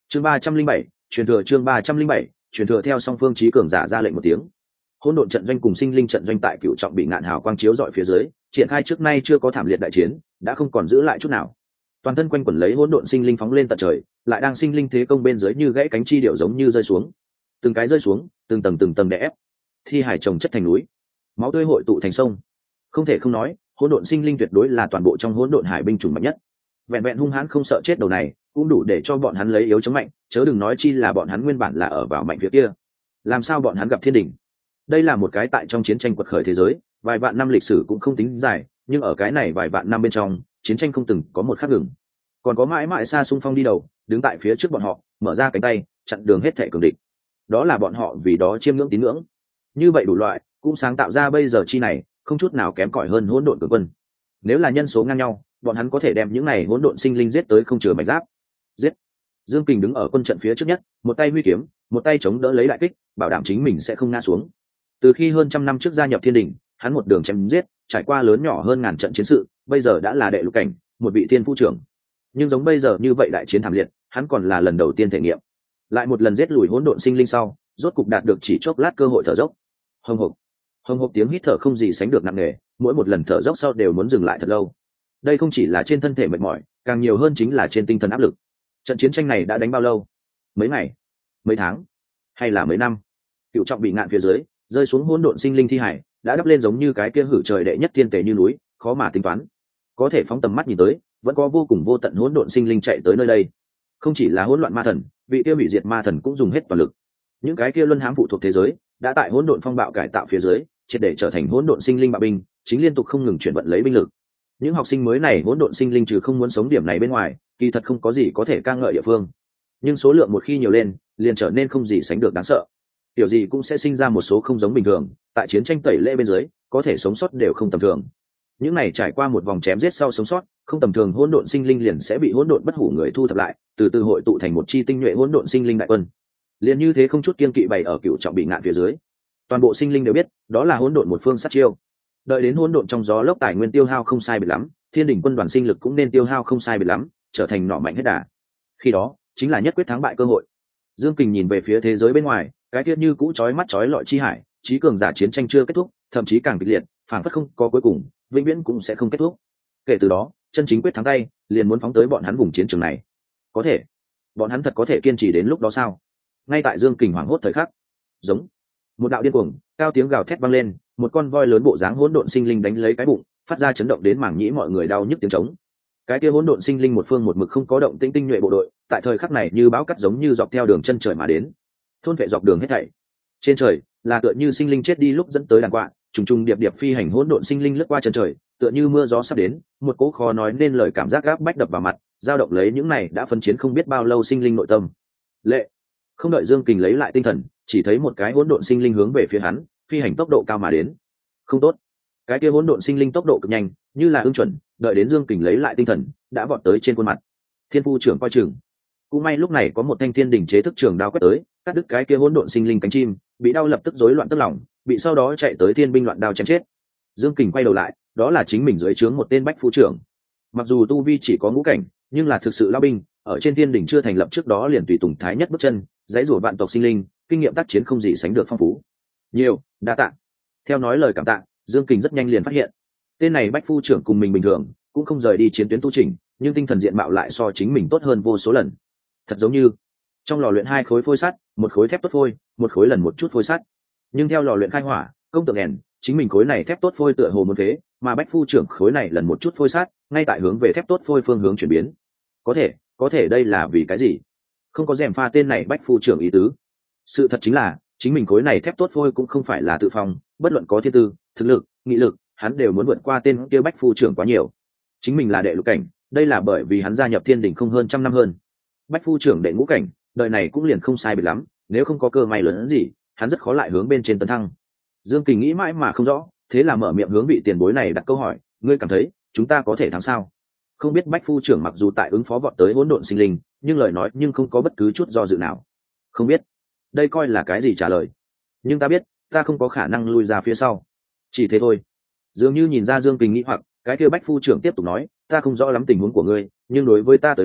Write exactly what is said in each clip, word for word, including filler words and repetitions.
chương ba trăm linh bảy truyền thừa chương ba trăm linh bảy truyền thừa theo song phương trí cường giả ra lệnh một tiếng. Hỗn độn trận doanh cùng sinh linh trận doanh tại Cửu Trọng bị ngạn hào quang chiếu dọi phía dưới triển khai trước nay chưa có thảm liệt đại chiến, đã không còn giữ lại chút nào. Toàn thân quanh quẩn lấy hỗn độn sinh linh phóng lên tận trời, lại đang sinh linh thế công bên dưới như gãy cánh chi điệu giống như rơi xuống, từng cái rơi xuống, từng tầng từng tầng đè ép, thi hải chồng chất thành núi, máu tươi hội tụ thành sông. Không thể không nói, hỗn độn sinh linh tuyệt đối là toàn bộ trong hỗn độn hải binh chủng mạnh nhất. Vẹn vẹn hung hãn không sợ chết đầu này, cũng đủ để cho bọn hắn lấy yếu chống mạnh, chớ đừng nói chi là bọn hắn nguyên bản là ở vào mạnh phía kia. Làm sao bọn hắn gặp thiên đỉnh? Đây là một cái tại trong chiến tranh quật khởi thế giới, vài vạn năm lịch sử cũng không tính dài, nhưng ở cái này vài vạn năm bên trong, chiến tranh không từng có một khắc ngừng. Còn có mãi mãi xa xung phong đi đầu, đứng tại phía trước bọn họ, mở ra cánh tay, chặn đường hết thảy cường địch. Đó là bọn họ vì đó chiêm ngưỡng tín ngưỡng. Như vậy đủ loại, cũng sáng tạo ra bây giờ chi này, không chút nào kém cỏi hơn hỗn độn cường quân. Nếu là nhân số ngang nhau, bọn hắn có thể đem những này hỗn độn sinh linh giết tới không chừa mảnh giáp. Giết! Dương Kình đứng ở quân trận phía trước nhất, một tay huy kiếm, một tay chống đỡ lấy đại kích, bảo đảm chính mình sẽ không ngã xuống. Từ khi hơn trăm năm trước gia nhập Thiên Đình, hắn một đường chém giết, trải qua lớn nhỏ hơn ngàn trận chiến sự, bây giờ đã là đệ lục cảnh, một vị thiên phu trưởng. Nhưng giống bây giờ như vậy đại chiến thảm liệt, hắn còn là lần đầu tiên thể nghiệm. Lại một lần giết lùi hỗn độn sinh linh sau, rốt cục đạt được chỉ chốc lát cơ hội thở dốc. Hồng hộc, hồng hộc tiếng hít thở không gì sánh được nặng nề, mỗi một lần thở dốc sau đều muốn dừng lại thật lâu. Đây không chỉ là trên thân thể mệt mỏi, càng nhiều hơn chính là trên tinh thần áp lực. Trận chiến tranh này đã đánh bao lâu? Mấy ngày, mấy tháng, hay là mấy năm? Cửu Trọng bị ngạn phía dưới, rơi xuống hỗn độn sinh linh thi hải, đã đắp lên giống như cái kia hử trời đệ nhất thiên tề như núi, khó mà tính toán. Có thể phóng tầm mắt nhìn tới, vẫn có vô cùng vô tận hỗn độn sinh linh chạy tới nơi đây. Không chỉ là hỗn loạn ma thần, vị kia hủy diệt ma thần cũng dùng hết toàn lực. Những cái kia luân hãm phụ thuộc thế giới, đã tại hỗn độn phong bạo cải tạo phía dưới, triệt để trở thành hỗn độn sinh linh bạo binh, chính liên tục không ngừng chuyển vận lấy binh lực. Những học sinh mới này hỗn độn sinh linh trừ không muốn sống điểm này bên ngoài, kỳ thật không có gì có thể ca ngợi địa phương. Nhưng số lượng một khi nhiều lên, liền trở nên không gì sánh được đáng sợ. Tiểu gì cũng sẽ sinh ra một số không giống bình thường, tại chiến tranh tẩy lễ bên dưới, có thể sống sót đều không tầm thường. Những này trải qua một vòng chém giết sau sống sót, không tầm thường hỗn độn sinh linh liền sẽ bị hỗn độn bất hủ người thu thập lại, từ từ hội tụ thành một chi tinh nhuệ hỗn độn sinh linh đại quân. Liền như thế không chút kiên kỵ bày ở Cửu Trọng bị ngạn phía dưới. Toàn bộ sinh linh đều biết, đó là hỗn độn một phương sát chiêu. Đợi đến hỗn độn trong gió lốc tài nguyên tiêu hao không sai biệt lắm, Thiên Đình quân đoàn sinh lực cũng nên tiêu hao không sai biệt lắm, trở thành nỏ mạnh hết đà. Khi đó, chính là nhất quyết thắng bại cơ hội. Dương Kình nhìn về phía thế giới bên ngoài, cái tiết như cũ chói mắt chói lọi chi hải, chí cường giả chiến tranh chưa kết thúc, thậm chí càng kịch liệt, phảng phất không có cuối cùng, vĩnh viễn cũng sẽ không kết thúc. Kể từ đó, chân chính quyết thắng tay, liền muốn phóng tới bọn hắn vùng chiến trường này. Có thể, bọn hắn thật có thể kiên trì đến lúc đó sao? Ngay tại Dương Kình hoảng hốt thời khắc, giống một đạo điên cuồng, cao tiếng gào thét vang lên, một con voi lớn bộ dáng hỗn độn sinh linh đánh lấy cái bụng, phát ra chấn động đến mảng nhĩ mọi người đau nhức tiếng trống. Cái kia hỗn độn sinh linh một phương một mực không có động tĩnh tinh nhuệ bộ đội, tại thời khắc này như bão cắt giống như dọc theo đường chân trời mà đến, thôn vệ dọc đường hết thảy. Trên trời là tựa như sinh linh chết đi lúc dẫn tới đàn quạ, trùng trùng điệp điệp phi hành hỗn độn sinh linh lướt qua chân trời, tựa như mưa gió sắp đến, một cỗ khó nói nên lời cảm giác gáp bách đập vào mặt, dao động lấy những này đã phân chiến không biết bao lâu sinh linh nội tâm. Lệ, không đợi Dương Kình lấy lại tinh thần, chỉ thấy một cái hỗn độn sinh linh hướng về phía hắn, phi hành tốc độ cao mà đến. Không tốt, cái kia hỗn độn sinh linh tốc độ cực nhanh, như là ưng chuẩn, đợi đến Dương Kình lấy lại tinh thần, đã vọt tới trên khuôn mặt. Thiên phu trưởng coi chừng. Cũng may lúc này có một thanh thiên đỉnh chế thức trường đao quét tới, cắt đứt cái kia hỗn độn sinh linh cánh chim, bị đau lập tức rối loạn tức lòng, bị sau đó chạy tới thiên binh loạn đao chém chết. Dương Kình quay đầu lại, đó là chính mình dưới trướng một tên bách phu trưởng. Mặc dù tu vi chỉ có ngũ cảnh, nhưng là thực sự lao binh, ở trên thiên đỉnh chưa thành lập trước đó liền tùy tùng thái nhất bước chân, dãy rủa vạn tộc sinh linh, kinh nghiệm tác chiến không gì sánh được phong phú. Nhiều, đa tạ. Theo nói lời cảm tạ, Dương Kình rất nhanh liền phát hiện, tên này bách phu trưởng cùng mình bình thường, cũng không rời đi chiến tuyến tu trình, nhưng tinh thần diện mạo lại so chính mình tốt hơn vô số lần. Thật giống như trong lò luyện hai khối phôi sắt, một khối thép tốt phôi, một khối lần một chút phôi sắt. Nhưng theo lò luyện khai hỏa, công tượng đèn, chính mình khối này thép tốt phôi tựa hồ muốn phế, mà bách phu trưởng khối này lần một chút phôi sắt, ngay tại hướng về thép tốt phôi phương hướng chuyển biến. Có thể, có thể đây là vì cái gì? Không có rèm pha tên này bách phu trưởng ý tứ. Sự thật chính là, chính mình khối này thép tốt phôi cũng không phải là tự phòng, bất luận có thiên tư, thực lực, nghị lực, hắn đều muốn vượt qua tên kia bách phu trưởng quá nhiều. Chính mình là đệ lục cảnh, đây là bởi vì hắn gia nhập thiên đỉnh không hơn trăm năm hơn. Bách phu trưởng đệ ngũ cảnh, đời này cũng liền không sai biệt lắm, nếu không có cơ may lớn hơn gì, hắn rất khó lại hướng bên trên tấn thăng. Dương Kình nghĩ mãi mà không rõ, thế là mở miệng hướng vị tiền bối này đặt câu hỏi, ngươi cảm thấy chúng ta có thể thắng sao? Không biết bách phu trưởng mặc dù tại ứng phó vọt tới hỗn độn sinh linh, nhưng lời nói nhưng không có bất cứ chút do dự nào. Không biết, đây coi là cái gì trả lời? Nhưng ta biết, ta không có khả năng lui ra phía sau. Chỉ thế thôi. Dường như nhìn ra Dương Kình nghĩ hoặc, cái kia bách phu trưởng tiếp tục nói, ta không rõ lắm tình huống của ngươi, nhưng đối với ta tới nói,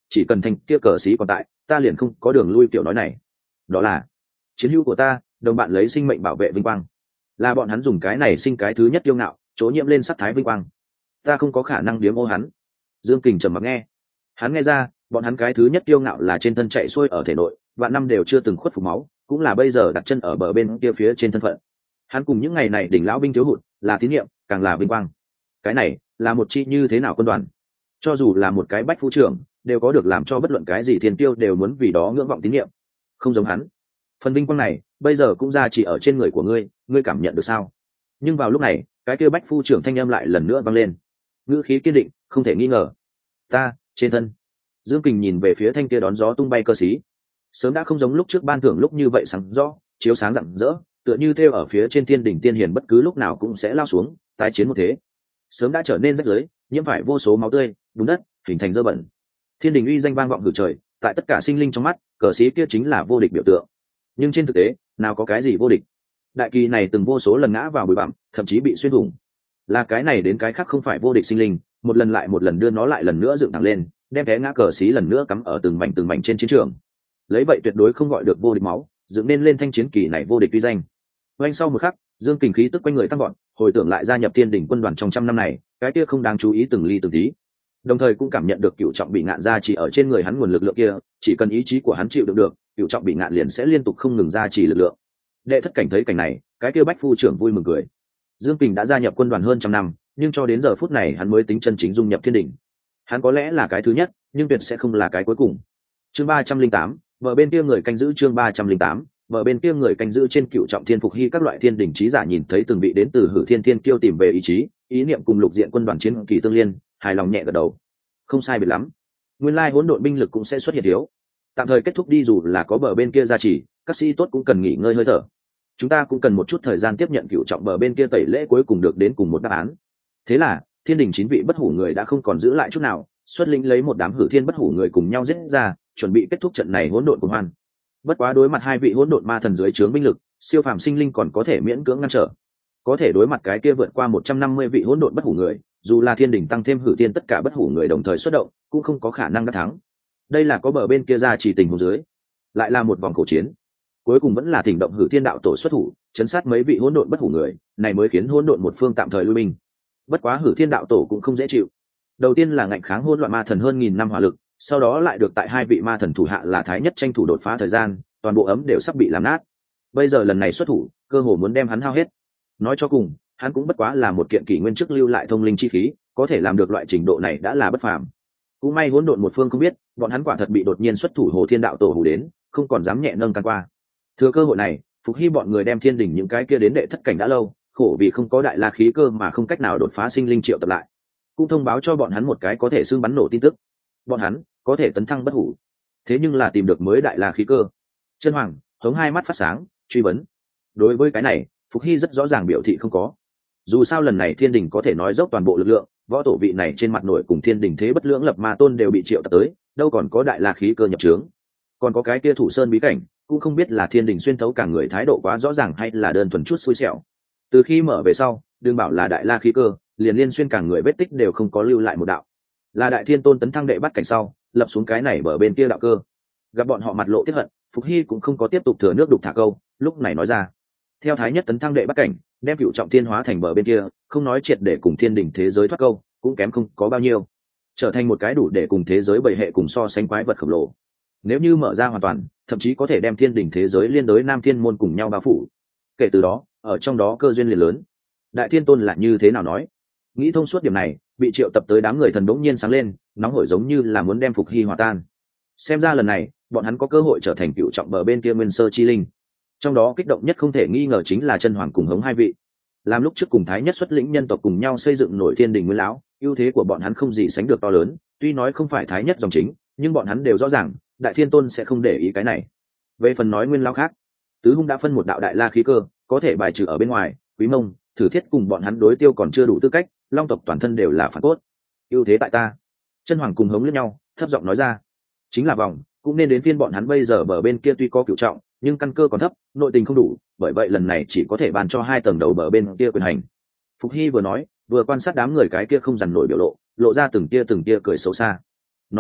chỉ cần thanh kia cờ sĩ còn tại, ta liền không có đường lui kiểu nói này. Đó là chiến hữu của ta, đồng bạn lấy sinh mệnh bảo vệ vinh quang, là bọn hắn dùng cái này sinh cái thứ nhất yêu ngạo chỗ nhiễm lên sắc thái vinh quang, ta không có khả năng biếm ô hắn. Dương Kình trầm mặc nghe, hắn nghe ra bọn hắn cái thứ nhất yêu ngạo là trên thân chạy xuôi ở thể nội, vạn năm đều chưa từng khuất phục máu, cũng là bây giờ đặt chân ở bờ bên kia phía trên thân phận. Hắn cùng những ngày này đỉnh lão binh thiếu hụt là tín nhiệm, càng là vinh quang. Cái này là một chi như thế nào quân đoàn, cho dù là một cái bách phu trưởng đều có được làm cho bất luận cái gì thiên tiêu đều muốn vì đó ngưỡng vọng tín nhiệm. Không giống hắn, phần vinh quang này bây giờ cũng ra chỉ ở trên người của ngươi, ngươi cảm nhận được sao? Nhưng vào lúc này cái kia bách phu trưởng thanh âm lại lần nữa vang lên, ngữ khí kiên định không thể nghi ngờ. Ta trên thân. Dương Kình nhìn về phía thanh kia đón gió tung bay cơ sĩ, sớm đã không giống lúc trước ban thưởng lúc như vậy sáng rõ chiếu sáng rạng rỡ, tựa như thêu ở phía trên thiên đỉnh tiên hiền bất cứ lúc nào cũng sẽ lao xuống tái chiến một thế. Sớm đã trở nên rách rưới, nhiễm phải vô số máu tươi bùn đất, hình thành dơ bẩn. Thiên đình uy danh vang vọng hử trời, tại tất cả sinh linh trong mắt cờ sĩ kia chính là vô địch biểu tượng. Nhưng trên thực tế nào có cái gì vô địch, đại kỳ này từng vô số lần ngã vào bụi bặm, thậm chí bị xuyên thủng. Là cái này đến cái khác không phải vô địch sinh linh, một lần lại một lần đưa nó lại lần nữa dựng thẳng lên, đem té ngã cờ sĩ lần nữa cắm ở từng mảnh từng mảnh trên chiến trường. Lấy vậy tuyệt đối không gọi được vô địch máu, dựng nên lên thanh chiến kỳ này vô địch uy danh. Oanh sau một khắc, Dương Kình khí tức quanh người tăng gọn, hồi tưởng lại gia nhập thiên đỉnh quân đoàn trong trăm năm này, cái kia không đáng chú ý từng ly từng tí. Đồng thời cũng cảm nhận được cựu trọng bị ngạn gia chỉ ở trên người hắn nguồn lực lượng kia, chỉ cần ý chí của hắn chịu đựng được, cựu trọng bị ngạn liền sẽ liên tục không ngừng gia trì lực lượng. Đệ thất cảnh thấy cảnh này, cái kia bách phu trưởng vui mừng cười. Dương Kình đã gia nhập quân đoàn hơn trăm năm, nhưng cho đến giờ phút này hắn mới tính chân chính dung nhập thiên đỉnh. Hắn có lẽ là cái thứ nhất, nhưng tuyệt sẽ không là cái cuối cùng. Chương ba trăm linh tám, vợ bên kia người canh giữ chương ba trăm linh tám, vợ bên kia người canh giữ trên cựu trọng thiên phục hy các loại thiên đỉnh trí giả nhìn thấy từng bị đến từ Hử Thiên Thiên Kiêu tìm về ý chí, ý niệm cùng lục diện quân đoàn chiến kỳ tương liên, hài lòng nhẹ gật đầu. Không sai biệt lắm. Nguyên lai hỗn độn binh lực cũng sẽ xuất hiện thiếu. Tạm thời kết thúc đi, dù là có bờ bên kia gia trì, các sĩ tốt cũng cần nghỉ ngơi hơi thở. Chúng ta cũng cần một chút thời gian tiếp nhận cựu trọng bờ bên kia tẩy lễ cuối cùng được đến cùng một đáp án. Thế là, thiên đình chín vị bất hủ người đã không còn giữ lại chút nào, xuất lĩnh lấy một đám Hử Thiên bất hủ người cùng nhau giết ra, chuẩn bị kết thúc trận này hỗn độn cuồng hoan. Bất quá đối mặt hai vị hỗn độn ma thần dưới trướng binh lực, siêu phàm sinh linh còn có thể miễn cưỡng ngăn trở. Có thể đối mặt cái kia vượt qua một trăm năm mươi vị hỗn độn bất hủ người, dù là thiên đỉnh tăng thêm Hử Thiên tất cả bất hủ người đồng thời xuất động, cũng không có khả năng đắc thắng. Đây là có bờ bên kia ra chỉ tình huống dưới, lại là một vòng khổ chiến. Cuối cùng vẫn là thỉnh động Hử Thiên đạo tổ xuất thủ, chấn sát mấy vị hỗn độn bất hủ người, này mới khiến hỗn độn một phương tạm thời lui binh. Bất quá Hử Thiên đạo tổ cũng không dễ chịu. Đầu tiên là ngạnh kháng hỗn loạn ma thần hơn nghìn năm hỏa lực, sau đó lại được tại hai vị ma thần thủ hạ là thái nhất tranh thủ đột phá thời gian, toàn bộ ấm đều sắp bị làm nát. Bây giờ lần này xuất thủ, cơ hồ muốn đem hắn hao hết. Nói cho cùng, hắn cũng bất quá là một kiện kỷ nguyên trước lưu lại thông linh chi khí, có thể làm được loại trình độ này đã là bất phàm. Cũng may hỗn độn một phương không biết, bọn hắn quả thật bị đột nhiên xuất thủ Hồ Thiên đạo tổ hù đến, không còn dám nhẹ nâng can qua. Thừa cơ hội này, phục hy bọn người đem thiên đỉnh những cái kia đến đệ thất cảnh đã lâu, khổ vì không có đại la khí cơ mà không cách nào đột phá sinh linh triệu tập lại, cũng thông báo cho bọn hắn một cái có thể xương bắn nổ tin tức. Bọn hắn có thể tấn thăng bất hủ, thế nhưng là tìm được mới đại la khí cơ. Chân Hoàng hống hai mắt phát sáng, truy vấn. Đối với cái này, phục hy rất rõ ràng biểu thị không có. Dù sao lần này thiên đình có thể nói dốc toàn bộ lực lượng, võ tổ vị này trên mặt nổi cùng thiên đình thế bất lưỡng lập ma tôn đều bị triệu tập tới, đâu còn có đại la khí cơ nhập trướng. Còn có cái kia thủ sơn bí cảnh, cũng không biết là thiên đình xuyên thấu cả người thái độ quá rõ ràng hay là đơn thuần chút xui xẻo. Từ khi mở về sau, đừng bảo là đại la khí cơ, liền liên xuyên cả người vết tích đều không có lưu lại một đạo. Là đại thiên tôn tấn thăng đệ bắt cảnh sau, lập xuống cái này bờ bên kia đạo cơ. Gặp bọn họ mặt lộ tiếc hận, phục hy cũng không có tiếp tục thừa nước đục thả câu, lúc này nói ra. Theo thái nhất tấn thăng đệ bắt cảnh, đem cựu trọng thiên hóa thành bờ bên kia, không nói triệt để cùng thiên đình thế giới thoát câu, cũng kém không có bao nhiêu, trở thành một cái đủ để cùng thế giới bảy hệ cùng so sánh quái vật khổng lồ. Nếu như mở ra hoàn toàn, thậm chí có thể đem thiên đình thế giới liên đối nam thiên môn cùng nhau bao phủ. Kể từ đó, ở trong đó cơ duyên liền lớn. Đại thiên tôn là như thế nào nói? Nghĩ thông suốt điểm này, bị triệu tập tới đám người thần đống nhiên sáng lên, nóng hổi giống như là muốn đem phục hy hòa tan. Xem ra lần này, bọn hắn có cơ hội trở thành cựu trọng bờ bên kia nguyên sơ chi linh. Trong đó kích động nhất không thể nghi ngờ chính là Chân Hoàng cùng hống hai vị. Làm lúc trước cùng thái nhất xuất lĩnh nhân tộc cùng nhau xây dựng nổi thiên đình nguyên lão, ưu thế của bọn hắn không gì sánh được to lớn. Tuy nói không phải thái nhất dòng chính, nhưng bọn hắn đều rõ ràng, đại thiên tôn sẽ không để ý cái này. Về phần nói nguyên lão khác, tứ hung đã phân một đạo đại la khí cơ, có thể bài trừ ở bên ngoài. Quý Mông, Thử Thiết cùng bọn hắn đối tiêu còn chưa đủ tư cách, long tộc toàn thân đều là phản cốt. Ưu thế tại ta. Chân Hoàng cùng hống lẫn nhau, thấp giọng nói ra. Chính là vòng, cũng nên đến phiên bọn hắn bây giờ bờ bên kia tuy có cửu trọng, nhưng căn cơ còn thấp, nội tình không đủ, bởi vậy lần này chỉ có thể bàn cho hai tầng đầu bờ bên kia quyền hành. Phục Hy vừa nói, vừa quan sát đám người cái kia không dằn nổi biểu lộ, lộ ra từng tia từng tia cười xấu xa. Nói đến,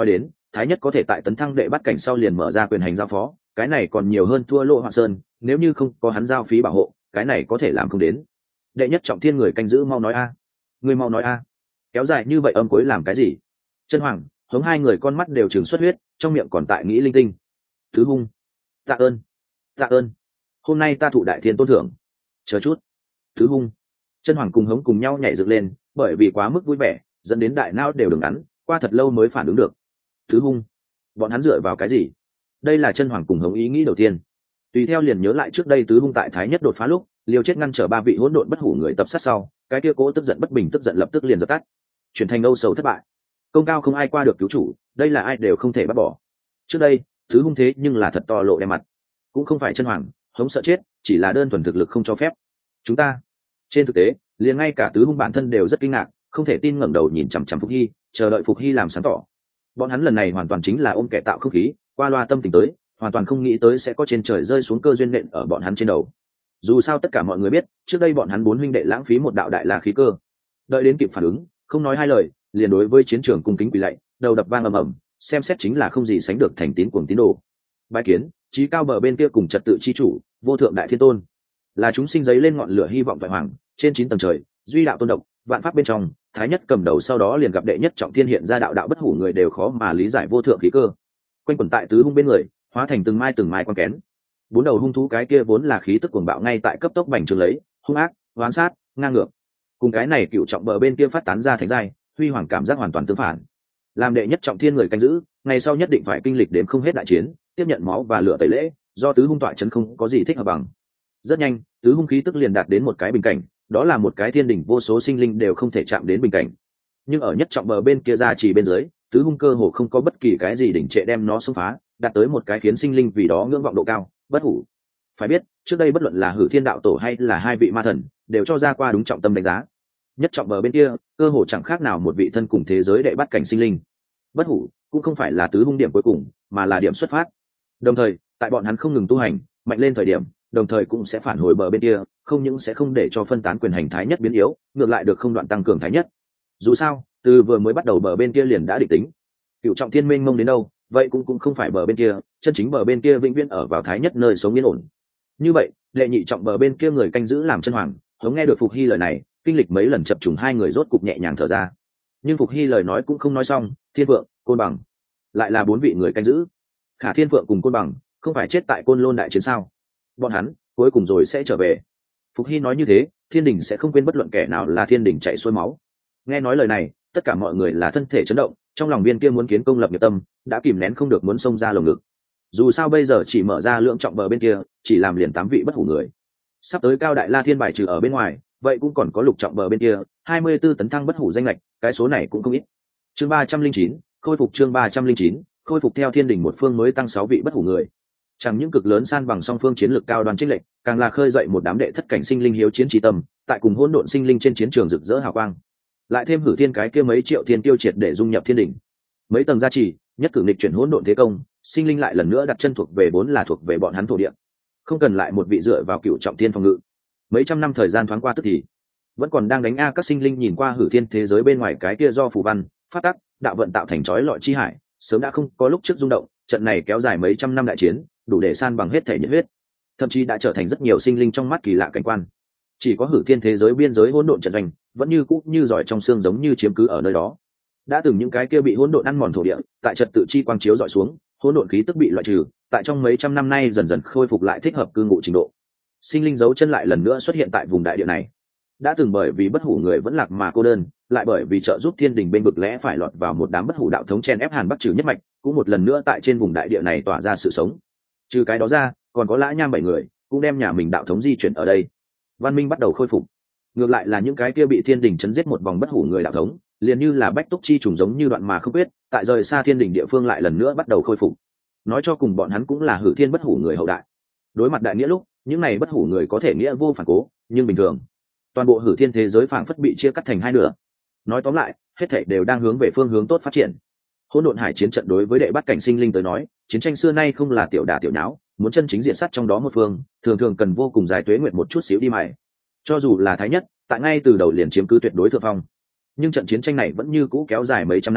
thái nhất có thể tại tấn thăng đệ bắt cảnh sau liền mở ra quyền hành giao phó, cái này còn nhiều hơn thua Lô Hỏa Sơn, nếu như không có hắn giao phí bảo hộ, cái này có thể làm không đến. Đệ nhất trọng thiên người canh giữ mau nói a. Người mau nói a. Kéo dài như vậy âm cuối làm cái gì? Chân Hoàng, Hống hai người con mắt đều trừng xuất huyết, trong miệng còn tại nghĩ linh tinh. Thứ Hung, tạ ơn, tạ ơn. Hôm nay ta thụ đại thiên tôn thưởng. Chờ chút. Thứ Hung. Chân Hoàng cùng Hống cùng nhau nhảy dựng lên, bởi vì quá mức vui vẻ, dẫn đến đại não đều đừng ngắn, qua thật lâu mới phản ứng được. Thứ Hung. Bọn hắn dựa vào cái gì? Đây là Chân Hoàng cùng Hống ý nghĩ đầu tiên. Tùy theo liền nhớ lại trước đây Tứ Hung tại Thái Nhất đột phá lúc, liều chết ngăn trở ba vị hỗn độn bất hủ người tập sát sau, cái kia cố tức giận bất bình tức giận lập tức liền dập tắt, chuyển thành âu sầu thất bại. Công cao không ai qua được cứu chủ, đây là ai đều không thể bắt bỏ. Trước đây Tứ Hung thế nhưng là thật to lộ đem mặt, cũng không phải Chân Hoàng Hống sợ chết, chỉ là đơn thuần thực lực không cho phép. Chúng ta trên thực tế liền ngay cả Tứ Hung bản thân đều rất kinh ngạc, không thể tin ngẩng đầu nhìn chằm chằm Phục Hy, chờ đợi Phục Hy làm sáng tỏ. Bọn hắn lần này hoàn toàn chính là ôm kẻ tạo không khí, qua loa tâm tình tới, hoàn toàn không nghĩ tới sẽ có trên trời rơi xuống cơ duyên nện ở bọn hắn trên đầu. Dù sao tất cả mọi người biết, trước đây bọn hắn bốn huynh đệ lãng phí một đạo đại la khí cơ, đợi đến kịp phản ứng, không nói hai lời, liền đối với chiến trường cung kính quỳ lạy, đầu đập vang ầm ầm, xem xét chính là không gì sánh được thành tín cuồng tín đồ. Bái kiến chí cao bờ bên kia cùng trật tự chi chủ, vô thượng đại thiên tôn, là chúng sinh giấy lên ngọn lửa hy vọng vạn hoàng, trên chín tầng trời, duy đạo tôn độc, vạn pháp bên trong, thái nhất cầm đầu sau đó liền gặp đệ nhất trọng thiên hiện ra đạo đạo bất hủ người đều khó mà lý giải vô thượng khí cơ. Quanh quẩn tại Tứ Hung bên người, hóa thành từng mai từng mai quan kén. Bốn đầu hung thú cái kia vốn là khí tức cuồng bạo ngay tại cấp tốc bành trướng lấy, hung ác, oán sát, ngang ngược. Cùng cái này cựu trọng bờ bên kia phát tán ra thành giai, huy hoàng cảm giác hoàn toàn tương phản. Làm đệ nhất trọng thiên người canh giữ, ngày sau nhất định phải kinh lịch đến không hết đại chiến, tiếp nhận máu và lửa tẩy lễ, do Tứ Hung tọa chấn không có gì thích hợp bằng. Rất nhanh, Tứ Hung khí tức liền đạt đến một cái bình cảnh, đó là một cái thiên đỉnh vô số sinh linh đều không thể chạm đến bình cảnh. Nhưng ở nhất trọng bờ bên kia ra chỉ bên dưới, Tứ Hung cơ hồ không có bất kỳ cái gì đỉnh trệ đem nó xông phá, đạt tới một cái khiến sinh linh vì đó ngưỡng vọng độ cao, bất hủ. Phải biết, trước đây bất luận là Hử Thiên đạo tổ hay là hai vị ma thần, đều cho ra qua đúng trọng tâm đánh giá. Nhất trọng bờ bên kia, cơ hồ chẳng khác nào một vị thân cùng thế giới đệ bắt cảnh sinh linh. Bất hủ cũng không phải là Tứ Hung điểm cuối cùng, mà là điểm xuất phát. Đồng thời, tại bọn hắn không ngừng tu hành, mạnh lên thời điểm, đồng thời cũng sẽ phản hồi bờ bên kia, không những sẽ không để cho phân tán quyền hành thái nhất biến yếu, ngược lại được không đoạn tăng cường thái nhất. Dù sao, từ vừa mới bắt đầu bờ bên kia liền đã định tính. Cựu trọng thiên mênh mông đến đâu, vậy cũng cũng không phải bờ bên kia, chân chính bờ bên kia vĩnh viễn ở vào thái nhất nơi sống yên ổn. Như vậy, đệ nhị trọng bờ bên kia người canh giữ làm Chân Hoàng, Hống nghe được Phục Hy lời này, kinh lịch mấy lần chập trùng hai người rốt cục nhẹ nhàng thở ra. Nhưng Phục Hy lời nói cũng không nói xong, Thiên Vượng, Côn Bằng, lại là bốn vị người canh giữ. Khả Thiên Vượng cùng Côn Bằng, không phải chết tại Côn Lôn đại chiến sao? Bọn hắn cuối cùng rồi sẽ trở về. Phục Hy nói như thế, thiên đình sẽ không quên bất luận kẻ nào là thiên đình chạy xuôi máu. Nghe nói lời này, tất cả mọi người là thân thể chấn động, trong lòng viên kia muốn kiến công lập nghiệp tâm đã kìm nén không được muốn xông ra lồng ngực. Dù sao bây giờ chỉ mở ra lượng trọng bờ bên kia, chỉ làm liền tám vị bất hủ người. Sắp tới cao đại la thiên bài trừ ở bên ngoài, vậy cũng còn có lục trọng bờ bên kia, hai mươi 24 tấn thăng bất hủ danh lệch, cái số này cũng không ít. Chương ba trăm linh chín, khôi phục chương ba trăm linh chín, khôi phục theo thiên đình một phương mới tăng sáu vị bất hủ người. Chẳng những cực lớn san bằng song phương chiến lược cao đoan chênh lệch, càng là khơi dậy một đám đệ thất cảnh sinh linh hiếu chiến trí tâm, tại cùng hỗn độn sinh linh trên chiến trường rực rỡ hào quang. Lại thêm Hử Thiên cái kia mấy triệu thiên tiêu triệt để dung nhập thiên đỉnh. Mấy tầng gia trì, nhất cử nghịch chuyển hỗn độn thế công, sinh linh lại lần nữa đặt chân thuộc về vốn là thuộc về bọn hắn thổ địa. Không cần lại một vị dựa vào cựu trọng thiên phòng ngự. Mấy trăm năm thời gian thoáng qua tức thì, vẫn còn đang đánh a các sinh linh nhìn qua Hử Thiên thế giới bên ngoài cái kia do phù văn, phát tắc, đạo vận tạo thành chói lọi chi hải, sớm đã không có lúc trước rung động, trận này kéo dài mấy trăm năm đại chiến, đủ để san bằng hết thể nhiệt huyết, thậm chí đã trở thành rất nhiều sinh linh trong mắt kỳ lạ cảnh quan. Chỉ có Hử Thiên thế giới biên giới hỗn độn trận doanh vẫn như cũ như giỏi trong xương giống như chiếm cứ ở nơi đó. Đã từng những cái kia bị hỗn độn ăn mòn thổ địa, tại trật tự chi quang chiếu dọi xuống, hỗn độn khí tức bị loại trừ, tại trong mấy trăm năm nay dần dần khôi phục lại thích hợp cư ngụ trình độ. Sinh linh dấu chân lại lần nữa xuất hiện tại vùng đại địa này. Đã từng bởi vì bất hủ người vẫn lạc mà cô đơn, lại bởi vì trợ giúp thiên đình bên vực lẽ phải lọt vào một đám bất hủ đạo thống chen ép Hàn Bắc trừ nhất mạch, cũng một lần nữa tại trên vùng đại địa này tỏa ra sự sống. Trừ cái đó ra, còn có Lã Nham bảy người, cũng đem nhà mình đạo thống di chuyển ở đây. Văn minh bắt đầu khôi phục. Ngược lại là những cái kia bị thiên đình chấn giết một vòng bất hủ người đạo thống, liền như là bách túc chi trùng giống như đoạn mà không biết, tại rời xa thiên đình địa phương lại lần nữa bắt đầu khôi phục. Nói cho cùng bọn hắn cũng là Hử Thiên bất hủ người hậu đại. Đối mặt đại nghĩa lúc, những này bất hủ người có thể nghĩa vô phản cố, nhưng bình thường, toàn bộ Hử Thiên thế giới phảng phất bị chia cắt thành hai nửa. Nói tóm lại, hết thảy đều đang hướng về phương hướng tốt phát triển. Hỗn độn hải chiến trận đối với đệ bắt cảnh sinh linh tới nói, chiến tranh xưa nay không là tiểu đả tiểu nháo, muốn chân chính diện sát trong đó một phương, thường thường cần vô cùng dài tuế nguyệt một chút xíu đi mày. Cho dù là thái nhất, tại ngay từ đầu liền chiếm cứ tuyệt đối thượng phong, nhưng trận chiến tranh này vẫn như cũ kéo dài mấy trăm năm,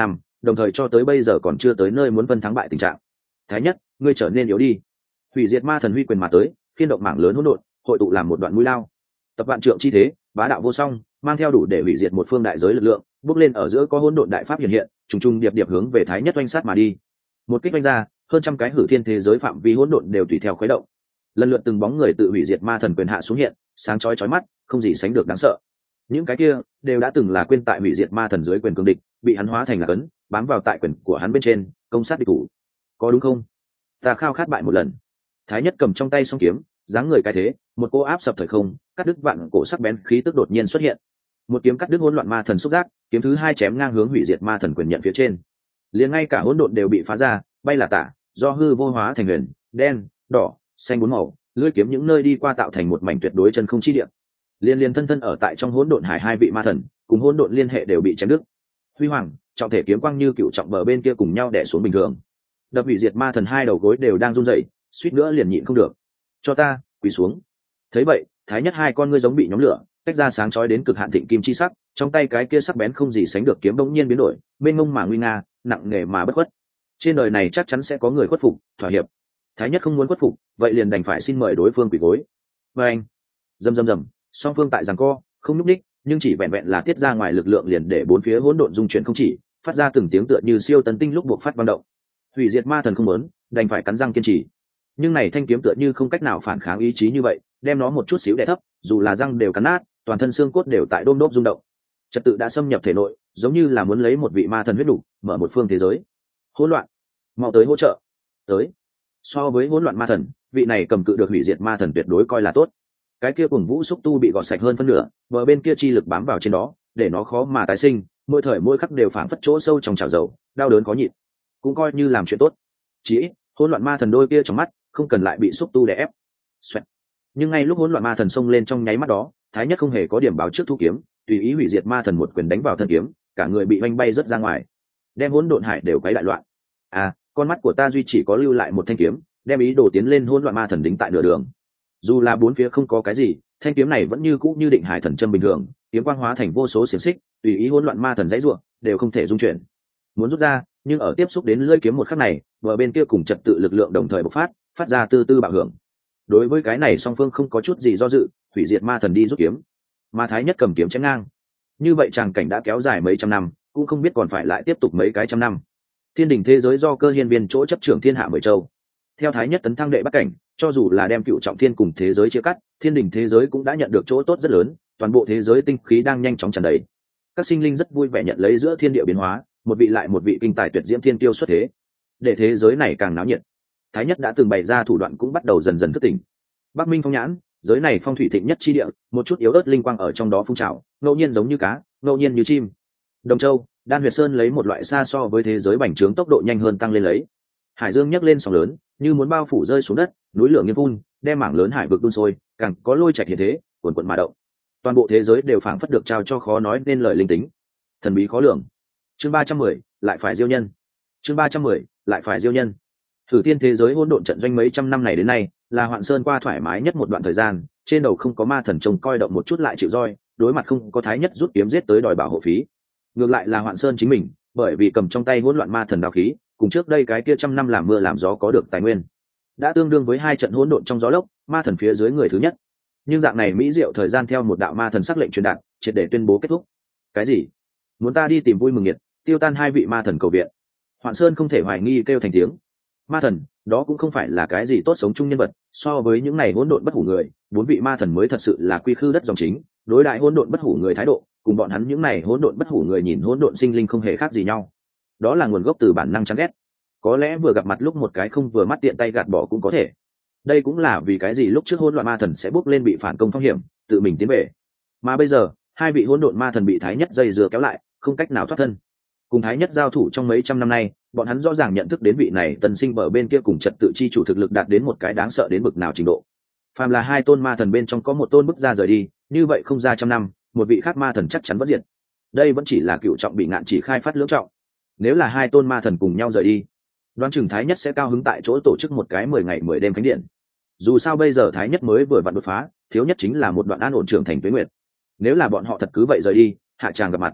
đồng thời cho tới bây giờ còn chưa tới nơi muốn phân thắng bại tình trạng. Thái nhất, ngươi trở nên yếu đi. Hủy diệt ma thần huy quyền mà tới, khiên động mảng lớn hỗn độn, hội tụ làm một đoạn mũi lao. Tập vạn trượng chi thế, bá đạo vô song, mang theo đủ để hủy diệt một phương đại giới lực lượng, bước lên ở giữa có hỗn độn đại pháp hiện hiện, trùng trùng điệp điệp hướng về Thái nhất oanh sát mà đi. Một kích oanh ra, hơn trăm cái hử thiên thế giới phạm vi hỗn độn đều tùy theo khuấy động. Lần lượt từng bóng người tự hủy diệt ma thần quyền hạ xuống hiện, sáng chói chói mắt, không gì sánh được đáng sợ. Những cái kia đều đã từng là quên tại hủy diệt ma thần dưới quyền cường địch, bị hắn hóa thành là cấn, bám vào tại quyền của hắn bên trên, công sát địch thủ. Có đúng không? Ta khao khát bại một lần. Thái nhất cầm trong tay song kiếm, dáng người cái thế, một cô áp sập thời không, cắt đứt vạn cổ sắc bén khí tức đột nhiên xuất hiện. Một kiếm cắt đứt hỗn loạn ma thần xúc giác, kiếm thứ hai chém ngang hướng hủy diệt ma thần quyền nhận phía trên. Liền ngay cả hỗn độn đều bị phá ra, bay là tả, do hư vô hóa thành huyền, đen, đỏ, xanh bốn màu, lưỡi kiếm những nơi đi qua tạo thành một mảnh tuyệt đối chân không chi địa. Liên liên thân thân ở tại trong hỗn độn hải hai vị ma thần, cùng hỗn độn liên hệ đều bị chém đứt. Huy hoàng, trọng thể kiếm quang như cựu trọng bờ bên kia cùng nhau đè xuống bình thường. Đập hủy diệt ma thần hai đầu gối đều đang run rẩy, suýt nữa liền nhịn không được. Cho ta quỳ xuống. Thấy vậy, Thái nhất hai con ngươi giống bị nhóm lửa, tách ra sáng chói đến cực hạn thịnh kim chi sắc, trong tay cái kia sắc bén không gì sánh được kiếm bỗng nhiên biến đổi, mênh mông mà nguy nga, nặng nề mà bất khuất. Trên đời này chắc chắn sẽ có người khuất phục, thỏa hiệp. Thái nhất không muốn khuất phục, vậy liền đành phải xin mời đối phương quỳ gối. Và anh, rầm rầm rầm, song phương tại giằng co, không nhúc nhích, nhưng chỉ vẹn vẹn là tiết ra ngoài lực lượng liền để bốn phía hỗn độn dung chuyển không chỉ, phát ra từng tiếng tựa như siêu tấn tinh lúc buộc phát vang động. Hủy diệt ma thần không muốn, đành phải cắn răng kiên trì. Nhưng này thanh kiếm tựa như không cách nào phản kháng ý chí như vậy, đem nó một chút xíu đè thấp, dù là răng đều cắn nát, toàn thân xương cốt đều tại đôm đốp rung động. Trật tự đã xâm nhập thể nội, giống như là muốn lấy một vị ma thần huyết đủ, mở một phương thế giới. Hỗn loạn, mau tới hỗ trợ. Tới. So với hỗn loạn ma thần, vị này cầm cự được hủy diệt ma thần tuyệt đối coi là tốt. Cái kia cùng vũ xúc tu bị gọt sạch hơn phân nửa, bờ bên kia chi lực bám vào trên đó, để nó khó mà tái sinh, mỗi thời mỗi khắc đều phảng phất chỗ sâu trong chảo dầu, đau đớn khó nhịn. Cũng coi như làm chuyện tốt. Chỉ ít, hỗn loạn ma thần đôi kia trong mắt, không cần lại bị xúc tu đè ép. Xoẹt. Nhưng ngay lúc hỗn loạn ma thần xông lên trong nháy mắt đó, Thái nhất không hề có điểm báo trước thu kiếm, tùy ý hủy diệt ma thần một quyền đánh vào thân kiếm, cả người bị oanh bay rất ra ngoài, đem hỗn độn hải đều quấy đại loạn. À, con mắt của ta duy chỉ có lưu lại một thanh kiếm, đem ý đồ tiến lên hỗn loạn ma thần đính tại nửa đường. Dù là bốn phía không có cái gì, thanh kiếm này vẫn như cũ như định hải thần châm bình thường, kiếm quang hóa thành vô số xiềng xích, tùy ý hỗn loạn ma thần dãy rủa, đều không thể dung chuyển. Muốn rút ra, nhưng ở tiếp xúc đến lưỡi kiếm một khắc này, bờ bên kia cùng trật tự lực lượng đồng thời bộc phát, phát ra tư tư bạo hưởng. Đối với cái này song phương không có chút gì do dự, hủy diệt ma thần đi rút kiếm, mà Thái nhất cầm kiếm chém ngang. Như vậy tràng cảnh đã kéo dài mấy trăm năm, cũng không biết còn phải lại tiếp tục mấy cái trăm năm. Thiên đình thế giới do cơ hiên viên chỗ chấp trưởng thiên hạ mười châu. Theo Thái nhất tấn thăng đệ bắt cảnh, cho dù là đem cựu trọng thiên cùng thế giới chia cắt, thiên đình thế giới cũng đã nhận được chỗ tốt rất lớn, toàn bộ thế giới tinh khí đang nhanh chóng tràn đầy. Các sinh linh rất vui vẻ nhận lấy giữa thiên địa biến hóa, một vị lại một vị kinh tài tuyệt diễm thiên tiêu xuất thế, để thế giới này càng náo nhiệt. Thái nhất đã từng bày ra thủ đoạn cũng bắt đầu dần dần thức tỉnh. Bắc Minh phong nhãn, giới này phong thủy thịnh nhất chi địa, một chút yếu ớt linh quang ở trong đó phun trào, ngẫu nhiên giống như cá, ngẫu nhiên như chim. Đồng Châu, Đan Huyệt Sơn lấy một loại xa so với thế giới bành trướng tốc độ nhanh hơn tăng lên lấy. Hải dương nhấc lên sóng lớn, như muốn bao phủ rơi xuống đất, núi lửa nghiêng phun, đem mảng lớn hải vực đun sôi, càng có lôi trạch hiện thế, cuồn cuộn mà động. Toàn bộ thế giới đều phảng phất được trao cho khó nói nên lời linh tính, thần bí khó lường. Chương ba trăm mười, lại phải diêu nhân. Chương ba trăm mười, lại phải diêu nhân. Thử tiên thế giới hỗn độn trận doanh mấy trăm năm này đến nay, là Hoạn Sơn qua thoải mái nhất một đoạn thời gian, trên đầu không có ma thần trông coi động một chút lại chịu roi, đối mặt không có Thái nhất rút kiếm giết tới đòi bảo hộ phí. Ngược lại là Hoạn Sơn chính mình, bởi vì cầm trong tay hỗn loạn ma thần đao khí, cùng trước đây cái kia trăm năm làm mưa làm gió có được tài nguyên, đã tương đương với hai trận hỗn độn trong gió lốc, ma thần phía dưới người thứ nhất. Nhưng dạng này mỹ diệu thời gian theo một đạo ma thần sắc lệnh truyền đạt, triệt để tuyên bố kết thúc. Cái gì? Muốn ta đi tìm vui mừng nhiệt, tiêu tan hai vị ma thần cầu viện? Hoạn Sơn không thể hoài nghi kêu thành tiếng. Ma thần, đó cũng không phải là cái gì tốt sống chung nhân vật, so với những này hỗn độn bất hủ người, bốn vị ma thần mới thật sự là quy khư đất dòng chính, đối đại hỗn độn bất hủ người thái độ, cùng bọn hắn những này hỗn độn bất hủ người nhìn hỗn độn sinh linh không hề khác gì nhau. Đó là nguồn gốc từ bản năng chán ghét. Có lẽ vừa gặp mặt lúc một cái không vừa mắt tiện tay gạt bỏ cũng có thể. Đây cũng là vì cái gì lúc trước hỗn loạn ma thần sẽ bước lên bị phản công phong hiểm, tự mình tiến về. Mà bây giờ, hai vị hỗn độn ma thần bị Thái nhất dây dưa kéo lại, không cách nào thoát thân. Cùng Thái nhất giao thủ trong mấy trăm năm nay, bọn hắn rõ ràng nhận thức đến vị này tân sinh bờ bên kia cùng trật tự chi chủ thực lực đạt đến một cái đáng sợ đến bực nào trình độ. Phàm là hai tôn ma thần bên trong có một tôn bước ra rời đi, như vậy không ra trăm năm, một vị khác ma thần chắc chắn vẫn diệt. Đây vẫn chỉ là cựu trọng bị ngạn chỉ khai phát lưỡng trọng. Nếu là hai tôn ma thần cùng nhau rời đi, đoán chừng Thái nhất sẽ cao hứng tại chỗ tổ chức một cái mười ngày mười đêm khánh điện. Dù sao bây giờ Thái nhất mới vừa vặn đột phá, thiếu nhất chính là một đoạn an ổn trưởng thành tuế nguyệt. Nếu là bọn họ thật cứ vậy rời đi, hạ tràng gặp mặt,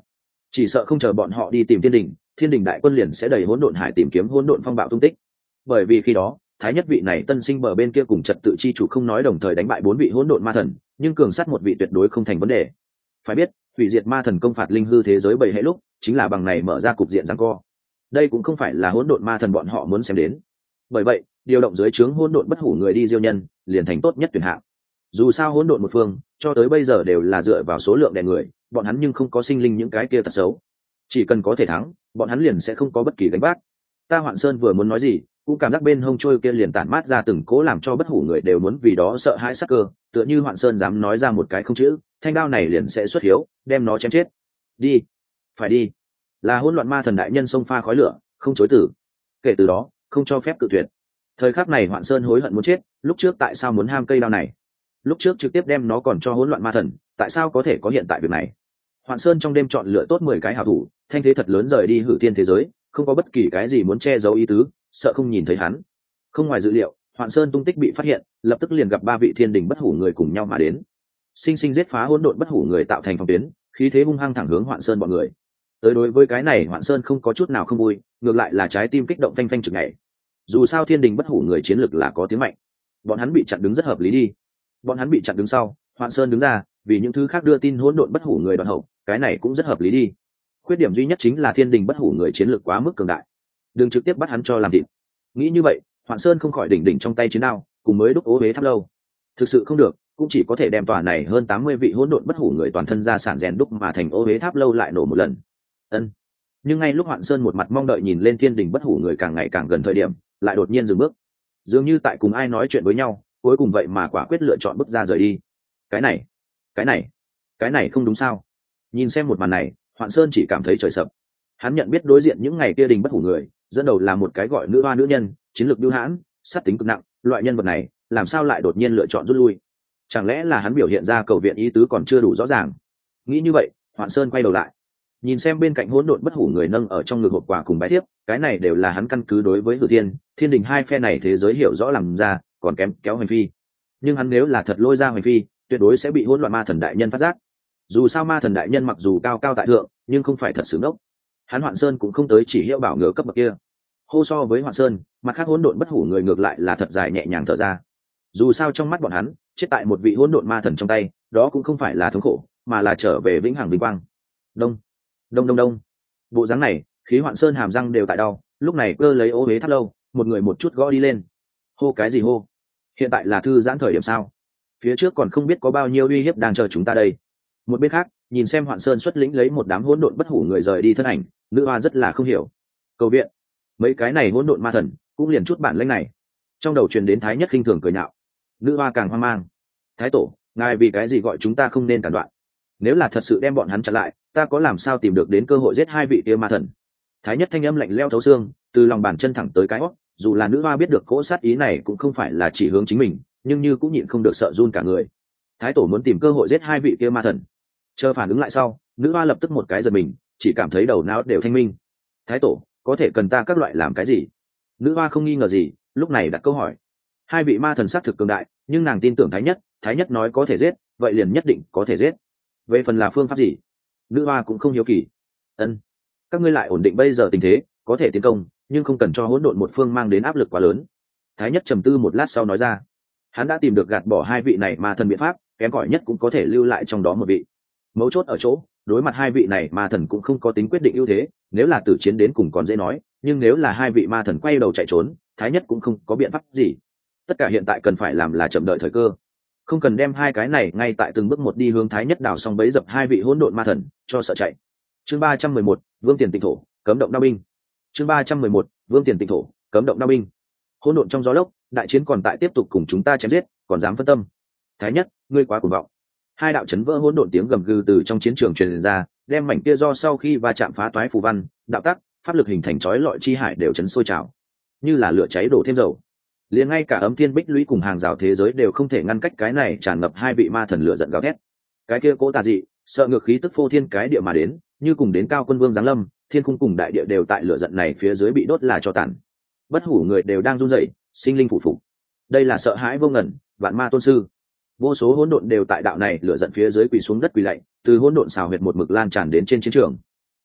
chỉ sợ không chờ bọn họ đi tìm thiên đình, thiên đình đại quân liền sẽ đẩy hỗn độn hải tìm kiếm hỗn độn phong bạo tung tích. Bởi vì khi đó thái nhất vị này tân sinh bờ bên kia cùng trật tự chi chủ không nói đồng thời đánh bại bốn vị hỗn độn ma thần, nhưng cường sát một vị tuyệt đối không thành vấn đề. Phải biết hủy diệt ma thần công phạt linh hư thế giới bảy hệ lúc chính là bằng này mở ra cục diện giằng co. Đây cũng không phải là hỗn độn ma thần bọn họ muốn xem đến. Bởi vậy điều động dưới trướng hỗn độn bất hủ người đi diêu nhân liền thành tốt nhất tuyển hạng. Dù sao hỗn độn một phương cho tới bây giờ đều là dựa vào số lượng đè người, bọn hắn nhưng không có sinh linh những cái kia tật xấu, chỉ cần có thể thắng bọn hắn liền sẽ không có bất kỳ gánh vác. Ta Hoạn Sơn vừa muốn nói gì cũng cảm giác bên hông trôi kia liền tản mát ra từng cố làm cho bất hủ người đều muốn vì đó sợ hãi sắc cơ, tựa như Hoạn Sơn dám nói ra một cái không chữ, thanh đao này liền sẽ xuất hiếu đem nó chém chết. Đi, phải đi. Là hỗn loạn ma thần đại nhân xông pha khói lửa không chối từ, kể từ đó không cho phép cự tuyệt. Thời khắc này Hoạn Sơn hối hận muốn chết, lúc trước tại sao muốn ham cây đao này, lúc trước trực tiếp đem nó còn cho hỗn loạn ma thần, tại sao có thể có hiện tại việc này. Hoạn Sơn trong đêm chọn lựa tốt mười cái hảo thủ, thanh thế thật lớn rời đi Hử Thiên thế giới, không có bất kỳ cái gì muốn che giấu ý tứ, sợ không nhìn thấy hắn. Không ngoài dự liệu, Hoạn Sơn tung tích bị phát hiện, lập tức liền gặp ba vị thiên đình bất hủ người cùng nhau mà đến, sinh sinh giết phá hỗn độn bất hủ người tạo thành phòng tuyến, khí thế hung hăng thẳng hướng Hoạn Sơn bọn người. Tới đối với cái này Hoạn Sơn không có chút nào không vui, ngược lại là trái tim kích động phanh phanh chực nhảy. Dù sao thiên đình bất hủ người chiến lực là có tiếng mạnh, bọn hắn bị chặn đứng rất hợp lý đi. Bọn hắn bị chặn đứng sau, Hoạn Sơn đứng ra vì những thứ khác đưa tin hỗn độn bất hủ người đoạn hậu, cái này cũng rất hợp lý đi. Khuyết điểm duy nhất chính là thiên đình bất hủ người chiến lược quá mức cường đại, đừng trực tiếp bắt hắn cho làm thịt. Nghĩ như vậy, Hoạn Sơn không khỏi đỉnh đỉnh trong tay chiến đao cùng mới đúc ố huế tháp lâu. Thực sự không được cũng chỉ có thể đem tòa này hơn tám mươi vị hỗn độn bất hủ người toàn thân ra sản rèn đúc mà thành ô huế tháp lâu lại nổ một lần. Ân. Nhưng ngay lúc Hoạn Sơn một mặt mong đợi nhìn lên thiên đình bất hủ người càng ngày càng gần thời điểm, lại đột nhiên dừng bước, dường như tại cùng ai nói chuyện với nhau, cuối cùng vậy mà quả quyết lựa chọn bước ra rời đi. Cái này, cái này, cái này không đúng sao? Nhìn xem một màn này, Hoạn Sơn chỉ cảm thấy trời sập. Hắn nhận biết đối diện những ngày kia đình bất hủ người, dẫn đầu là một cái gọi nữ hoa nữ nhân, chiến lược bưu hãn, sát tính cực nặng, loại nhân vật này, làm sao lại đột nhiên lựa chọn rút lui? Chẳng lẽ là hắn biểu hiện ra cầu viện ý tứ còn chưa đủ rõ ràng? Nghĩ như vậy, Hoạn Sơn quay đầu lại, nhìn xem bên cạnh hỗn độn bất hủ người nâng ở trong ngực hộp quà cùng bái thiếp, cái này đều là hắn căn cứ đối với Hử Thiên, Thiên Đình hai phe này thế giới hiểu rõ làm ra, còn kém kéo Hoành Phi. Nhưng hắn nếu là thật lôi ra Hoành Phi, tuyệt đối sẽ bị hỗn loạn ma thần đại nhân phát giác. Dù sao ma thần đại nhân mặc dù cao cao tại thượng, nhưng không phải thật sự ngốc. Hắn Hoạn Sơn cũng không tới chỉ hiệu bảo ngựa cấp bậc kia. Hô so với Hoạn Sơn, mặt khác hỗn độn bất hủ người ngược lại là thật dài nhẹ nhàng thở ra. Dù sao trong mắt bọn hắn, chết tại một vị hỗn độn ma thần trong tay, đó cũng không phải là thống khổ, mà là trở về vĩnh hằng vinh quang. Đông, đông đông đông. Bộ dáng này, khí Hoạn Sơn hàm răng đều tại đau, lúc này cơ lấy ô huế tháp lâu, một người một chút gõ đi lên. Hô cái gì hô? Hiện tại là thư giãn thời điểm sao? Phía trước còn không biết có bao nhiêu uy hiếp đang chờ chúng ta đây. Một bên khác, nhìn xem Hoạn Sơn xuất lĩnh lấy một đám hỗn độn bất hủ người rời đi thân ảnh, nữ hoa rất là không hiểu. Cầu viện, mấy cái này hỗn độn ma thần cũng liền chút bản lĩnh này. Trong đầu truyền đến Thái Nhất khinh thường cười nhạo. Nữ hoa càng hoang mang. Thái tổ, ngài vì cái gì gọi chúng ta không nên cản đoạn? Nếu là thật sự đem bọn hắn chặn lại, ta có làm sao tìm được đến cơ hội giết hai vị kia ma thần? Thái Nhất thanh âm lạnh lẽo thấu xương, từ lòng bàn chân thẳng tới cái hót. Dù là nữ hoa biết được cỗ sát ý này cũng không phải là chỉ hướng chính mình, nhưng như cũng nhịn không được sợ run cả người. Thái tổ muốn tìm cơ hội giết hai vị kia ma thần. Chờ phản ứng lại sau, nữ hoa lập tức một cái giật mình, chỉ cảm thấy đầu não đều thanh minh. Thái tổ, có thể cần ta các loại làm cái gì? Nữ hoa không nghi ngờ gì, lúc này đặt câu hỏi. Hai vị ma thần xác thực cường đại, nhưng nàng tin tưởng Thái Nhất, Thái Nhất nói có thể giết, vậy liền nhất định có thể giết. Về phần là phương pháp gì, nữ hoa cũng không hiếu kỳ. Ân, các ngươi lại ổn định bây giờ tình thế, có thể tiến công, nhưng không cần cho hỗn độn một phương mang đến áp lực quá lớn. Thái Nhất trầm tư một lát sau nói ra, hắn đã tìm được gạt bỏ hai vị này ma thần biện pháp, kém cỏi nhất cũng có thể lưu lại trong đó một vị. Mấu chốt ở chỗ, đối mặt hai vị này ma thần cũng không có tính quyết định ưu thế, nếu là tử chiến đến cùng còn dễ nói, nhưng nếu là hai vị ma thần quay đầu chạy trốn, Thái Nhất cũng không có biện pháp gì. Tất cả hiện tại cần phải làm là chậm đợi thời cơ, không cần đem hai cái này ngay tại từng bước một đi hướng Thái Nhất đào xong bấy dập hai vị hỗn độn ma thần cho sợ chạy. Chương ba trăm mười một, Vương Tiền Tịnh Thổ, cấm động đao binh. Chương ba trăm mười một, Vương Tiền Tịnh Thổ, cấm động đao binh. Hỗn độn trong gió lốc, đại chiến còn tại tiếp tục cùng chúng ta chém giết, còn dám phân tâm? Thái Nhất, ngươi quá cuồng vọng. Hai đạo chấn vỡ hỗn độn tiếng gầm gừ từ trong chiến trường truyền ra, đem mảnh kia do sau khi va chạm phá toái phù văn, đạo tắc, pháp lực hình thành chói lọi chi hải đều chấn sôi trào, như là lửa cháy đổ thêm dầu. Liền ngay cả ấm thiên bích lũy cùng hàng rào thế giới đều không thể ngăn cách cái này tràn ngập hai vị ma thần lửa giận gào thét. Cái kia cố tà dị, sợ ngược khí tức phô thiên cái địa mà đến, như cùng đến cao quân vương giáng lâm, thiên cung cùng đại địa đều tại lửa giận này phía dưới bị đốt là cho tàn. Bất hủ người đều đang run rẩy, sinh linh phủ phục. Đây là sợ hãi vô ngần, vạn ma tôn sư. Vô số hỗn độn đều tại đạo này lửa giận phía dưới quỳ xuống đất quỳ lạy, từ hỗn độn xào huyệt một mực lan tràn đến trên chiến trường.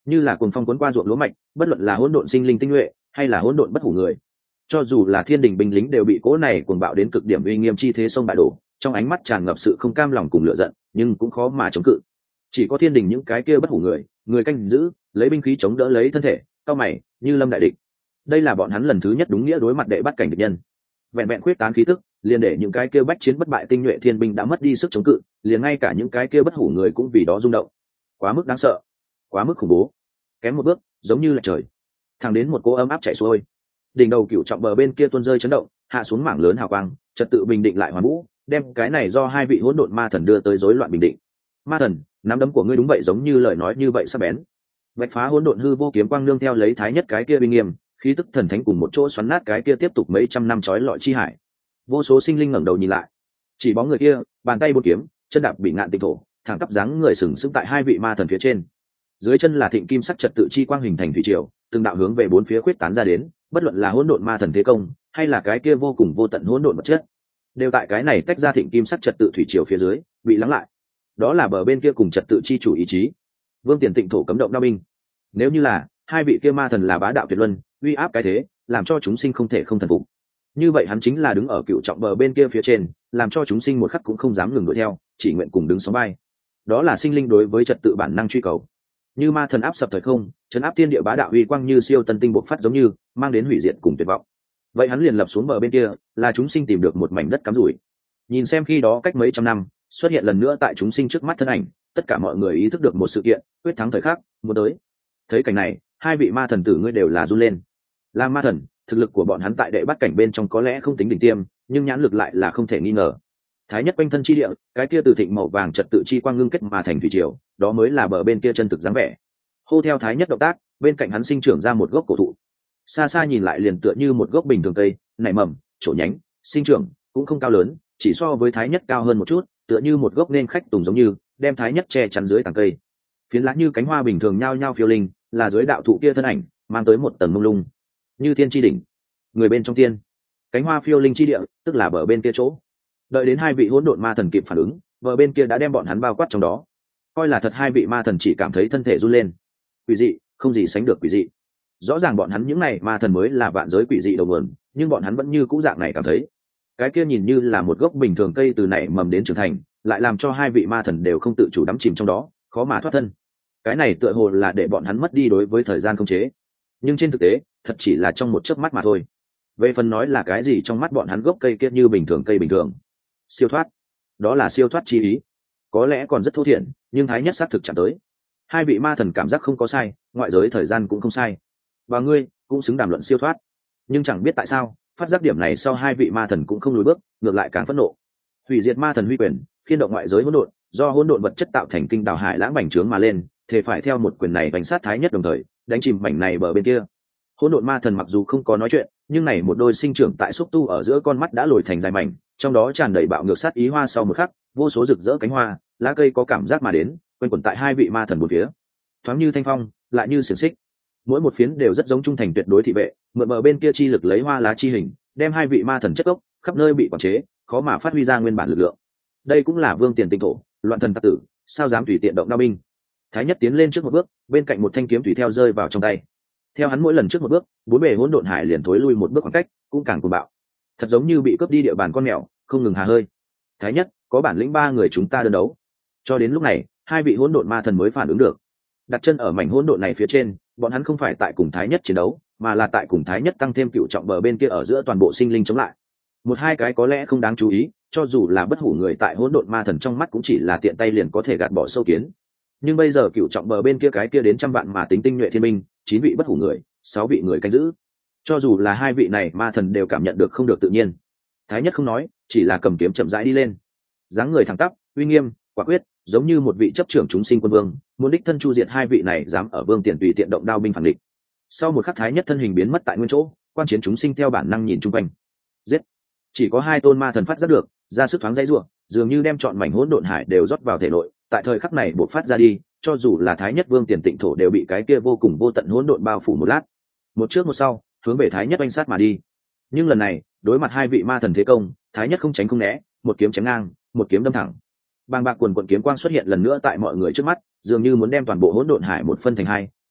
như là cuồng phong cuốn qua ruộng lúa mạch, bất luận là hỗn độn sinh linh tinh nhuệ hay là hỗn độn bất hủ người, cho dù là thiên đình binh lính đều bị cỗ này cuồng bạo đến cực điểm uy nghiêm chi thế sông bại đổ, trong ánh mắt tràn ngập sự không cam lòng cùng lửa giận, nhưng cũng khó mà chống cự. Chỉ có thiên đình những cái kia bất hủ người, người canh giữ, lấy binh khí chống đỡ lấy thân thể, cao mày, như lâm đại địch. Đây là bọn hắn lần thứ nhất đúng nghĩa đối mặt đệ bắt cảnh địch nhân. Vẹn vẹn khuyết tán khí tức, liền để những cái kia bách chiến bất bại tinh nhuệ thiên binh đã mất đi sức chống cự, liền ngay cả những cái kia bất hủ người cũng vì đó rung động. Quá mức đáng sợ, quá mức khủng bố. Kém một bước, giống như là trời. Thẳng đến một cô ấm áp chảy xuôi. Đỉnh đầu cửu trọng bờ bên kia tuôn rơi chấn động, hạ xuống mảng lớn hào quang, trật tự bình định lại hoàn vũ, đem cái này do hai vị hỗn độn ma thần đưa tới rối loạn bình định. Ma thần, nắm đấm của ngươi đúng vậy giống như lời nói như vậy sắc bén. Vạch phá hỗn độn hư vô kiếm quang nương theo lấy thái nhất cái kia uy nghiêm, khí tức thần thánh cùng một chỗ xoắn nát cái kia tiếp tục mấy trăm năm chói lọi chi hải. Vô số sinh linh ngẩng đầu nhìn lại, chỉ bóng người kia, bàn tay bốn kiếm, chân đạp bị ngạn tịnh thổ, thẳng tắp dáng người sừng sững tại hai vị ma thần phía trên. Dưới chân là thịnh kim sắc trật tự chi quang hình thành thủy triều, từng đạo hướng về bốn phía khuyết tán ra đến, bất luận là hỗn độn ma thần thế công, hay là cái kia vô cùng vô tận hỗn độn vật chất, đều tại cái này tách ra thịnh kim sắc trật tự thủy triều phía dưới, bị lắng lại. Đó là bờ bên kia cùng trật tự chi chủ ý chí. Vương Tiền Tịnh thổ cấm động đao binh. Nếu như là hai vị kia ma thần là bá đạo tuyệt luân, uy áp cái thế, làm cho chúng sinh không thể không thần phục. Như vậy hắn chính là đứng ở cựu trọng bờ bên kia phía trên, làm cho chúng sinh một khắc cũng không dám ngừng đuổi theo, chỉ nguyện cùng đứng sóng vai. Đó là sinh linh đối với trật tự bản năng truy cầu. Như ma thần áp sập thời không, trấn áp thiên địa bá đạo uy quang như siêu tân tinh bộc phát giống như, mang đến hủy diệt cùng tuyệt vọng. Vậy hắn liền lập xuống bờ bên kia, là chúng sinh tìm được một mảnh đất cắm rủi. Nhìn xem khi đó cách mấy trăm năm, xuất hiện lần nữa tại chúng sinh trước mắt thân ảnh, tất cả mọi người ý thức được một sự kiện, quyết thắng thời khắc muốn tới. Thấy cảnh này, hai vị ma thần tử ngươi đều là run lên. Là ma thần, thực lực của bọn hắn tại đệ bắt cảnh bên trong có lẽ không tính đỉnh tiêm, nhưng nhãn lực lại là không thể nghi ngờ. Thái nhất quanh thân chi địa, cái kia từ thịnh màu vàng trật tự chi quang ngưng kết mà thành thủy triều, đó mới là bờ bên kia chân thực dáng vẻ. Hô theo thái nhất động tác, bên cạnh hắn sinh trưởng ra một gốc cổ thụ. Xa xa nhìn lại liền tựa như một gốc bình thường cây, nảy mầm, trổ nhánh, sinh trưởng cũng không cao lớn, chỉ so với thái nhất cao hơn một chút, tựa như một gốc nên khách tùng giống như, đem thái nhất che chắn dưới tàng cây. Phiến lá như cánh hoa bình thường nhao nhao phiêu linh, là dưới đạo thụ kia thân ảnh, mang tới một tầng mông lung, như thiên chi đỉnh. Người bên trong tiên, cánh hoa phiêu linh chi địa, tức là bờ bên kia chỗ. Đợi đến hai vị hỗn độn ma thần kịp phản ứng, bờ bên kia đã đem bọn hắn bao quát trong đó. Coi là thật hai vị ma thần chỉ cảm thấy thân thể run lên. Quỷ dị, không gì sánh được quỷ dị. Rõ ràng bọn hắn những này ma thần mới là vạn giới quỷ dị đầu nguồn, nhưng bọn hắn vẫn như cũ dạng này cảm thấy. Cái kia nhìn như là một gốc bình thường cây từ nảy mầm đến trưởng thành, lại làm cho hai vị ma thần đều không tự chủ đắm chìm trong đó, khó mà thoát thân. Cái này tựa hồ là để bọn hắn mất đi đối với thời gian khống chế, nhưng trên thực tế thật chỉ là trong một chớp mắt mà thôi. Về phần nói là cái gì trong mắt bọn hắn gốc cây kia như bình thường cây bình thường, siêu thoát, đó là siêu thoát chi ý, có lẽ còn rất thô thiển, nhưng thái nhất xác thực chạm tới. Hai vị ma thần cảm giác không có sai, ngoại giới thời gian cũng không sai, và ngươi cũng xứng đàm luận siêu thoát. Nhưng chẳng biết tại sao phát giác điểm này sau hai vị ma thần cũng không lùi bước, ngược lại càng phẫn nộ. Hủy diệt ma thần huy quyền, khiên động ngoại giới hỗn độn, do hỗn độn vật chất tạo thành kinh đảo hải lãng bành trướng mà lên, thể phải theo một quyền này đánh sát thái nhất đồng thời đánh chìm mảnh này bờ bên kia. Hỗn độn ma thần mặc dù không có nói chuyện, nhưng này một đôi sinh trưởng tại xúc tu ở giữa con mắt đã lồi thành dài mảnh, trong đó tràn đầy bạo ngược sát ý hoa sau một khắc, vô số rực rỡ cánh hoa, lá cây có cảm giác mà đến, quanh quẩn tại hai vị ma thần bốn phía, thoáng như thanh phong, lại như xiềng xích. Mỗi một phiến đều rất giống trung thành tuyệt đối thị vệ, mượn bờ bên kia chi lực lấy hoa lá chi hình, đem hai vị ma thần chất gốc, khắp nơi bị quản chế, khó mà phát huy ra nguyên bản lực lượng. Đây cũng là Vương Tiền Tinh thổ, loạn thần tặc tử, sao dám tùy tiện động đao binh. Thái nhất tiến lên trước một bước, bên cạnh một thanh kiếm tùy theo rơi vào trong tay. Theo hắn mỗi lần trước một bước, bốn bề hỗn độn hải liền thối lui một bước khoảng cách, cũng càng cuồng bạo. Thật giống như bị cướp đi địa bàn con mèo, không ngừng hà hơi. Thái nhất, có bản lĩnh ba người chúng ta đơn đấu. Cho đến lúc này, hai vị hỗn độn ma thần mới phản ứng được. Đặt chân ở mảnh hỗn độn này phía trên, bọn hắn không phải tại cùng thái nhất chiến đấu, mà là tại cùng thái nhất tăng thêm cựu trọng bờ bên kia ở giữa toàn bộ sinh linh chống lại. Một hai cái có lẽ không đáng chú ý, cho dù là bất hủ người tại hỗn độn ma thần trong mắt cũng chỉ là tiện tay liền có thể gạt bỏ sâu kiến. Nhưng bây giờ cựu trọng bờ bên kia cái kia đến trăm vạn mà tính tinh nhuệ thiên minh, chín vị bất hủ người, sáu vị người canh giữ. Cho dù là hai vị này ma thần đều cảm nhận được không được tự nhiên. Thái nhất không nói, chỉ là cầm kiếm chậm rãi đi lên. Dáng người thẳng tắp, uy nghiêm, quả quyết, giống như một vị chấp trưởng chúng sinh quân vương, muốn đích thân chu diệt hai vị này dám ở Vương Tiền tùy tiện động đao binh phản địch. Sau một khắc thái nhất thân hình biến mất tại nguyên chỗ, quan chiến chúng sinh theo bản năng nhìn chung quanh. Giết! Chỉ có hai tôn ma thần phát giác được, ra sức thoáng dãy rủa, dường như đem trọn mảnh hỗn độn hải đều rót vào thể nội, tại thời khắc này buộc phát ra đi, cho dù là thái nhất Vương Tiền Tịnh thổ đều bị cái kia vô cùng vô tận hỗn độn bao phủ một lát. Một trước một sau, hướng về thái nhất oanh sát mà đi. Nhưng lần này, đối mặt hai vị ma thần thế công, thái nhất không tránh không né, một kiếm chém ngang, một kiếm đâm thẳng. Bàng bạc quần quần kiếm quang xuất hiện lần nữa tại mọi người trước mắt, dường như muốn đem toàn bộ hỗn độn hải một phân thành hai,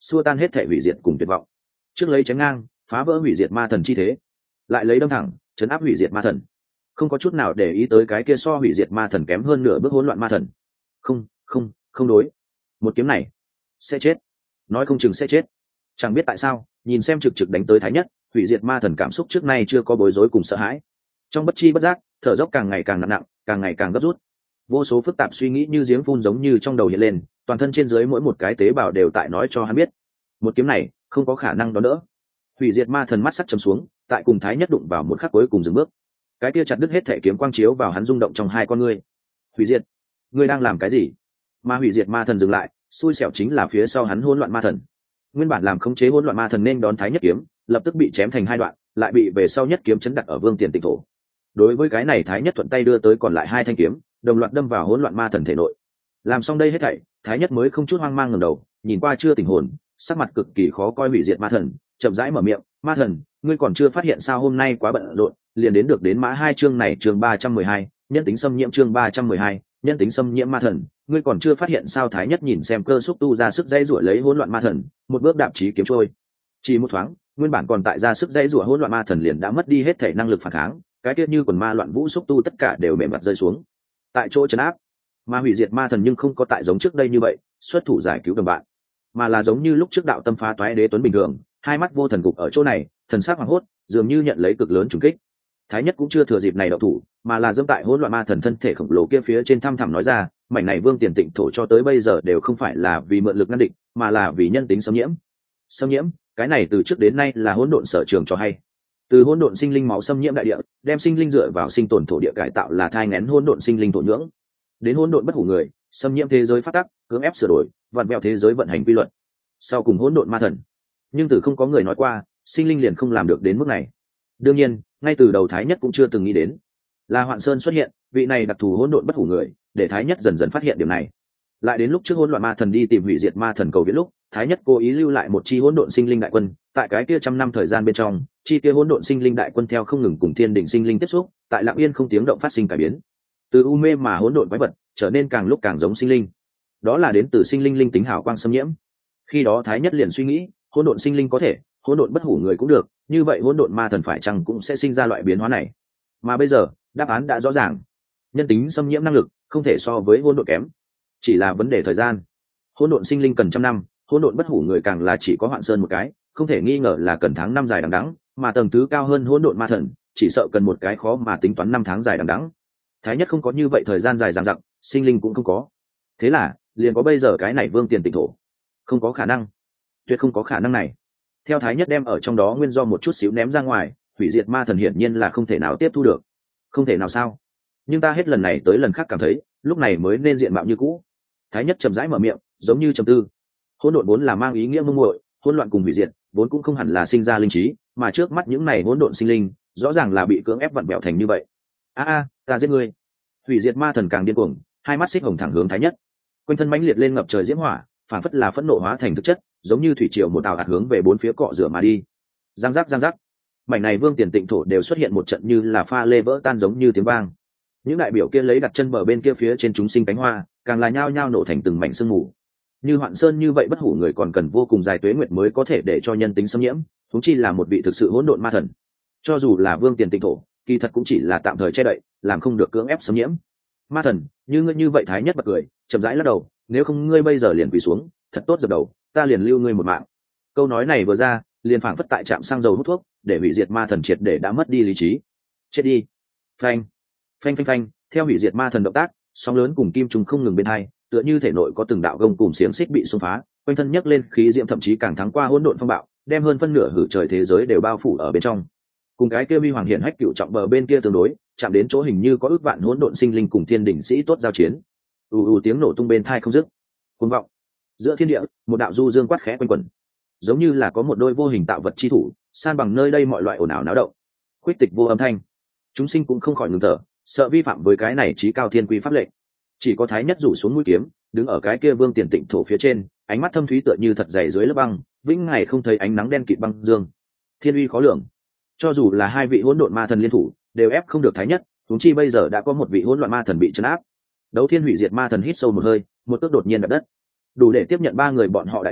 xua tan hết thể hủy diệt cùng tuyệt vọng. Trước lấy chém ngang phá vỡ hủy diệt ma thần chi thế, lại lấy đâm thẳng chấn áp hủy diệt ma thần, không có chút nào để ý tới cái kia so hủy diệt ma thần kém hơn nửa bước hỗn loạn ma thần. Không không không đối, một kiếm này sẽ chết, nói không chừng sẽ chết. Chẳng biết tại sao nhìn xem trực trực đánh tới thái nhất, hủy diệt ma thần cảm xúc trước nay chưa có bối rối cùng sợ hãi. Trong bất chi bất giác thở dốc càng ngày càng nặng nặng, càng ngày càng gấp rút. Vô số phức tạp suy nghĩ như giếng phun giống như trong đầu hiện lên, toàn thân trên dưới mỗi một cái tế bào đều tại nói cho hắn biết, một kiếm này không có khả năng đón đỡ. Hủy diệt ma thần mắt sắc chầm xuống, tại cùng thái nhất đụng vào một khắc cuối cùng dừng bước. Cái kia chặt đứt hết thể kiếm quang chiếu vào hắn rung động trong hai con ngươi. Hủy diệt, ngươi đang làm cái gì? Mà hủy diệt ma thần dừng lại, xui xẻo chính là phía sau hắn hỗn loạn ma thần. Nguyên bản làm khống chế hỗn loạn ma thần nên đón thái nhất kiếm, lập tức bị chém thành hai đoạn, lại bị về sau nhất kiếm chấn đặt ở vương tiền tịnh thổ. Đối với cái này thái nhất thuận tay đưa tới còn lại hai thanh kiếm, đồng loạt đâm vào hỗn loạn ma thần thể nội. Làm xong đây hết thảy, thái nhất mới không chút hoang mang ngẩng đầu, nhìn qua chưa tỉnh hồn, sắc mặt cực kỳ khó coi hủy diệt ma thần, chậm rãi mở miệng, ma thần, ngươi còn chưa phát hiện sao hôm nay quá bận rộn, liền đến được đến mã hai chương này chương ba trăm mười hai, nhân tính xâm nhiễm chương ba trăm mười hai, nhân tính xâm nhiễm ma thần, ngươi còn chưa phát hiện sao? Thái nhất nhìn xem cơ xúc tu ra sức dây rủa lấy hỗn loạn ma thần, một bước đạp chí kiếm trôi. Chỉ một thoáng, nguyên bản còn tại ra sức dây rủa hỗn loạn ma thần liền đã mất đi hết thể năng lực phản kháng, cái tiết như quần ma loạn vũ xúc tu tất cả đều mềm mặt rơi xuống tại chỗ chấn áp. Mà hủy diệt ma thần nhưng không có tại giống trước đây như vậy xuất thủ giải cứu đồng bạn, mà là giống như lúc trước đạo tâm phá toái đế tuấn bình thường, hai mắt vô thần gục ở chỗ này, thần sắc hoảng hốt, dường như nhận lấy cực lớn trùng kích. Thái nhất cũng chưa thừa dịp này đậu thủ, mà là dẫm tại hỗn loạn ma thần thân thể khổng lồ kia phía trên, thăm thẳm nói ra, mảnh này vương tiền tịnh thổ cho tới bây giờ đều không phải là vì mượn lực ngăn địch, mà là vì nhân tính xâm nhiễm. Xâm nhiễm, cái này từ trước đến nay là hỗn độn sở trường cho hay. Từ hỗn độn sinh linh máu xâm nhiễm đại địa, đem sinh linh dựa vào sinh tồn thổ địa cải tạo là thai nghén hỗn độn sinh linh thổ nhưỡng, đến hỗn độn bất hủ người, xâm nhiễm thế giới phát tắc, cưỡng ép sửa đổi, vặn vẹo thế giới vận hành quy luật. Sau cùng hỗn độn ma thần, nhưng từ không có người nói qua, sinh linh liền không làm được đến mức này. Đương nhiên, ngay từ đầu Thái nhất cũng chưa từng nghĩ đến, là Hoạn Sơn xuất hiện, vị này đặc thù hỗn độn bất hủ người, để Thái nhất dần dần phát hiện điểm này. Lại đến lúc trước hỗn loạn ma thần đi tìm hủy diệt ma thần cầu viện lúc, Thái nhất cố ý lưu lại một chi hỗn độn sinh linh đại quân, tại cái kia trăm năm thời gian bên trong, chi kia hỗn độn sinh linh đại quân theo không ngừng cùng thiên đỉnh sinh linh tiếp xúc, tại lặng yên không tiếng động phát sinh cải biến. Từ u mê mà hỗn độn quái vật trở nên càng lúc càng giống sinh linh, đó là đến từ sinh linh linh tính hào quang xâm nhiễm. Khi đó Thái nhất liền suy nghĩ, hỗn độn sinh linh có thể, hỗn độn bất hủ người cũng được, như vậy hỗn độn ma thần phải chăng cũng sẽ sinh ra loại biến hóa này? Mà bây giờ đáp án đã rõ ràng, nhân tính xâm nhiễm năng lực không thể so với hỗn độn kém, chỉ là vấn đề thời gian. Hỗn độn sinh linh cần trăm năm, hỗn độn bất hủ người càng là chỉ có Hoạn Sơn một cái, không thể nghi ngờ là cần tháng năm dài đằng đẵng, mà tầng thứ cao hơn hỗn độn ma thần chỉ sợ cần một cái khó mà tính toán năm tháng dài đằng đẵng. Thái nhất không có như vậy thời gian dài dằng dặc, sinh linh cũng không có, thế là liền có bây giờ cái này vương tiền tịnh thổ. Không có khả năng, tuyệt không có khả năng này. Theo Thái nhất đem ở trong đó nguyên do một chút xíu ném ra ngoài, hủy diệt ma thần hiển nhiên là không thể nào tiếp thu được. Không thể nào sao? Nhưng ta hết lần này tới lần khác cảm thấy lúc này mới nên diện mạo như cũ. Thái nhất chậm rãi mở miệng, giống như trầm tư. Hỗn độn vốn là mang ý nghĩa mông muội, hỗn loạn cùng hủy diệt vốn cũng không hẳn là sinh ra linh trí, mà trước mắt những này hỗn độn sinh linh rõ ràng là bị cưỡng ép vặn bẹo thành như vậy. A a, ta giết ngươi! Hủy diệt ma thần càng điên cuồng, hai mắt xích hồng thẳng hướng Thái nhất, quanh thân mãnh liệt lên ngập trời diễm hỏa, phản phất là phẫn nộ hóa thành thực chất, giống như thủy triều một ảo ạt hướng về bốn phía cọ rửa mà đi. Giang giác giang giác, mảnh này vương tiền tịnh thổ đều xuất hiện một trận như là pha lê vỡ tan giống như tiếng vang. Những đại biểu kia lấy đặt chân bờ bên kia phía trên chúng sinh cánh hoa, càng là nhao nhao nổ thành từng mảnh sương mù. Như Hoạn Sơn như vậy bất hủ người còn cần vô cùng dài tuế nguyệt mới có thể để cho nhân tính xâm nhiễm, chúng chi là một vị thực sự hỗn độn ma thần. Cho dù là vương tiền tịnh thổ, kỳ thật cũng chỉ là tạm thời che đậy, làm không được cưỡng ép xâm nhiễm. Ma thần, như ngươi như vậy Thái nhất bật cười, chậm rãi lắc đầu, nếu không ngươi bây giờ liền quỳ xuống, thật tốt dập đầu, ta liền lưu ngươi một mạng. Câu nói này vừa ra, liền phảng phất tại trạm xăng dầu hút thuốc, để hủy diệt ma thần triệt để đã mất đi lý trí. Chết đi! Phanh, phanh phanh phanh, theo hủy diệt ma thần động tác, sóng lớn cùng kim trùng không ngừng bên hai, tựa như thể nội có từng đạo gông cùng xiềng xích bị xung phá, quanh thân nhấc lên khí diễm thậm chí càng thắng qua hỗn độn phong bạo, đem hơn phân nửa hử trời thế giới đều bao phủ ở bên trong. Cùng cái kia vi hoàng hiển hách cựu trọng bờ bên kia tương đối, chạm đến chỗ hình như có ước vạn hỗn độn sinh linh cùng thiên đỉnh sĩ tốt giao chiến. ù ù tiếng nổ tung bên thai không dứt, cuồng vọng giữa thiên địa, một đạo du dương quát khẽ quanh quẩn, giống như là có một đôi vô hình tạo vật chi thủ san bằng nơi đây mọi loại ồn ào náo động. Khuyết tịch vô âm thanh, chúng sinh cũng không khỏi ngừng thở, sợ vi phạm với cái này chí cao thiên quy pháp lệnh. Chỉ có Thái nhất rủ xuống mũi kiếm, đứng ở cái kia vương tiền tịnh thổ phía trên, ánh mắt thâm thúy tựa như thật dày dưới lớp băng, vĩnh ngày không thấy ánh nắng đen kịt băng dương, thiên uy khó lường. Cho dù là hai vị hỗn độn ma thần liên thủ, đều ép không được Thái nhất, huống chi bây giờ đã có một vị hỗn loạn ma thần bị trấn áp. Đấu thiên hủy diệt ma thần hít sâu một hơi, một cước đột nhiên đập đất, đủ để tiếp nhận ba người bọn họ đại chiến,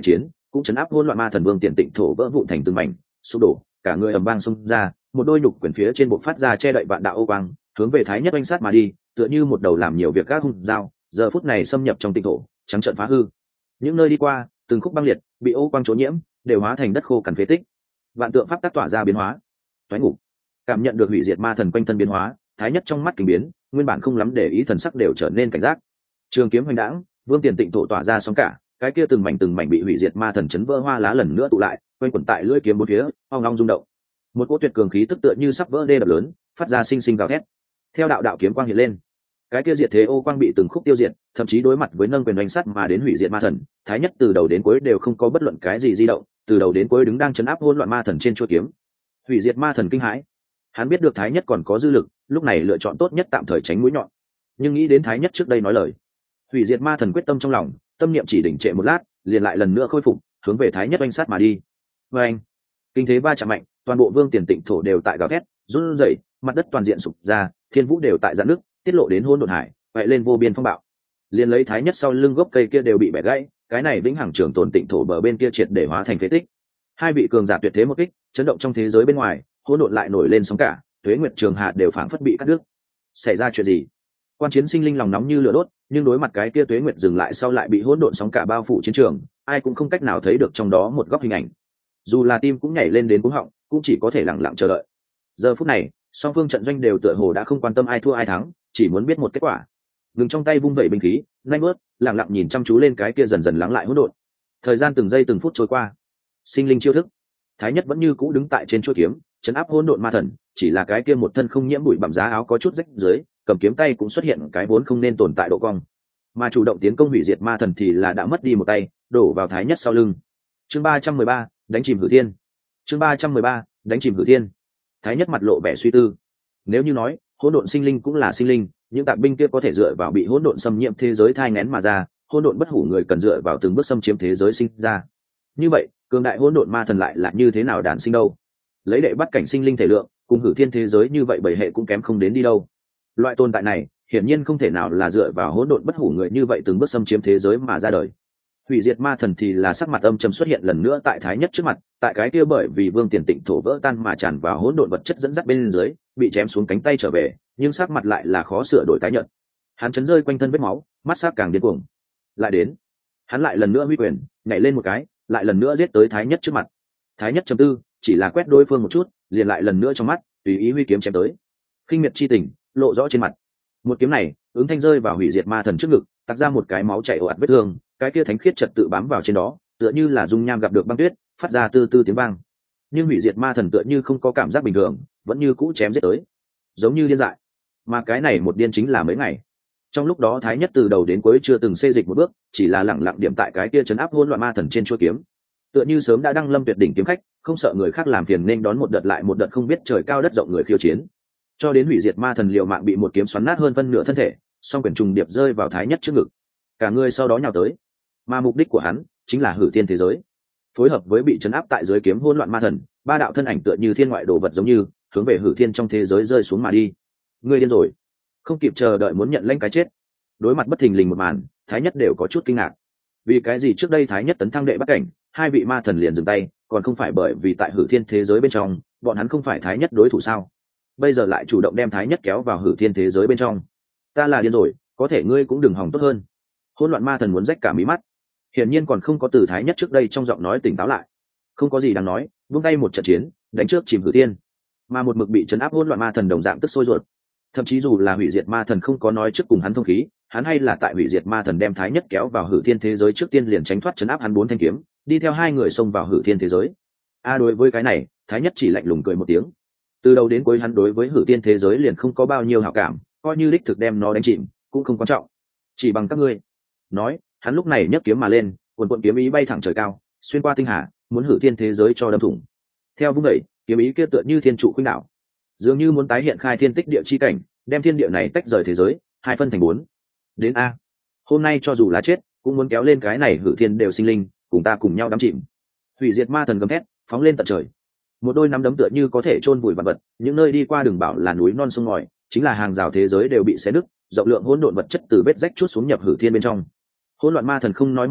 cũng chấn áp hỗn loạn ma thần vương tiền tịnh thổ vỡ vụn thành từng mảnh sụp đổ, cả người ầm vang xông ra, một đôi nhục quyển phía trên bộ phát ra che đậy vạn đạo ô quang, hướng về thái nhất oanh sát mà đi, tựa như một đầu làm nhiều việc gác hung dao, giờ phút này xâm nhập trong tịnh thổ, trắng trợn phá hư. Những nơi đi qua, từng khúc băng liệt, bị ô quang trốn nhiễm, đều hóa thành đất khô cằn phế tích. Vạn tượng pháp tác tỏa ra biến hóa. Toái ngục. Cảm nhận được hủy diệt ma thần quanh thân biến hóa, thái nhất trong mắt kinh biến, nguyên bản không lắm để ý thần sắc đều trở nên cảnh giác. Trường kiếm hoành đãng, vương tiền tịnh thổ tỏa ra sóng cả, cái kia từng mảnh từng mảnh bị hủy diệt ma thần chấn vỡ hoa lá lần nữa tụ lại, quanh quẩn tại lưỡi kiếm bốn phía, ong ong rung động. Một cỗ tuyệt cường khí tức tựa như sắp vỡ đê đập lớn, phát ra sinh sinh gào thét. Theo đạo đạo kiếm quang hiện lên, cái kia diệt thế ô quang bị từng khúc tiêu diệt, thậm chí đối mặt với nâng quyền đánh sắt mà đến hủy diệt ma thần, thái nhất từ đầu đến cuối đều không có bất luận cái gì di động, từ đầu đến cuối đứng đang chấn áp hỗn loạn ma thần trên chuôi kiếm. Hủy diệt ma thần kinh hãi, hắn biết được thái nhất còn có dư lực, lúc này lựa chọn tốt nhất tạm thời tránh mũi nhọn. Nhưng nghĩ đến thái nhất trước đây nói lời, hủy diệt ma thần quyết tâm trong lòng, tâm niệm chỉ đỉnh trệ một lát, liền lại lần nữa khôi phục, hướng về thái nhất oanh sát mà đi. Và anh, kinh thế va chạm mạnh, toàn bộ vương tiền tịnh thổ đều tại gào thét, run rẩy, mặt đất toàn diện sụp ra, thiên vũ đều tại giãn nước, tiết lộ đến hỗn độn hải, vậy lên vô biên phong bạo. Liền lấy thái nhất sau lưng gốc cây kia đều bị bẻ gãy, cái này vĩnh hằng trường tồn tịnh thổ bờ bên kia triệt để hóa thành phế tích. Hai vị cường giả tuyệt thế một kích, chấn động trong thế giới bên ngoài, hỗn độn lại nổi lên sóng cả, tuế nguyệt trường hạ đều phảng phất bị cắt đứt. Xảy ra chuyện gì? Quan chiến sinh linh lòng nóng như lửa đốt, nhưng đối mặt cái kia tuế nguyệt dừng lại sau lại bị hỗn độn sóng cả bao phủ chiến trường, ai cũng không cách nào thấy được trong đó một góc hình ảnh. Dù là tim cũng nhảy lên đến cuống họng, cũng chỉ có thể lặng lặng chờ đợi. Giờ phút này, song phương trận doanh đều tựa hồ đã không quan tâm ai thua ai thắng, chỉ muốn biết một kết quả. Ngừng trong tay vung vẩy binh khí, nhanh bước, lặng lặng nhìn chăm chú lên cái kia dần dần lắng lại hỗn độn. Thời gian từng giây từng phút trôi qua. Sinh linh chiêu thức, thái nhất vẫn như cũ đứng tại trên chuôi kiếm, chấn áp hỗn độn ma thần, chỉ là cái kia một thân không nhiễm bụi bặm giá áo có chút rách dưới, cầm kiếm tay cũng xuất hiện cái vốn không nên tồn tại độ cong. Mà chủ động tiến công hủy diệt ma thần thì là đã mất đi một tay, đổ vào thái nhất sau lưng. Chương ba trăm mười ba, đánh chìm hử thiên. Chương ba trăm mười ba, đánh chìm hử thiên. Thái nhất mặt lộ vẻ suy tư. Nếu như nói, hỗn độn sinh linh cũng là sinh linh, những tạp binh kia có thể dựa vào bị hỗn độn xâm nhiễm thế giới thai nghén mà ra, hỗn độn bất hủ người cần dựa vào từng bước xâm chiếm thế giới sinh ra. Như vậy, cường đại hỗn độn ma thần lại là như thế nào đản sinh đâu? Lấy đệ bắt cảnh sinh linh thể lượng, cùng hử thiên thế giới như vậy bảy hệ cũng kém không đến đi đâu. Loại tồn tại này, hiển nhiên không thể nào là dựa vào hỗn độn bất hủ người như vậy từng bước xâm chiếm thế giới mà ra đời. Hủy diệt ma thần thì là sắc mặt âm trầm xuất hiện lần nữa tại thái nhất trước mặt, tại cái kia bởi vì vương tiền tịnh thổ vỡ tan mà tràn vào hỗn độn vật chất dẫn dắt bên dưới, bị chém xuống cánh tay trở về, nhưng sắc mặt lại là khó sửa đổi tái nhợt. Hắn chấn rơi quanh thân vết máu, mắt sắc càng điên cuồng. Lại đến, hắn lại lần nữa huy quyền, nhảy lên một cái, lại lần nữa giết tới thái nhất trước mặt. Thái nhất trầm tư, chỉ là quét đối phương một chút, liền lại lần nữa trong mắt, tùy ý huy kiếm chém tới. Khinh miệt chi tình lộ rõ trên mặt. Một kiếm này, ứng thanh rơi vào hủy diệt ma thần trước ngực, tạc ra một cái máu chảy ồ ạt vết thương, cái kia thánh khiết trật tự bám vào trên đó, tựa như là dung nham gặp được băng tuyết, phát ra tư tư tiếng vang. Nhưng hủy diệt ma thần tựa như không có cảm giác bình thường, vẫn như cũ chém giết tới, giống như điên dại. Mà cái này một điên chính là mấy ngày. Trong lúc đó thái nhất từ đầu đến cuối chưa từng xê dịch một bước, chỉ là lẳng lặng điểm tại cái kia chấn áp hỗn loạn ma thần trên chuôi kiếm, tựa như sớm đã đăng lâm tuyệt đỉnh kiếm khách, không sợ người khác làm phiền nên đón một đợt lại một đợt không biết trời cao đất rộng người khiêu chiến. Cho đến hủy diệt ma thần liều mạng bị một kiếm xoắn nát hơn phân nửa thân thể, song quyển trùng điệp rơi vào thái nhất trước ngực. Cả người sau đó nhào tới, mà mục đích của hắn chính là hử thiên thế giới. Phối hợp với bị chấn áp tại dưới kiếm hỗn loạn ma thần, ba đạo thân ảnh tựa như thiên ngoại đồ vật giống như hướng về hử thiên trong thế giới rơi xuống mà đi. Ngươi điên rồi, không kịp chờ đợi muốn nhận lãnh cái chết. Đối mặt bất thình lình một màn, thái nhất đều có chút kinh ngạc. Vì cái gì trước đây thái nhất tấn thăng đệ bắt cảnh, hai vị ma thần liền dừng tay, còn không phải bởi vì tại hử thiên thế giới bên trong, bọn hắn không phải thái nhất đối thủ sao? Bây giờ lại chủ động đem thái nhất kéo vào hử thiên thế giới bên trong. Ta là điên rồi, có thể ngươi cũng đừng hòng tốt hơn. Hỗn loạn ma thần muốn rách cả mí mắt, hiển nhiên còn không có từ thái nhất trước đây trong giọng nói tỉnh táo lại. Không có gì đáng nói, buông tay một trận chiến, đánh trước chìm hử thiên. Mà một mực bị chấn áp hỗn loạn ma thần đồng dạng tức sôi ruột. Thậm chí dù là hủy diệt ma thần không có nói trước cùng hắn thông khí, hắn hay là tại hủy diệt ma thần đem thái nhất kéo vào hử thiên thế giới trước tiên liền tránh thoát chấn áp hắn bốn thanh kiếm, đi theo hai người xông vào hử thiên thế giới. A đối với cái này, thái nhất chỉ lạnh lùng cười một tiếng. Từ đầu đến cuối hắn đối với hử thiên thế giới liền không có bao nhiêu hảo cảm, coi như đích thực đem nó đánh chìm cũng không quan trọng, chỉ bằng các ngươi. Nói, hắn lúc này nhấc kiếm mà lên, cuồn cuộn kiếm ý bay thẳng trời cao, xuyên qua tinh hà, muốn hử thiên thế giới cho đâm thủng. Theo vung đẩy, kiếm ý kia tựa như thiên trụ khuynh đảo, dường như muốn tái hiện khai thiên tích địa chi cảnh, đem thiên địa này tách rời thế giới, hai phân thành bốn. Đến a, hôm nay cho dù là chết, cũng muốn kéo lên cái này hử thiên đều sinh linh, cùng ta cùng nhau đắm chìm. Hủy diệt ma thần gầm thét, phóng lên tận trời. Một đôi nắm đấm tựa như có thể chôn vùi vật vật, những nơi đi qua đừng bảo là núi non sông ngòi, chính là hàng rào thế giới đều bị xé nứt, rộng lượng hỗn độn vật chất từ vết rách chuốt xuống nhập hử thiên bên trong. Hỗn loạn ma thần không nói một lời,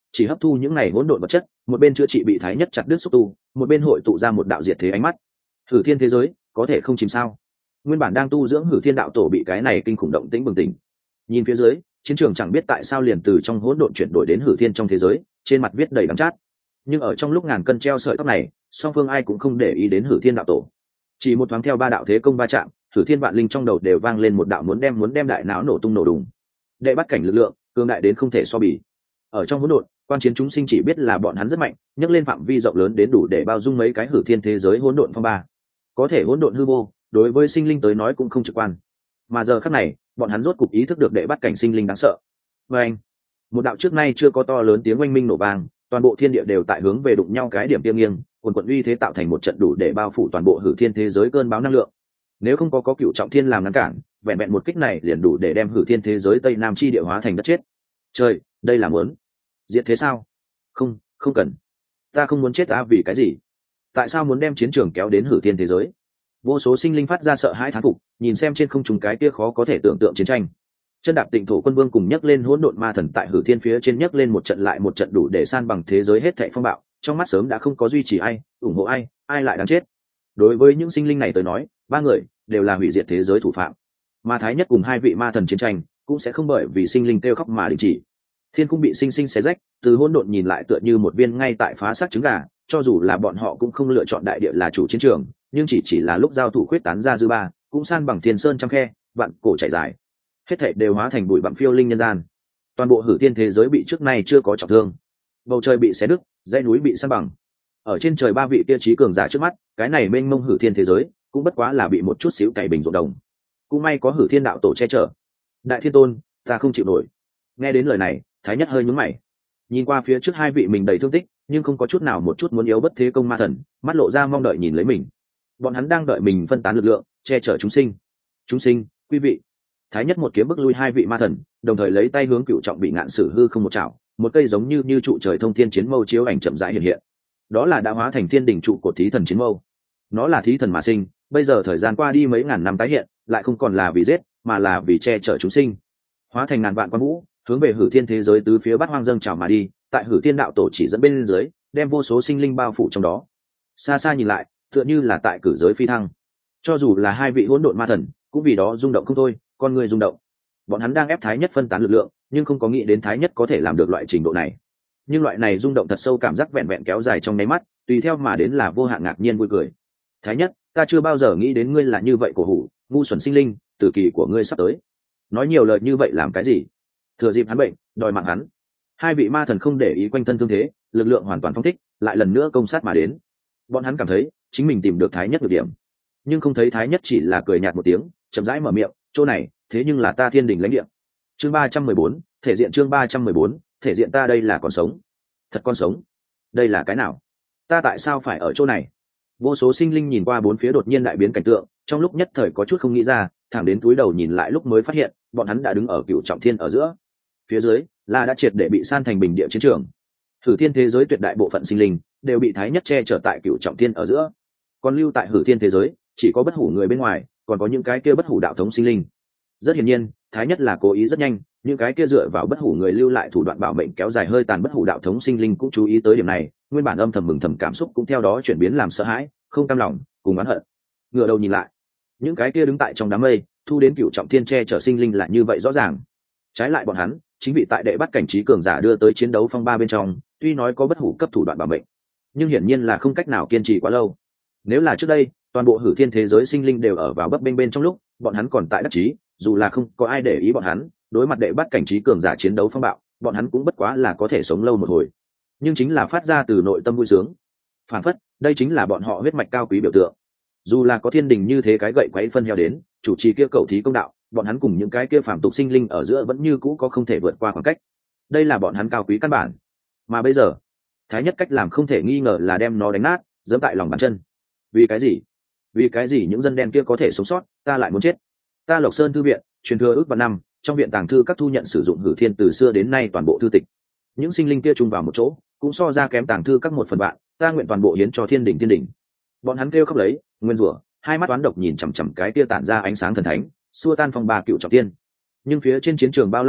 chỉ hấp thu những này hỗn độn vật chất, một bên chữa trị bị thái nhất chặt đứt xúc tu, một bên hội tụ ra một đạo diệt thế ánh mắt. Hử thiên thế giới có thể không chìm sao? Nguyên bản đang tu dưỡng Hử thiên đạo tổ bị cái này kinh khủng động tĩnh bừng tỉnh. Nhìn phía dưới, chiến trường chẳng biết tại sao liền từ trong hỗn độn chuyển đổi đến Hử thiên trong thế giới, trên mặt viết đầy đắng chát. Nhưng ở trong lúc ngàn cân treo sợi tóc này, song phương ai cũng không để ý đến Hử thiên đạo tổ. Chỉ một thoáng theo ba đạo thế công va chạm, Hử thiên vạn linh trong đầu đều vang lên một đạo muốn đem muốn đem đại não nổ tung nổ đùng. Đệ bắt cảnh lực lượng cường đại đến không thể so bì. Ở trong hỗn độn, quan chiến chúng sinh chỉ biết là bọn hắn rất mạnh, nhấc lên phạm vi rộng lớn đến đủ để bao dung mấy cái Hử thiên thế giới hỗn độn phong ba. Có thể hỗn độn hư vô, đối với sinh linh tới nói cũng không trực quan. Mà giờ khắc này, bọn hắn rốt cục ý thức được đệ bắt cảnh sinh linh đáng sợ. Và anh, một đạo trước nay chưa có to lớn tiếng oanh minh nổ vang, toàn bộ thiên địa đều tại hướng về đụng nhau cái điểm tiêm nghiêng, quần quận uy thế tạo thành một trận đủ để bao phủ toàn bộ Hử thiên thế giới cơn bão năng lượng. Nếu không có có cựu trọng thiên làm ngăn cản, vẹn vẹn một kích này liền đủ để đem Hử thiên thế giới tây nam chi địa hóa thành đất chết. Trời, đây là muốn diệt thế sao? Không, không cần. Ta không muốn chết ta, vì cái gì? Tại sao muốn đem chiến trường kéo đến Hử thiên thế giới? Vô số sinh linh phát ra sợ hãi thán phục, nhìn xem trên không trung cái kia khó có thể tưởng tượng chiến tranh. Chân đạp Tịnh thổ quân vương cùng nhấc lên hỗn độn ma thần tại Hử thiên phía trên nhấc lên một trận lại một trận đủ để san bằng thế giới hết thảy phong bạo, trong mắt sớm đã không có duy trì ai, ủng hộ ai, ai lại đáng chết. Đối với những sinh linh này tới nói, ba người đều là hủy diệt thế giới thủ phạm. Mà thái nhất cùng hai vị ma thần chiến tranh cũng sẽ không bởi vì sinh linh kêu khóc mà đình chỉ. Thiên cung bị sinh sinh xé rách, từ hỗn độn nhìn lại tựa như một viên ngay tại phá xác trứng gà, cho dù là bọn họ cũng không lựa chọn đại địa là chủ chiến trường, nhưng chỉ chỉ là lúc giao thủ khuyết tán ra dư ba, cũng san bằng thiên sơn trăm khe, vạn cổ chảy dài. Hết thảy đều hóa thành bụi bặm phiêu linh nhân gian. Toàn bộ Hử thiên thế giới bị trước nay chưa có trọng thương. Bầu trời bị xé đứt, dãy núi bị san bằng. Ở trên trời ba vị kia chí cường giả trước mắt, cái này mênh mông Hử thiên thế giới cũng bất quá là bị một chút xíu cày bình ruộng đồng. Cũng may có Hử thiên đạo tổ che chở. Đại thiên tôn, ta không chịu nổi. Nghe đến lời này, thái nhất hơi nhướng mày, nhìn qua phía trước hai vị mình đầy thương tích nhưng không có chút nào một chút muốn yếu bất thế công ma thần, mắt lộ ra mong đợi nhìn lấy mình. Bọn hắn đang đợi mình phân tán lực lượng, che chở chúng sinh. Chúng sinh, quý vị. Thái nhất một kiếm bức lui hai vị ma thần, đồng thời lấy tay hướng cựu trọng bị ngạn sử hư không một chảo, một cây giống như như trụ trời thông thiên chiến mâu chiếu ảnh chậm rãi hiện hiện. Đó là đã hóa thành thiên đỉnh trụ của thí thần chiến mâu. Nó là thí thần mà sinh, bây giờ thời gian qua đi mấy ngàn năm tái hiện, lại không còn là vì giết, mà là vì che chở chúng sinh. Hóa thành ngàn vạn quan vũ, hướng về Hử thiên thế giới tứ phía bát hoang dâng trào mà đi, tại Hử thiên đạo tổ chỉ dẫn bên dưới, đem vô số sinh linh bao phủ trong đó. Xa xa nhìn lại, tựa như là tại cử giới phi thăng. Cho dù là hai vị hỗn độn ma thần, cũng vì đó rung động không thôi, con người rung động. Bọn hắn đang ép thái nhất phân tán lực lượng, nhưng không có nghĩ đến thái nhất có thể làm được loại trình độ này. Nhưng loại này rung động thật sâu, cảm giác vẹn vẹn kéo dài trong nháy mắt, tùy theo mà đến là vô hạn ngạc nhiên vui cười. Thái nhất, ta chưa bao giờ nghĩ đến ngươi là như vậy cổ hủ, ngu xuẩn sinh linh, tử kỳ của ngươi sắp tới. Nói nhiều lời như vậy làm cái gì? Thừa dịp hắn bệnh, đòi mạng hắn. Hai vị ma thần không để ý quanh thân thương thế, lực lượng hoàn toàn phong thích, lại lần nữa công sát mà đến. Bọn hắn cảm thấy chính mình tìm được thái nhất được điểm, nhưng không thấy thái nhất chỉ là cười nhạt một tiếng, chậm rãi mở miệng, chỗ này thế nhưng là ta thiên đình lãnh địa. Chương ba trăm mười bốn, thể diện. Chương ba trăm mười bốn, thể diện. Ta đây là còn sống, thật còn sống. Đây là cái nào? Ta tại sao phải ở chỗ này? Vô số sinh linh nhìn qua bốn phía đột nhiên đại biến cảnh tượng, trong lúc nhất thời có chút không nghĩ ra, thẳng đến túi đầu nhìn lại lúc mới phát hiện, bọn hắn đã đứng ở cựu trọng thiên ở giữa. Phía dưới là đã triệt để bị san thành bình địa chiến trường. Hử thiên thế giới tuyệt đại bộ phận sinh linh đều bị thái nhất che chở tại cựu trọng thiên ở giữa, còn lưu tại Hử thiên thế giới chỉ có bất hủ người bên ngoài, còn có những cái kia bất hủ đạo thống sinh linh. Rất hiển nhiên, thái nhất là cố ý rất nhanh, những cái kia dựa vào bất hủ người lưu lại thủ đoạn bảo mệnh kéo dài hơi tàn bất hủ đạo thống sinh linh cũng chú ý tới điểm này, nguyên bản âm thầm mừng thầm cảm xúc cũng theo đó chuyển biến làm sợ hãi, không cam lòng, cùng oán hận. Ngửa đầu nhìn lại, những cái kia đứng tại trong đám mây thu đến cựu trọng thiên che chở sinh linh là như vậy rõ ràng. Trái lại bọn hắn chính vị tại đệ bắt cảnh trí cường giả đưa tới chiến đấu phong ba bên trong, tuy nói có bất hủ cấp thủ đoạn bảo mệnh, nhưng hiển nhiên là không cách nào kiên trì quá lâu. Nếu là trước đây toàn bộ Hử thiên thế giới sinh linh đều ở vào bấp bênh bên trong lúc bọn hắn còn tại đắc chí, dù là không có ai để ý bọn hắn, đối mặt đệ bắt cảnh trí cường giả chiến đấu phong bạo, bọn hắn cũng bất quá là có thể sống lâu một hồi. Nhưng chính là phát ra từ nội tâm vui sướng, phản phất đây chính là bọn họ huyết mạch cao quý biểu tượng. Dù là có thiên đình như thế cái gậy quấy phân heo đến chủ trì kia cầu thí công đạo, bọn hắn cùng những cái kia phàm tục sinh linh ở giữa vẫn như cũ có không thể vượt qua khoảng cách. Đây là bọn hắn cao quý căn bản. Mà bây giờ thái nhất cách làm không thể nghi ngờ là đem nó đánh nát, giẫm tại lòng bàn chân. Vì cái gì? Vì cái gì những dân đen kia có thể sống sót, ta lại muốn chết? Ta Lộc Sơn thư viện truyền thừa ước vạn năm, trong viện tàng thư các thu nhận sử dụng Hử thiên từ xưa đến nay toàn bộ thư tịch, những sinh linh kia chung vào một chỗ cũng so ra kém tàng thư các một phần bạn, ta nguyện toàn bộ hiến cho thiên đình. Thiên đình bọn hắn kêu khóc lấy, nguyên rủa, hai mắt toán độc nhìn chằm chằm cái kia tản ra ánh sáng thần thánh, xua tan phong ba cựu trọng tiên. Nhưng phía trên chiến trường bao la này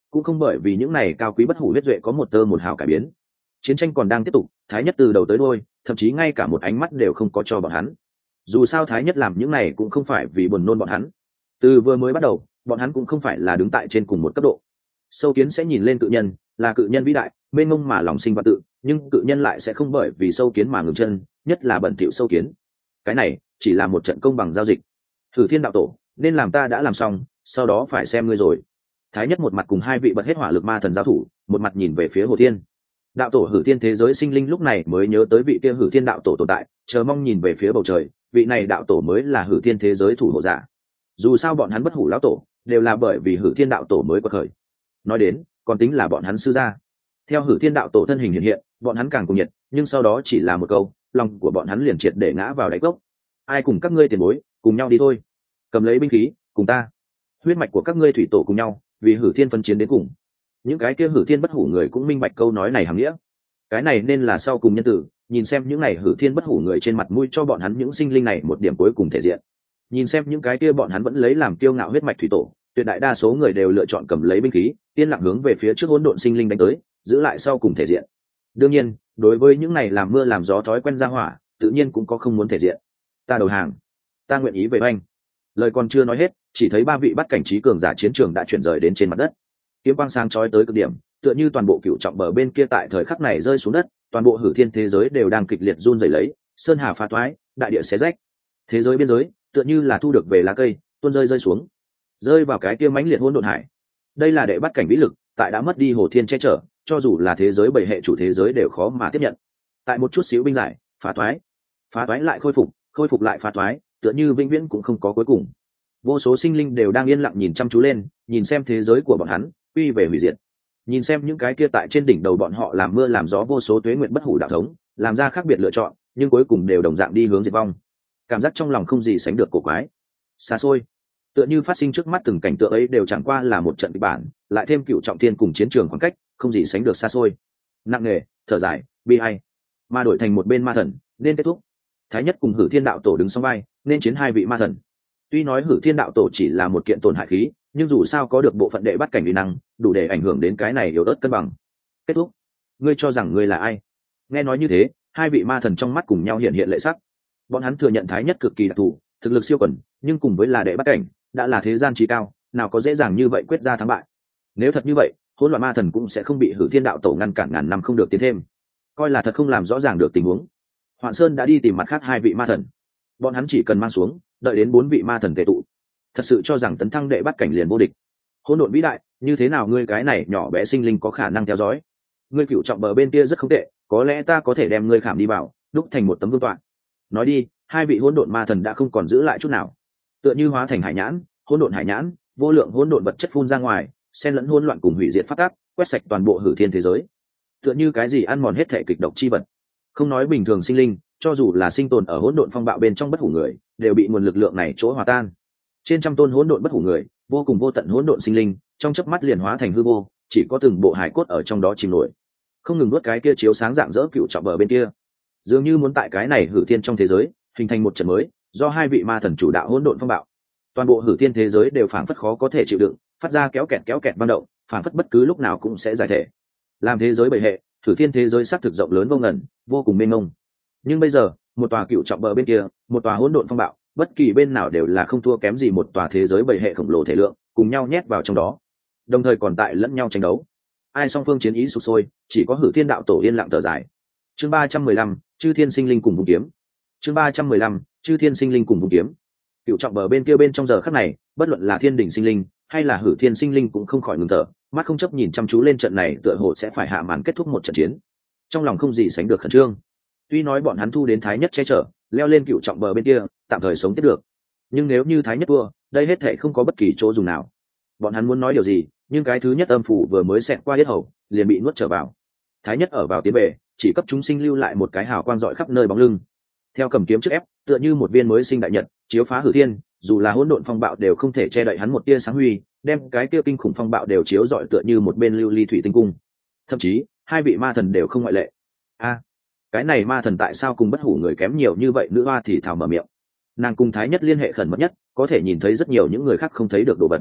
cũng không bởi vì những này cao quý bất hủ huyết duệ có một tơ một hào cải biến. Chiến tranh còn đang tiếp tục, thái nhất từ đầu tới đuôi, thậm chí ngay cả một ánh mắt đều không có cho bọn hắn. Dù sao thái nhất làm những này cũng không phải vì buồn nôn bọn hắn. Từ vừa mới bắt đầu, bọn hắn cũng không phải là đứng tại trên cùng một cấp độ. Sâu kiến sẽ nhìn lên cự nhân, là cự nhân vĩ đại, mênh mông mà lòng sinh và tự, nhưng cự nhân lại sẽ không bởi vì sâu kiến mà ngừng chân, nhất là bẩn thỉu sâu kiến. Cái này chỉ là một trận công bằng giao dịch. Thử Thiên đạo tổ, nên làm ta đã làm xong, sau đó phải xem ngươi rồi. Thái nhất một mặt cùng hai vị bật hết hỏa lực ma thần giao thủ, một mặt nhìn về phía Hồ Thiên. Đạo tổ Hử Thiên thế giới sinh linh lúc này mới nhớ tới vị kia Hử Thiên đạo tổ tồn tại, chờ mong nhìn về phía bầu trời, vị này đạo tổ mới là Hử Thiên thế giới thủ hộ giả. Dù sao bọn hắn bất hủ lão tổ, đều là bởi vì Hử Thiên đạo tổ mới quật khởi. Nói đến, còn tính là bọn hắn sư gia. Theo Hử Thiên đạo tổ thân hình hiện hiện, bọn hắn càng cùng nhiệt, nhưng sau đó chỉ là một câu, lòng của bọn hắn liền triệt để ngã vào đáy cốc. Ai cùng các ngươi tiền bối, cùng nhau đi thôi. Cầm lấy binh khí, cùng ta. Huyết mạch của các ngươi thủy tổ cùng nhau, vì Hử Thiên phân chiến đến cùng. Những cái kia Hử Thiên bất hủ người cũng minh bạch câu nói này hàm nghĩa. Cái này nên là sau cùng nhân tử, nhìn xem những này Hử Thiên bất hủ người trên mặt mũi cho bọn hắn những sinh linh này một điểm cuối cùng thể diện. Nhìn xem những cái kia bọn hắn vẫn lấy làm kiêu ngạo huyết mạch thủy tổ, tuyệt đại đa số người đều lựa chọn cầm lấy binh khí, yên lặng hướng về phía trước hỗn độn sinh linh đánh tới, giữ lại sau cùng thể diện. Đương nhiên, đối với những này làm mưa làm gió thói quen ra hỏa, tự nhiên cũng có không muốn thể diện. Ta đầu hàng, ta nguyện ý về oanh. Lời còn chưa nói hết, chỉ thấy ba vị bắt cảnh trí cường giả chiến trường đã chuyển rời đến trên mặt đất. Kiếm quang sáng chói tới cực điểm, tựa như toàn bộ cựu trọng bờ bên kia tại thời khắc này rơi xuống đất, toàn bộ Hử Thiên thế giới đều đang kịch liệt run rẩy lấy, sơn hà phá toái, đại địa xé rách. Thế giới biên giới, tựa như là thu được về lá cây, tuôn rơi rơi xuống, rơi vào cái kia mãnh liệt hỗn độn hải. Đây là đệ bắt cảnh vĩ lực, tại đã mất đi Hồ Thiên che chở, cho dù là thế giới bảy hệ chủ thế giới đều khó mà tiếp nhận. Tại một chút xíu binh giải, phá toái, phá toái lại khôi phục, khôi phục lại phá toái, tựa như vĩnh viễn cũng không có cuối cùng. Vô số sinh linh đều đang yên lặng nhìn chăm chú lên, nhìn xem thế giới của bọn hắn quy về hủy diệt, nhìn xem những cái kia tại trên đỉnh đầu bọn họ làm mưa làm gió vô số tuế nguyện bất hủ đạo thống làm ra khác biệt lựa chọn, nhưng cuối cùng đều đồng dạng đi hướng diệt vong. Cảm giác trong lòng không gì sánh được cổ quái, xa xôi, tựa như phát sinh trước mắt từng cảnh tượng ấy đều chẳng qua là một trận kịch bản, lại thêm cựu trọng thiên cùng chiến trường khoảng cách không gì sánh được xa xôi, nặng nề, thở dài, bi ai, mà đổi thành một bên ma thần nên kết thúc. Thái nhất cùng Hử Thiên đạo tổ đứng song vai, nên chiến hai vị ma thần. Tuy nói Hử Thiên đạo tổ chỉ là một kiện tổn hại khí, nhưng dù sao có được bộ phận đệ bắt cảnh uy năng, đủ để ảnh hưởng đến cái này yếu ớt cân bằng. Kết thúc. Ngươi cho rằng ngươi là ai? Nghe nói như thế, hai vị ma thần trong mắt cùng nhau hiện hiện lệ sắc. Bọn hắn thừa nhận Thái nhất cực kỳ đặc thù, thực lực siêu quần, nhưng cùng với là đệ bắt cảnh, đã là thế gian trí cao, nào có dễ dàng như vậy quyết ra thắng bại. Nếu thật như vậy, hỗn loạn ma thần cũng sẽ không bị Hử Thiên đạo tổ ngăn cản ngàn năm không được tiến thêm. Coi là thật không làm rõ ràng được tình huống. Hoạn Sơn đã đi tìm mặt khác hai vị ma thần. Bọn hắn chỉ cần mang xuống, đợi đến bốn vị ma thần tề tụ. Thật sự cho rằng tấn thăng đệ bắt cảnh liền vô địch? Hỗn độn vĩ đại, như thế nào ngươi cái này nhỏ bé sinh linh có khả năng theo dõi? Ngươi cựu trọng bờ bên kia rất không tệ, có lẽ ta có thể đem ngươi khảm đi vào, đúc thành một tấm vương tọa. Nói đi, hai vị hỗn độn ma thần đã không còn giữ lại chút nào, tựa như hóa thành hải nhãn, hỗn độn hải nhãn, vô lượng hỗn độn vật chất phun ra ngoài, xen lẫn hỗn loạn cùng hủy diệt phát tác, quét sạch toàn bộ Hử Thiên thế giới. Tựa như cái gì ăn mòn hết thể kịch độc chi vật. Không nói bình thường sinh linh, cho dù là sinh tồn ở hỗn độn phong bạo bên trong bất hủ người, đều bị nguồn lực lượng này chỗ hòa tan. Trên trăm tôn hỗn độn bất hủ người, vô cùng vô tận hỗn độn sinh linh, trong chớp mắt liền hóa thành hư vô, chỉ có từng bộ hải cốt ở trong đó chìm nổi, không ngừng nuốt cái kia chiếu sáng dạng dỡ cựu trọng bờ bên kia, dường như muốn tại cái này Hử Thiên trong thế giới hình thành một trận mới, do hai vị ma thần chủ đạo hỗn độn phong bạo. Toàn bộ Hử Thiên thế giới đều phảng phất khó có thể chịu đựng, phát ra kéo kẹt kéo kẹt vang động, phảng phất bất cứ lúc nào cũng sẽ giải thể. Làm thế giới bảy hệ, Hử Thiên thế giới xác thực rộng lớn vô ngần, vô cùng mênh mông. Nhưng bây giờ, một tòa cựu trọng bờ bên kia, một tòa hỗn độn phong bạo, bất kỳ bên nào đều là không thua kém gì một tòa thế giới bảy hệ khổng lồ thể lượng, cùng nhau nhét vào trong đó, đồng thời còn tại lẫn nhau tranh đấu. Ai song phương chiến ý sục sôi, chỉ có Hử Thiên đạo tổ yên lặng thở dài. Chương ba trăm mười lăm, chư thiên sinh linh cùng vùng kiếm. Chương ba trăm mười lăm, chư thiên sinh linh cùng vùng kiếm. Cựu trọng bờ bên kia bên trong giờ khắc này, bất luận là thiên đỉnh sinh linh hay là Hử Thiên sinh linh cũng không khỏi ngừng thở, mắt không chấp nhìn chăm chú lên trận này, tựa hồ sẽ phải hạ màn kết thúc một trận chiến. Trong lòng không gì sánh được khẩn trương. Tuy nói bọn hắn thu đến Thái nhất che chở, leo lên cựu trọng bờ bên kia, tạm thời sống tiếp được, nhưng nếu như Thái nhất thua, đây hết thảy không có bất kỳ chỗ dùng nào. Bọn hắn muốn nói điều gì, nhưng cái thứ nhất âm phủ vừa mới xẹt qua yết hầu, liền bị nuốt trở vào. Thái nhất ở vào tiến bề, chỉ cấp chúng sinh lưu lại một cái hào quang rọi khắp nơi bóng lưng. Theo cầm kiếm trước ép, tựa như một viên mới sinh đại nhật, chiếu phá Hử Thiên, dù là hỗn độn phong bạo đều không thể che đậy hắn một tia sáng huy, đem cái kia kinh khủng phong bạo đều chiếu rọi tựa như một bên lưu ly thủy tinh cung. Thậm chí, hai vị ma thần đều không ngoại lệ. A, cái này ma thần tại sao cùng bất hủ người kém nhiều như vậy? Nữ hoa thì thào mở miệng. Nàng cùng Thái nhất liên hệ khẩn mật nhất, có thể nhìn thấy rất nhiều những người khác không thấy được đồ vật.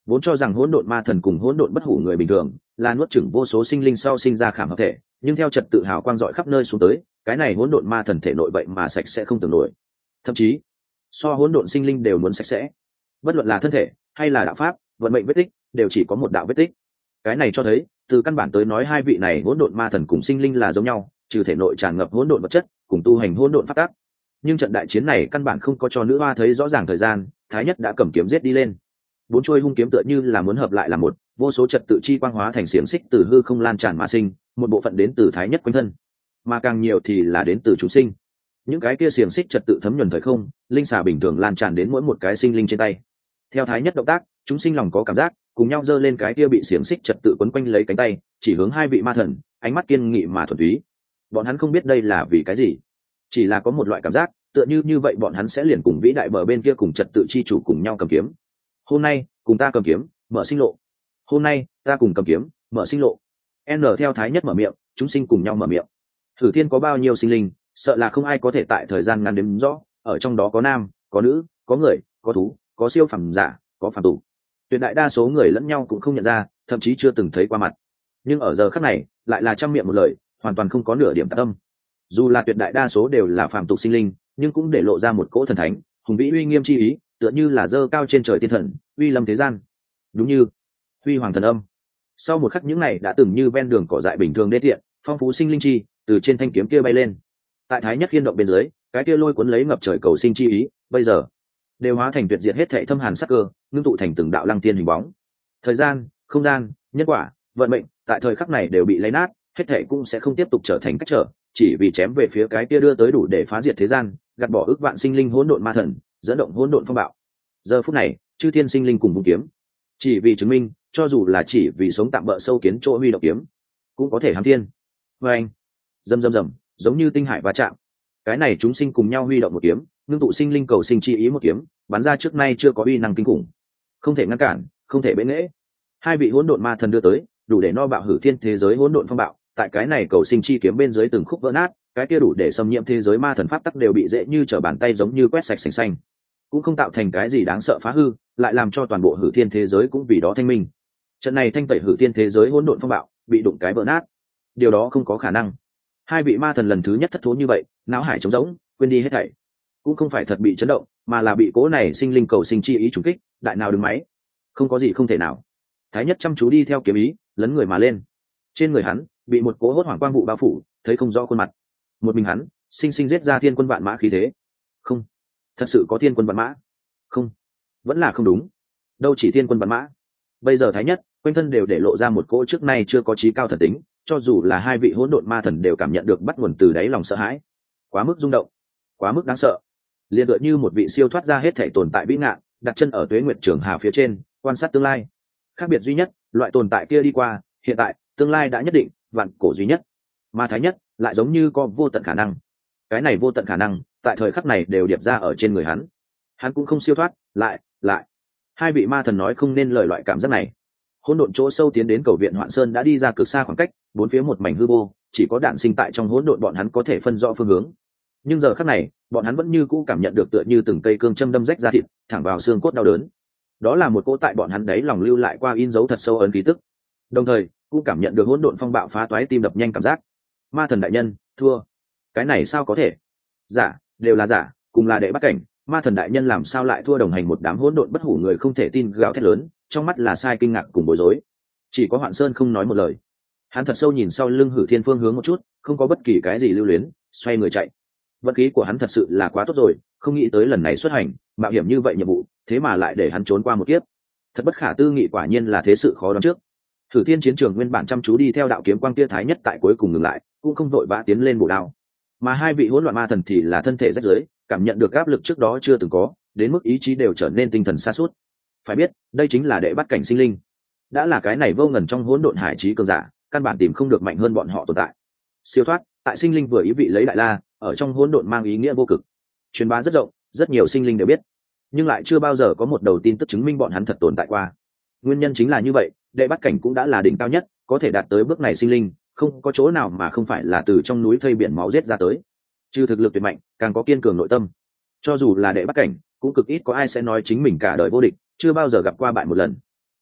vốn cho rằng hỗn độn ma thần cùng hỗn độn bất hủ người bình thường là nuốt chửng vô số sinh linh sau sinh ra khảm hợp thể, nhưng theo trật tự hào quang dọi khắp nơi xuống tới, cái này hỗn độn ma thần thể nội vậy mà sạch sẽ không tưởng nổi, thậm chí so hỗn độn sinh linh đều muốn sạch sẽ. Bất luận là thân thể hay là đạo pháp, vận mệnh vết tích đều chỉ có một đạo vết tích. Cái này cho thấy từ căn bản tới nói hai vị này hỗn độn ma thần cùng sinh linh là giống nhau, trừ thể nội tràn ngập hỗn độn vật chất cùng tu hành hỗn độn pháp tắc. Nhưng trận đại chiến này căn bản không có cho nữ hoa thấy rõ ràng thời gian, Thái Nhất đã cầm kiếm giết đi lên. Bốn chuôi hung kiếm tựa như là muốn hợp lại là một, vô số trật tự chi quang hóa thành xiềng xích từ hư không lan tràn mà sinh, một bộ phận đến từ Thái Nhất quanh thân, mà càng nhiều thì là đến từ chúng sinh. Những cái kia xiềng xích trật tự thấm nhuần thời không, linh xà bình thường lan tràn đến mỗi một cái sinh linh trên tay. Theo Thái Nhất động tác, chúng sinh lòng có cảm giác, cùng nhau giơ lên cái kia bị xiềng xích trật tự quấn quanh lấy cánh tay, chỉ hướng hai vị ma thần, ánh mắt kiên nghị mà thuần túy. Bọn hắn không biết đây là vì cái gì, chỉ là có một loại cảm giác, tựa như như vậy bọn hắn sẽ liền cùng vĩ đại bờ bên kia cùng trật tự chi chủ cùng nhau cầm kiếm. Hôm nay, cùng ta cầm kiếm, mở sinh lộ. Hôm nay, ta cùng cầm kiếm, mở sinh lộ. N theo Thái Nhất mở miệng, chúng sinh cùng nhau mở miệng. Thử Thiên có bao nhiêu sinh linh, sợ là không ai có thể tại thời gian ngắn đếm rõ, ở trong đó có nam, có nữ, có người, có thú, có siêu phàm giả, có phàm tục. Tuyệt đại đa số người lẫn nhau cũng không nhận ra, thậm chí chưa từng thấy qua mặt. Nhưng ở giờ khắc này, lại là trăm miệng một lời, hoàn toàn không có nửa điểm tạp âm. Dù là tuyệt đại đa số đều là phàm tục sinh linh, nhưng cũng để lộ ra một cỗ thần thánh, hùng vĩ uy nghiêm chi ý, tựa như là dơ cao trên trời tiên thần, uy lâm thế gian. Đúng như huy hoàng thần âm. Sau một khắc những này đã từng như ven đường cỏ dại bình thường đê tiện, phong phú sinh linh chi, từ trên thanh kiếm kia bay lên. Tại Thái Nhất khiên động bên dưới, cái kia lôi cuốn lấy ngập trời cầu sinh chi ý, bây giờ đều hóa thành tuyệt diệt hết thảy thâm hàn sắc cơ, ngưng tụ thành từng đạo lăng tiên hình bóng. Thời gian, không gian, nhân quả, vận mệnh, tại thời khắc này đều bị lấy nát, hết thảy cũng sẽ không tiếp tục trở thành cách trở, chỉ vì chém về phía cái kia đưa tới đủ để phá diệt thế gian, gạt bỏ ước vạn sinh linh hỗn độn ma thần, dẫn động hỗn độn phong bạo. Giờ phút này, chư thiên sinh linh cùng vung kiếm, chỉ vì chứng minh, cho dù là chỉ vì sống tạm bỡ sâu kiến chỗ huy động kiếm, cũng có thể hám thiên. Và anh, rầm rầm rầm, giống như tinh hải va chạm. Cái này chúng sinh cùng nhau huy động một kiếm, ngưng tụ sinh linh cầu sinh chi ý một kiếm, bắn ra trước nay chưa có uy năng kinh khủng, không thể ngăn cản, không thể bẽ nghễ. Hai vị hỗn độn ma thần đưa tới, đủ để no bạo hử thiên thế giới hỗn độn phong bạo, tại cái này cầu sinh chi kiếm bên dưới từng khúc vỡ nát, cái kia đủ để xâm nhiễm thế giới ma thần pháp tắc đều bị dễ như trở bàn tay giống như quét sạch sành xanh, cũng không tạo thành cái gì đáng sợ phá hư, lại làm cho toàn bộ hử thiên thế giới cũng vì đó thanh minh. Trận này thanh tẩy hử thiên thế giới hỗn độn phong bạo, bị đụng cái vỡ nát. Điều đó không có khả năng. Hai vị ma thần lần thứ nhất thất thố như vậy, não hải trống rỗng, quên đi hết thảy. Cũng không phải thật bị chấn động, mà là bị cố này sinh linh cầu sinh chi ý trùng kích, đại nào đứng máy. Không có gì không thể nào. Thái Nhất chăm chú đi theo kiếm ý, lấn người mà lên. Trên người hắn bị một cỗ hốt hoảng quang vụ bao phủ, thấy không rõ khuôn mặt. Một mình hắn, sinh sinh giết ra thiên quân vạn mã khí thế. Không, thật sự có thiên quân vạn mã. Không, vẫn là không đúng. Đâu chỉ thiên quân vạn mã. Bây giờ Thái Nhất, quanh thân đều để lộ ra một cỗ trước nay chưa có trí cao thần tính, cho dù là hai vị hỗn độn ma thần đều cảm nhận được bắt nguồn từ đáy lòng sợ hãi. Quá mức rung động, quá mức đáng sợ. Liên tựa như một vị siêu thoát ra hết thể tồn tại vĩ ngạn, đặt chân ở tuế nguyệt trường hà phía trên, quan sát tương lai. Khác biệt duy nhất, loại tồn tại kia đi qua, hiện tại, tương lai đã nhất định, vạn cổ duy nhất. Mà Thái Nhất lại giống như có vô tận khả năng. Cái này vô tận khả năng, tại thời khắc này đều điệp ra ở trên người hắn. Hắn cũng không siêu thoát, lại, lại. Hai vị ma thần nói không nên lời loại cảm giác này. Hỗn độn chỗ sâu tiến đến cầu viện Hoạn Sơn đã đi ra cực xa khoảng cách, bốn phía một mảnh hư vô, chỉ có đạn sinh tại trong hỗn độn bọn hắn có thể phân rõ phương hướng. Nhưng giờ khắc này, bọn hắn vẫn như cũ cảm nhận được tựa như từng cây cương châm đâm rách ra thịt, thẳng vào xương cốt đau đớn. Đó là một cỗ tại bọn hắn đấy lòng lưu lại qua in dấu thật sâu ấn ký tức. Đồng thời, cũng cảm nhận được hỗn độn phong bạo phá toái tim đập nhanh cảm giác. Ma thần đại nhân, thua. Cái này sao có thể? Giả, đều là giả, cùng là đệ bắt cảnh, ma thần đại nhân làm sao lại thua đồng hành một đám hỗn độn bất hủ người không thể tin gào thét lớn, trong mắt là sai kinh ngạc cùng bối rối. Chỉ có Hoạn Sơn không nói một lời. Hắn thật sâu nhìn sau lưng Hử Thiên phương hướng một chút, không có bất kỳ cái gì lưu luyến, xoay người chạy. Vận khí của hắn thật sự là quá tốt rồi, không nghĩ tới lần này xuất hành, mạo hiểm như vậy nhiệm vụ, thế mà lại để hắn trốn qua một kiếp. Thật bất khả tư nghị, quả nhiên là thế sự khó đoán trước. Hử Thiên chiến trường nguyên bản chăm chú đi theo đạo kiếm quang tia Thái Nhất tại cuối cùng ngừng lại, cũng không vội vã tiến lên bổ đao. Mà hai vị hỗn loạn ma thần thì là thân thể rách rưới, cảm nhận được áp lực trước đó chưa từng có, đến mức ý chí đều trở nên tinh thần sa sút. Phải biết, đây chính là đệ bắt cảnh sinh linh, đã là cái này vô ngần trong hỗn độn hải trí cường giả, căn bản tìm không được mạnh hơn bọn họ tồn tại. Siêu thoát, tại sinh linh vừa ý vị lấy đại la, ở trong hỗn độn mang ý nghĩa vô cực, truyền bá rất rộng, rất nhiều sinh linh đều biết, nhưng lại chưa bao giờ có một đầu tin tức chứng minh bọn hắn thật tồn tại qua. Nguyên nhân chính là như vậy, đệ bắt cảnh cũng đã là đỉnh cao nhất, có thể đạt tới bước này sinh linh, không có chỗ nào mà không phải là từ trong núi thây biển máu giết ra tới. Trừ thực lực tuyệt mạnh, càng có kiên cường nội tâm. Cho dù là đệ bắt cảnh, cũng cực ít có ai sẽ nói chính mình cả đời vô địch, chưa bao giờ gặp qua bại một lần.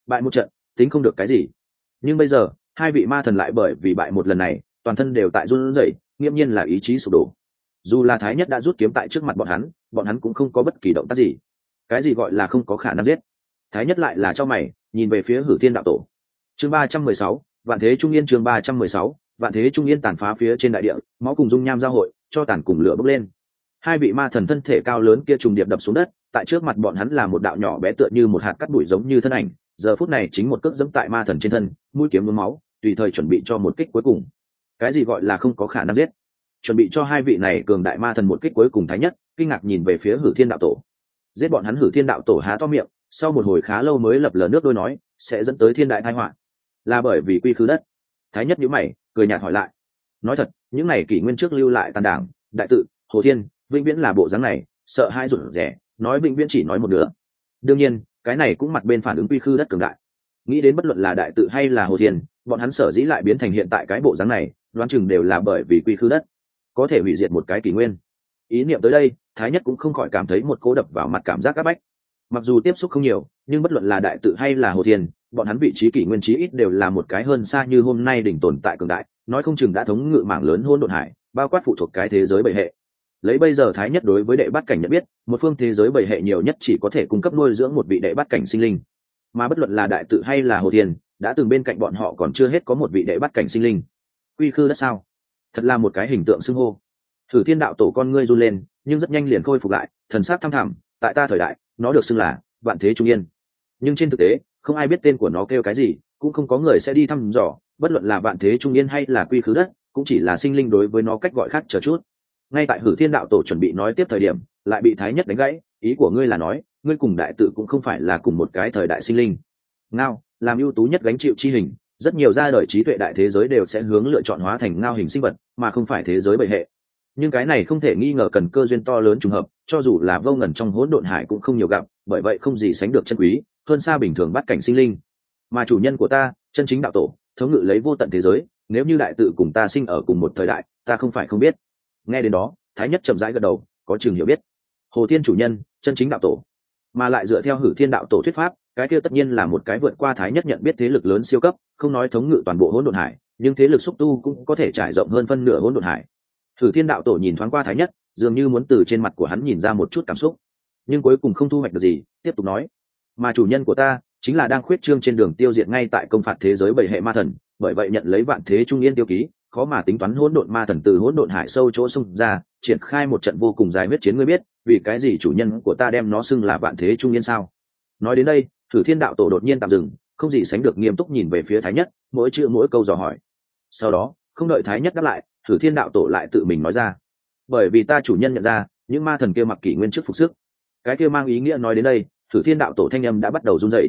bại một trận tính không được cái gì, nhưng bây giờ hai vị ma thần lại bởi vì bại một lần này toàn thân đều tại run rẩy, nghiễm nhiên là ý chí sụp đổ. Dù là thái nhất đã rút kiếm tại trước mặt bọn hắn, bọn hắn cũng không có bất kỳ động tác gì. Cái gì gọi là không có khả năng giết? Thái nhất lại là cho mày nhìn về phía Hử Thiên đạo tổ. Chương ba trăm mười sáu, vạn thế trung yên. Chương ba trăm mười sáu, vạn thế trung yên. Tàn phá phía trên đại địa, máu cùng dung nham giao hội, cho tàn cùng lửa bốc lên. Hai vị ma thần thân thể cao lớn kia trùng điệp đập xuống đất, tại trước mặt bọn hắn là một đạo nhỏ bé tựa như một hạt cát bụi giống như thân ảnh, giờ phút này chính một cước dẫm tại ma thần trên thân, mũi kiếm nhuốm máu, tùy thời chuẩn bị cho một kích cuối cùng. Cái gì gọi là không có khả năng giết? Chuẩn bị cho hai vị này cường đại ma thần một kích cuối cùng. Thái nhất kinh ngạc nhìn về phía Hử Thiên đạo tổ. Giết bọn hắn? Hử Thiên đạo tổ há to miệng, sau một hồi khá lâu mới lập lờ nước đôi nói, sẽ dẫn tới thiên đại tai họa. Là bởi vì quy khư đất? Thái nhất nhíu mày, cười nhạt hỏi lại. Nói thật, những này kỷ nguyên trước lưu lại tàn đảng, đại tự, Hồ Thiên, vĩnh viễn là bộ dáng này, sợ hai rụt rẻ, nói vĩnh viễn chỉ nói một nửa. Đương nhiên, cái này cũng mặt bên phản ứng quy khư đất cường đại. Nghĩ đến bất luận là đại tự hay là Hồ Thiên, bọn hắn sở dĩ lại biến thành hiện tại cái bộ dáng này, đoán chừng đều là bởi vì quy khư đất có thể hủy diệt một cái kỷ nguyên. Ý niệm tới đây, Thái nhất cũng không khỏi cảm thấy một cố đập vào mặt cảm giác áp bách. Mặc dù tiếp xúc không nhiều, nhưng bất luận là đại tự hay là Hồ Thiên, bọn hắn vị trí kỷ nguyên chí ít đều là một cái hơn xa như hôm nay đỉnh tồn tại cường đại, nói không chừng đã thống ngự mảng lớn hỗn độn hải, bao quát phụ thuộc cái thế giới bảy hệ. Lấy bây giờ Thái nhất đối với đệ bát cảnh nhận biết, một phương thế giới bảy hệ nhiều nhất chỉ có thể cung cấp nuôi dưỡng một vị đệ bát cảnh sinh linh, mà bất luận là đại tự hay là Hồ Thiên, đã từng bên cạnh bọn họ còn chưa hết có một vị đệ bát cảnh sinh linh. Quy khư đất sao? Thật là một cái hình tượng xưng hô. Hử Thiên đạo tổ con ngươi run lên, nhưng rất nhanh liền khôi phục lại, thần sắc thăm thẳm. Tại ta thời đại, nó được xưng là vạn thế trung yên, nhưng trên thực tế không ai biết tên của nó kêu cái gì, cũng không có người sẽ đi thăm dò. Bất luận là vạn thế trung yên hay là quy khứ đất, cũng chỉ là sinh linh đối với nó cách gọi khác chờ chút. Ngay tại Hử Thiên đạo tổ chuẩn bị nói tiếp thời điểm, lại bị Thái nhất đánh gãy. Ý của ngươi là nói, ngươi cùng đại tự cũng không phải là cùng một cái thời đại sinh linh? Ngao làm ưu tú nhất gánh chịu chi hình, rất nhiều ra đời trí tuệ đại thế giới đều sẽ hướng lựa chọn hóa thành ngao hình sinh vật, mà không phải thế giới bảy hệ. Nhưng cái này không thể nghi ngờ cần cơ duyên to lớn trùng hợp, cho dù là vô ngần trong hỗn độn hải cũng không nhiều gặp, bởi vậy không gì sánh được chân quý, hơn xa bình thường bắt cảnh sinh linh. Mà chủ nhân của ta, chân chính đạo tổ, thống ngự lấy vô tận thế giới, nếu như đại tự cùng ta sinh ở cùng một thời đại, ta không phải không biết. Nghe đến đó, Thái nhất chậm rãi gật đầu, có chừng hiểu biết. Hồ Thiên chủ nhân, chân chính đạo tổ, mà lại dựa theo Hử Thiên đạo tổ thuyết pháp, cái kia tất nhiên là một cái vượt qua Thái nhất nhận biết thế lực lớn siêu cấp, không nói thống ngự toàn bộ hỗn độn hải, nhưng thế lực xúc tu cũng có thể trải rộng hơn phân nửa hỗn độn hải. Hử Thiên đạo tổ nhìn thoáng qua Thái nhất, dường như muốn từ trên mặt của hắn nhìn ra một chút cảm xúc, nhưng cuối cùng không thu hoạch được gì, tiếp tục nói: mà chủ nhân của ta chính là đang khuyết trương trên đường tiêu diệt ngay tại công phạt thế giới bảy hệ ma thần, bởi vậy nhận lấy vạn thế trung yên tiêu ký, khó mà tính toán hỗn độn ma thần từ hỗn độn hải sâu chỗ xung ra, triển khai một trận vô cùng dài huyết chiến. Ngươi biết vì cái gì chủ nhân của ta đem nó xưng là vạn thế trung yên sao? Nói đến đây, Hử Thiên đạo tổ đột nhiên tạm dừng, không gì sánh được nghiêm túc nhìn về phía Thái nhất, mỗi chữ mỗi câu dò hỏi. Sau đó, không đợi Thái nhất đáp lại, Hử Thiên đạo tổ lại tự mình nói ra: bởi vì ta chủ nhân nhận ra những ma thần kia mặc kỷ nguyên trước phục sức. Cái kia mang ý nghĩa. Nói đến đây, Hử Thiên đạo tổ thanh âm đã bắt đầu run rẩy.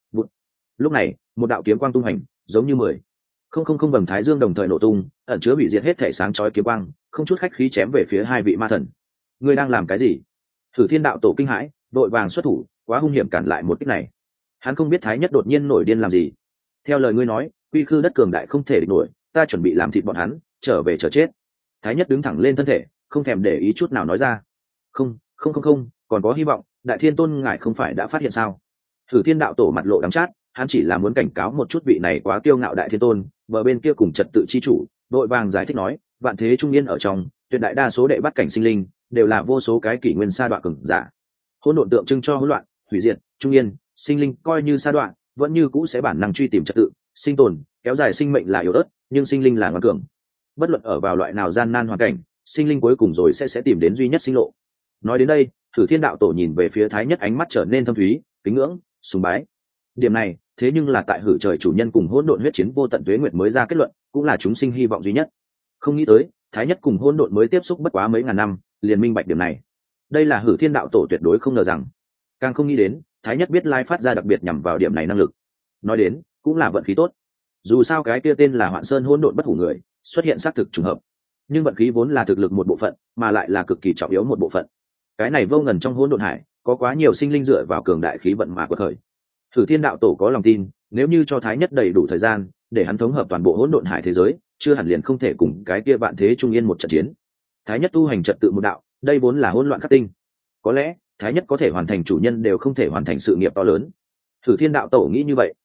Lúc này, một đạo kiếm quang tung hành, giống như mười không không không vầng thái dương đồng thời nổ tung, ẩn chứa hủy diệt hết thể sáng chói kiếm quang, không chút khách khí chém về phía hai vị ma thần. Ngươi đang làm cái gì? Hử Thiên đạo tổ kinh hãi, đội vàng xuất thủ, quá hung hiểm cản lại một kích này. Hắn không biết Thái nhất đột nhiên nổi điên làm gì. Theo lời ngươi nói, quy khư đất cường đại không thể địch nổi, ta chuẩn bị làm thịt bọn hắn, trở về chờ chết. Thái nhất đứng thẳng lên thân thể, không thèm để ý chút nào nói ra: không không không không còn có hy vọng, đại thiên tôn ngài không phải đã phát hiện sao? Hử Thiên đạo tổ mặt lộ đắng chát, hắn chỉ là muốn cảnh cáo một chút vị này quá kiêu ngạo đại thiên tôn. Bờ bên kia cùng trật tự chi chủ đội vàng giải thích nói: vạn thế trung yên ở trong, tuyệt đại đa số đệ bắt cảnh sinh linh đều là vô số cái kỷ nguyên sa đoạn cường giả. Hỗn độn tượng trưng cho hỗn loạn, hủy diệt. Trung yên sinh linh coi như sa đoạn, vẫn như cũ sẽ bản năng truy tìm trật tự, sinh tồn, kéo dài sinh mệnh là yếu ớt, nhưng sinh linh là ngoan cường. Bất luận ở vào loại nào gian nan hoàn cảnh, sinh linh cuối cùng rồi sẽ sẽ tìm đến duy nhất sinh lộ. Nói đến đây, Hử Thiên đạo tổ nhìn về phía Thái nhất, ánh mắt trở nên thâm thúy, kính ngưỡng, sùng bái. Điểm này thế nhưng là tại Hử trời chủ nhân cùng hỗn độn huyết chiến vô tận tuế nguyệt mới ra kết luận, cũng là chúng sinh hy vọng duy nhất. Không nghĩ tới Thái nhất cùng hỗn độn mới tiếp xúc bất quá mấy ngàn năm, liền minh bạch điểm này. Đây là Hử Thiên đạo tổ tuyệt đối không ngờ rằng, càng không nghĩ đến Thái nhất biết lai phát ra đặc biệt nhằm vào điểm này năng lực. Nói đến cũng là vận khí tốt, dù sao cái kia tên là Hoạn Sơn hỗn độn bất hủ người xuất hiện xác thực trùng hợp, nhưng vận khí vốn là thực lực một bộ phận, mà lại là cực kỳ trọng yếu một bộ phận. Cái này vô ngần trong hỗn độn hải có quá nhiều sinh linh dựa vào cường đại khí vận mà quật khởi. Hử Thiên đạo tổ có lòng tin, nếu như cho Thái nhất đầy đủ thời gian để hắn thống hợp toàn bộ hỗn độn hải thế giới, chưa hẳn liền không thể cùng cái kia vạn thế trung yên một trận chiến. Thái nhất tu hành trật tự một đạo, đây vốn là hỗn loạn khắc tinh, có lẽ Thái nhất có thể hoàn thành chủ nhân đều không thể hoàn thành sự nghiệp to lớn. Hử Thiên đạo tổ nghĩ như vậy.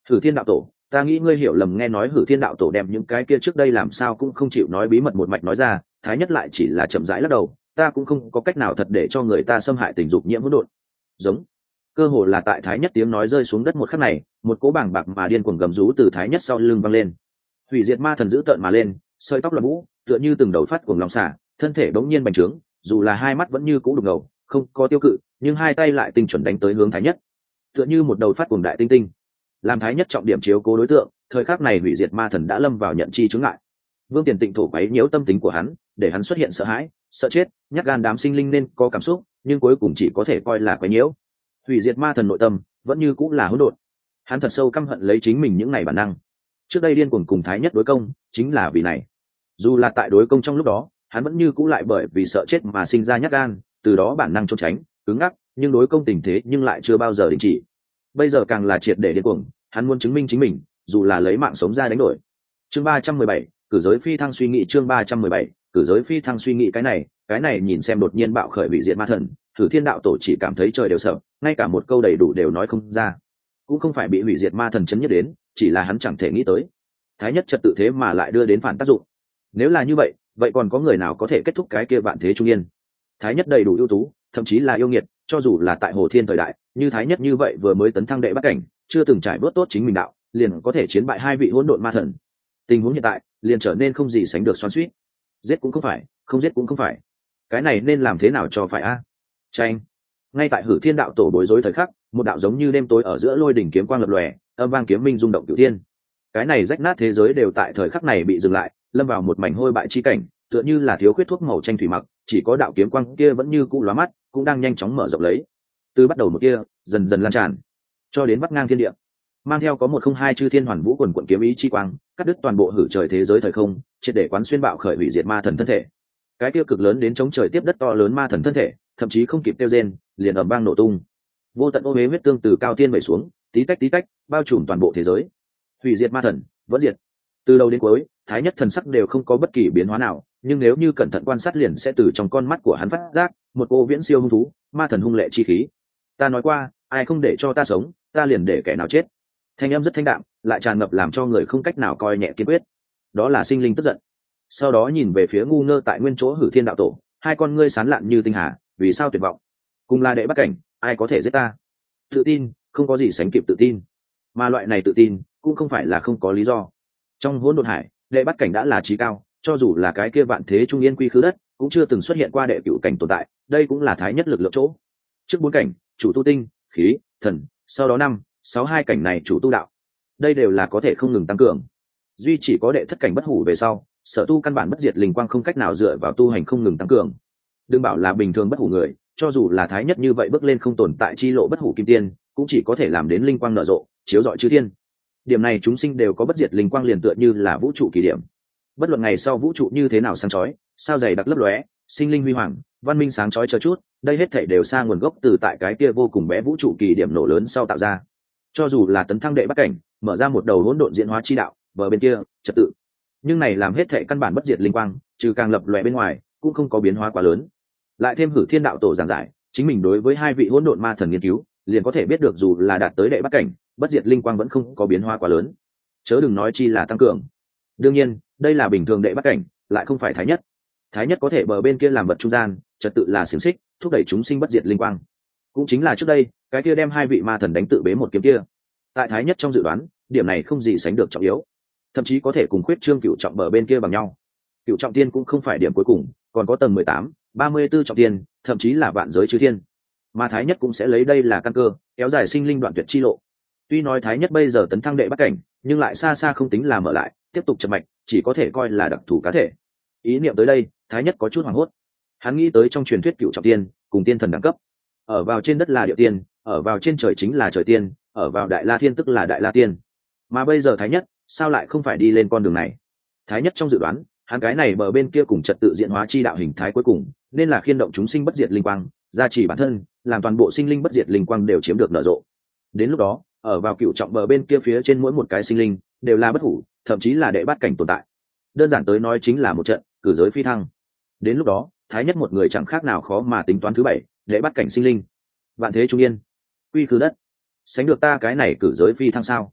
Hử Thiên đạo tổ, ta nghĩ ngươi hiểu lầm, nghe nói Hử Thiên đạo tổ đem những cái kia trước đây làm sao cũng không chịu nói bí mật một mạch nói ra. Thái nhất lại chỉ là chậm rãi lắc đầu, ta cũng không có cách nào thật để cho người ta xâm hại tình dục nhiễm hỗn độn. Giống. Cơ hồ là tại Thái nhất tiếng nói rơi xuống đất một khắc này, một cỗ bảng bạc mà điên cuồng gầm rú từ Thái nhất sau lưng vang lên. Hủy diệt ma thần giữ tợn mà lên, sợi tóc loạn vũ, tựa như từng đầu phát cuồng lòng xả, thân thể bỗng nhiên bành trướng, dù là hai mắt vẫn như cũ đục ngầu, không có tiêu cự, nhưng hai tay lại tinh chuẩn đánh tới hướng Thái nhất, tựa như một đầu phát cuồng đại tinh tinh. Làm Thái nhất trọng điểm chiếu cố đối tượng, thời khắc này hủy diệt ma thần đã lâm vào nhận chi chướng ngại. Vương Tiền Tịnh thổ quấy nhiễu tâm tính của hắn, để hắn xuất hiện sợ hãi, sợ chết, nhát gan đám sinh linh nên có cảm xúc, nhưng cuối cùng chỉ có thể coi là quấy nhiễu. Hủy diệt ma thần nội tâm vẫn như cũng là hỗn độn. Hắn thật sâu căm hận lấy chính mình những ngày bản năng. Trước đây điên cuồng cùng Thái nhất đối công, chính là vì này. Dù là tại đối công trong lúc đó, hắn vẫn như cũ lại bởi vì sợ chết mà sinh ra nhát gan, từ đó bản năng trốn tránh, cứng ngắc, nhưng đối công tình thế nhưng lại chưa bao giờ đình chỉ. Bây giờ càng là triệt để điên cuồng, hắn muốn chứng minh chính mình, dù là lấy mạng sống ra đánh đổi. Chương ba trăm mười bảy, cử giới phi thăng suy nghĩ. Chương ba trăm mười bảy, cử giới phi thăng suy nghĩ. Cái này, cái này nhìn xem đột nhiên bạo khởi hủy diệt ma thần, Thử Thiên đạo tổ chỉ cảm thấy trời đều sợ, ngay cả một câu đầy đủ đều nói không ra. Cũng không phải bị hủy diệt ma thần chấn nhất đến, chỉ là hắn chẳng thể nghĩ tới, Thái nhất trật tự thế mà lại đưa đến phản tác dụng. Nếu là như vậy, vậy còn có người nào có thể kết thúc cái kia vạn thế trung yên? Thái nhất đầy đủ ưu tú, thậm chí là yêu nghiệt, cho dù là tại Hồ Thiên thời đại, như Thái nhất như vậy vừa mới tấn thăng đệ bắt cảnh, chưa từng trải bước tốt chính mình đạo, liền có thể chiến bại hai vị hỗn độn ma thần. Tình huống hiện tại liền trở nên không gì sánh được xoắn xuýt. Giết cũng không phải, không giết cũng không phải, cái này nên làm thế nào cho phải a? À? Tranh. Ngay tại Hử Thiên đạo tổ bối rối thời khắc, một đạo giống như đêm tối ở giữa lôi đỉnh kiếm quang lập lòe, âm vang kiếm minh rung động cửu thiên. Cái này rách nát thế giới đều tại thời khắc này bị dừng lại, lâm vào một mảnh hôi bại chi cảnh, tựa như là thiếu khuyết thuốc màu tranh thủy mặc, chỉ có đạo kiếm quang kia vẫn như cũ lóa mắt, cũng đang nhanh chóng mở rộng lấy. Từ bắt đầu một kia, dần dần lan tràn, cho đến vắt ngang thiên địa, mang theo có một không hai chư thiên hoàn vũ quần quận kiếm ý chi quang, cắt đứt toàn bộ hử trời thế giới thời không, triệt để quán xuyên bạo khởi hủy diệt ma thần thân thể. Cái tiêu cực lớn đến chống trời tiếp đất to lớn ma thần thân thể, thậm chí không kịp tiêu rên, liền ầm vang nổ tung. Vô tận ô huế huyết tương từ cao thiên vẩy xuống, tí tách tí tách, bao trùm toàn bộ thế giới. Hủy diệt ma thần, vẫn diệt. Từ đầu đến cuối, Thái nhất thần sắc đều không có bất kỳ biến hóa nào, nhưng nếu như cẩn thận quan sát liền sẽ từ trong con mắt của hắn phát giác một cô viễn siêu hung thú, ma thần hung lệ chi khí. Ta nói qua, ai không để cho ta sống, ta liền để kẻ nào chết. Thanh âm rất thanh đạm, lại tràn ngập làm cho người không cách nào coi nhẹ kiên quyết. Đó là sinh linh tức giận. Sau đó nhìn về phía ngu ngơ tại nguyên chỗ Hử Thiên đạo tổ, hai con ngươi sán lạn như tinh hà, vì sao tuyệt vọng? Cùng là đệ bắt cảnh, ai có thể giết ta? Tự tin, không có gì sánh kịp tự tin. Mà loại này tự tin, cũng không phải là không có lý do. Trong hỗn độn hải, đệ bắt cảnh đã là trí cao, cho dù là cái kia vạn thế trung yên quy khứ đất, cũng chưa từng xuất hiện qua đệ cửu cảnh tồn tại, đây cũng là thái nhất lực lượng chỗ. Trước bốn cảnh, chủ tu tinh, khí, thần, sau đó năm, sáu hai cảnh này chủ tu đạo. Đây đều là có thể không ngừng tăng cường. Duy chỉ có đệ thất cảnh bất hủ về sau, sở tu căn bản bất diệt linh quang không cách nào dựa vào tu hành không ngừng tăng cường. Đừng bảo là bình thường bất hủ người, cho dù là thái nhất như vậy bước lên không tồn tại chi lộ bất hủ kim tiên, cũng chỉ có thể làm đến linh quang nở rộ, chiếu rọi chư thiên. Điểm này chúng sinh đều có bất diệt linh quang liền tựa như là vũ trụ kỳ điểm. Bất luận ngày sau vũ trụ như thế nào sáng chói, sao dày đặc lấp lóe, sinh linh huy hoàng, văn minh sáng chói chờ chút, đây hết thảy đều xa nguồn gốc từ tại cái kia vô cùng bé vũ trụ kỳ điểm nổ lớn sau tạo ra. Cho dù là tấn thăng đệ bắt cảnh, mở ra một đầu hỗn độn diễn hóa chi đạo, bờ bên kia, trật tự. Nhưng này làm hết thảy căn bản bất diệt linh quang, trừ càng lập lòe bên ngoài, cũng không có biến hóa quá lớn. Lại thêm Hử Thiên đạo tổ giảng giải, chính mình đối với hai vị hỗn độn ma thần nghiên cứu, liền có thể biết được dù là đạt tới đệ bắt cảnh, bất diệt linh quang vẫn không có biến hóa quá lớn. Chớ đừng nói chi là tăng cường. Đương nhiên, đây là bình thường đệ bắt cảnh, lại không phải thái nhất. Thái nhất có thể bờ bên kia làm vật trung gian, trật tự là xiềng xích, thúc đẩy chúng sinh bất diệt linh quang. Cũng chính là trước đây, cái kia đem hai vị ma thần đánh tự bế một kiếm kia. Tại thái nhất trong dự đoán, điểm này không gì sánh được trọng yếu, thậm chí có thể cùng khuyết trương cựu trọng bờ bên kia bằng nhau. Cựu trọng tiên cũng không phải điểm cuối cùng, còn có tầng mười tám, ba mươi 34 trọng tiên, thậm chí là vạn giới chư thiên. Mà thái nhất cũng sẽ lấy đây là căn cơ, kéo dài sinh linh đoạn tuyệt chi lộ. Tuy nói thái nhất bây giờ tấn thăng đệ bắt cảnh, nhưng lại xa xa không tính là mở lại, tiếp tục chậm mạch, chỉ có thể coi là đặc thù cá thể. Ý niệm tới đây, thái nhất có chút hoảng hốt. Hắn nghĩ tới trong truyền thuyết cựu trọng tiên, cùng tiên thần đẳng cấp. Ở vào trên đất là địa tiên, ở vào trên trời chính là trời tiên, ở vào đại la thiên tức là đại la tiên. Mà bây giờ thái nhất, sao lại không phải đi lên con đường này? Thái nhất trong dự đoán, hắn cái này bờ bên kia cùng trật tự diễn hóa chi đạo hình thái cuối cùng, nên là khiên động chúng sinh bất diệt linh quang, gia trì bản thân, làm toàn bộ sinh linh bất diệt linh quang đều chiếm được nở rộ. Đến lúc đó, ở vào cựu trọng bờ bên kia phía trên mỗi một cái sinh linh đều là bất hủ, thậm chí là đệ bát cảnh tồn tại. Đơn giản tới nói chính là một trận cử giới phi thăng. Đến lúc đó, thái nhất một người chẳng khác nào khó mà tính toán thứ bảy, đệ bát cảnh sinh linh. Vạn thế trung yên, quy khứ đất, sánh được ta cái này cử giới phi thăng sao?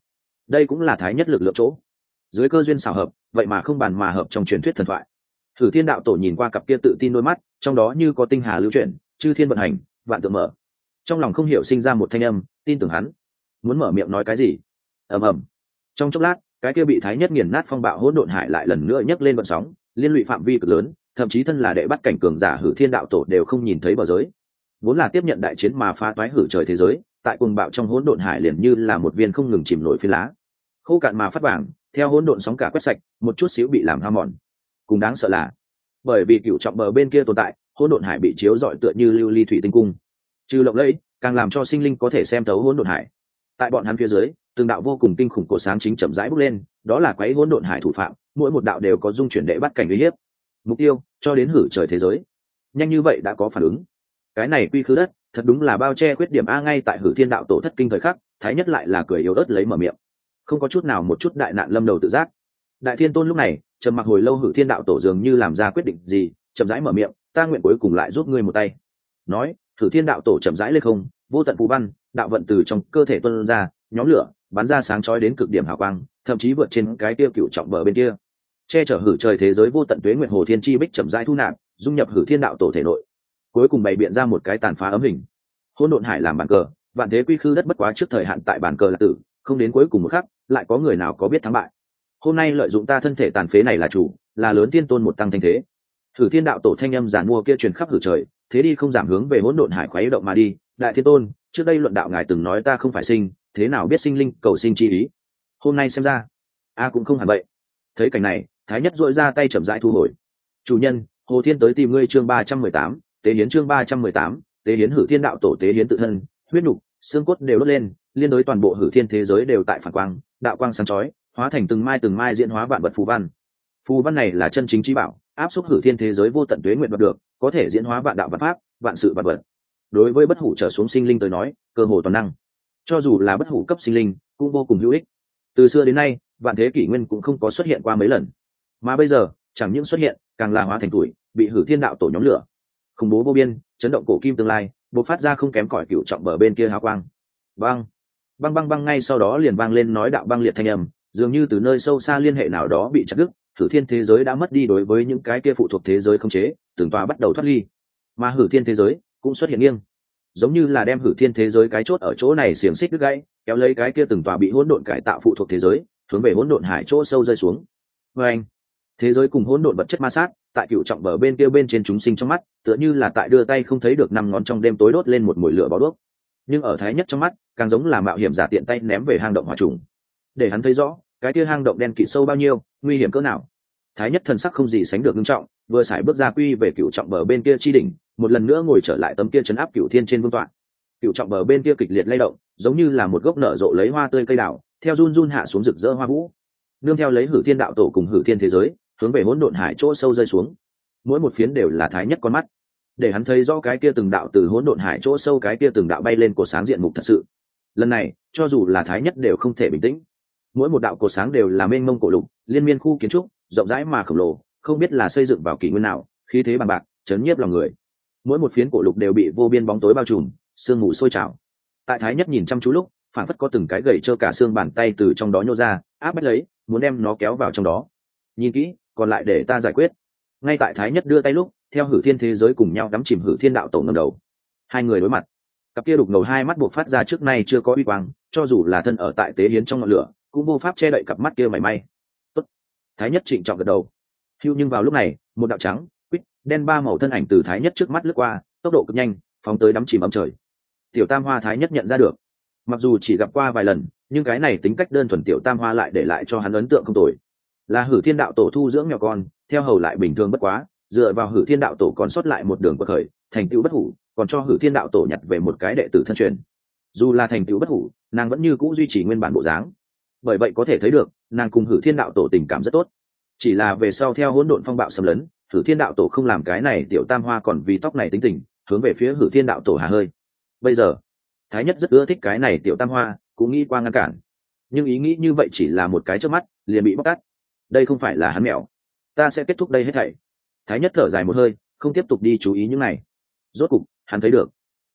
đây cũng là thái nhất lực lượng chỗ. Dưới cơ duyên xảo hợp, vậy mà không bàn mà hợp trong truyền thuyết thần thoại. Thử Thiên đạo tổ nhìn qua cặp kia tự tin đôi mắt, trong đó như có tinh hà lưu chuyển, chư thiên vận hành, vạn tượng mở. Trong lòng không hiểu sinh ra một thanh âm, tin tưởng hắn. Muốn mở miệng nói cái gì? Ầm ầm. Trong chốc lát, cái kia bị thái nhất nghiền nát phong bạo hỗn độn hải lại lần nữa nhấc lên vận sóng, liên lụy phạm vi cực lớn, thậm chí thân là đệ bắt cảnh cường giả Hử Thiên đạo tổ đều không nhìn thấy bờ giới. Vốn là tiếp nhận đại chiến mà phá toái hử trời thế giới, tại cuồng bạo trong hỗn độn hải liền như là một viên không ngừng chìm nổi phi lá, khô cạn mà phát vàng, theo hỗn độn sóng cả quét sạch, một chút xíu bị làm hao mòn. Cùng đáng sợ là, bởi vì cựu trọng bờ bên kia tồn tại, hỗn độn hải bị chiếu rọi tựa như lưu ly thủy tinh cung, trừ lộng lẫy, càng làm cho sinh linh có thể xem thấu hỗn độn hải. Tại bọn hắn phía dưới, từng đạo vô cùng kinh khủng cổ sáng chính chậm rãi bốc lên, đó là quấy hỗn độn hải thủ phạm, mỗi một đạo đều có dung chuyển đệ bắt cảnh uy hiếp. Mục tiêu cho đến hử trời thế giới. Nhanh như vậy đã có phản ứng. Cái này quy khứ đất, thật đúng là bao che khuyết điểm a. Ngay tại Hử Thiên đạo tổ thất kinh thời khắc, thái nhất lại là cười yếu ớt lấy mở miệng, không có chút nào một chút đại nạn lâm đầu tự giác. Đại Thiên Tôn lúc này trầm mặc hồi lâu, Hử Thiên đạo tổ dường như làm ra quyết định gì, chậm rãi mở miệng, ta nguyện cuối cùng lại giúp ngươi một tay. Nói, Hử Thiên đạo tổ chậm rãi lên không, vô tận phù văn, đạo vận từ trong cơ thể tuôn ra, nhóm lửa bắn ra sáng chói đến cực điểm hào quang, thậm chí vượt trên cái tiêu cựu trọng bờ bên kia, che chở hử trời thế giới vô tận tuế nguyệt hồ thiên chi bích chậm rãi thu nạp, dung nhập Hử Thiên đạo tổ thể nội, cuối cùng bày biện ra một cái tàn phá ấm hình. Hỗn độn hải làm bàn cờ, vạn thế quy khư đất bất quá trước thời hạn tại bàn cờ là tử, không đến cuối cùng một khắc, lại có người nào có biết thắng bại. Hôm nay lợi dụng ta thân thể tàn phế này là chủ, là lớn tiên tôn một tăng thanh thế. Hử Thiên đạo tổ thanh âm giản mua kia truyền khắp hử trời, thế đi không giảm hướng về hỗn độn hải khuấy động mà đi. Đại Thiên Tôn, trước đây luận đạo ngài từng nói ta không phải sinh, thế nào biết sinh linh cầu sinh chi ý? Hôm nay xem ra, a cũng không hẳn vậy. Thấy cảnh này, thái nhất duỗi ra tay chậm rãi thu hồi. Chủ nhân, Hồ Thiên tới tìm ngươi, chương ba trăm mười tám, tế hiến, chương ba trăm mười tám, tế hiến. Hử Thiên đạo tổ tế hiến tự thân, huyết nục, xương cốt đều đốt lên, liên đối toàn bộ Hử Thiên thế giới đều tại phản quang, đạo quang sáng chói, hóa thành từng mai từng mai diễn hóa vạn vật phù văn. Phù văn này là chân chính trí bảo, áp xúc Hử Thiên thế giới vô tận tuế nguyện đoạt được, có thể diễn hóa vạn đạo vạn pháp, vạn sự vạn vật. Đối với bất hủ trở xuống sinh linh tới nói, cơ hồ toàn năng. Cho dù là bất hủ cấp sinh linh, cũng vô cùng hữu ích. Từ xưa đến nay, vạn thế kỷ nguyên cũng không có xuất hiện qua mấy lần, mà bây giờ chẳng những xuất hiện, càng là hóa thành tuổi, bị Hử Thiên đạo tổ nhóm lửa, khủng bố vô biên, chấn động cổ kim tương lai, bộc phát ra không kém cỏi cựu trọng bờ bên kia hào quang. Băng, băng băng băng, ngay sau đó liền vang lên nói đạo băng liệt thanh âm, dường như từ nơi sâu xa liên hệ nào đó bị chặt đứt. Hử Thiên thế giới đã mất đi đối với những cái kia phụ thuộc thế giới không chế, từng tòa bắt đầu thoát ly, mà Hử Thiên thế giới cũng xuất hiện nghiêng, giống như là đem Hử Thiên thế giới cái chốt ở chỗ này xiềng xích đứt gãy, kéo lấy cái kia từng tòa bị hỗn độn cải tạo phụ thuộc thế giới, hướng về hỗn độn hải chỗ sâu rơi xuống. Và anh, thế giới cùng hỗn độn vật chất ma sát, tại cựu trọng bờ bên kia bên trên chúng sinh trong mắt, tựa như là tại đưa tay không thấy được năm ngón trong đêm tối đốt lên một mùi lửa bó đuốc. Nhưng ở thái nhất trong mắt, càng giống là mạo hiểm giả tiện tay ném về hang động hỏa trùng, để hắn thấy rõ cái kia hang động đen kịt sâu bao nhiêu, nguy hiểm cỡ nào. Thái nhất thần sắc không gì sánh được nghiêm trọng, vừa xài bước ra quy về cựu trọng bờ bên kia chi đỉnh, một lần nữa ngồi trở lại tấm kia chấn áp cựu thiên trên vương tọa. Cựu trọng bờ bên kia kịch liệt lay động, giống như là một gốc nở rộ lấy hoa tươi cây đào, theo run run hạ xuống rực rỡ hoa vũ, nương theo lấy Hử Thiên đạo tổ cùng Hử Thiên thế giới hướng về hỗn độn hải chỗ sâu rơi xuống. Mỗi một phiến đều là thái nhất con mắt, để hắn thấy rõ cái kia từng đạo từ hỗn độn hải chỗ sâu cái kia từng đạo bay lên cột sáng diện mục thật sự. Lần này, cho dù là thái nhất đều không thể bình tĩnh. Mỗi một đạo cột sáng đều là mênh mông cổ lục, liên miên khu kiến trúc, rộng rãi mà khổng lồ, không biết là xây dựng vào kỷ nguyên nào, khí thế bằng bạc, chấn nhiếp lòng người. Mỗi một phiến cổ lục đều bị vô biên bóng tối bao trùm, sương mù sôi trào. Tại thái nhất nhìn chăm chú lúc, phản phất có từng cái gậy trơ cả xương bàn tay từ trong đó nhô ra, áp bách lấy, muốn đem nó kéo vào trong đó. Nhìn kỹ, còn lại để ta giải quyết. Ngay tại thái nhất đưa tay lúc, theo Hử Thiên thế giới cùng nhau đắm chìm Hử Thiên đạo tổ ngẩng đầu. Hai người đối mặt, cặp kia đục ngầu hai mắt buộc phát ra trước nay chưa có uy quang, cho dù là thân ở tại tế hiến trong ngọn lửa, cũng vô pháp che đậy cặp mắt kia mảy may. Tốt. Thái nhất trịnh trọng gật đầu. Hưu, nhưng vào lúc này, một đạo trắng, quýt, đen ba màu thân ảnh từ thái nhất trước mắt lướt qua, tốc độ cực nhanh, phóng tới đắm chìm ấm trời. Tiểu Tam Hoa thái nhất nhận ra được. Mặc dù chỉ gặp qua vài lần, nhưng cái này tính cách đơn thuần Tiểu Tam Hoa lại để lại cho hắn ấn tượng không tồi. Là Hử Thiên đạo tổ thu dưỡng nhỏ con, theo hầu lại bình thường bất quá, dựa vào Hử Thiên đạo tổ còn sót lại một đường quật khởi, thành tựu bất hủ, còn cho Hử Thiên đạo tổ nhặt về một cái đệ tử thân truyền. Dù là thành tựu bất hủ, nàng vẫn như cũ duy trì nguyên bản bộ dáng. Bởi vậy có thể thấy được, nàng cùng Hử Thiên đạo tổ tình cảm rất tốt. Chỉ là về sau theo hỗn độn phong bạo xâm lấn, Hử Thiên đạo tổ không làm cái này Tiểu Tam Hoa còn vì tóc này tính tình, hướng về phía Hử Thiên đạo tổ hà hơi. Bây giờ, thái nhất rất ưa thích cái này Tiểu Tam Hoa, cũng nghĩ qua ngăn cản. Nhưng ý nghĩ như vậy chỉ là một cái chớp mắt, liền bị bóc tát. Đây không phải là hắn mèo. Ta sẽ kết thúc đây hết thảy. Thái nhất thở dài một hơi, không tiếp tục đi chú ý những này. Rốt cục, hắn thấy được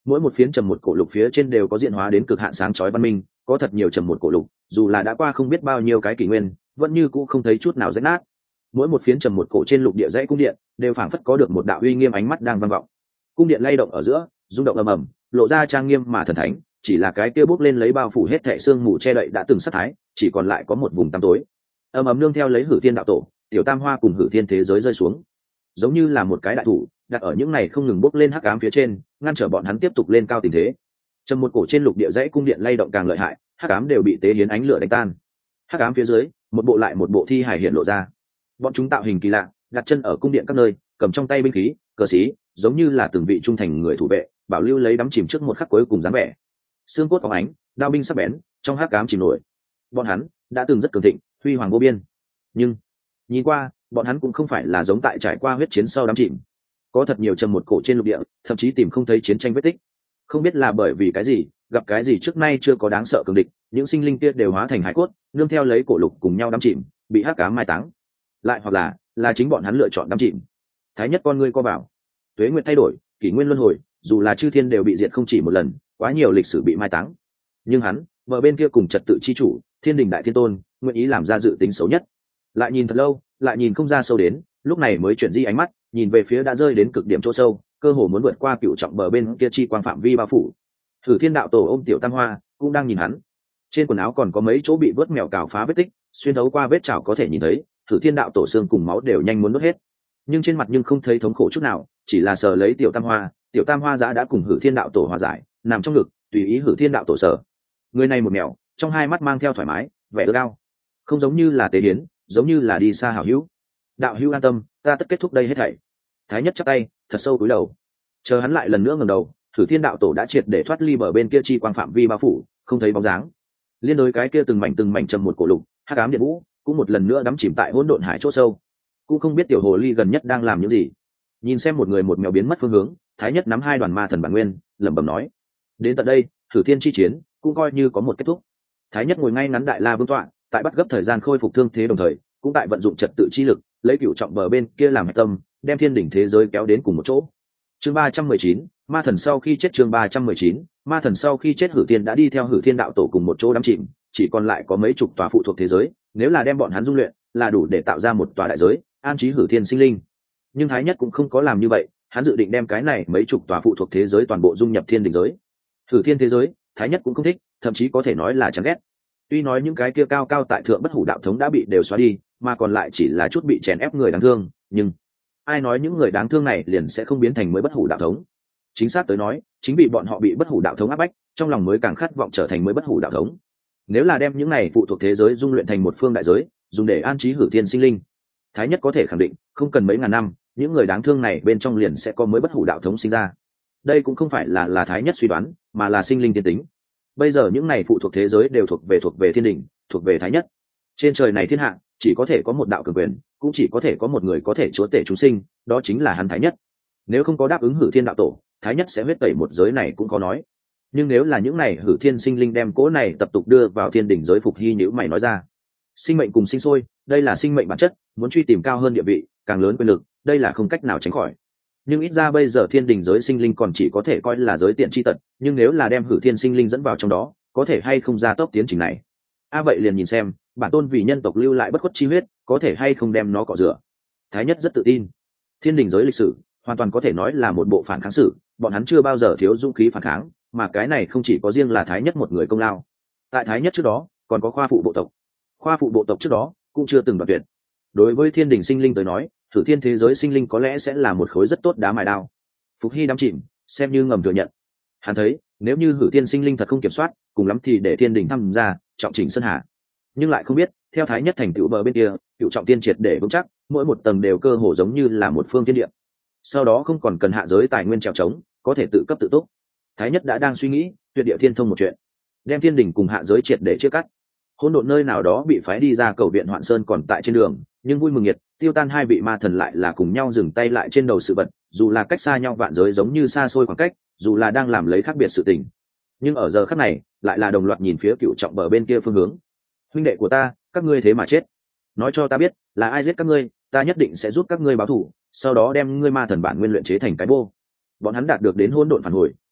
mỗi một phiến trầm một cổ lục phía trên đều có diện hóa đến cực hạn sáng chói văn minh, có thật nhiều trầm một cổ lục, dù là đã qua không biết bao nhiêu cái kỷ nguyên, vẫn như cũ không thấy chút nào rách nát. Mỗi một phiến trầm một cổ trên lục địa dãy cung điện đều phảng phất có được một đạo uy nghiêm ánh mắt đang vang vọng. Cung điện lay động ở giữa, rung động ầm ầm, lộ ra trang nghiêm mà thần thánh, chỉ là cái kia bốc lên lấy bao phủ hết thảy xương mù che đậy đã từng sát thái, chỉ còn lại có một vùng tăm tối. Ầm ầm nương theo lấy Hử Thiên đạo tổ, tiểu tam hoa cùng Hử Thiên thế giới rơi xuống, giống như là một cái đại thủ đặt ở những này không ngừng bốc lên hắc ám phía trên, ngăn trở bọn hắn tiếp tục lên cao tình thế. Trầm một cổ trên lục địa dãy cung điện lay động càng lợi hại, hắc ám đều bị tế hiến ánh lửa đánh tan. Hắc ám phía dưới, một bộ lại một bộ thi hài hiện lộ ra. Bọn chúng tạo hình kỳ lạ, đặt chân ở cung điện các nơi, cầm trong tay binh khí, cờ sĩ, giống như là từng vị trung thành người thủ vệ, bảo lưu lấy đắm chìm trước một khắc cuối cùng dáng vẻ. Xương cốt phóng ánh, đao binh sắc bén, trong hắc ám chìm nổi. Bọn hắn đã từng rất cường thịnh, huy hoàng vô biên. Nhưng nhìn qua, bọn hắn cũng không phải là giống tại trải qua huyết chiến sau đắm chìm. Có thật nhiều trầm một cổ trên lục địa, thậm chí tìm không thấy chiến tranh vết tích. Không biết là bởi vì cái gì, gặp cái gì trước nay chưa có đáng sợ cường địch, những sinh linh kia đều hóa thành hải cốt, nương theo lấy cổ lục cùng nhau đắm chìm, bị hắc ám mai táng. Lại hoặc là, là chính bọn hắn lựa chọn đắm chìm. Thái nhất con ngươi co bảo, tuế nguyệt thay đổi, kỷ nguyên luân hồi, dù là chư thiên đều bị diệt không chỉ một lần, quá nhiều lịch sử bị mai táng. Nhưng hắn, vợ bên kia cùng trật tự chi chủ, thiên đình đại thiên tôn, nguyện ý làm ra dự tính xấu nhất. Lại nhìn thật lâu, lại nhìn không ra sâu đến, lúc này mới chuyển di ánh mắt, nhìn về phía đã rơi đến cực điểm chỗ sâu, cơ hồ muốn vượt qua cựu trọng bờ bên kia chi quang phạm vi bao phủ. Thử Thiên đạo tổ ôm tiểu tam hoa, cũng đang nhìn hắn. Trên quần áo còn có mấy chỗ bị vớt mèo cào phá vết tích, xuyên thấu qua vết chảo có thể nhìn thấy, Thử Thiên đạo tổ xương cùng máu đều nhanh muốn nuốt hết. Nhưng trên mặt nhưng không thấy thống khổ chút nào, chỉ là sờ lấy tiểu tam hoa, tiểu tam hoa giã đã cùng Hử Thiên đạo tổ hòa giải, nằm trong ngực, tùy ý Hử Thiên đạo tổ sở. Người này một mèo, trong hai mắt mang theo thoải mái, vẻ ước ao, không giống như là tế hiến, giống như là đi xa hảo hữu. Đạo hữu an tâm, ta tất kết thúc đây hết thảy. Thái nhất chắp tay, thật sâu cúi đầu. Chờ hắn lại lần nữa ngẩng đầu, Thử Thiên đạo tổ đã triệt để thoát ly bờ bên kia chi quang phạm vi bao phủ, không thấy bóng dáng. Liên đối cái kia từng mảnh từng mảnh trầm một cổ lục, hắc ám điện vũ, cũng một lần nữa đắm chìm tại hỗn độn hải chỗ sâu. Cũng không biết tiểu hồ ly gần nhất đang làm những gì. Nhìn xem một người một mèo biến mất phương hướng, Thái nhất nắm hai đoàn ma thần bản nguyên, lẩm bẩm nói: đến tận đây, Thử Thiên chi chiến cũng coi như có một kết thúc. Thái nhất ngồi ngay ngắn đại la vương tọa, tại bắt gấp thời gian khôi phục thương thế đồng thời, cũng tại vận dụng trật tự chi lực, lấy cửu trọng bờ bên kia làm hệ tâm, đem thiên đỉnh thế giới kéo đến cùng một chỗ. Chương ba trăm mười chín, ma thần sau khi chết. Chương ba trăm mười chín, ma thần sau khi chết. Hử Thiên đã đi theo Hử Thiên đạo tổ cùng một chỗ đắm chìm, chỉ còn lại có mấy chục tòa phụ thuộc thế giới, nếu là đem bọn hắn dung luyện, là đủ để tạo ra một tòa đại giới, an trí Hử Thiên sinh linh. Nhưng Thái nhất cũng không có làm như vậy, hắn dự định đem cái này mấy chục tòa phụ thuộc thế giới toàn bộ dung nhập thiên đỉnh giới. Hử Thiên thế giới, Thái nhất cũng không thích, thậm chí có thể nói là chán ghét. Tuy nói những cái kia cao cao tại thượng bất hủ đạo thống đã bị đều xóa đi, mà còn lại chỉ là chút bị chèn ép người đáng thương, nhưng ai nói những người đáng thương này liền sẽ không biến thành mới bất hủ đạo thống? Chính xác tới nói, chính vì bọn họ bị bất hủ đạo thống áp bách, trong lòng mới càng khát vọng trở thành mới bất hủ đạo thống. Nếu là đem những này phụ thuộc thế giới dung luyện thành một phương đại giới, dùng để an trí Hử Thiên sinh linh, Thái nhất có thể khẳng định, không cần mấy ngàn năm, những người đáng thương này bên trong liền sẽ có mới bất hủ đạo thống sinh ra. Đây cũng không phải là là Thái nhất suy đoán, mà là sinh linh tiên tính. Bây giờ những này phụ thuộc thế giới đều thuộc về thuộc về thiên đình, thuộc về Thái nhất. Trên trời này thiên hạ, chỉ có thể có một đạo cường quyền, cũng chỉ có thể có một người có thể chúa tể chúng sinh, đó chính là hắn Thái nhất. Nếu không có đáp ứng Hử Thiên đạo tổ, Thái nhất sẽ huyết tẩy một giới này cũng có nói. Nhưng nếu là những này Hử Thiên sinh linh đem cỗ này tập tục đưa vào thiên đỉnh giới, Phục Hy nhữ mày nói ra: sinh mệnh cùng sinh sôi, đây là sinh mệnh bản chất, muốn truy tìm cao hơn địa vị, càng lớn quyền lực, đây là không cách nào tránh khỏi. Nhưng ít ra bây giờ thiên đình giới sinh linh còn chỉ có thể coi là giới tiện chi tật, nhưng nếu là đem Hử Thiên sinh linh dẫn vào trong đó, có thể hay không gia tốc tiến trình này? A à vậy liền nhìn xem, bản tôn vì nhân tộc lưu lại bất khuất chi huyết, có thể hay không đem nó cọ rửa. Thái nhất rất tự tin. Thiên đình giới lịch sử hoàn toàn có thể nói là một bộ phản kháng sử, bọn hắn chưa bao giờ thiếu dũng khí phản kháng, mà cái này không chỉ có riêng là Thái nhất một người công lao. Tại Thái nhất trước đó, còn có khoa phụ bộ tộc. Khoa phụ bộ tộc trước đó cũng chưa từng đoạt tuyệt. Đối với thiên đình sinh linh tới nói, Thử Thiên thế giới sinh linh có lẽ sẽ là một khối rất tốt đá mài đao. Phục Hy đắm chìm, xem như ngầm thừa nhận. Hắn thấy, nếu như Hử Thiên sinh linh thật không kiểm soát, cùng lắm thì để thiên đình tham gia, trọng chỉnh sơn hà. Nhưng lại không biết, theo Thái nhất thành tựu bờ bên kia, cựu trọng tiên triệt để vững chắc, mỗi một tầng đều cơ hồ giống như là một phương thiên địa. Sau đó không còn cần hạ giới tài nguyên trèo trống, có thể tự cấp tự túc. Thái nhất đã đang suy nghĩ tuyệt địa thiên thông một chuyện, đem thiên đình cùng hạ giới triệt để chia cắt. Hỗn độn nơi nào đó bị phái đi ra cầu viện Hoạn Sơn còn tại trên đường, nhưng vui mừng nhiệt tiêu tan hai vị ma thần lại là cùng nhau dừng tay lại trên đầu sự vật, dù là cách xa nhau vạn giới giống như xa xôi khoảng cách, dù là đang làm lấy khác biệt sự tình, nhưng ở giờ khắc này lại là đồng loạt nhìn phía cựu trọng bờ bên kia phương hướng. Huynh đệ của ta, các ngươi thế mà chết, nói cho ta biết là ai giết các ngươi, ta nhất định sẽ giúp các ngươi báo thù, sau đó đem ngươi ma thần bản nguyên luyện chế thành cái bô. Bọn hắn đạt được đến hỗn độn phản hồi,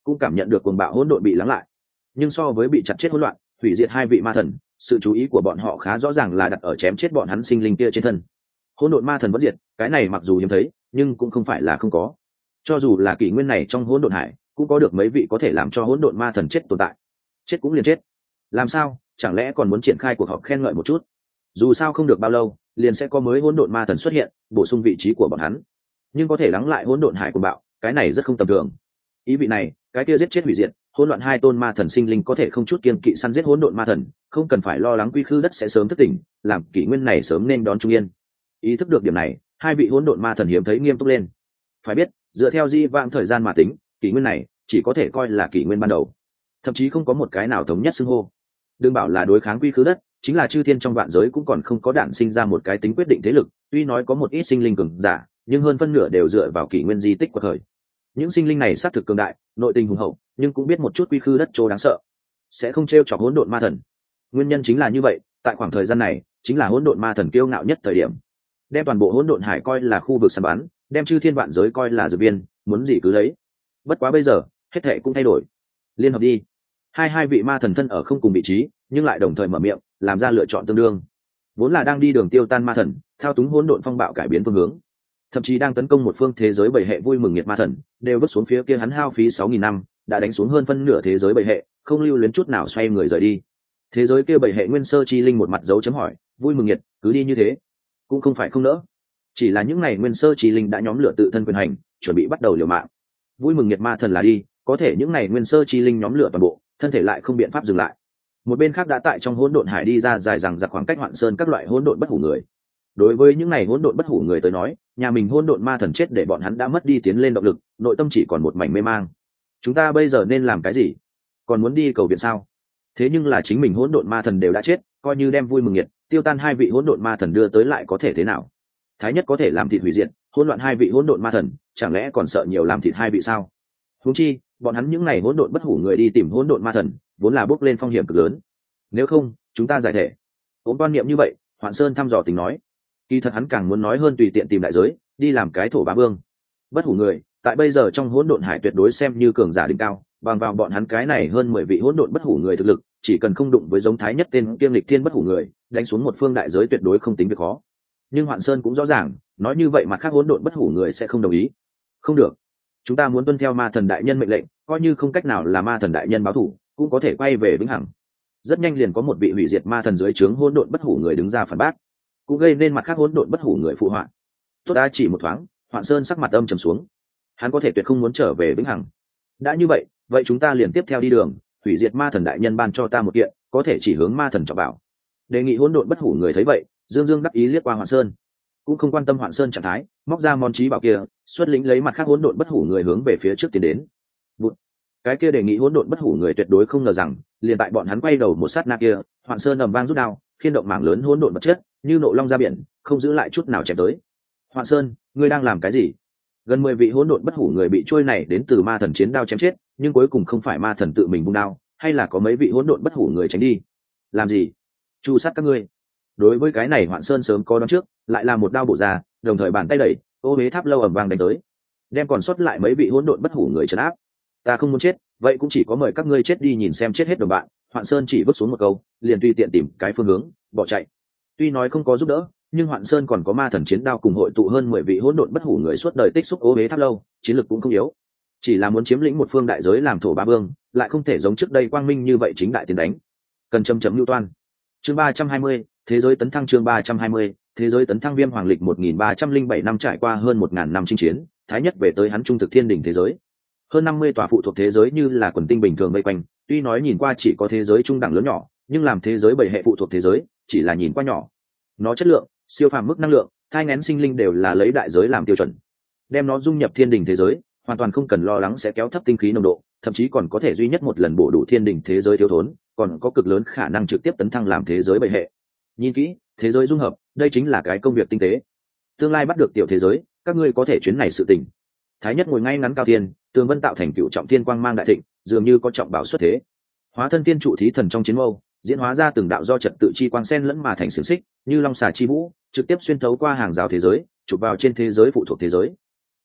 cũng cảm nhận được cuồng bạo hỗn độn bị lắng lại. Nhưng so với bị chặt chết hỗn loạn, hủy diệt hai vị ma thần, sự chú ý của bọn họ khá rõ ràng là đặt ở chém chết bọn hắn sinh linh kia trên thân. Hỗn độn ma thần vẫn diệt, cái này mặc dù hiếm thấy, nhưng cũng không phải là không có. Cho dù là kỷ nguyên này trong hỗn độn hải, cũng có được mấy vị có thể làm cho hỗn độn ma thần chết tồn tại. Chết cũng liền chết. Làm sao, chẳng lẽ còn muốn triển khai cuộc họp khen ngợi một chút? Dù sao không được bao lâu, liền sẽ có mới hỗn độn ma thần xuất hiện, bổ sung vị trí của bọn hắn. Nhưng có thể lắng lại hỗn độn hải của bạo, cái này rất không tầm thường. Ý vị này, cái kia giết chết hủy diệt, hỗn loạn hai tôn ma thần sinh linh có thể không chút kiên kỵ săn giết hỗn độn ma thần, không cần phải lo lắng quy khư đất sẽ sớm thức tỉnh, làm kỷ nguyên này sớm nên đón trung yên. Ý thức được điểm này, hai vị hỗn độn ma thần hiếm thấy nghiêm túc lên. Phải biết, dựa theo di vãng thời gian mà tính, kỷ nguyên này chỉ có thể coi là kỷ nguyên ban đầu, thậm chí không có một cái nào thống nhất xưng hô. Đừng bảo là đối kháng quy khứ đất, chính là chư thiên trong vạn giới cũng còn không có đản sinh ra một cái tính quyết định thế lực. Tuy nói có một ít sinh linh cường giả, nhưng hơn phân nửa đều dựa vào kỷ nguyên di tích của thời. Những sinh linh này xác thực cường đại, nội tình hùng hậu, nhưng cũng biết một chút quy khư đất chỗ đáng sợ, sẽ không trêu chọc hỗn độn ma thần. Nguyên nhân chính là như vậy, tại khoảng thời gian này, chính là hỗn độn ma thần kiêu ngạo nhất thời điểm, đem toàn bộ hỗn độn hải coi là khu vực săn bắn, đem chư thiên vạn giới coi là dược viên, muốn gì cứ lấy. Bất quá bây giờ, hết thệ cũng thay đổi. Liên hợp đi. Hai hai vị ma thần thân ở không cùng vị trí, nhưng lại đồng thời mở miệng, làm ra lựa chọn tương đương. Vốn là đang đi đường tiêu tan ma thần, thao túng hỗn độn phong bạo cải biến phương hướng, thậm chí đang tấn công một phương thế giới bảy hệ vui mừng nhiệt ma thần, đều vứt xuống phía kia hắn hao phí sáu nghìn năm, đã đánh xuống hơn phân nửa thế giới bảy hệ, không lưu luyến chút nào xoay người rời đi. Thế giới kia bảy hệ nguyên sơ chi linh một mặt dấu chấm hỏi, vui mừng nhiệt, cứ đi như thế, cũng không phải không nỡ. Chỉ là những ngày nguyên sơ chi linh đã nhóm lửa tự thân quyền hành, chuẩn bị bắt đầu liều mạng. Vui mừng nhiệt ma thần là đi, có thể những ngày nguyên sơ chi linh nhóm lửa toàn bộ, thân thể lại không biện pháp dừng lại. Một bên khác đã tại trong hỗn độn hải đi ra dài rằng giặc khoảng cách Hoạn Sơn các loại hỗn độn bất hủ người. Đối với những ngày hỗn độn bất hủ người tới nói, nhà mình hỗn độn ma thần chết để bọn hắn đã mất đi tiến lên động lực, nội tâm chỉ còn một mảnh mê mang. Chúng ta bây giờ nên làm cái gì? Còn muốn đi cầu viện sao? Thế nhưng là chính mình hỗn độn ma thần đều đã chết, coi như đem vui mừng nhiệt, tiêu tan hai vị hỗn độn ma thần đưa tới lại có thể thế nào? Thái nhất có thể làm thịt hủy diệt, hỗn loạn hai vị hỗn độn ma thần, chẳng lẽ còn sợ nhiều làm thịt hai vị sao? Huống chi, bọn hắn những ngày hỗn độn bất hủ người đi tìm hỗn độn ma thần, vốn là bước lên phong hiểm cực lớn. Nếu không, chúng ta giải thể. Ôm quan niệm như vậy, Hoạn Sơn thăm dò tình nói. Kỳ thật hắn càng muốn nói hơn tùy tiện tìm đại giới, đi làm cái thổ bá vương. Bất hủ người, tại bây giờ trong hỗn độn hải tuyệt đối xem như cường giả đỉnh cao, bằng vào bọn hắn cái này hơn mười vị hỗn độn bất hủ người thực lực, chỉ cần không đụng với giống thái nhất tên kiêm lịch thiên bất hủ người, đánh xuống một phương đại giới tuyệt đối không tính việc khó. Nhưng Hoạn Sơn cũng rõ ràng, nói như vậy mà khác hỗn độn bất hủ người sẽ không đồng ý. Không được, chúng ta muốn tuân theo ma thần đại nhân mệnh lệnh, coi như không cách nào là ma thần đại nhân báo thù, cũng có thể quay về vĩnh hằng. Rất nhanh liền có một vị hủy diệt ma thần dưới trướng hỗn độn bất hủ người đứng ra phản bác, cũng gây nên mặt khác hỗn độn bất hủ người phụ họa. Tốt đã chỉ một thoáng, Hoạn Sơn sắc mặt âm trầm xuống. Hắn có thể tuyệt không muốn trở về vĩnh hằng. Đã như vậy, vậy chúng ta liền tiếp theo đi đường, hủy diệt ma thần đại nhân ban cho ta một kiện, có thể chỉ hướng ma thần trọng bảo. Đề nghị hỗn độn bất hủ người thấy vậy, dương dương đắc ý liếc qua Hoạn Sơn, cũng không quan tâm Hoạn Sơn trạng thái, móc ra món trí bảo kia, xuất lĩnh lấy mặt khác hỗn độn bất hủ người hướng về phía trước tiến đến. Bụt. Cái kia đề nghị hỗn độn bất hủ người tuyệt đối không ngờ rằng, liền tại bọn hắn quay đầu một sát na kia, Hoạn Sơn ầm vang rút đao, khiên động mảng lớn hỗn độn vật chất, như nộ long ra biển, không giữ lại chút nào chém tới. Hoạn Sơn, ngươi đang làm cái gì? Gần mười vị hỗn độn bất hủ người bị trôi này đến từ ma thần chiến đao chém chết, nhưng cuối cùng không phải ma thần tự mình vung đao, hay là có mấy vị hỗn độn bất hủ người tránh đi. Làm gì? Chu sát các ngươi. Đối với cái này Hoạn Sơn sớm có đoán trước, lại là một đao bổ ra, đồng thời bàn tay đẩy, ô huế tháp lâu ầm vang đánh tới, đem còn sót lại mấy vị hỗn độn bất hủ người trấn áp. Ta không muốn chết, vậy cũng chỉ có mời các ngươi chết đi nhìn xem chết hết đồng bạn. Hoạn Sơn chỉ vứt xuống một câu, liền tùy tiện tìm cái phương hướng bỏ chạy. Tuy nói không có giúp đỡ, nhưng Hoạn Sơn còn có ma thần chiến đao cùng hội tụ hơn mười vị hỗn độn bất hủ người suốt đời tích xúc ô huế tháp lâu, chiến lực cũng không yếu. Chỉ là muốn chiếm lĩnh một phương đại giới làm thổ ba vương, lại không thể giống trước đây quang minh như vậy chính đại tiến đánh, cần chấm chấm lưu toan. Chương ba trăm hai mươi, thế giới tấn thăng. Chương ba trăm hai mươi, thế giới tấn thăng. Viêm hoàng lịch một nghìn ba trăm linh bảy năm trải qua hơn một ngàn năm chinh chiến, thái nhất về tới hắn trung thực thiên đỉnh thế giới. Hơn năm mươi tòa phụ thuộc thế giới như là quần tinh bình thường vây quanh, tuy nói nhìn qua chỉ có thế giới trung đẳng lớn nhỏ, nhưng làm thế giới bảy hệ phụ thuộc thế giới, chỉ là nhìn qua nhỏ. Nó chất lượng, siêu phàm mức năng lượng, thai nghén sinh linh đều là lấy đại giới làm tiêu chuẩn. Đem nó dung nhập thiên đỉnh thế giới, hoàn toàn không cần lo lắng sẽ kéo thấp tinh khí nồng độ, thậm chí còn có thể duy nhất một lần bổ đủ thiên đỉnh thế giới thiếu thốn, còn có cực lớn khả năng trực tiếp tấn thăng làm thế giới bảy hệ. Nhìn kỹ, thế giới dung hợp, đây chính là cái công việc tinh tế. Tương lai bắt được tiểu thế giới, các ngươi có thể chuyến này sự tình. Thái nhất ngồi ngay ngắn cao thiên, tường vân tạo thành cựu trọng thiên quang mang đại thịnh, dường như có trọng bảo xuất thế. Hóa thân thiên trụ thí thần trong chiến mâu, diễn hóa ra từng đạo do trật tự chi quang sen lẫn mà thành xiềng xích, như long xà chi vũ, trực tiếp xuyên thấu qua hàng rào thế giới, chụp vào trên thế giới phụ thuộc thế giới.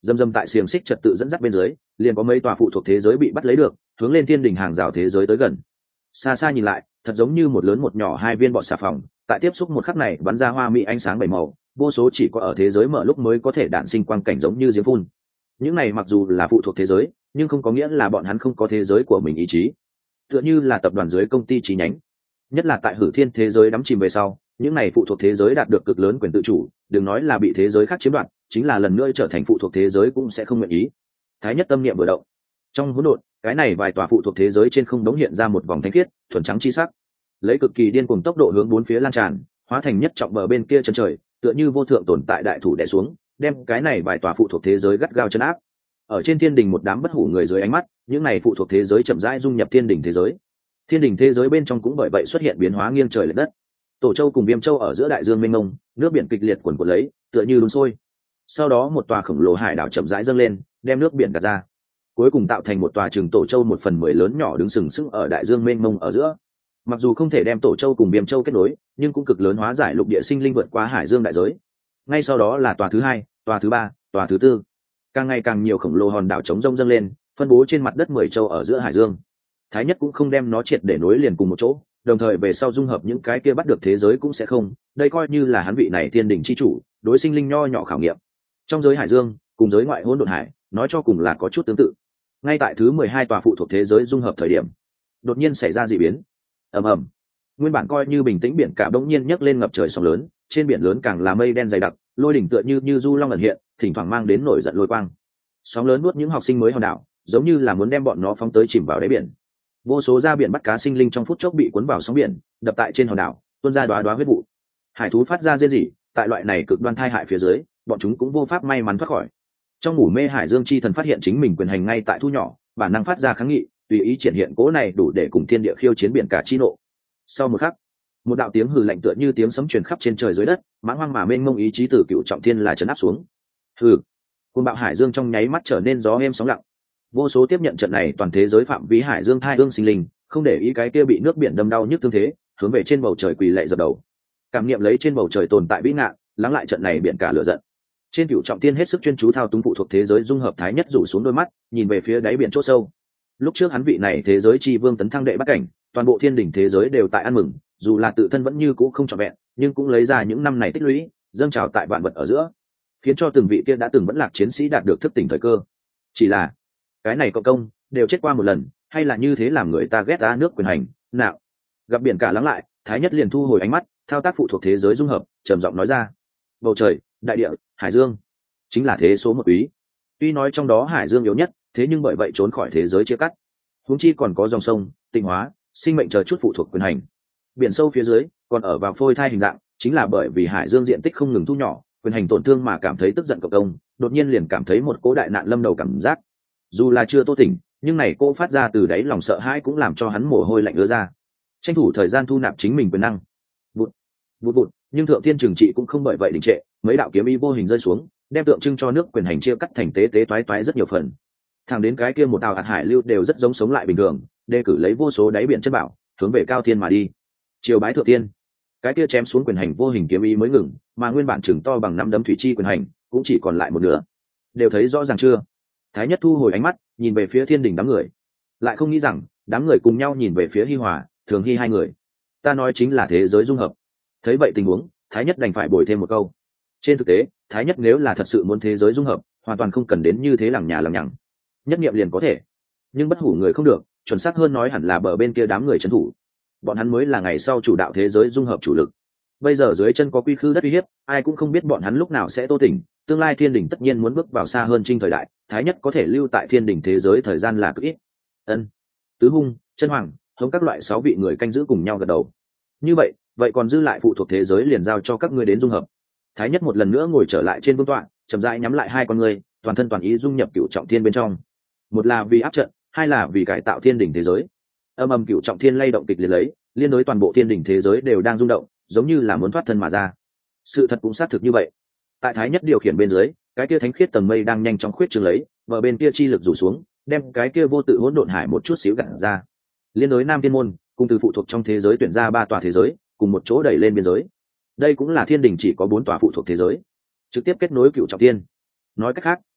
dầm dầm tại xiềng xích trật tự dẫn dắt bên dưới, liền có mấy tòa phụ thuộc thế giới bị bắt lấy được, hướng lên thiên đình hàng rào thế giới tới gần. Xa xa nhìn lại, thật giống như một lớn một nhỏ hai viên bọt xà phòng, tại tiếp xúc một khắc này bắn ra hoa mỹ ánh sáng bảy màu, vô số chỉ có ở thế giới mở lúc mới có thể đản sinh quang cảnh giống như giếng phun. Những này mặc dù là phụ thuộc thế giới, nhưng không có nghĩa là bọn hắn không có thế giới của mình ý chí. Tựa như là tập đoàn dưới công ty chi nhánh, nhất là tại Hử Thiên thế giới đắm chìm về sau, những này phụ thuộc thế giới đạt được cực lớn quyền tự chủ, đừng nói là bị thế giới khác chiếm đoạt, chính là lần nữa trở thành phụ thuộc thế giới cũng sẽ không nguyện ý. Thái nhất tâm niệm vừa động, trong hỗn độn, cái này vài tòa phụ thuộc thế giới trên không đống hiện ra một vòng thanh khiết thuần trắng chi sắc, lấy cực kỳ điên cuồng tốc độ hướng bốn phía lan tràn, hóa thành nhất trọng bờ bên kia chân trời, tựa như vô thượng tồn tại đại thủ đè xuống, đem cái này vài tòa phụ thuộc thế giới gắt gao chân áp. Ở trên thiên đình một đám bất hủ người dưới ánh mắt, những này phụ thuộc thế giới chậm rãi dung nhập thiên đình thế giới. Thiên đình thế giới bên trong cũng bởi vậy xuất hiện biến hóa nghiêng trời lệch đất. Tổ châu cùng Viêm châu ở giữa đại dương mênh mông, nước biển kịch liệt cuồn cuộn lấy, tựa như đun sôi. Sau đó một tòa khổng lồ hải đảo chậm rãi dâng lên, đem nước biển gạt ra, cuối cùng tạo thành một tòa trường Tổ châu một phần mười lớn nhỏ đứng sừng sững ở đại dương mênh mông ở giữa. Mặc dù không thể đem Tổ châu cùng Viêm châu kết nối, nhưng cũng cực lớn hóa giải lục địa sinh linh vượt qua hải dương đại giới. Ngay sau đó là tòa thứ hai, tòa thứ ba, tòa thứ tư, càng ngày càng nhiều khổng lồ hòn đảo chống rông dâng lên, phân bố trên mặt đất mười châu ở giữa hải dương. Thái nhất cũng không đem nó triệt để nối liền cùng một chỗ, đồng thời về sau dung hợp những cái kia bắt được thế giới cũng sẽ không, đây coi như là hắn vị này thiên đình chi chủ đối sinh linh nho nhỏ khảo nghiệm. Trong giới hải dương cùng giới ngoại hỗn độn hải, nói cho cùng là có chút tương tự. Ngay tại thứ mười hai tòa phụ thuộc thế giới dung hợp thời điểm, đột nhiên xảy ra dị biến. Ầm ầm, nguyên bản coi như bình tĩnh biển cả bỗng nhiên nhấc lên ngập trời sóng lớn, trên biển lớn càng là mây đen dày đặc, lôi đỉnh tựa như như du long ẩn hiện, thỉnh thoảng mang đến nổi giận lôi quang. Sóng lớn nuốt những học sinh mới hòn đảo, giống như là muốn đem bọn nó phóng tới chìm vào đáy biển. Vô số ra biển bắt cá sinh linh trong phút chốc bị cuốn vào sóng biển, đập tại trên hòn đảo, tuôn ra đóa đóa huyết vụ. Hải thú phát ra rên rỉ, tại loại này cực đoan thai hại phía dưới, bọn chúng cũng vô pháp may mắn thoát khỏi. Trong ngủ mê hải dương chi thần phát hiện chính mình quyền hành ngay tại thu nhỏ, bản năng phát ra kháng nghị, tùy ý triển hiện cố này đủ để cùng thiên địa khiêu chiến biển cả chi nộ. Sau một khắc, một đạo tiếng hừ lạnh tựa như tiếng sấm truyền khắp trên trời dưới đất, mãng hoang mà mênh mông ý chí tử cựu trọng thiên là trấn áp xuống. Hừ, cuồng bạo hải dương trong nháy mắt trở nên gió êm sóng lặng. Vô số tiếp nhận trận này toàn thế giới phạm vi hải dương thai hương sinh linh, không để ý cái kia bị nước biển đâm đau nhức tương thế, hướng về trên bầu trời quỳ lạy dập đầu, cảm nghiệm lấy trên bầu trời tồn tại vĩ ngạn, lắng lại trận này biển cả lửa giận. Trên cửu trọng thiên hết sức chuyên chú thao túng phụ thuộc thế giới dung hợp thái nhất rủ xuống đôi mắt, nhìn về phía đáy biển chỗ sâu. Lúc trước hắn vị này thế giới chi vương tấn thăng đệ bắt cảnh, toàn bộ thiên đỉnh thế giới đều tại ăn mừng, dù là tự thân vẫn như cũ không trọn vẹn, nhưng cũng lấy ra những năm này tích lũy, dâng trào tại vạn vật ở giữa, khiến cho từng vị kia đã từng vẫn lạc chiến sĩ đạt được thức tỉnh thời cơ. Chỉ là cái này cộng công đều chết qua một lần, hay là như thế làm người ta ghét ra nước quyền hành nào. Gặp biển cả lắng lại, thái nhất liền thu hồi ánh mắt, thao tác phụ thuộc thế giới dung hợp, trầm giọng nói ra: bầu trời, đại địa, hải dương chính là thế số một úy. Tuy nói trong đó hải dương yếu nhất, thế nhưng bởi vậy trốn khỏi thế giới chia cắt. Huống chi còn có dòng sông, tịnh hóa, sinh mệnh chờ chút phụ thuộc quyền hành. Biển sâu phía dưới còn ở vào phôi thai hình dạng, chính là bởi vì hải dương diện tích không ngừng thu nhỏ, quyền hành tổn thương mà cảm thấy tức giận cộng công, đột nhiên liền cảm thấy một cố đại nạn lâm đầu cảm giác. Dù là chưa tô tỉnh, nhưng này cô phát ra từ đáy lòng sợ hãi cũng làm cho hắn mồ hôi lạnh ứa ra. Tranh thủ thời gian thu nạp chính mình quyền năng. Vụt, vụt vụt, nhưng thượng thiên trừng trị cũng không bởi vậy đình trệ, mấy đạo kiếm ý vô hình rơi xuống, đem tượng trưng cho nước quyền hành chia cắt thành tế tế toái toái rất nhiều phần. Thẳng đến cái kia một đạo hạt hải lưu đều rất giống sống lại bình thường, đề cử lấy vô số đáy biển chân bảo, hướng về cao thiên mà đi. Triều bái thượng thiên, cái kia chém xuống quyền hành vô hình kiếm ý mới ngừng, mà nguyên bản chừng to bằng năm đấm thủy chi quyền hành cũng chỉ còn lại một nửa. Đều thấy rõ ràng chưa? Thái nhất thu hồi ánh mắt, nhìn về phía thiên đình đám người, lại không nghĩ rằng đám người cùng nhau nhìn về phía Hi Hòa, Thường Hy hai người. Ta nói chính là thế giới dung hợp. Thấy vậy tình huống, Thái nhất đành phải bồi thêm một câu. Trên thực tế, Thái nhất nếu là thật sự muốn thế giới dung hợp, hoàn toàn không cần đến như thế lằng nhà lằng nhằng, nhất niệm liền có thể. Nhưng bất hủ người không được, chuẩn xác hơn nói hẳn là bờ bên kia đám người trấn thủ. Bọn hắn mới là ngày sau chủ đạo thế giới dung hợp chủ lực. Bây giờ dưới chân có quy khư đất uy hiếp, ai cũng không biết bọn hắn lúc nào sẽ tô tỉnh. Tương lai thiên đình tất nhiên muốn bước vào xa hơn trinh thời đại, thái nhất có thể lưu tại thiên đình thế giới thời gian là cực ít. Ân, tứ hung, chân hoàng, thống các loại sáu vị người canh giữ cùng nhau gật đầu. Như vậy, vậy còn dư lại phụ thuộc thế giới liền giao cho các ngươi đến dung hợp. Thái nhất một lần nữa ngồi trở lại trên vương tọa, chậm rãi nhắm lại hai con ngươi, toàn thân toàn ý dung nhập cửu trọng thiên bên trong. Một là vì áp trận, hai là vì cải tạo thiên đình thế giới. Âm âm cửu trọng thiên lay động kịch liệt lấy, liên đối toàn bộ thiên đình thế giới đều đang rung động, giống như là muốn thoát thân mà ra. Sự thật cũng xác thực như vậy. Tại thái nhất điều khiển bên dưới, cái kia thánh khiết tầng mây đang nhanh chóng khuyết trương lấy, bờ bên kia chi lực rủ xuống, đem cái kia vô tự hỗn độn hải một chút xíu gặt ra. Liên đối nam thiên môn, cùng từ phụ thuộc trong thế giới tuyển ra ba tòa thế giới, cùng một chỗ đẩy lên biên giới. Đây cũng là thiên đình chỉ có bốn tòa phụ thuộc thế giới, trực tiếp kết nối cựu trọng thiên. Nói cách khác,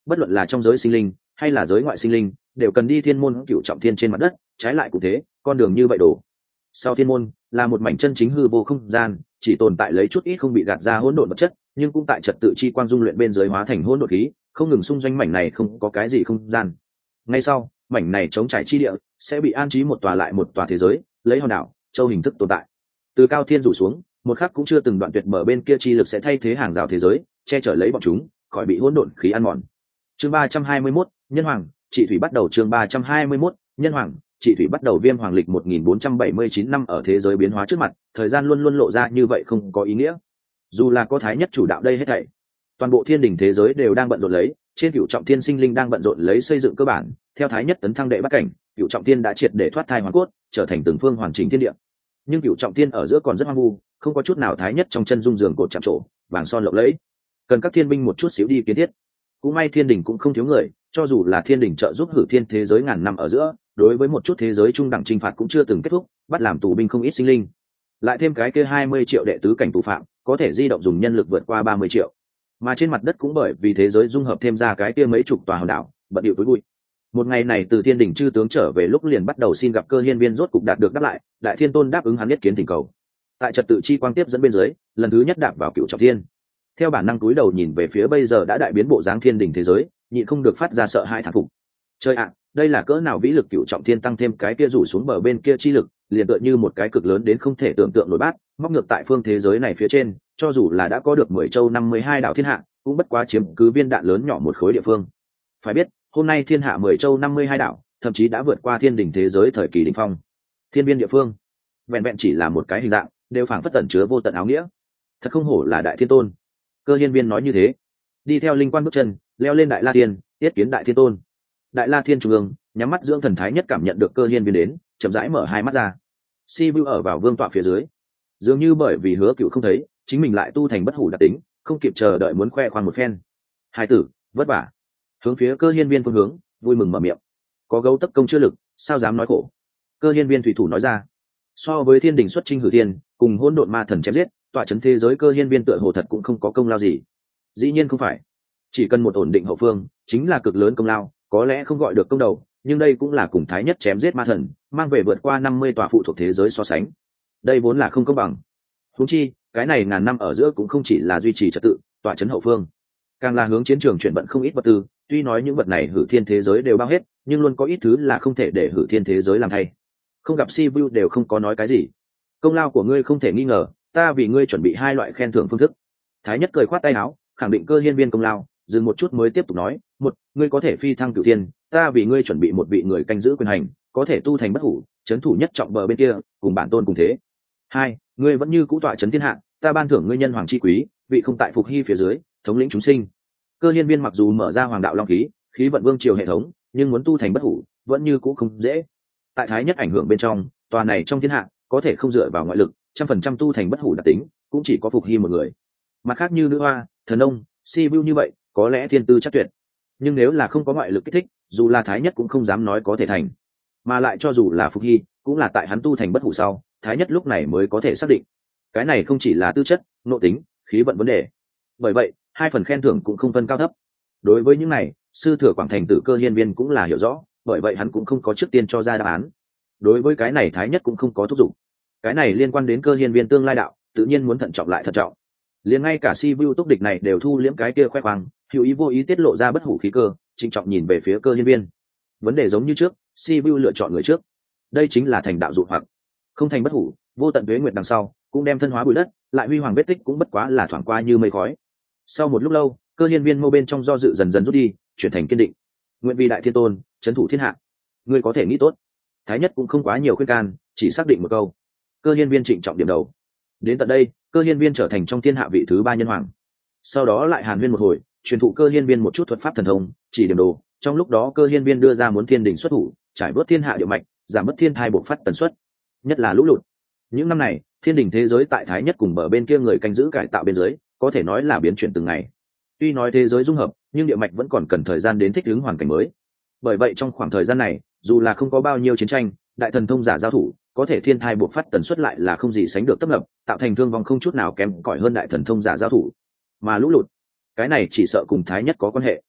bất luận là trong giới sinh linh hay là giới ngoại sinh linh đều cần đi thiên môn cựu trọng thiên trên mặt đất, trái lại cũng thế, con đường như vậy đổ. Sau thiên môn là một mảnh chân chính hư vô không gian, chỉ tồn tại lấy chút ít không bị gạt ra hỗn độn vật chất, nhưng cũng tại trật tự chi quang dung luyện bên dưới hóa thành hỗn độn khí, không ngừng xung doanh mảnh này không có cái gì không gian. Ngay sau, mảnh này chống trải chi địa sẽ bị an trí một tòa lại một tòa thế giới, lấy hòn đảo, châu hình thức tồn tại. Từ cao thiên rủ xuống, một khắc cũng chưa từng đoạn tuyệt, bờ bên kia chi lực sẽ thay thế hàng rào thế giới, che chở lấy bọn chúng khỏi bị hỗn độn khí ăn mòn. Chương ba trăm hai mươi mốt, nhân hoàng, trị thủy bắt đầu. Chương ba trăm hai mươi mốt, nhân hoàng, trị thủy bắt đầu. Viêm hoàng lịch một nghìn bốn trăm bảy mươi chín năm, ở thế giới biến hóa trước mặt, thời gian luôn luôn lộ ra như vậy không có ý nghĩa. Dù là có thái nhất chủ đạo đây hết thảy, toàn bộ thiên đình thế giới đều đang bận rộn lấy, trên cửu trọng thiên sinh linh đang bận rộn lấy xây dựng cơ bản, theo thái nhất tấn thăng đệ bắt cảnh, cửu trọng thiên đã triệt để thoát thai hoàn cốt, trở thành từng phương hoàn chỉnh thiên địa. Nhưng cửu trọng thiên ở giữa còn rất hoang vu, không có chút nào thái nhất trong chân dung giường cột chạm trổ, vàng son lộng lẫy, cần các thiên binh một chút xíu đi kiến thiết. Cũng may thiên đình cũng không thiếu người, cho dù là thiên đình trợ giúp hử thiên thế giới ngàn năm ở giữa, đối với một chút thế giới trung đẳng chinh phạt cũng chưa từng kết thúc, bắt làm tù binh không ít sinh linh. Lại thêm cái kia hai mươi triệu đệ tứ cảnh tù phạm, có thể di động dùng nhân lực vượt qua ba mươi triệu. Mà trên mặt đất cũng bởi vì thế giới dung hợp thêm ra cái kia mấy chục tòa hòn đảo, bận điệu tối bụi. Một ngày này từ thiên đình chư tướng trở về lúc liền bắt đầu xin gặp Cơ Hiên Viên, rốt cục đạt được đáp lại, đại thiên tôn đáp ứng hắn nhất kiến thỉnh cầu. Tại trật tự chi quang tiếp dẫn bên dưới, lần thứ nhất đạp vào cựu trọng thiên. Theo bản năng túi đầu nhìn về phía bây giờ đã đại biến bộ dáng thiên đình thế giới, nhịn không được phát ra sợ hãi thán phục. Trời ạ, đây là cỡ nào vĩ lực! Cựu trọng thiên tăng thêm cái kia rủ xuống bờ bên kia chi lực, liền tựa như một cái cực lớn đến không thể tưởng tượng nổi bát, móc ngược tại phương thế giới này phía trên, cho dù là đã có được mười châu năm mươi hai đảo thiên hạ, cũng bất quá chiếm cứ viên đạn lớn nhỏ một khối địa phương. Phải biết, hôm nay thiên hạ mười châu năm mươi hai đảo, thậm chí đã vượt qua thiên đình thế giới thời kỳ đỉnh phong. Thiên biên địa phương, vẹn vẹn chỉ là một cái hình dạng, đều phảng phất tẩn chứa vô tận áo nghĩa. Thật không hổ là đại thiên tôn. Cơ Hiên Viên nói như thế, đi theo linh quan bước chân leo lên đại la thiên, yết kiến đại thiên tôn. Đại la thiên trung ương, nhắm mắt dưỡng thần thái nhất cảm nhận được Cơ Hiên Viên đến, chậm rãi mở hai mắt ra. Si Vu ở vào vương tọa phía dưới, dường như bởi vì hứa cựu không thấy, chính mình lại tu thành bất hủ đặc tính, không kịp chờ đợi muốn khoe khoang một phen. Hai tử vất vả. Hướng phía Cơ Hiên Viên phương hướng, vui mừng mở miệng. Có gấu tấp công chưa lực, sao dám nói khổ. Cơ Hiên Viên thủy thủ nói ra. So với thiên đình xuất chinh hử thiên, cùng hỗn độn ma thần chém giết, tọa chấn thế giới Cơ Hiên Viên tựa hồ thật cũng không có công lao gì. Dĩ nhiên không phải, chỉ cần một ổn định hậu phương chính là cực lớn công lao, có lẽ không gọi được công đầu, nhưng đây cũng là cùng thái nhất chém giết ma thần, mang về vượt qua năm mươi tòa phụ thuộc thế giới so sánh. Đây vốn là không công bằng. Huống chi, cái này ngàn năm ở giữa cũng không chỉ là duy trì trật tự, tọa chấn hậu phương, càng là hướng chiến trường chuyển vận không ít vật tư. Tuy nói những vật này hử thiên thế giới đều bao hết, nhưng luôn có ít thứ là không thể để hử thiên thế giới làm thay. Không gặp Si Vu đều không có nói cái gì. Công lao của ngươi không thể nghi ngờ, ta vì ngươi chuẩn bị hai loại khen thưởng phương thức. Thái nhất cười khoát tay áo, khẳng định Cơ Hiên Viên công lao, dừng một chút mới tiếp tục nói, một, ngươi có thể phi thăng cửu thiên, ta vì ngươi chuẩn bị một vị người canh giữ quyền hành, có thể tu thành bất hủ, trấn thủ nhất trọng bờ bên kia, cùng bản tôn cùng thế. Hai, ngươi vẫn như cũ tọa trấn thiên hạ, ta ban thưởng ngươi nhân hoàng chi quý, vị không tại phục hy phía dưới, thống lĩnh chúng sinh. Cơ Hiên Viên mặc dù mở ra hoàng đạo long khí, khí vận vương triều hệ thống, nhưng muốn tu thành bất hủ, vẫn như cũ không dễ. Tại thái nhất ảnh hưởng bên trong, tòa này trong thiên hạ, có thể không dựa vào ngoại lực, trăm phần trăm tu thành bất hủ đặc tính, cũng chỉ có phục hy một người. Mặt khác như nữ hoa, thần ông, Si Vu như vậy, có lẽ thiên tư chắc tuyệt, nhưng nếu là không có ngoại lực kích thích, dù là thái nhất cũng không dám nói có thể thành. Mà lại cho dù là phục hy, cũng là tại hắn tu thành bất hủ sau, thái nhất lúc này mới có thể xác định. Cái này không chỉ là tư chất, nội tính, khí vận vấn đề. Bởi vậy, hai phần khen thưởng cũng không phân cao thấp. Đối với những này, sư thừa Quảng Thành Tử Cơ Hiên Viên cũng là hiểu rõ, bởi vậy hắn cũng không có trước tiên cho ra đáp án. Đối với cái này thái nhất cũng không có thúc giục. Cái này liên quan đến Cơ Hiên Viên tương lai đạo, tự nhiên muốn thận trọng lại thận trọng. Liền ngay cả Si Vu túc địch này đều thu liễm cái kia khoe khoang, hữu ý vô ý tiết lộ ra bất hủ khí cơ, trịnh trọng nhìn về phía Cơ Hiên Viên. Vấn đề giống như trước, Si Vu lựa chọn người trước. Đây chính là thành đạo dụ hoặc. Không thành bất hủ, vô tận tuế nguyệt đằng sau, cũng đem thân hóa bụi đất, lại huy hoàng vết tích cũng bất quá là thoảng qua như mây khói. Sau một lúc lâu, Cơ Hiên Viên mâu bên trong do dự dần dần rút đi, chuyển thành kiên định. Nguyện vì đại thiên tôn, trấn thủ thiên hạ. Ngươi có thể nghĩ tốt. Thái nhất cũng không quá nhiều khuyên can, chỉ xác định một câu. Cơ Hiên Viên trịnh trọng điểm đầu. Đến tận đây, Cơ Hiên Viên trở thành trong thiên hạ vị thứ ba nhân hoàng. Sau đó lại hàn huyên một hồi, truyền thụ Cơ Hiên Viên một chút thuật pháp thần thông, chỉ điểm đồ. Trong lúc đó Cơ Hiên Viên đưa ra muốn thiên đình xuất thủ, trải bớt thiên hạ địa mạch, giảm bớt thiên thai bộc phát tần suất, nhất là lũ lụt. Những năm này, thiên đình thế giới tại thái nhất cùng bờ bên kia người canh giữ cải tạo bên dưới, có thể nói là biến chuyển từng ngày. Tuy nói thế giới dung hợp, nhưng địa mạch vẫn còn cần thời gian đến thích ứng hoàn cảnh mới. Bởi vậy trong khoảng thời gian này, dù là không có bao nhiêu chiến tranh, đại thần thông giả giao thủ, có thể thiên thai bộc phát tần suất lại là không gì sánh được tấp nập, tạo thành thương vong không chút nào kém cỏi hơn đại thần thông giả giao thủ. Mà lũ lụt, cái này chỉ sợ cùng thái nhất có quan hệ.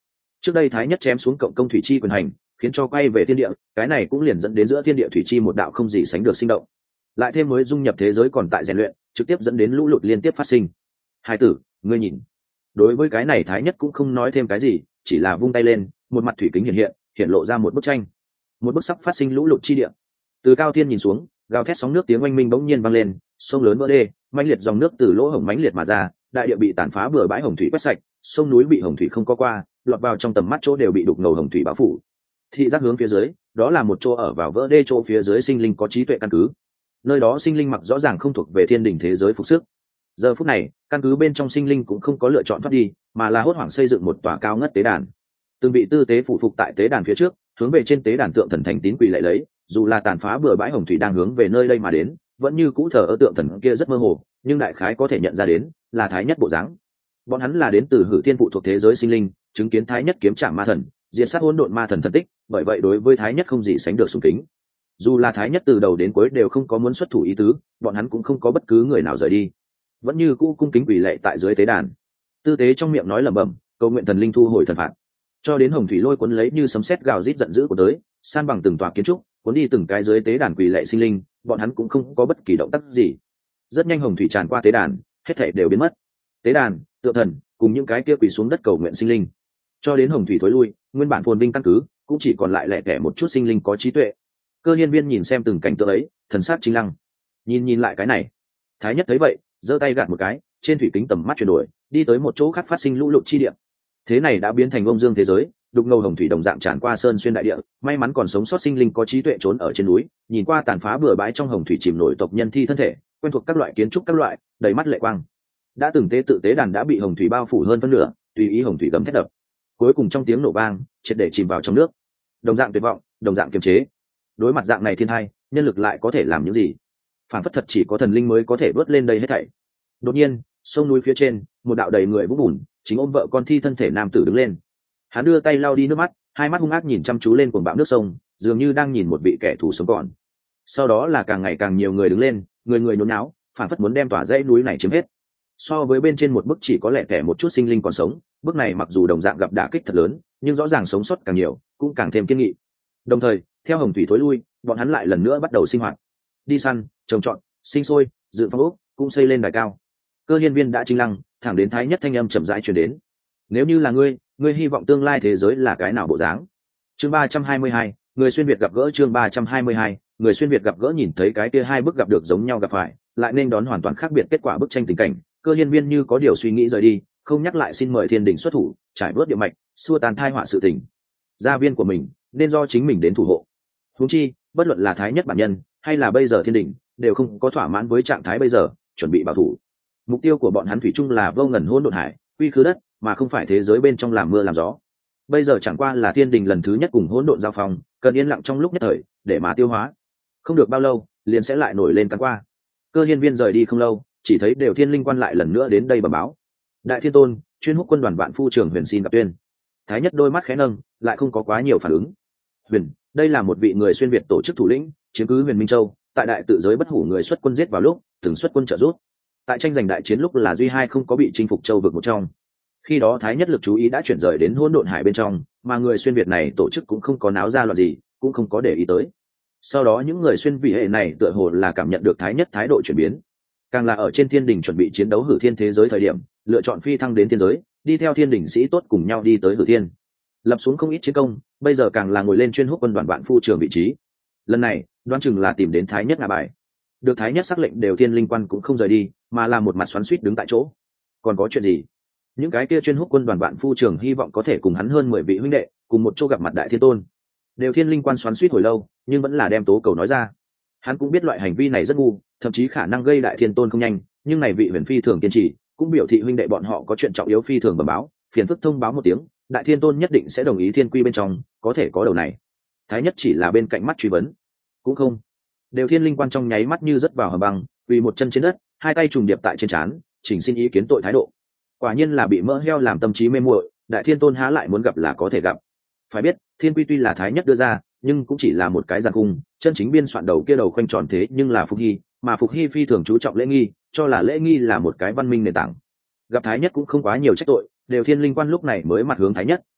Trước đây thái nhất chém xuống cộng công thủy chi quyền hành, khiến cho quay về thiên địa, cái này cũng liền dẫn đến giữa thiên địa thủy chi một đạo không gì sánh được sinh động. Lại thêm mới dung nhập thế giới còn tại rèn luyện, trực tiếp dẫn đến lũ lụt liên tiếp phát sinh. Hai tử, ngươi nhìn. Đối với cái này thái nhất cũng không nói thêm cái gì, chỉ là vung tay lên, một mặt thủy kính hiện hiện, hiện lộ ra một bức tranh. Một bức sắc phát sinh lũ lụt chi địa. Từ cao thiên nhìn xuống, gào thét sóng nước tiếng oanh minh bỗng nhiên vang lên, sông lớn vỡ đê, mãnh liệt dòng nước từ lỗ hổng mãnh liệt mà ra, đại địa bị tàn phá bừa bãi hồng thủy quét sạch, sông núi bị hồng thủy không có qua, lọt vào trong tầm mắt chỗ đều bị đục ngầu hồng thủy bao phủ. Thị giác hướng phía dưới, đó là một chỗ ở vào vỡ đê chỗ phía dưới sinh linh có trí tuệ căn cứ. Nơi đó sinh linh mặc rõ ràng không thuộc về thiên đình thế giới phục sức. Giờ phút này, căn cứ bên trong sinh linh cũng không có lựa chọn thoát đi, mà là hốt hoảng xây dựng một tòa cao ngất tế đàn. Từng vị tư tế phụ phục tại tế đàn phía trước, hướng về trên tế đàn tượng thần thành tín quỳ lạy lấy, dù là tàn phá bừa bãi hồng thủy đang hướng về nơi đây mà đến, vẫn như cũ thờ ơ tượng thần kia rất mơ hồ, nhưng đại khái có thể nhận ra đến là thái nhất bộ dáng. Bọn hắn là đến từ Hử Thiên phụ thuộc thế giới sinh linh, chứng kiến thái nhất kiếm trảm ma thần, diệt sát hỗn độn ma thần thần tích, bởi vậy đối với thái nhất không gì sánh được sùng kính. Dù là thái nhất từ đầu đến cuối đều không có muốn xuất thủ ý tứ, bọn hắn cũng không có bất cứ người nào rời đi, vẫn như cũ cung kính quỳ lạy tại dưới tế đàn. Tư tế trong miệng nói lẩm bẩm, cầu nguyện thần linh thu hồi thần phạt. Cho đến hồng thủy lôi cuốn lấy như sấm sét gào rít giận dữ của tới, san bằng từng tòa kiến trúc, cuốn đi từng cái dưới tế đàn quỳ lạy sinh linh, bọn hắn cũng không có bất kỳ động tác gì. Rất nhanh hồng thủy tràn qua tế đàn, hết thảy đều biến mất. Tế đàn, tượng thần, cùng những cái kia quỳ xuống đất cầu nguyện sinh linh. Cho đến hồng thủy thối lui, nguyên bản phồn vinh căn cứ cũng chỉ còn lại lẻ tẻ một chút sinh linh có trí tuệ. Cơ Hiên Viên nhìn xem từng cảnh tượng ấy, thần sắc chính lăng. Nhìn nhìn lại cái này, thái nhất thấy vậy, giơ tay gạt một cái, trên thủy kính tầm mắt chuyển đổi, đi tới một chỗ khác phát sinh lũ lụt chi địa. Thế này đã biến thành ông dương thế giới, đục ngầu hồng thủy đồng dạng tràn qua sơn xuyên đại địa, may mắn còn sống sót sinh linh có trí tuệ trốn ở trên núi, nhìn qua tàn phá bừa bãi trong hồng thủy chìm nổi tộc nhân thi thân thể, quen thuộc các loại kiến trúc các loại, đầy mắt lệ quang. Đã từng tế tự tế đàn đã bị hồng thủy bao phủ hơn phân nửa, tùy ý hồng thủy gầm thét đập. Cuối cùng trong tiếng nổ vang, triệt để chìm vào trong nước. Đồng dạng tuyệt vọng, đồng dạng kiềm chế. Đối mặt dạng này thiên hai, nhân lực lại có thể làm những gì? Phản phất thật chỉ có thần linh mới có thể vớt lên đây hết thảy. Đột nhiên, sông núi phía trên, một đạo đầy người vũng bùn, chính ôm vợ con thi thân thể nam tử đứng lên. Hắn đưa tay lau đi nước mắt, hai mắt hung ác nhìn chăm chú lên cuồng bão nước sông, dường như đang nhìn một vị kẻ thù sống còn. Sau đó là càng ngày càng nhiều người đứng lên, người người nhốn nháo, phản phất muốn đem tòa dãy núi này chiếm hết. So với bên trên một bức chỉ có lẻ tẻ một chút sinh linh còn sống, bức này mặc dù đồng dạng gặp đả kích thật lớn, nhưng rõ ràng sống sót càng nhiều, cũng càng thêm kiên nghị. Đồng thời, theo hồng thủy thối lui, bọn hắn lại lần nữa bắt đầu sinh hoạt, đi săn, trồng trọt, sinh sôi, dựng phong ốc, cũng xây lên đài cao. Cơ Hiên Viên đã chính lăng, thẳng đến thái nhất thanh âm chậm rãi truyền đến. Nếu như là ngươi, ngươi hy vọng tương lai thế giới là cái nào bộ dáng? Chương ba trăm hai mươi hai, người xuyên việt gặp gỡ. Chương ba trăm hai mươi hai, người xuyên việt gặp gỡ. Nhìn thấy cái kia hai bức gặp được giống nhau gặp phải, lại nên đón hoàn toàn khác biệt kết quả bức tranh tình cảnh. Cơ Hiên Viên như có điều suy nghĩ rời đi, không nhắc lại xin mời thiên đình xuất thủ, trải bớt địa mạch, xua tan thai họa sự tình. Gia viên của mình nên do chính mình đến thủ hộ. Huống chi, bất luận là thái nhất bản nhân hay là bây giờ thiên đình, đều không có thỏa mãn với trạng thái bây giờ, chuẩn bị bảo thủ. Mục tiêu của bọn hắn thủy chung là vô ngần hỗn độn hải, quy khứ đất, mà không phải thế giới bên trong làm mưa làm gió. Bây giờ chẳng qua là thiên đình lần thứ nhất cùng hỗn độn giao phong, cần yên lặng trong lúc nhất thời để mà tiêu hóa. Không được bao lâu, liền sẽ lại nổi lên cắn qua. Cơ Hiên Viên rời đi không lâu, chỉ thấy đều thiên linh quan lại lần nữa đến đây bẩm báo. Đại Thiên Tôn, chuyên húc quân đoàn vạn phu trưởng Huyền xin gặp tuyên. Thái nhất đôi mắt khẽ nâng, lại không có quá nhiều phản ứng. Huyền, đây là một vị người xuyên việt tổ chức thủ lĩnh, chiếm cứ Huyền Minh Châu, tại đại tự giới bất hủ người xuất quân giết vào lúc, từng xuất quân trợ giúp. Tại tranh giành đại chiến lúc là duy hai không có bị chinh phục châu vực một trong. Khi đó thái nhất lực chú ý đã chuyển rời đến hỗn độn hải bên trong, mà người xuyên việt này tổ chức cũng không có náo ra loạn gì, cũng không có để ý tới. Sau đó những người xuyên vị hệ này tựa hồ là cảm nhận được thái nhất thái độ chuyển biến, càng là ở trên thiên đình chuẩn bị chiến đấu Hử Thiên thế giới thời điểm, lựa chọn phi thăng đến thiên giới, đi theo thiên đình sĩ tốt cùng nhau đi tới Hử Thiên, lập xuống không ít chiến công, bây giờ càng là ngồi lên chuyên húc quân đoàn vạn phu trưởng vị trí. Lần này đoán chừng là tìm đến thái nhất ngả bài, được thái nhất sắc lệnh đều thiên linh quan cũng không rời đi, mà là một mặt xoắn xuýt đứng tại chỗ. Còn có chuyện gì? Những cái kia chuyên húc quân đoàn vạn phu trưởng hy vọng có thể cùng hắn hơn mười vị huynh đệ cùng một chỗ gặp mặt Đại Thiên Tôn. Đều thiên linh quan xoắn xuýt hồi lâu, nhưng vẫn là đem tố cầu nói ra. Hắn cũng biết loại hành vi này rất ngu, thậm chí khả năng gây Đại Thiên Tôn không nhanh, nhưng này vị huyền phi thường kiên trì, cũng biểu thị huynh đệ bọn họ có chuyện trọng yếu phi thường bẩm báo, phiền phức thông báo một tiếng, Đại Thiên Tôn nhất định sẽ đồng ý thiên quy bên trong có thể có đầu này. Thái nhất chỉ là bên cạnh mắt truy vấn, cũng không. Đều thiên linh quan trong nháy mắt như rớt vào hầm băng, quỳ một chân trên đất, hai tay trùng điệp tại trên trán, chỉnh xin ý kiến tội thái độ. Quả nhiên là bị mỡ heo làm tâm trí mê muội, Đại Thiên Tôn há lại muốn gặp là có thể gặp. Phải biết, thiên quy tuy là thái nhất đưa ra, nhưng cũng chỉ là một cái giàn cung, chân chính biên soạn đầu kia đầu khoanh tròn thế nhưng là Phục Hy, mà Phục Hy phi thường chú trọng lễ nghi, cho là lễ nghi là một cái văn minh nền tảng. Gặp thái nhất cũng không quá nhiều trách tội, đều thiên linh quan lúc này mới mặt hướng thái nhất,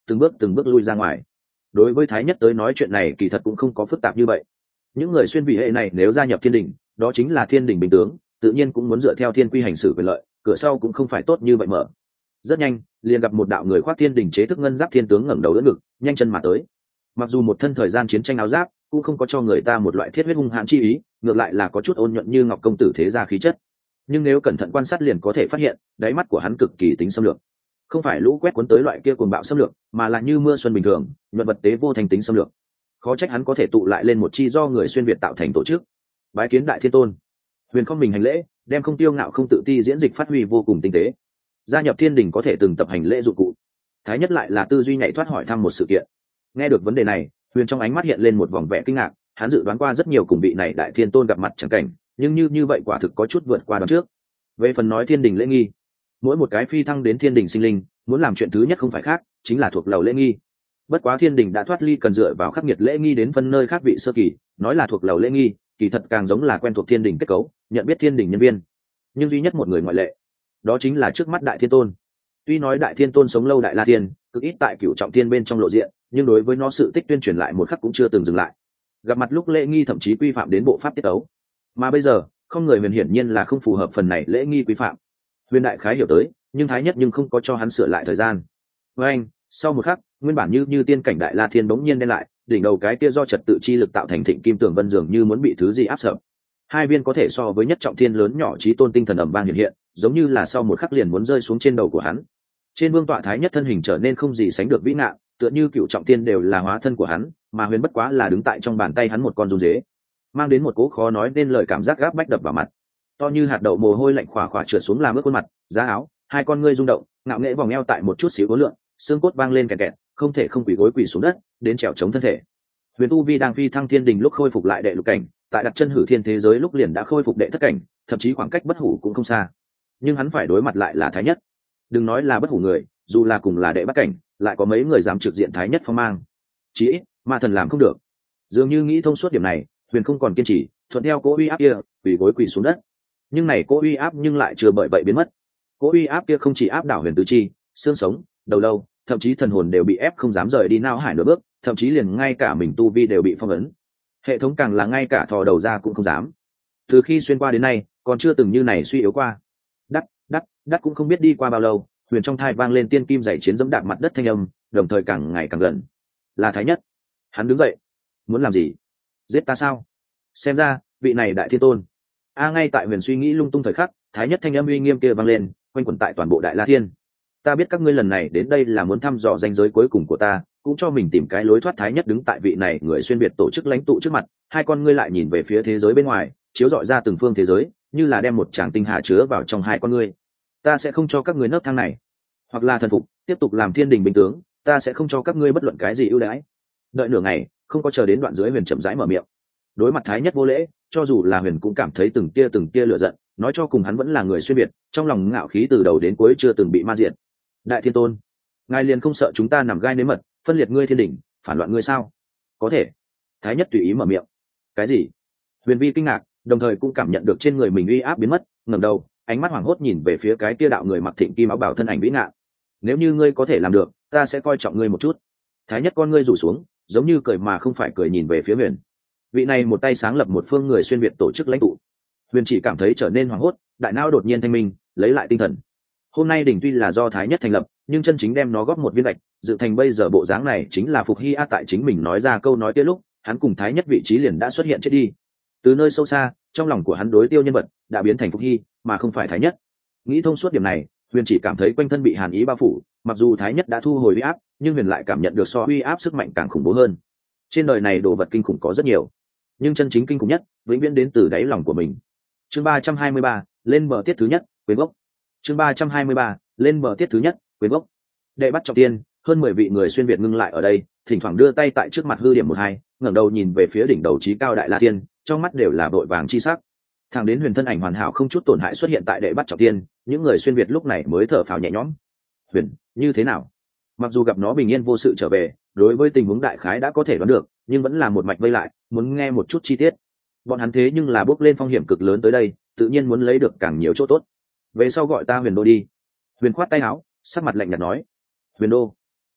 từng bước từng bước lui ra ngoài. Đối với Thái Nhất tới nói chuyện này kỳ thật cũng không có phức tạp như vậy. Những người xuyên vị hệ này nếu gia nhập thiên đình, đó chính là thiên đình bình tướng, tự nhiên cũng muốn dựa theo thiên quy hành xử quyền lợi, cửa sau cũng không phải tốt như vậy mở. Rất nhanh liền gặp một đạo người khoác thiên đình chế thức ngân giáp thiên tướng ngẩng đầu đỡ ngực, nhanh chân mà tới. Mặc dù một thân thời gian chiến tranh áo giáp cũng không có cho người ta một loại thiết huyết hung hãn chi ý, ngược lại là có chút ôn nhuận như ngọc công tử thế gia khí chất. Nhưng nếu cẩn thận quan sát liền có thể phát hiện đáy mắt của hắn cực kỳ tính xâm lược, không phải lũ quét cuốn tới loại kia cuồng bạo xâm lược, mà là như mưa xuân bình thường nhuận vật tế vô thành tính xâm lược. Khó trách hắn có thể tụ lại lên một chi do người xuyên việt tạo thành tổ chức. Bái kiến đại thiên tôn. Huyền không mình hành lễ, đem không tiêu ngạo không tự ti diễn dịch phát huy vô cùng tinh tế. Gia nhập thiên đình có thể từng tập hành lễ dụng cụ. Thái Nhất lại là tư duy nhạy thoát hỏi thăm một sự kiện. Nghe được vấn đề này, Huyền trong ánh mắt hiện lên một vòng vẻ kinh ngạc. Hắn dự đoán qua rất nhiều cùng vị này đại thiên tôn gặp mặt chẳng cảnh, nhưng như như vậy quả thực có chút vượt qua đoán trước. Về phần nói thiên đình lễ nghi, mỗi một cái phi thăng đến thiên đình sinh linh muốn làm chuyện thứ nhất không phải khác chính là thuộc lầu lễ nghi. Bất quá thiên đình đã thoát ly cần dựa vào khắc nghiệt lễ nghi đến phân nơi khác vị sơ kỳ, nói là thuộc lầu lễ nghi kỳ thật càng giống là quen thuộc thiên đình kết cấu, nhận biết thiên đình nhân viên. Nhưng duy nhất một người ngoại lệ, đó chính là trước mắt đại thiên tôn. Tuy nói đại thiên tôn sống lâu đại la thiên, cực ít tại cửu trọng thiên bên trong lộ diện, nhưng đối với nó sự tích tuyên truyền lại một khắc cũng chưa từng dừng lại. Gặp mặt lúc lễ nghi thậm chí quy phạm đến bộ pháp tiết tấu, mà bây giờ không người huyền hiển nhiên là không phù hợp phần này lễ nghi quy phạm. Huyền đại khái hiểu tới, nhưng Thái Nhất nhưng không có cho hắn sửa lại thời gian. Với anh, sau một khắc, nguyên bản như như tiên cảnh đại la thiên bỗng nhiên đen lại, đỉnh đầu cái kia do trật tự chi lực tạo thành thịnh kim tường vân dường như muốn bị thứ gì áp sập. Hai viên có thể so với nhất trọng thiên lớn nhỏ chí tôn tinh thần ầm vang hiện hiện, giống như là sau một khắc liền muốn rơi xuống trên đầu của hắn. Trên vương tọa Thái Nhất thân hình trở nên không gì sánh được vĩ ngạn, tựa như cựu trọng thiên đều là hóa thân của hắn, mà huyền bất quá là đứng tại trong bàn tay hắn một con run dế, mang đến một cố khó nói nên lời cảm giác gáp bách đập vào mặt. To như hạt đậu mồ hôi lạnh khỏa khỏa trượt xuống làm ướt khuôn mặt, giá áo, hai con ngươi rung động, ngạo nghễ vòng eo tại một chút xíu khối lượng, xương cốt vang lên kẹt kẹt, không thể không quỳ gối quỳ xuống đất, đến trèo chống thân thể. Huyền tu vi đang phi thăng thiên đình lúc khôi phục lại đệ lục cảnh, tại đặt chân hử thiên thế giới lúc liền đã khôi phục đệ thất cảnh, thậm chí khoảng cách bất hủ cũng không xa. Nhưng hắn phải đối mặt lại là Thái Nhất. Đừng nói là bất hủ người, dù là cùng là đệ bát cảnh, lại có mấy người dám trực diện Thái Nhất phong mang. Chỉ ít, ma thần làm không được. Dường như nghĩ thông suốt điểm này, Huyền không còn kiên trì, thuận theo cỗ uy áp kia, quỳ gối quỳ xuống đất. Nhưng này cỗ uy áp nhưng lại chưa bởi vậy biến mất. Cỗ uy áp kia không chỉ áp đảo Huyền tứ chi, xương sống, đầu lâu, thậm chí thần hồn đều bị ép không dám rời đi não hải nửa bước, thậm chí liền ngay cả mình tu vi đều bị phong ấn. Hệ thống càng là ngay cả thò đầu ra cũng không dám. Từ khi xuyên qua đến nay, còn chưa từng như này suy yếu qua. Đắt, đắt, đắt cũng không biết đi qua bao lâu, Huyền trong thai vang lên tiên kim dày chiến dẫm đạp mặt đất thanh âm, đồng thời càng ngày càng gần. Là Thái Nhất. Hắn đứng dậy. Muốn làm gì? Giết ta sao? Xem ra, vị này đại thiên tôn. A ngay tại Huyền suy nghĩ lung tung thời khắc, Thái Nhất thanh âm uy nghiêm kia vang lên, quanh quẩn tại toàn bộ Đại La Thiên. Ta biết các ngươi lần này đến đây là muốn thăm dò ranh giới cuối cùng của ta, cũng cho mình tìm cái lối thoát. Thái Nhất đứng tại vị này người xuyên biệt tổ chức lãnh tụ trước mặt, hai con ngươi lại nhìn về phía thế giới bên ngoài, chiếu rọi ra từng phương thế giới, như là đem một tràng tinh hà chứa vào trong hai con ngươi. Ta sẽ không cho các ngươi nấc thang này, hoặc là thần phục, tiếp tục làm thiên đình bình tướng, ta sẽ không cho các ngươi bất luận cái gì ưu đãi. Đợi nửa ngày, không có chờ đến đoạn dưới, Huyền chậm rãi mở miệng. Đối mặt Thái Nhất vô lễ, cho dù là Huyền cũng cảm thấy từng tia từng tia lửa giận, nói cho cùng hắn vẫn là người xuyên biệt, trong lòng ngạo khí từ đầu đến cuối chưa từng bị ma diệt. Đại thiên tôn, ngài liền không sợ chúng ta nằm gai nếm mật, phân liệt ngươi thiên đình, phản loạn ngươi sao? Có thể. Thái Nhất tùy ý mở miệng. Cái gì? Huyền vi kinh ngạc, đồng thời cũng cảm nhận được trên người mình uy áp biến mất, ngẩng đầu, ánh mắt hoảng hốt nhìn về phía cái kia đạo người mặc thịnh kim áo bào thân ảnh vĩ ngạn. Nếu như ngươi có thể làm được, ta sẽ coi trọng ngươi một chút. Thái Nhất con ngươi rủ xuống, giống như cười mà không phải cười nhìn về phía Huyền. Vị này một tay sáng lập một phương người xuyên việt tổ chức lãnh tụ. Huyền chỉ cảm thấy trở nên hoảng hốt, đại não đột nhiên thanh minh, lấy lại tinh thần. Hôm nay đỉnh tuy là do Thái Nhất thành lập, nhưng chân chính đem nó góp một viên gạch, dự thành bây giờ bộ dáng này chính là Phục Hy A. Tại chính mình nói ra câu nói kia lúc, hắn cùng Thái Nhất vị trí liền đã xuất hiện chết đi. Từ nơi sâu xa, trong lòng của hắn đối tiêu nhân vật đã biến thành Phục Hy, mà không phải Thái Nhất. Nghĩ thông suốt điểm này, Huyền chỉ cảm thấy quanh thân bị hàn ý bao phủ, mặc dù Thái Nhất đã thu hồi uy áp, nhưng Huyền lại cảm nhận được so uy áp sức mạnh càng khủng bố hơn. Trên đời này đồ vật kinh khủng có rất nhiều, nhưng chân chính kinh khủng nhất vĩnh viễn đến từ đáy lòng của mình. Chương ba trăm hai mươi ba, lên bờ tiết thứ nhất, quên gốc. Chương ba trăm hai mươi ba, lên bờ tiết thứ nhất, quên gốc. Đệ bắt trọng tiên, hơn mười vị người xuyên việt ngưng lại ở đây, thỉnh thoảng đưa tay tại trước mặt hư điểm một hai, ngẩng đầu nhìn về phía đỉnh đầu chí cao Đại La Tiên, trong mắt đều là vội vàng chi sắc. Thẳng đến Huyền thân ảnh hoàn hảo không chút tổn hại xuất hiện tại đệ bắt trọng tiên, những người xuyên việt lúc này mới thở phào nhẹ nhõm. Huyền, như thế nào? Mặc dù gặp nó bình yên vô sự trở về, đối với tình huống đại khái đã có thể đoán được, nhưng vẫn là một mạch vây lại, muốn nghe một chút chi tiết. Bọn hắn thế nhưng là bước lên phong hiểm cực lớn tới đây, tự nhiên muốn lấy được càng nhiều chỗ tốt. Về sau gọi ta Huyền đô đi. Huyền khoát tay áo, sắc mặt lạnh nhạt nói. Huyền đô.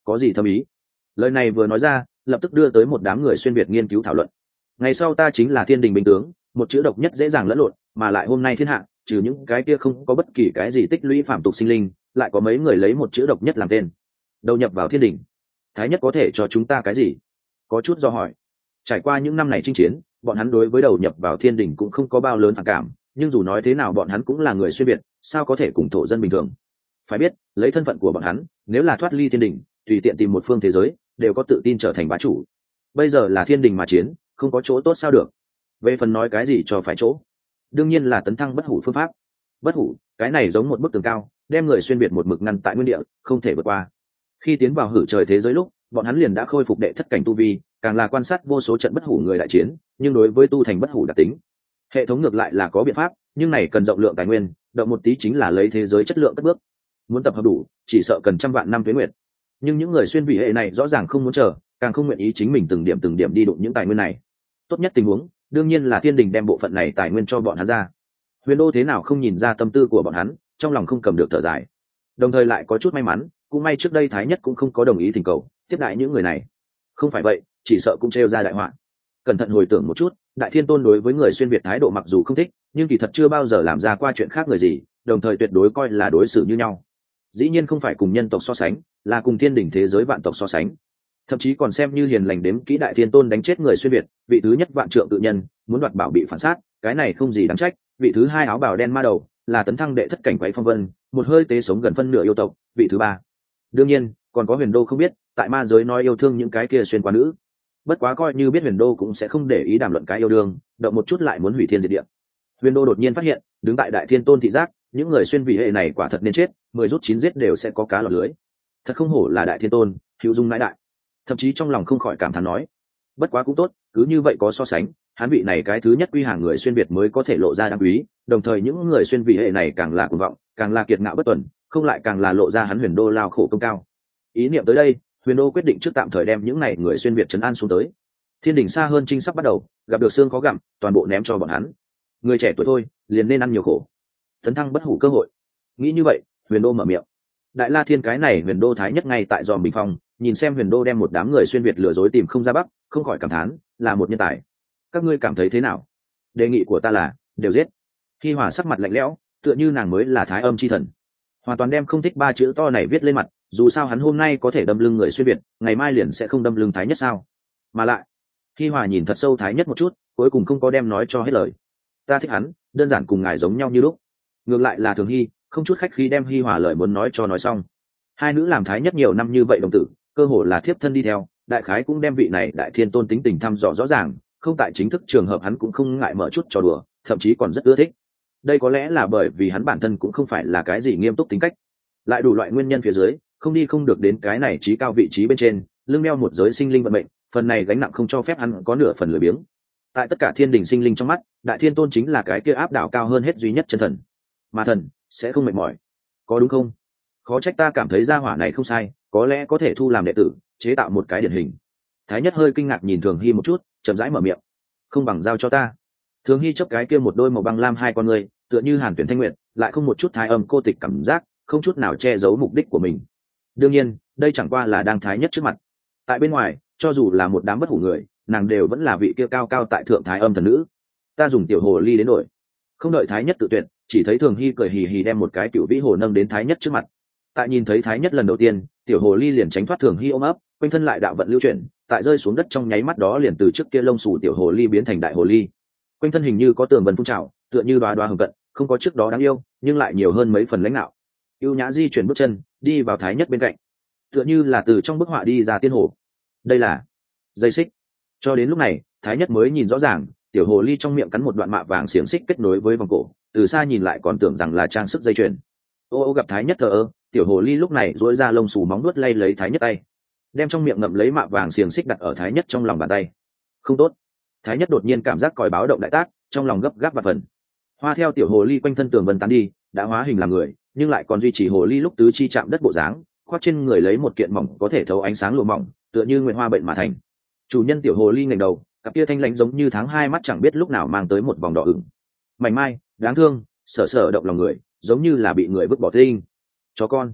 có gì thâm ý? Lời này vừa nói ra, lập tức đưa tới một đám người xuyên việt nghiên cứu thảo luận. Ngày sau ta chính là thiên đình binh tướng, một chữ độc nhất dễ dàng lẫn lộn, mà lại hôm nay thiên hạ trừ những cái kia không có bất kỳ cái gì tích lũy phạm tục sinh linh, lại có mấy người lấy một chữ độc nhất làm tên, đầu nhập vào thiên đình. Thái nhất có thể cho chúng ta cái gì? Có chút do hỏi. Trải qua những năm này chinh chiến, bọn hắn đối với đầu nhập vào thiên đình cũng không có bao lớn phản cảm, nhưng dù nói thế nào bọn hắn cũng là người xuyên việt, sao có thể cùng thổ dân bình thường. Phải biết, lấy thân phận của bọn hắn, nếu là thoát ly thiên đình, tùy tiện tìm một phương thế giới, đều có tự tin trở thành bá chủ. Bây giờ là thiên đình mà chiến, không có chỗ tốt sao được? Về phần nói cái gì cho phải chỗ, đương nhiên là tấn thăng bất hủ phương pháp. Bất hủ, cái này giống một bức tường cao, đem người xuyên việt một mực ngăn tại nguyên địa, không thể vượt qua. Khi tiến vào hử trời thế giới lúc, bọn hắn liền đã khôi phục đệ thất cảnh tu vi, càng là quan sát vô số trận bất hủ người đại chiến, nhưng đối với tu thành bất hủ đặc tính, hệ thống ngược lại là có biện pháp, nhưng này cần rộng lượng tài nguyên, động một tí chính là lấy thế giới chất lượng cất bước. Muốn tập hợp đủ, chỉ sợ cần trăm vạn năm tuế nguyệt. Nhưng những người xuyên vị hệ này rõ ràng không muốn chờ, càng không nguyện ý chính mình từng điểm từng điểm đi đụng những tài nguyên này. Tốt nhất tình huống, đương nhiên là thiên đình đem bộ phận này tài nguyên cho bọn hắn ra. Huyền đô thế nào không nhìn ra tâm tư của bọn hắn, trong lòng không cầm được thở dài. Đồng thời lại có chút may mắn, cũng may trước đây thái nhất cũng không có đồng ý thỉnh cầu tiếp đại những người này, không phải vậy chỉ sợ cũng trêu ra đại họa. Cẩn thận hồi tưởng một chút, đại thiên tôn đối với người xuyên việt thái độ mặc dù không thích, nhưng kỳ thật chưa bao giờ làm ra qua chuyện khác người gì, đồng thời tuyệt đối coi là đối xử như nhau. Dĩ nhiên không phải cùng nhân tộc so sánh, là cùng thiên đỉnh thế giới vạn tộc so sánh, thậm chí còn xem như hiền lành đếm kỹ đại thiên tôn đánh chết người xuyên việt, vị thứ nhất vạn trượng tự nhân muốn đoạt bảo bị phản sát, cái này không gì đáng trách. Vị thứ hai áo bào đen ma đầu là tấn thăng đệ thất cảnh quấy phong vân, một hơi tế sống gần phân nửa yêu tộc. Vị thứ ba đương nhiên còn có huyền đô không biết tại ma giới nói yêu thương những cái kia xuyên qua nữ, bất quá coi như biết huyền đô cũng sẽ không để ý đàm luận cái yêu đương, động một chút lại muốn hủy thiên diệt địa. Huyền đô đột nhiên phát hiện đứng tại đại thiên tôn thị giác, những người xuyên vị hệ này quả thật nên chết, mười rút chín giết đều sẽ có cá lọt lưới. Thật không hổ là đại thiên tôn, hữu dung mãi đại. Thậm chí trong lòng không khỏi cảm thán nói, bất quá cũng tốt, cứ như vậy có so sánh, hắn vị này cái thứ nhất quy hàng người xuyên việt mới có thể lộ ra đáng quý, đồng thời những người xuyên vị hệ này càng là cuồng vọng, càng là kiệt ngạo bất tuần, không lại càng là lộ ra hắn huyền đô lao khổ công cao. Ý niệm tới đây, huyền đô quyết định trước tạm thời đem những này người xuyên việt trấn an xuống tới. Thiên đỉnh xa hơn trinh sắp bắt đầu, gặp được xương khó gặm, toàn bộ ném cho bọn hắn. Người trẻ tuổi thôi, liền nên ăn nhiều khổ, tấn thăng bất hủ cơ hội. Nghĩ như vậy, huyền đô mở miệng. Đại La Thiên cái này huyền đô thái nhất ngay tại dòm bình phong, nhìn xem huyền đô đem một đám người xuyên việt lừa dối tìm không ra bắc, không khỏi cảm thán, là một nhân tài. Các ngươi cảm thấy thế nào? Đề nghị của ta là đều giết. Hi Hòa sắc mặt lạnh lẽo, tựa như nàng mới là thái âm chi thần, hoàn toàn đem không thích ba chữ to này viết lên mặt. Dù sao hắn hôm nay có thể đâm lưng người xuyên việt, ngày mai liền sẽ không đâm lưng thái nhất sao? Mà lại, Hi Hòa nhìn thật sâu thái nhất một chút, cuối cùng không có đem nói cho hết lời. Ta thích hắn, đơn giản cùng ngài giống nhau như lúc. Ngược lại là Thường Hy, không chút khách khí đem Hi Hòa lời muốn nói cho nói xong. Hai nữ làm thái nhất nhiều năm như vậy đồng tử, cơ hồ là thiếp thân đi theo, đại khái cũng đem vị này đại thiên tôn tính tình thăm dò rõ ràng, không tại chính thức trường hợp hắn cũng không ngại mở chút trò đùa, thậm chí còn rất ưa thích. Đây có lẽ là bởi vì hắn bản thân cũng không phải là cái gì nghiêm túc tính cách, lại đủ loại nguyên nhân phía dưới, không đi không được đến cái này trí cao vị trí bên trên, lưng đeo một giới sinh linh vận mệnh, phần này gánh nặng không cho phép hắn có nửa phần lười biếng. Tại tất cả thiên đình sinh linh trong mắt, đại thiên tôn chính là cái kia áp đảo cao hơn hết duy nhất chân thần, mà thần sẽ không mệt mỏi, có đúng không? Khó trách ta cảm thấy gia hỏa này không sai, có lẽ có thể thu làm đệ tử, chế tạo một cái điển hình. Thái nhất hơi kinh ngạc nhìn Thường Hy một chút, chậm rãi mở miệng, không bằng giao cho ta. Thường Hy chớp cái kia một đôi màu băng lam hai con người, tựa như hàn tuyển thanh nguyệt, lại không một chút thái âm cô tịch cảm giác, không chút nào che giấu mục đích của mình. Đương nhiên đây chẳng qua là đang thái nhất trước mặt, tại bên ngoài cho dù là một đám bất hủ người, nàng đều vẫn là vị kia cao cao tại thượng thái âm thần nữ. Ta dùng tiểu hồ ly đến đổi. Không đợi thái nhất tự tuyệt, chỉ thấy Thường Hy cười hì hì đem một cái cựu vĩ hồ nâng đến thái nhất trước mặt. Tại nhìn thấy thái nhất lần đầu tiên, tiểu hồ ly liền tránh thoát Thường Hy ôm ấp, quanh thân lại đạo vận lưu chuyển, tại rơi xuống đất trong nháy mắt đó liền từ trước kia lông xù tiểu hồ ly biến thành đại hồ ly. Quanh thân hình như có tường vân phun trào, tựa như đoá đoá hồng cận, không có trước đó đáng yêu, nhưng lại nhiều hơn mấy phần lãnh đạo. Ưu nhã di chuyển bước chân, đi vào thái nhất bên cạnh, tựa như là từ trong bức họa đi ra tiên hồ. Đây là dây xích. Cho đến lúc này, thái nhất mới nhìn rõ ràng, tiểu hồ ly trong miệng cắn một đoạn mạ vàng xiềng xích kết nối với vòng cổ, từ xa nhìn lại còn tưởng rằng là trang sức dây chuyền. Ô ô gặp thái nhất thờ ơ, tiểu hồ ly lúc này duỗi ra lông xù móng nuốt lay lấy thái nhất tay, đem trong miệng ngậm lấy mạ vàng xiềng xích đặt ở thái nhất trong lòng bàn tay. Không tốt! Thái nhất đột nhiên cảm giác còi báo động đại tác, trong lòng gấp gáp và phần. Hoa theo tiểu hồ ly quanh thân tường vân tán đi, đã hóa hình làm người, nhưng lại còn duy trì hồ ly lúc tứ chi chạm đất bộ dáng, khoác trên người lấy một kiện mỏng có thể thấu ánh sáng lụa mỏng, tựa như nguyệt hoa bệnh mà thành. Chủ nhân tiểu hồ ly ngẩng đầu, cặp kia thanh lãnh giống như tháng hai mắt chẳng biết lúc nào mang tới một vòng đỏ ửng. Mảnh mai, đáng thương, sở sở động lòng người, giống như là bị người vứt bỏ tinh. Chó con.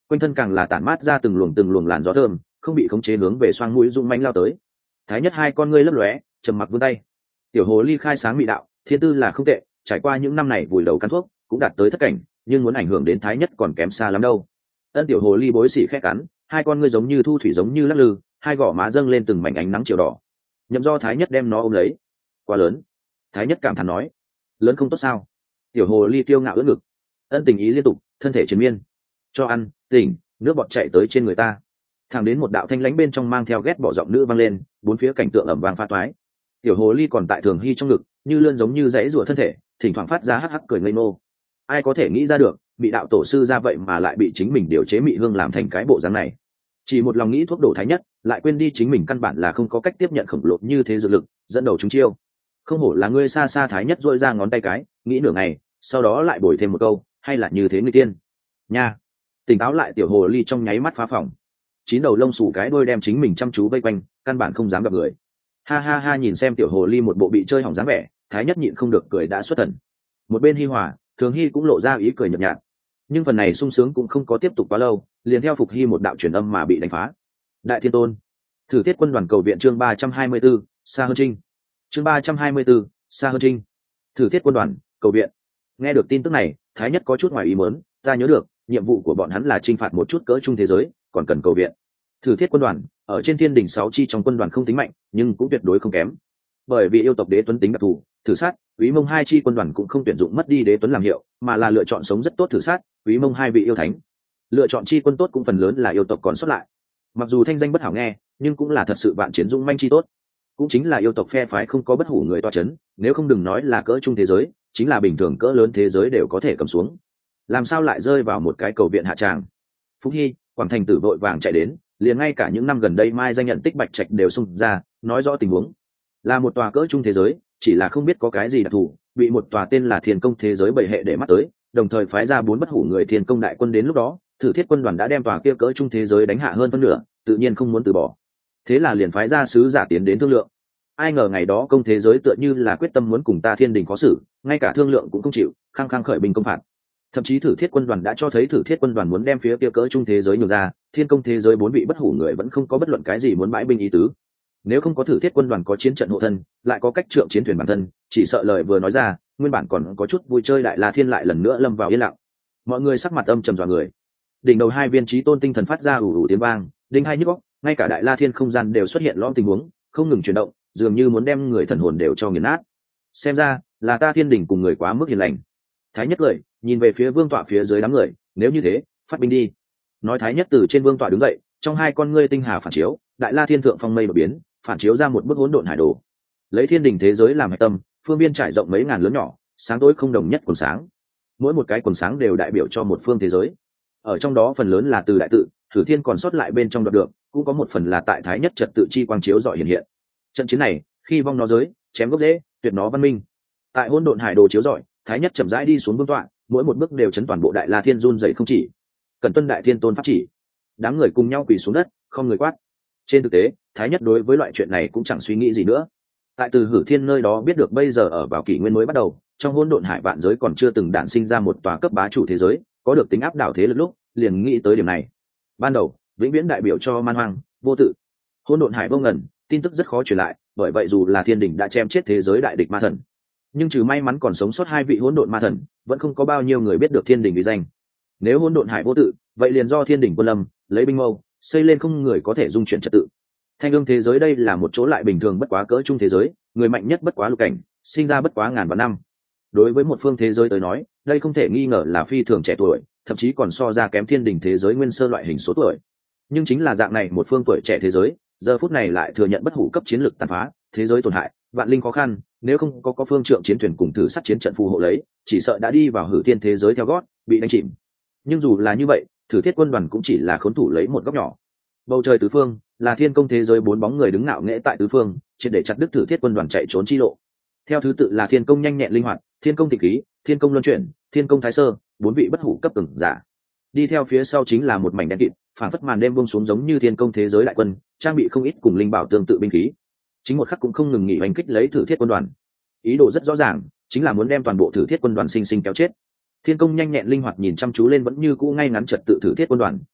quanh thân càng là tản mát ra từng luồng từng luồng làn gió thơm, không bị khống chế hướng về xoang mũi rung mãnh lao tới. Thái Nhất hai con ngươi lấp lóe, trầm mặc vươn tay. Tiểu hồ ly khai sáng mị đạo, thiên tư là không tệ, trải qua những năm này vùi đầu căn thuốc cũng đạt tới thất cảnh, nhưng muốn ảnh hưởng đến Thái Nhất còn kém xa lắm đâu. Ân tiểu hồ ly bối xỉ khẽ cắn, hai con ngươi giống như thu thủy giống như lắc lư, hai gò má dâng lên từng mảnh ánh nắng chiều đỏ. Nhậm Do Thái Nhất đem nó ôm lấy. Quá lớn. Thái Nhất cảm thán nói. Lớn không tốt sao? Tiểu hồ ly tiêu ngạo ưỡn ngực. Ân tình ý liên tục, thân thể triền miên. Cho ăn, tỉnh, nước bọt chạy tới trên người ta. Thẳng đến một đạo thanh lãnh bên trong mang theo ghét bỏ giọng nữ vang lên, bốn phía cảnh tượng ẩm vang pha toái. Tiểu hồ ly còn tại Thường Hy trong ngực, như lươn giống như dãy rủa thân thể, thỉnh thoảng phát ra hắc hắc cười ngây ngô. Ai có thể nghĩ ra được, bị đạo tổ sư ra vậy mà lại bị chính mình điều chế mị hương làm thành cái bộ dáng này. Chỉ một lòng nghĩ thuốc đổ Thái Nhất, lại quên đi chính mình căn bản là không có cách tiếp nhận khổng lồ như thế dược lực, dẫn đầu chúng chiêu. Không hổ là ngươi xa xa. Thái Nhất duỗi ra ngón tay cái, nghĩ nửa ngày, sau đó lại bồi thêm một câu, hay là như thế người tiên. Nha. Tỉnh táo lại tiểu hồ ly trong nháy mắt phá phòng. Chín đầu lông xù cái đuôi đem chính mình chăm chú vây quanh, căn bản không dám gặp người. Ha ha ha, nhìn xem tiểu hồ ly một bộ bị chơi hỏng dáng vẻ, Thái Nhất nhịn không được cười đã xuất thần. Một bên Hi Hòa, Thường Hy cũng lộ ra ý cười nhợt nhạt. Nhưng phần này sung sướng cũng không có tiếp tục quá lâu, liền theo Phục Hy một đạo truyền âm mà bị đánh phá. Đại Thiên Tôn, thử tiết quân đoàn cầu viện chương ba trăm hai mươi 324, Sa Hơn Trinh. Chương ba trăm hai mươi 324, Sa Hơn Trinh. Thử tiết quân đoàn cầu viện. Nghe được tin tức này, Thái Nhất có chút ngoài ý muốn, ta nhớ được, nhiệm vụ của bọn hắn là chinh phạt một chút cỡ trung thế giới, còn cần cầu viện. Thử thiết quân đoàn ở trên thiên đỉnh sáu chi trong quân đoàn không tính mạnh, nhưng cũng tuyệt đối không kém. Bởi vì yêu tộc đế tuấn tính đặc thù, thử sát, Úy Mông hai chi quân đoàn cũng không tuyển dụng mất đi đế tuấn làm hiệu, mà là lựa chọn sống rất tốt thử sát, Úy Mông hai vị yêu thánh. Lựa chọn chi quân tốt cũng phần lớn là yêu tộc còn xuất lại. Mặc dù thanh danh bất hảo nghe, nhưng cũng là thật sự vạn chiến dũng manh chi tốt. Cũng chính là yêu tộc phe phái không có bất hủ người toa chấn, nếu không đừng nói là cỡ trung thế giới, chính là bình thường cỡ lớn thế giới đều có thể cầm xuống. Làm sao lại rơi vào một cái cầu viện hạ tràng? Phúc Hy, Quảng Thành Tử vội vàng chạy đến, liền ngay cả những năm gần đây mai danh nhận tích Bạch Trạch đều xung ra, nói rõ tình huống. Là một tòa cỡ trung thế giới, chỉ là không biết có cái gì đặc thù, bị một tòa tên là Thiên Công thế giới bầy hệ để mắt tới, đồng thời phái ra bốn bất hủ người Thiên Công đại quân đến lúc đó, thử thiết quân đoàn đã đem tòa kia cỡ trung thế giới đánh hạ hơn phân nửa, tự nhiên không muốn từ bỏ. Thế là liền phái ra sứ giả tiến đến thương lượng. Ai ngờ ngày đó công thế giới tựa như là quyết tâm muốn cùng ta Thiên Đình có xử, ngay cả thương lượng cũng không chịu, khăng khăng khởi binh công phạt. Thậm chí thử thiết quân đoàn đã cho thấy thử thiết quân đoàn muốn đem phía kia cỡ trung thế giới nhường ra, Thiên Công thế giới bốn vị bất hủ người vẫn không có bất luận cái gì muốn bãi binh ý tứ. Nếu không có thử thiết quân đoàn có chiến trận hộ thân, lại có cách trượng chiến thuyền bản thân, chỉ sợ lời vừa nói ra, nguyên bản còn có chút vui chơi Đại La Thiên lại lần nữa lâm vào yên lặng. Mọi người sắc mặt âm trầm dọa người. Đỉnh đầu hai viên chí tôn tinh thần phát ra ủ ủ tiếng vang, đinh hai nhức óc, ngay cả Đại La Thiên không gian đều xuất hiện lõm tình huống, không ngừng chuyển động, dường như muốn đem người thần hồn đều cho nghiền nát. Xem ra là ta Thiên Đình cùng người quá mức hiền lành. Thái Nhất lời, nhìn về phía vương tọa phía dưới đám người, nếu như thế, phát binh đi. Nói Thái Nhất từ trên vương tọa đứng dậy, trong hai con ngươi tinh hà phản chiếu, Đại La Thiên thượng phong mây đột biến, phản chiếu ra một bức hỗn độn hải đồ. Lấy Thiên Đình thế giới làm hệ tâm, phương biên trải rộng mấy ngàn lớn nhỏ, sáng tối không đồng nhất quần sáng. Mỗi một cái quần sáng đều đại biểu cho một phương thế giới. Ở trong đó phần lớn là từ đại tự, Thử Thiên còn sót lại bên trong đoạt được, cũng có một phần là tại Thái Nhất trật tự chi quang chiếu rọi hiện hiện. Trận chiến này, khi vong nó giới, chém gốc rễ, tuyệt nó văn minh. Tại hỗn độn hải đồ chiếu rọi, Thái Nhất chậm rãi đi xuống vương tọa, mỗi một bước đều chấn toàn bộ Đại La Thiên run rẩy không chỉ. Cần tuân Đại Thiên Tôn pháp chỉ. Đám người cùng nhau quỳ xuống đất, không người quát. Trên thực tế, Thái Nhất đối với loại chuyện này cũng chẳng suy nghĩ gì nữa. Tại Từ Hử Thiên nơi đó biết được bây giờ ở vào kỷ nguyên mới bắt đầu, trong hỗn độn hải vạn giới còn chưa từng đản sinh ra một tòa cấp bá chủ thế giới, có được tính áp đảo thế lực lúc, liền nghĩ tới điểm này. Ban đầu, vĩnh viễn đại biểu cho man hoang, vô tự. Hỗn độn hải vô ngần, tin tức rất khó truyền lại, bởi vậy dù là Thiên Đình đã chém chết thế giới đại địch ma thần, nhưng trừ may mắn còn sống sót hai vị hỗn độn ma thần, vẫn không có bao nhiêu người biết được Thiên Đình uy danh. Nếu hỗn độn hải vô tự, vậy liền do Thiên Đình quân lâm, lấy binh mâu, xây lên không người có thể dung chuyển trật tự. Thanh ương thế giới đây là một chỗ lại bình thường bất quá cỡ trung thế giới, người mạnh nhất bất quá lục cảnh, sinh ra bất quá ngàn vạn năm. Đối với một phương thế giới tới nói, đây không thể nghi ngờ là phi thường trẻ tuổi, thậm chí còn so ra kém Thiên Đình thế giới nguyên sơ loại hình số tuổi. Nhưng chính là dạng này một phương tuổi trẻ thế giới, giờ phút này lại thừa nhận bất hủ cấp chiến lược tàn phá, thế giới tổn hại, vạn linh khó khăn, nếu không có có phương trượng chiến thuyền cùng thử sát chiến trận phù hộ lấy, chỉ sợ đã đi vào Hử Thiên thế giới theo gót, bị đánh chìm. Nhưng dù là như vậy, Thử Thiết quân đoàn cũng chỉ là khốn thủ lấy một góc nhỏ. Bầu trời tứ phương, là Thiên Công thế giới bốn bóng người đứng ngạo nghễ tại tứ phương, triệt để chặt đứt Thử Thiết quân đoàn chạy trốn chi lộ. Theo thứ tự là Thiên Công nhanh nhẹn linh hoạt, Thiên Công thịnh khí, Thiên Công luân chuyển, Thiên Công thái sơ, bốn vị bất hủ cấp từng giả. Đi theo phía sau chính là một mảnh đen kịt, phản phất màn đêm buông xuống giống như Thiên Công thế giới đại quân, trang bị không ít cùng linh bảo tương tự binh khí. Chính một khắc cũng không ngừng nghỉ hành kích lấy Thử Thiết quân đoàn. Ý đồ rất rõ ràng, chính là muốn đem toàn bộ Thử Thiết quân đoàn sinh sinh kéo chết. Thiên Công nhanh nhẹn linh hoạt nhìn chăm chú lên vẫn như cũ ngay ngắn trật tự Thử Thiết quân đoàn,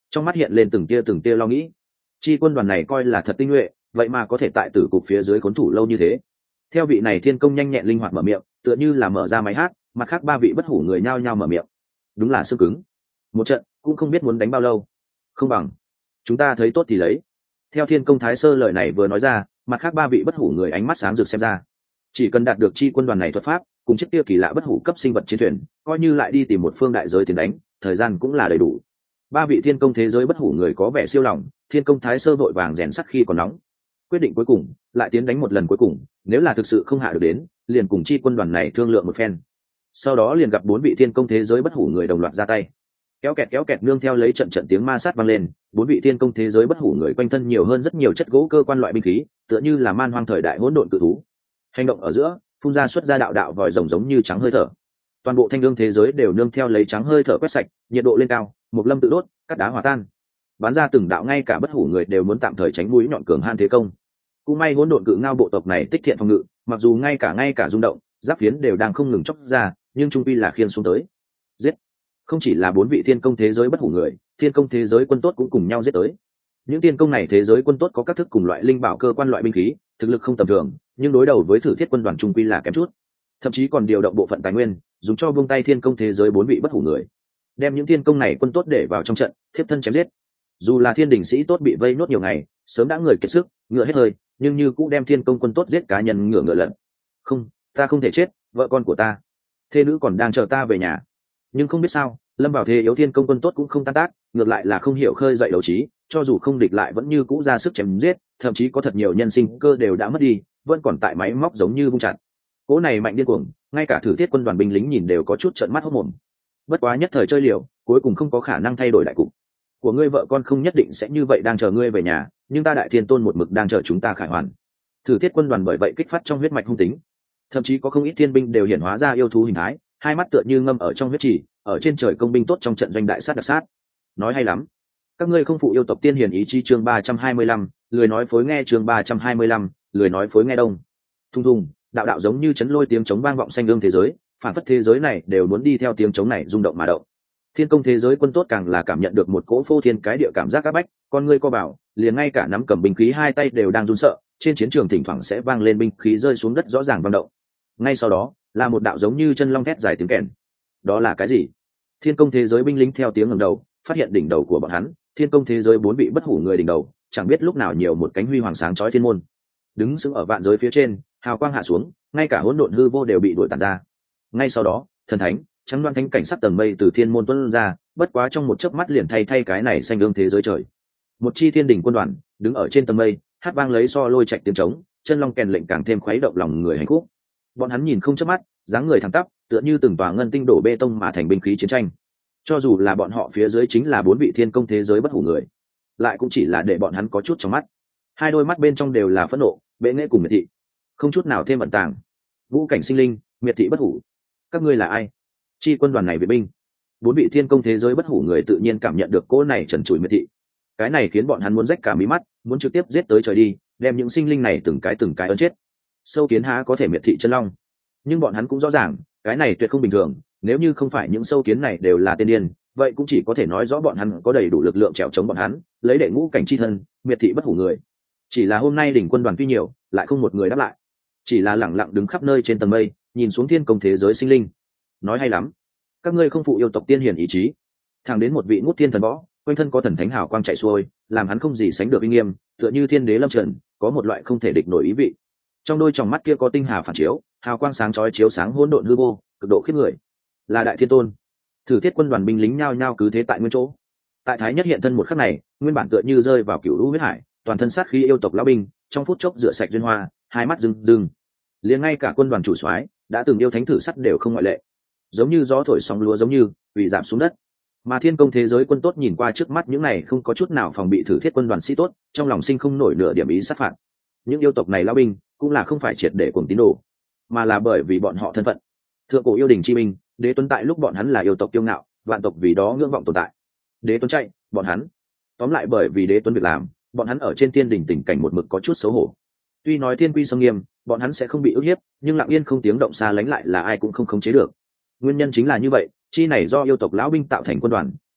trong mắt hiện lên từng tia từng tia lo nghĩ. Chi quân đoàn này coi là thật tinh nhuệ, vậy mà có thể tại tử cục phía dưới khốn thủ lâu như thế. Theo vị này thiên công nhanh nhẹn linh hoạt mở miệng, tựa như là mở ra máy hát, mặt khác ba vị bất hủ người nhao nhao mở miệng. Đúng là xương cứng. Một trận cũng không biết muốn đánh bao lâu. Không bằng chúng ta thấy tốt thì lấy. Theo thiên công thái sơ lời này vừa nói ra, mặt khác ba vị bất hủ người ánh mắt sáng rực xem ra. Chỉ cần đạt được chi quân đoàn này thuật pháp, cùng chiếc kia kỳ lạ bất hủ cấp sinh vật chiến thuyền, coi như lại đi tìm một phương đại giới tiền đánh, thời gian cũng là đầy đủ. Ba vị thiên công thế giới bất hủ người có vẻ siêu lòng, thiên công thái sơ vội vàng rèn sắt khi còn nóng. Quyết định cuối cùng, lại tiến đánh một lần cuối cùng, nếu là thực sự không hạ được đến, liền cùng chi quân đoàn này thương lượng một phen. Sau đó liền gặp bốn vị thiên công thế giới bất hủ người đồng loạt ra tay. Kéo kẹt kéo kẹt nương theo lấy trận trận tiếng ma sát vang lên, bốn vị thiên công thế giới bất hủ người quanh thân nhiều hơn rất nhiều chất gỗ cơ quan loại binh khí, tựa như là man hoang thời đại hỗn độn cự thú. Hành động ở giữa, phun ra xuất ra đạo đạo vòi rồng giống như trắng hơi thở. Toàn bộ thanh đương thế giới đều nương theo lấy trắng hơi thở quét sạch, nhiệt độ lên cao, một lâm tự đốt, cắt đá hòa tan. Bắn ra từng đạo ngay cả bất hủ người đều muốn tạm thời tránh mũi nhọn cường han thế công. Cũng may hỗn độn cự ngao bộ tộc này tích thiện phòng ngự, mặc dù ngay cả ngay cả rung động, giáp phiến đều đang không ngừng chốc ra, nhưng trung quy là khiên xuống tới. Giết! Không chỉ là bốn vị thiên công thế giới bất hủ người, thiên công thế giới quân tốt cũng cùng nhau giết tới. Những thiên công này thế giới quân tốt có các thức cùng loại linh bảo cơ quan loại binh khí, thực lực không tầm thường, nhưng đối đầu với thử thiết quân đoàn trung quy là kém chút. Thậm chí còn điều động bộ phận tài nguyên, dùng cho buông tay thiên công thế giới bốn vị bất hủ người, đem những thiên công này quân tốt để vào trong trận, thiếp thân chém giết. Dù là thiên đình sĩ tốt bị vây nốt nhiều ngày, sớm đã người kiệt sức, ngựa hết hơi, nhưng như cũng đem thiên công quân tốt giết cá nhân ngựa ngựa lận. Không, ta không thể chết, vợ con của ta, thê nữ còn đang chờ ta về nhà. Nhưng không biết sao, lâm vào thế yếu thiên công quân tốt cũng không tan tác, ngược lại là không hiểu khơi dậy đấu trí, cho dù không địch lại vẫn như cũ ra sức chém giết, thậm chí có thật nhiều nhân sinh cơ đều đã mất đi, vẫn còn tại máy móc giống như vung chặt. Cỗ này mạnh điên cuồng, ngay cả thử thiết quân đoàn binh lính nhìn đều có chút trợn mắt hốt mồm. Bất quá nhất thời chơi liều, cuối cùng không có khả năng thay đổi đại cục. Của ngươi vợ con không nhất định sẽ như vậy đang chờ ngươi về nhà, nhưng ta đại thiên tôn một mực đang chờ chúng ta khải hoàn. Thử thiết quân đoàn bởi vậy kích phát trong huyết mạch hung tính, thậm chí có không ít thiên binh đều hiển hóa ra yêu thú hình thái, hai mắt tựa như ngâm ở trong huyết trì, ở trên trời công binh tốt trong trận doanh đại sát đặc sát. Nói hay lắm, các ngươi không phụ yêu tộc tiên hiền ý chí. Chương ba trăm hai mươi lăm, lười nói phối nghe. Chương ba trăm hai mươi lăm, lười nói phối nghe đông. Thùng thùng, đạo đạo giống như chấn lôi tiếng chống vang vọng xanh lương thế giới, phản phất thế giới này đều muốn đi theo tiếng chống này rung động mà động. Thiên công thế giới quân tốt càng là cảm nhận được một cỗ phô thiên cái địa cảm giác áp bách, con ngươi co bảo, liền ngay cả nắm cầm binh khí hai tay đều đang run sợ, trên chiến trường thỉnh thoảng sẽ vang lên binh khí rơi xuống đất rõ ràng vang động. Ngay sau đó, là một đạo giống như chân long thét dài tiếng kèn. Đó là cái gì? Thiên công thế giới binh lính theo tiếng ngẩng đầu, phát hiện đỉnh đầu của bọn hắn, thiên công thế giới bốn vị bất hủ người đỉnh đầu, chẳng biết lúc nào nhiều một cánh huy hoàng sáng chói thiên môn. Đứng sững ở vạn giới phía trên, hào quang hạ xuống, ngay cả hỗn độn hư vô đều bị đuổi tàn ra. Ngay sau đó, thần thánh, trắng đoan thánh cảnh sắc tầng mây từ thiên môn tuôn ra, bất quá trong một chớp mắt liền thay thay cái này xanh ương thế giới trời. Một chi thiên đỉnh quân đoàn đứng ở trên tầng mây, hát vang lấy so lôi chạy tiếng trống, chân long kèn lệnh càng thêm khuấy động lòng người hành khúc. Bọn hắn nhìn không chớp mắt, dáng người thẳng tắp, tựa như từng tòa ngân tinh đổ bê tông mà thành binh khí chiến tranh. Cho dù là bọn họ phía dưới chính là bốn vị thiên công thế giới bất hủ người, lại cũng chỉ là để bọn hắn có chút trong mắt. Hai đôi mắt bên trong đều là phẫn nộ, bệ nghệ cùng miệt thị, không chút nào thêm ẩn tàng. Vũ cảnh sinh linh, miệt thị bất hủ, các ngươi là ai? Chi quân đoàn này vệ binh. Bốn vị thiên công thế giới bất hủ người tự nhiên cảm nhận được cỗ này trần trụi miệt thị. Cái này khiến bọn hắn muốn rách cả mí mắt, muốn trực tiếp giết tới trời đi, đem những sinh linh này từng cái từng cái ấn chết. Sâu kiến há có thể miệt thị chân long? Nhưng bọn hắn cũng rõ ràng, cái này tuyệt không bình thường, nếu như không phải những sâu kiến này đều là tên điên, vậy cũng chỉ có thể nói rõ bọn hắn có đầy đủ lực lượng trèo chống bọn hắn, lấy đệ ngũ cảnh chi thân, miệt thị bất hủ người. Chỉ là hôm nay đỉnh quân đoàn tuy nhiều, lại không một người đáp lại, chỉ là lẳng lặng đứng khắp nơi trên tầng mây, nhìn xuống thiên công thế giới sinh linh. Nói hay lắm, các ngươi không phụ yêu tộc tiên hiền ý chí. Thẳng đến một vị ngút thiên thần võ, quanh thân có thần thánh hào quang chạy xuôi, làm hắn không gì sánh được uy nghiêm, tựa như thiên đế lâm trần, có một loại không thể địch nổi ý vị. Trong đôi tròng mắt kia có tinh hà phản chiếu, hào quang sáng chói chiếu sáng hỗn độn hư vô, cực độ khiếp người. Là đại thiên tôn. Thử thiết quân đoàn binh lính nhao nhao cứ thế tại nguyên chỗ. Tại thái nhất hiện thân một khắc này, nguyên bản tựa như rơi vào cựu lũ huyết hải, toàn thân sát khí yêu tộc lão binh, trong phút chốc rửa sạch duyên hoa, hai mắt rừng rừng. Liền ngay cả quân đoàn chủ soái đã từng yêu thánh thử sắt đều không ngoại lệ, giống như gió thổi sóng lúa giống như bị giảm xuống đất. Mà thiên công thế giới quân tốt nhìn qua trước mắt những này không có chút nào phòng bị thử thiết quân đoàn sĩ tốt, trong lòng sinh không nổi nửa điểm ý sát phạt. Những yêu tộc này lão binh cũng là không phải triệt để cuồng tín đồ, mà là bởi vì bọn họ thân phận thượng cổ yêu đình chi minh, đế tuấn tại lúc bọn hắn là yêu tộc kiêu ngạo, vạn tộc vì đó ngưỡng vọng tồn tại. Đế tuấn chạy, bọn hắn tóm lại bởi vì đế tuấn việc làm, bọn hắn ở trên thiên đỉnh tình cảnh một mực có chút xấu hổ. Tuy nói thiên quy sông nghiêm, bọn hắn sẽ không bị ức hiếp, nhưng lặng yên không tiếng động xa lánh lại là ai cũng không khống chế được. Nguyên nhân chính là như vậy, chi này do yêu tộc lão binh tạo thành quân đoàn,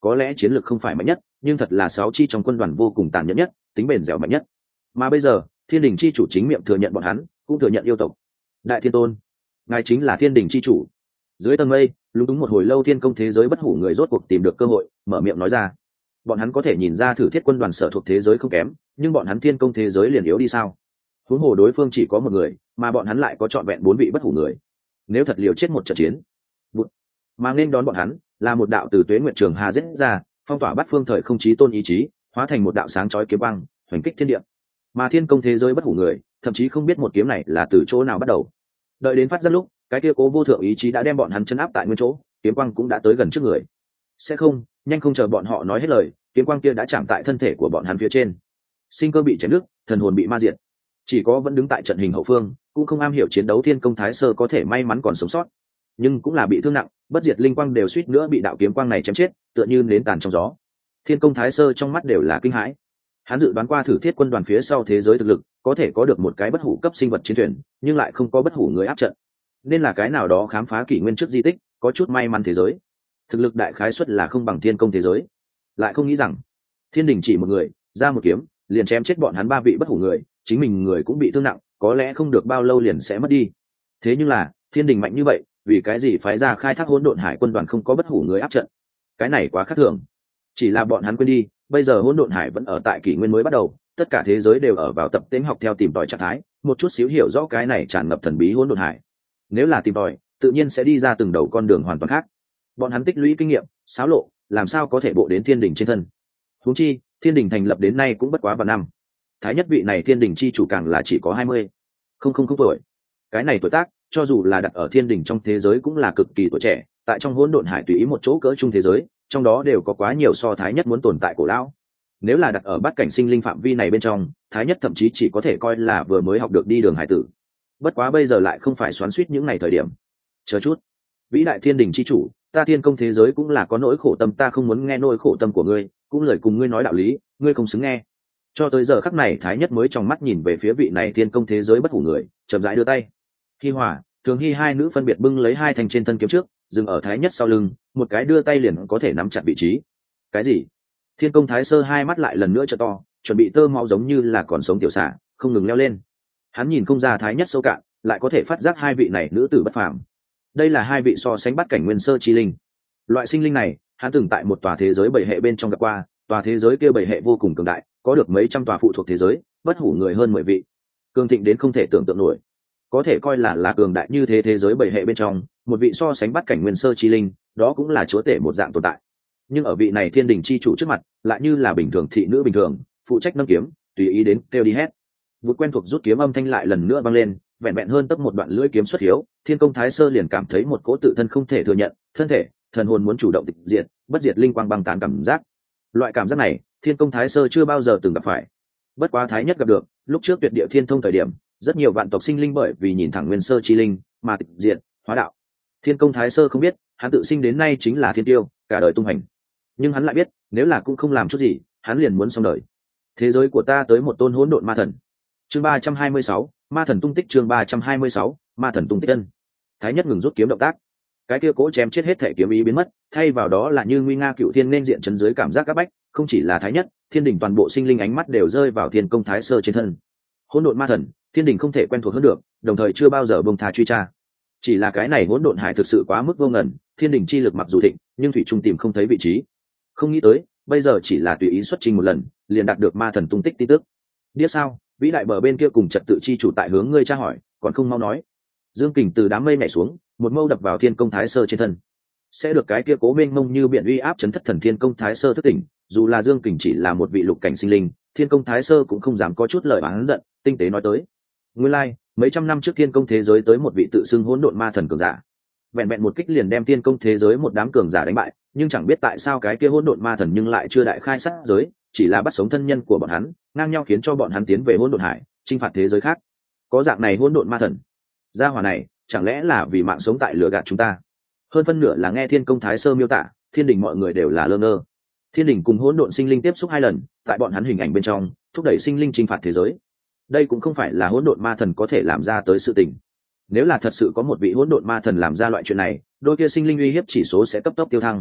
có lẽ chiến lược không phải mạnh nhất, nhưng thật là sáu chi trong quân đoàn vô cùng tàn nhẫn nhất, tính bền dẻo mạnh nhất. Mà bây giờ thiên đình chi chủ chính miệng thừa nhận bọn hắn, cũng thừa nhận yêu tộc. Đại thiên tôn, ngài chính là thiên đình chi chủ. Dưới tầng mây lúng túng một hồi lâu, thiên công thế giới bất hủ người rốt cuộc tìm được cơ hội mở miệng nói ra. Bọn hắn có thể nhìn ra thử thiết quân đoàn sở thuộc thế giới không kém, nhưng bọn hắn thiên công thế giới liền yếu đi sao? Huống hồ đối phương chỉ có một người, mà bọn hắn lại có trọn vẹn bốn vị bất hủ người. Nếu thật liều chết một trận chiến, Bụt. Mà nên đón bọn hắn là một đạo từ tuế nguyệt trường hà giết ra, phong tỏa bắt phương thời không chí tôn ý chí, hóa thành một đạo sáng chói kiếm băng, hoành kích thiên địa. Mà thiên công thế giới bất hủ người thậm chí không biết một kiếm này là từ chỗ nào bắt đầu. Đợi đến phát ra lúc, cái kia cố vô thượng ý chí đã đem bọn hắn chấn áp tại nguyên chỗ, kiếm quang cũng đã tới gần trước người. Sẽ không, nhanh không chờ bọn họ nói hết lời, kiếm quang kia đã chạm tại thân thể của bọn hắn phía trên. Sinh cơ bị chém đứt, thần hồn bị ma diệt. Chỉ có vẫn đứng tại trận hình hậu phương, cũng không am hiểu chiến đấu thiên công thái sơ có thể may mắn còn sống sót, nhưng cũng là bị thương nặng, bất diệt linh quang đều suýt nữa bị đạo kiếm quang này chém chết, tựa như nến tàn trong gió. Thiên công thái sơ trong mắt đều là kinh hãi. Hắn dự đoán qua thử thiết quân đoàn phía sau thế giới thực lực có thể có được một cái bất hủ cấp sinh vật chiến thuyền, nhưng lại không có bất hủ người áp trận, nên là cái nào đó khám phá kỷ nguyên trước di tích, có chút may mắn thế giới thực lực đại khái suất là không bằng thiên công thế giới. Lại không nghĩ rằng thiên đình chỉ một người ra một kiếm liền chém chết bọn hắn ba vị bất hủ người, chính mình người cũng bị thương nặng, có lẽ không được bao lâu liền sẽ mất đi. Thế nhưng là thiên đình mạnh như vậy, vì cái gì phái ra khai thác hỗn độn hải quân đoàn không có bất hủ người áp trận? Cái này quá khác thường. Chỉ là bọn hắn quên đi, bây giờ hỗn độn hải vẫn ở tại kỷ nguyên mới bắt đầu, tất cả thế giới đều ở vào tập tễnh học theo tìm tòi trạng thái, một chút xíu hiểu rõ cái này tràn ngập thần bí hỗn độn hải. Nếu là tìm tòi, tự nhiên sẽ đi ra từng đầu con đường hoàn toàn khác. Bọn hắn tích lũy kinh nghiệm, xáo lộ, làm sao có thể bộ đến thiên đình trên thân? Huống chi, thiên đình thành lập đến nay cũng bất quá vài năm. Thái nhất vị này thiên đình chi chủ càng là chỉ có hai mươi không không không tuổi. Cái này tuổi tác, cho dù là đặt ở thiên đình trong thế giới cũng là cực kỳ tuổi trẻ, tại trong hỗn độn hải tùy ý một chỗ cỡ trung thế giới, trong đó đều có quá nhiều so thái nhất muốn tồn tại cổ lão. Nếu là đặt ở bát cảnh sinh linh phạm vi này bên trong, thái nhất thậm chí chỉ có thể coi là vừa mới học được đi đường hải tử. Bất quá bây giờ lại không phải xoắn xuýt những ngày thời điểm. Chờ chút, vĩ đại thiên đình chi chủ, ta thiên công thế giới cũng là có nỗi khổ tâm, ta không muốn nghe nỗi khổ tâm của ngươi, cũng lời cùng ngươi nói đạo lý, ngươi không xứng nghe. Cho tới giờ khắc này, thái nhất mới trong mắt nhìn về phía vị này thiên công thế giới bất hủ người, chậm rãi đưa tay. Hi Hòa, Thường Hy hai nữ phân biệt bưng lấy hai thanh trên thân kiếm trước, dừng ở thái nhất sau lưng, một cái đưa tay liền có thể nắm chặt vị trí. Cái gì? Thiên công thái sơ hai mắt lại lần nữa trợ to, chuẩn bị tơ máu giống như là còn sống tiểu xả, không ngừng leo lên. Hắn nhìn không ra thái nhất sâu cạn, lại có thể phát giác hai vị này nữ tử bất phàm. Đây là hai vị so sánh bắt cảnh nguyên sơ chi linh. Loại sinh linh này, hắn từng tại một tòa thế giới bảy hệ bên trong gặp qua, tòa thế giới kia bảy hệ vô cùng cường đại, có được mấy trăm tòa phụ thuộc thế giới, bất hủ người hơn mười vị, cường thịnh đến không thể tưởng tượng nổi. Có thể coi là là cường đại như thế thế giới bảy hệ bên trong, một vị so sánh bắt cảnh nguyên sơ chi linh, đó cũng là chúa tể một dạng tồn tại. Nhưng ở vị này thiên đình chi chủ trước mặt, lại như là bình thường thị nữ bình thường, phụ trách nâng kiếm, tùy ý đến kêu đi hét. Một quen thuộc rút kiếm âm thanh lại lần nữa vang lên, vẹn vẹn hơn tấp một đoạn lưỡi kiếm xuất hiếu, thiên công thái sơ liền cảm thấy một cỗ tự thân không thể thừa nhận, thân thể, thần hồn muốn chủ động tịch diệt, bất diệt linh quang băng tán cảm giác. Loại cảm giác này, thiên công thái sơ chưa bao giờ từng gặp phải. Bất quá thái nhất gặp được, lúc trước tuyệt địa thiên thông thời điểm, rất nhiều vạn tộc sinh linh bởi vì nhìn thẳng nguyên sơ chi linh mà tịch diệt, hóa đạo. Thiên công thái sơ không biết, hắn tự sinh đến nay chính là thiên tiêu, cả đời tung hành. Nhưng hắn lại biết, nếu là cũng không làm chút gì, hắn liền muốn xong đời. Thế giới của ta tới một tôn hỗn độn ma thần. Chương ba trăm hai mươi sáu, ma thần tung tích. Chương ba trăm hai mươi sáu, ma thần tung tích. Ân. Thái nhất ngừng rút kiếm động tác. Cái kia cố chém chết hết thể kiếm ý biến mất, thay vào đó là như nguy nga cựu thiên nên diện chấn dưới cảm giác các bách, không chỉ là thái nhất, thiên đình toàn bộ sinh linh ánh mắt đều rơi vào thiên công thái sơ trên thân. Hỗn độn ma thần, thiên đình không thể quen thuộc hơn được, đồng thời chưa bao giờ bông tha truy tra. Chỉ là cái này hỗn độn hải thực sự quá mức vô ngần, thiên đình chi lực mặc dù thịnh, nhưng thủy trung tìm không thấy vị trí. Không nghĩ tới, bây giờ chỉ là tùy ý xuất trình một lần, liền đạt được ma thần tung tích tin tức. Biết sao, vĩ đại bờ bên kia cùng trật tự chi chủ tại hướng ngươi tra hỏi, còn không mau nói. Dương Kình từ đám mây nhảy xuống, một mâu đập vào thiên công thái sơ trên thân. Sẽ được cái kia cố mênh mông như biển uy áp chấn thất thần thiên công thái sơ thức tỉnh, dù là Dương Kình chỉ là một vị lục cảnh sinh linh, thiên công thái sơ cũng không dám có chút lời oán giận, tinh tế nói tới. Nguyên lai, like, mấy trăm năm trước thiên công thế giới tới một vị tự xưng hỗn độn ma thần cường giả. Vẹn vẹn một kích liền đem thiên công thế giới một đám cường giả đánh bại, nhưng chẳng biết tại sao cái kia hỗn độn ma thần nhưng lại chưa đại khai sát giới, chỉ là bắt sống thân nhân của bọn hắn, ngang nhau khiến cho bọn hắn tiến về hỗn độn hải, chinh phạt thế giới khác. Có dạng này hỗn độn ma thần, gia hỏa này, chẳng lẽ là vì mạng sống tại lửa gạt chúng ta? Hơn phân nửa là nghe thiên công thái sơ miêu tả, thiên đình mọi người đều là lơ ngơ. Thiên đình cùng hỗn độn sinh linh tiếp xúc hai lần, tại bọn hắn hình ảnh bên trong, thúc đẩy sinh linh chinh phạt thế giới. Đây cũng không phải là hỗn độn ma thần có thể làm ra tới sự tình. Nếu là thật sự có một vị hỗn độn ma thần làm ra loại chuyện này, đôi kia sinh linh uy hiếp chỉ số sẽ cấp tốc tiêu thăng.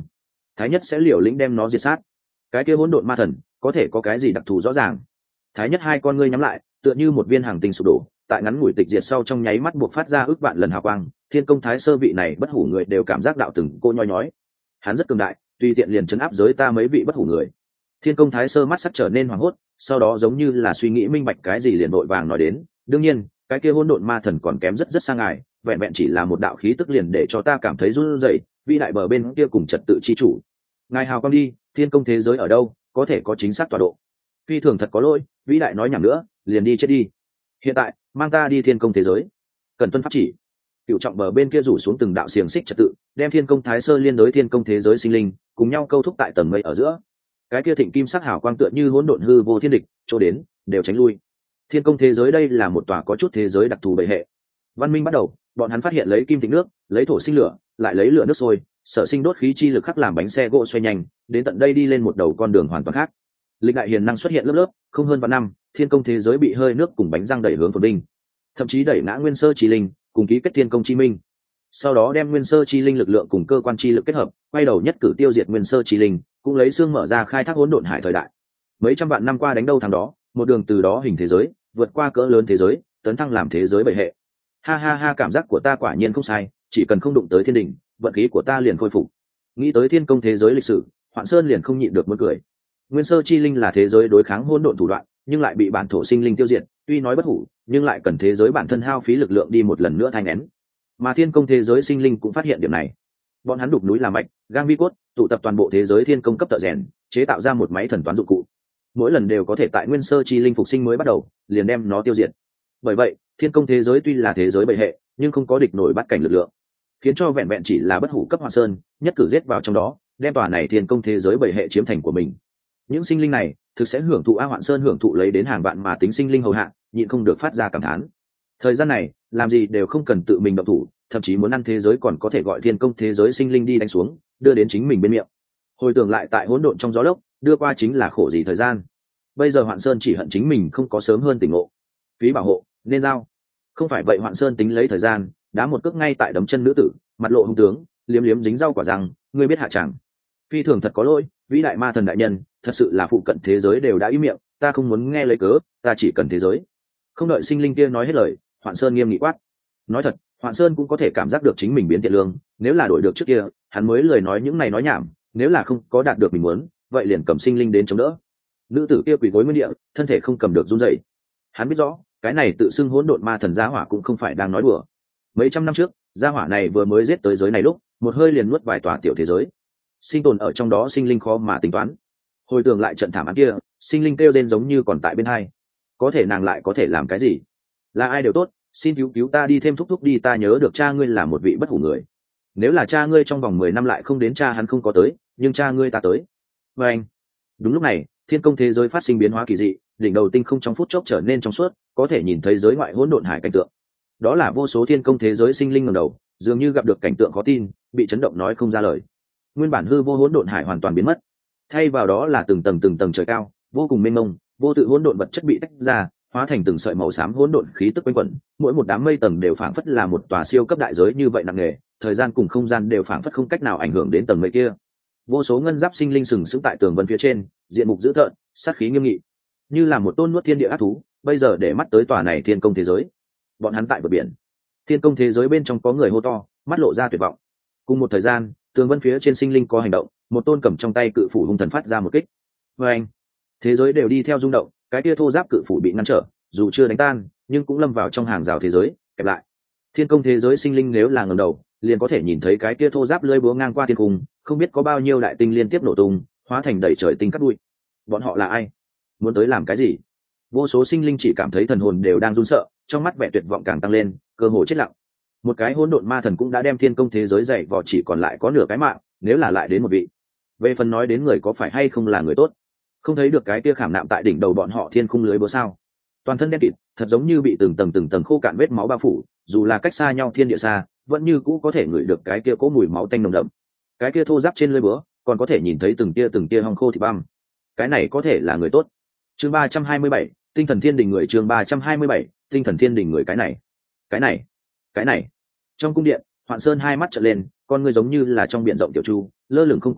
Thái nhất sẽ liều lĩnh đem nó diệt sát. Cái kia hỗn độn ma thần có thể có cái gì đặc thù rõ ràng? Thái nhất hai con ngươi nhắm lại, tựa như một viên hàng tinh sụp đổ, tại ngắn ngủi tịch diệt sau trong nháy mắt buộc phát ra ước vạn lần hào quang. Thiên công thái sơ vị này bất hủ người đều cảm giác đạo từng cô nhoi nhói. Hắn rất cường đại, tùy tiện liền chấn áp giới ta mấy vị bất hủ người. Thiên công thái sơ mắt sắc trở nên hoảng hốt, sau đó giống như là suy nghĩ minh bạch cái gì liền vội vàng nói đến. Đương nhiên, cái kia hỗn độn ma thần còn kém rất rất xa ngài, vẹn vẹn chỉ là một đạo khí tức liền để cho ta cảm thấy run rẩy. Vĩ đại bờ bên kia cùng trật tự chi chủ, ngài hào quang đi, thiên công thế giới ở đâu, có thể có chính xác tọa độ. Phi thường thật có lỗi, vĩ đại nói nhảm nữa, liền đi chết đi. Hiện tại mang ta đi thiên công thế giới. Cần tuân pháp chỉ. Cựu trọng bờ bên kia rủ xuống từng đạo xiềng xích trật tự, đem thiên công thái sơ liên đối thiên công thế giới sinh linh cùng nhau câu thúc tại tầng mây ở giữa. Cái kia thịnh kim sắc hào quang tựa như hỗn độn hư vô thiên địch, chỗ đến đều tránh lui. Thiên công thế giới đây là một tòa có chút thế giới đặc thù bệ hệ. Văn minh bắt đầu, bọn hắn phát hiện lấy kim thịnh nước, lấy thổ sinh lửa, lại lấy lửa nước sôi, sở sinh đốt khí chi lực khắc làm bánh xe gỗ xoay nhanh, đến tận đây đi lên một đầu con đường hoàn toàn khác. Lịch đại hiền năng xuất hiện lớp lớp, không hơn vạn năm, thiên công thế giới bị hơi nước cùng bánh răng đẩy hướng phồn vinh, thậm chí đẩy ngã nguyên sơ chi linh, cùng ký kết thiên công chi minh. Sau đó đem nguyên sơ chi linh lực lượng cùng cơ quan chi lực kết hợp, quay đầu nhất cử tiêu diệt nguyên sơ chi linh, cũng lấy xương mở ra khai thác hỗn độn hải thời đại. Mấy trăm vạn năm qua đánh đâu thằng đó, một đường từ đó hình thế giới, vượt qua cỡ lớn thế giới, tấn thăng làm thế giới bảy hệ. Ha ha ha, cảm giác của ta quả nhiên không sai, chỉ cần không đụng tới thiên đỉnh, vận khí của ta liền khôi phục. Nghĩ tới thiên công thế giới lịch sử, Hoạn Sơn liền không nhịn được muốn cười. Nguyên sơ chi linh là thế giới đối kháng hỗn độn thủ đoạn, nhưng lại bị bản thổ sinh linh tiêu diệt, tuy nói bất hủ, nhưng lại cần thế giới bản thân hao phí lực lượng đi một lần nữa thay nén. Mà thiên công thế giới sinh linh cũng phát hiện điểm này. Bọn hắn đục núi làm mạch, gang vi cốt, tụ tập toàn bộ thế giới thiên công cấp tợ rèn, chế tạo ra một máy thần toán dụng cụ. Mỗi lần đều có thể tại nguyên sơ chi linh phục sinh mới bắt đầu, liền đem nó tiêu diệt. Bởi vậy, thiên công thế giới tuy là thế giới bảy hệ, nhưng không có địch nổi bắt cảnh lực lượng, khiến cho vẹn vẹn chỉ là bất hủ cấp Hoạn Sơn, nhất cử giết vào trong đó, đem tòa này thiên công thế giới bảy hệ chiếm thành của mình. Những sinh linh này thực sẽ hưởng thụ A Hoạn Sơn hưởng thụ lấy đến hàng vạn mà tính sinh linh hầu hạ, nhịn không được phát ra cảm thán. Thời gian này, làm gì đều không cần tự mình động thủ, thậm chí muốn ăn thế giới còn có thể gọi thiên công thế giới sinh linh đi đánh xuống, đưa đến chính mình bên miệng. Hồi tưởng lại tại hỗn độn trong gió lốc, đưa qua chính là khổ gì thời gian. Bây giờ Hoạn Sơn chỉ hận chính mình không có sớm hơn tỉnh ngộ. Phí bảo hộ, nên giao. Không phải vậy Hoạn Sơn tính lấy thời gian, đá một cước ngay tại đấm chân nữ tử, mặt lộ hung tướng, liếm liếm dính rau quả rằng, ngươi biết hạ chẳng. Phi thường thật có lỗi, vĩ đại ma thần đại nhân, thật sự là phụ cận thế giới đều đã ý miệng, ta không muốn nghe lấy cớ, ta chỉ cần thế giới. Không đợi sinh linh kia nói hết lời, Hoạn Sơn nghiêm nghị quát. Nói thật, Hoạn Sơn cũng có thể cảm giác được chính mình biến tiện lương, nếu là đổi được trước kia, hắn mới lời nói những này nói nhảm, nếu là không có đạt được mình muốn, vậy liền cầm sinh linh đến chống đỡ. Nữ tử kia quỳ gối nguyên địa, thân thể không cầm được run rẩy. Hắn biết rõ, cái này tự xưng hỗn độn ma thần gia hỏa cũng không phải đang nói đùa. Mấy trăm năm trước, gia hỏa này vừa mới giết tới giới này lúc, một hơi liền nuốt vài tòa tiểu thế giới. Sinh tồn ở trong đó sinh linh khó mà tính toán. Hồi tưởng lại trận thảm án kia, sinh linh kêu rên giống như còn tại bên hai. Có thể nàng lại có thể làm cái gì? Là ai đều tốt, xin cứu cứu ta đi thêm thúc thúc đi, ta nhớ được cha ngươi là một vị bất hủ người. Nếu là cha ngươi trong vòng mười năm lại không đến, cha hắn không có tới, nhưng cha ngươi ta tới. Và anh. Đúng lúc này, thiên công thế giới phát sinh biến hóa kỳ dị, đỉnh đầu tinh không trong phút chốc trở nên trong suốt, có thể nhìn thấy giới ngoại hỗn độn hải cảnh tượng. Đó là vô số thiên công thế giới sinh linh ngẩng đầu, dường như gặp được cảnh tượng khó tin, bị chấn động nói không ra lời. Nguyên bản hư vô hỗn độn hải hoàn toàn biến mất, thay vào đó là từng tầng từng tầng trời cao, vô cùng mênh mông, vô tự hỗn độn vật chất bị tách ra, hóa thành từng sợi màu xám hỗn độn khí tức quanh quẩn, mỗi một đám mây tầng đều phảng phất là một tòa siêu cấp đại giới như vậy nặng nề, thời gian cùng không gian đều phảng phất không cách nào ảnh hưởng đến tầng mây kia. Vô số ngân giáp sinh linh sừng sững tại tường vân phía trên, diện mục dữ tợn, sát khí nghiêm nghị, như là một tôn nuốt thiên địa ác thú, bây giờ để mắt tới tòa này thiên công thế giới. Bọn hắn tại bờ biển, thiên công thế giới bên trong có người hô to, mắt lộ ra tuyệt vọng. Cùng một thời gian, tường vân phía trên sinh linh có hành động, một tôn cầm trong tay cự phủ hung thần phát ra một kích. Và anh, thế giới đều đi theo rung động, cái kia thô giáp cự phủ bị ngăn trở, dù chưa đánh tan, nhưng cũng lâm vào trong hàng rào thế giới, kẹp lại. Thiên công thế giới sinh linh nếu là ngẩng đầu, liền có thể nhìn thấy cái kia thô giáp lưỡi búa ngang qua thiên cung, không biết có bao nhiêu đại tinh liên tiếp nổ tung, hóa thành đầy trời tinh cắt bụi. Bọn họ là ai? Muốn tới làm cái gì? Vô số sinh linh chỉ cảm thấy thần hồn đều đang run sợ, trong mắt vẻ tuyệt vọng càng tăng lên, cơ hồ chết lặng. Một cái hỗn độn ma thần cũng đã đem thiên công thế giới dày vò, chỉ còn lại có nửa cái mạng, nếu là lại đến một vị. Về phần nói đến người có phải hay không là người tốt, không thấy được cái kia khảm nạm tại đỉnh đầu bọn họ thiên khung lưới búa sao? Toàn thân đen kịt, thật giống như bị từng tầng từng tầng khô cạn vết máu bao phủ, dù là cách xa nhau thiên địa xa, vẫn như cũ có thể ngửi được cái kia cỗ mùi máu tanh nồng đậm. Cái kia thô ráp trên lưới búa, còn có thể nhìn thấy từng tia từng tia hong khô thịt băm. Cái này có thể là người tốt. Chương ba trăm hai mươi bảy, tinh thần thiên đình người. Chương ba trăm hai mươi bảy, tinh thần thiên đình người. Cái này, cái này, cái này. Trong cung điện, Hoạn Sơn hai mắt trợn lên, con ngươi giống như là trong biển rộng tiểu chu, lơ lửng không cố định,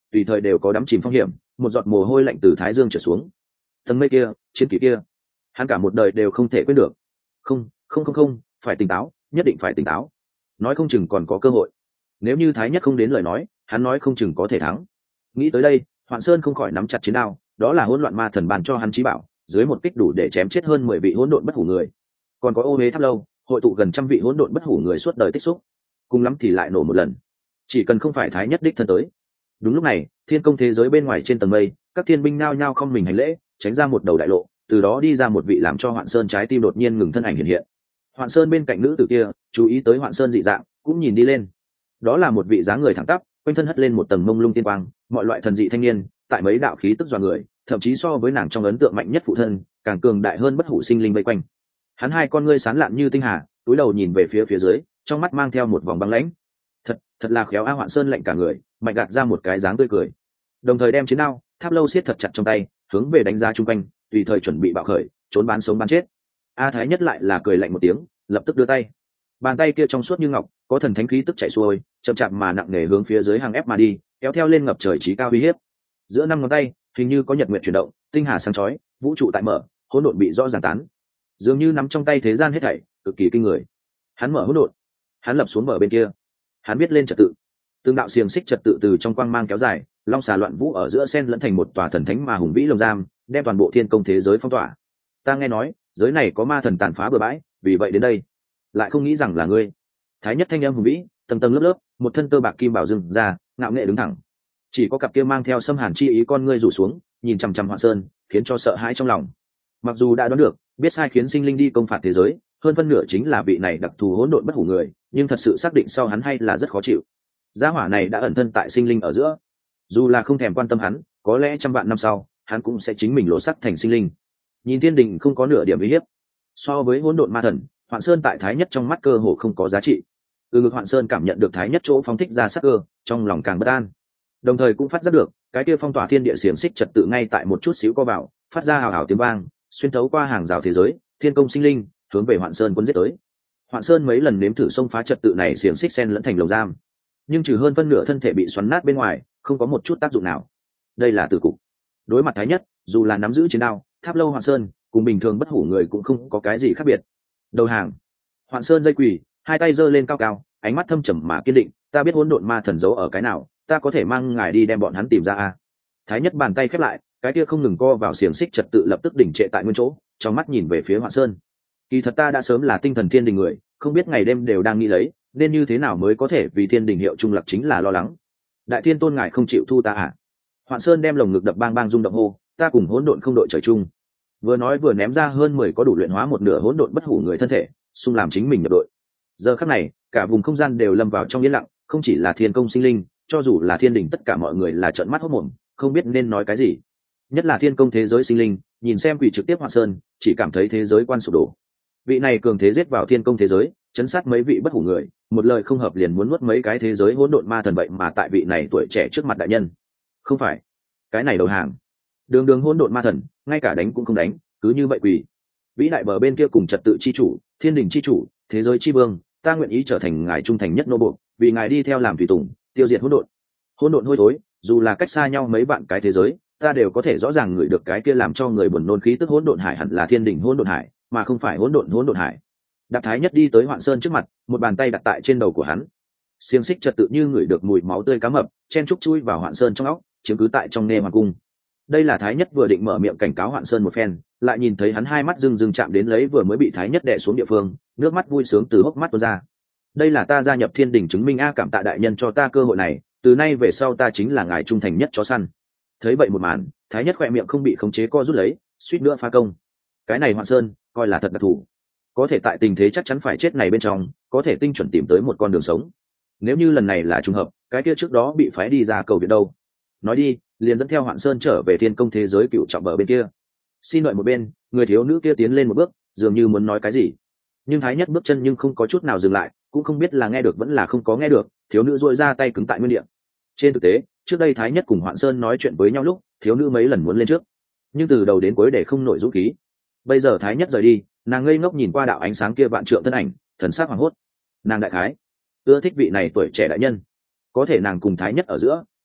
tùy thời đều có đắm chìm phong hiểm, một giọt mồ hôi lạnh từ thái dương trở xuống. Tầng mây kia, chiến kỷ kia, hắn cả một đời đều không thể quên được. Không, không không không, phải tỉnh táo, nhất định phải tỉnh táo. Nói không chừng còn có cơ hội. Nếu như thái nhất không đến lời nói, hắn nói không chừng có thể thắng. Nghĩ tới đây, Hoạn Sơn không khỏi nắm chặt chiến đao, đó là hỗn loạn ma thần bàn cho hắn chí bảo, dưới một kích đủ để chém chết hơn mười vị hỗn độn bất hủ người. Còn có ô huế tháp lâu, hội tụ gần trăm vị hỗn độn bất hủ người suốt đời tích xúc, cùng lắm thì lại nổ một lần. Chỉ cần không phải thái nhất đích thân tới. Đúng lúc này, thiên công thế giới bên ngoài trên tầng mây, các thiên binh nao nhao không mình hành lễ, tránh ra một đầu đại lộ, từ đó đi ra một vị làm cho Hoạn Sơn trái tim đột nhiên ngừng thân ảnh hiện hiện. Hoạn Sơn bên cạnh nữ tử kia, chú ý tới Hoạn Sơn dị dạng, cũng nhìn đi lên. Đó là một vị dáng người thẳng tắp, quanh thân hất lên một tầng mông lung tiên quang, mọi loại thần dị thanh niên, tại mấy đạo khí tức dọa người, thậm chí so với nàng trong ấn tượng mạnh nhất phụ thân, càng cường đại hơn bất hủ sinh linh vây quanh. Hắn hai con ngươi sáng lạn như tinh hà, túi đầu nhìn về phía phía dưới, trong mắt mang theo một vòng băng lãnh. Thật, thật là khéo a. Hoạn Sơn lạnh cả người, mạnh gạt ra một cái dáng tươi cười, đồng thời đem chiến đao tháp lâu siết thật chặt trong tay, hướng về đánh giá chung quanh, tùy thời chuẩn bị bạo khởi, trốn bán sống bán chết. A Thái Nhất lại là cười lạnh một tiếng, lập tức đưa tay, bàn tay kia trong suốt như ngọc, có thần thánh khí tức chảy xuôi, chậm chạp mà nặng nề hướng phía dưới hàng ép mà đi, kéo theo lên ngập trời trí cao uy hiếp. Giữa năm ngón tay hình như có nhật nguyện chuyển động, tinh hà sáng chói, vũ trụ tại mở, hỗn độn bị rõ ràng tán, dường như nắm trong tay thế gian hết thảy, cực kỳ kinh người. Hắn mở hỗn độn, hắn lập xuống mở bên kia, hắn viết lên trật tự. Từng đạo xiềng xích trật tự từ trong quang mang kéo dài, long xà loạn vũ ở giữa sen lẫn thành một tòa thần thánh mà hùng vĩ lồng giam, đem toàn bộ thiên công thế giới phong tỏa. Ta nghe nói giới này có ma thần tàn phá bừa bãi, vì vậy đến đây, lại không nghĩ rằng là ngươi. Thái Nhất thanh âm hùng vĩ, tầng tầng lớp lớp, một thân tơ bạc kim bảo dừng ra, ngạo nghệ đứng thẳng. Chỉ có cặp kia mang theo xâm hàn chi ý con ngươi rủ xuống, nhìn chằm chằm Hoạn Sơn, khiến cho sợ hãi trong lòng. Mặc dù đã đoán được, biết sai khiến sinh linh đi công phạt thế giới, hơn phân nửa chính là vị này đặc thù hỗn độn bất hủ người, nhưng thật sự xác định sau hắn hay là rất khó chịu. Gia hỏa này đã ẩn thân tại sinh linh ở giữa, dù là không thèm quan tâm hắn, có lẽ trăm vạn năm sau, hắn cũng sẽ chính mình lộ sắc thành sinh linh. Nhìn thiên đình không có nửa điểm uy hiếp. So với hỗn độn ma thần, Hoạn Sơn tại Thái Nhất trong mắt cơ hồ không có giá trị. Từ ngực Hoạn Sơn cảm nhận được Thái Nhất chỗ phóng thích ra sắc cơ, trong lòng càng bất an. Đồng thời cũng phát giác được, cái kia phong tỏa thiên địa xiềng xích trật tự ngay tại một chút xíu co vào, phát ra hào hào tiếng vang, xuyên thấu qua hàng rào thế giới, thiên công sinh linh, hướng về Hoạn Sơn quân giết tới. Hoạn Sơn mấy lần nếm thử xông phá trật tự này xiềng xích xen lẫn thành lồng giam, nhưng trừ hơn phân nửa thân thể bị xoắn nát bên ngoài, không có một chút tác dụng nào. Đây là tử cục. Đối mặt Thái Nhất, dù là nắm giữ chiến đao, tháp lâu Hoạn Sơn, cùng bình thường bất hủ người cũng không có cái gì khác biệt. Đầu hàng. Hoạn Sơn dây quỳ, hai tay giơ lên cao cao, ánh mắt thâm trầm mà kiên định. Ta biết hỗn độn ma thần giấu ở cái nào, ta có thể mang ngài đi đem bọn hắn tìm ra a. Thái Nhất bàn tay khép lại, cái kia không ngừng co vào xiềng xích trật tự lập tức đỉnh trệ tại nguyên chỗ, trong mắt nhìn về phía Hoạn Sơn. Kỳ thật ta đã sớm là tinh thần thiên đình người, không biết ngày đêm đều đang nghĩ lấy, nên như thế nào mới có thể vì thiên đình hiệu trung lập, chính là lo lắng. Đại thiên tôn ngài không chịu thu ta à? Hoạn Sơn đem lồng ngực đập bang bang rung động hô, ta cùng hỗn độn không đội trời chung. Vừa nói vừa ném ra hơn mười có đủ luyện hóa một nửa hỗn độn bất hủ người thân thể, xung làm chính mình nhập đội. Giờ khắc này, cả vùng không gian đều lâm vào trong yên lặng, không chỉ là thiên công sinh linh, cho dù là thiên đình tất cả mọi người là trợn mắt hốt mồm, không biết nên nói cái gì. Nhất là thiên công thế giới sinh linh, nhìn xem quỷ trực tiếp Hoạn Sơn, chỉ cảm thấy thế giới quan sụp đổ. Vị này cường thế giết vào thiên công thế giới, chấn sát mấy vị bất hủ người, một lời không hợp liền muốn nuốt mấy cái thế giới hỗn độn ma thần, vậy mà tại vị này tuổi trẻ trước mặt đại nhân, không phải cái này đầu hàng. Đường đường hỗn độn ma thần, ngay cả đánh cũng không đánh, cứ như vậy quỳ. Vĩ đại bờ bên kia cùng trật tự chi chủ, thiên đình chi chủ, thế giới chi vương, ta nguyện ý trở thành ngài trung thành nhất nô buộc, vì ngài đi theo làm tùy tùng, tiêu diệt hỗn độn. Hỗn độn hôi thối, dù là cách xa nhau mấy vạn cái thế giới, ta đều có thể rõ ràng ngửi được cái kia làm cho người buồn nôn khí tức hỗn độn hải, hẳn là thiên đình hỗn độn hải, mà không phải hỗn độn hỗn độn hải. Đạp Thái Nhất đi tới Hoạn Sơn trước mặt, một bàn tay đặt tại trên đầu của hắn. Xiềng xích trật tự như ngửi được mùi máu tươi cá mập, chen trúc chui vào Hoạn Sơn trong óc, chiếm cứ tại trong nê hoàng cung. Đây là Thái Nhất vừa định mở miệng cảnh cáo Hoạn Sơn một phen, lại nhìn thấy hắn hai mắt rưng rưng chạm đến lấy vừa mới bị Thái Nhất đè xuống địa phương, nước mắt vui sướng từ hốc mắt tuôn ra. Đây là ta gia nhập thiên đình chứng minh a, cảm tạ đại nhân cho ta cơ hội này, từ nay về sau ta chính là ngài trung thành nhất chó săn. Thấy vậy một màn, Thái Nhất khỏe miệng không bị khống chế co rút lấy, suýt nữa phá công. Cái này Hoạn Sơn coi là thật đặc thù, có thể tại tình thế chắc chắn phải chết này bên trong, có thể tinh chuẩn tìm tới một con đường sống. Nếu như lần này là trùng hợp, cái kia trước đó bị phái đi ra cầu viện đâu? Nói đi, liền dẫn theo Hoạn Sơn trở về thiên công thế giới cựu trọng bờ bên kia. Xin đợi một bên, người thiếu nữ kia tiến lên một bước, dường như muốn nói cái gì, nhưng Thái Nhất bước chân nhưng không có chút nào dừng lại, cũng không biết là nghe được vẫn là không có nghe được. Thiếu nữ duỗi ra tay cứng tại nguyên địa. Trên thực tế, trước đây Thái Nhất cùng Hoạn Sơn nói chuyện với nhau lúc, thiếu nữ mấy lần muốn lên trước, nhưng từ đầu đến cuối để không nổi dũng khí. Bây giờ Thái Nhất rời đi, nàng ngây ngốc nhìn qua đạo ánh sáng kia vạn trượng thân ảnh, thần sắc hoảng hốt. Nàng đại khái ưa thích vị này tuổi trẻ đại nhân, có thể nàng cùng Thái Nhất ở giữa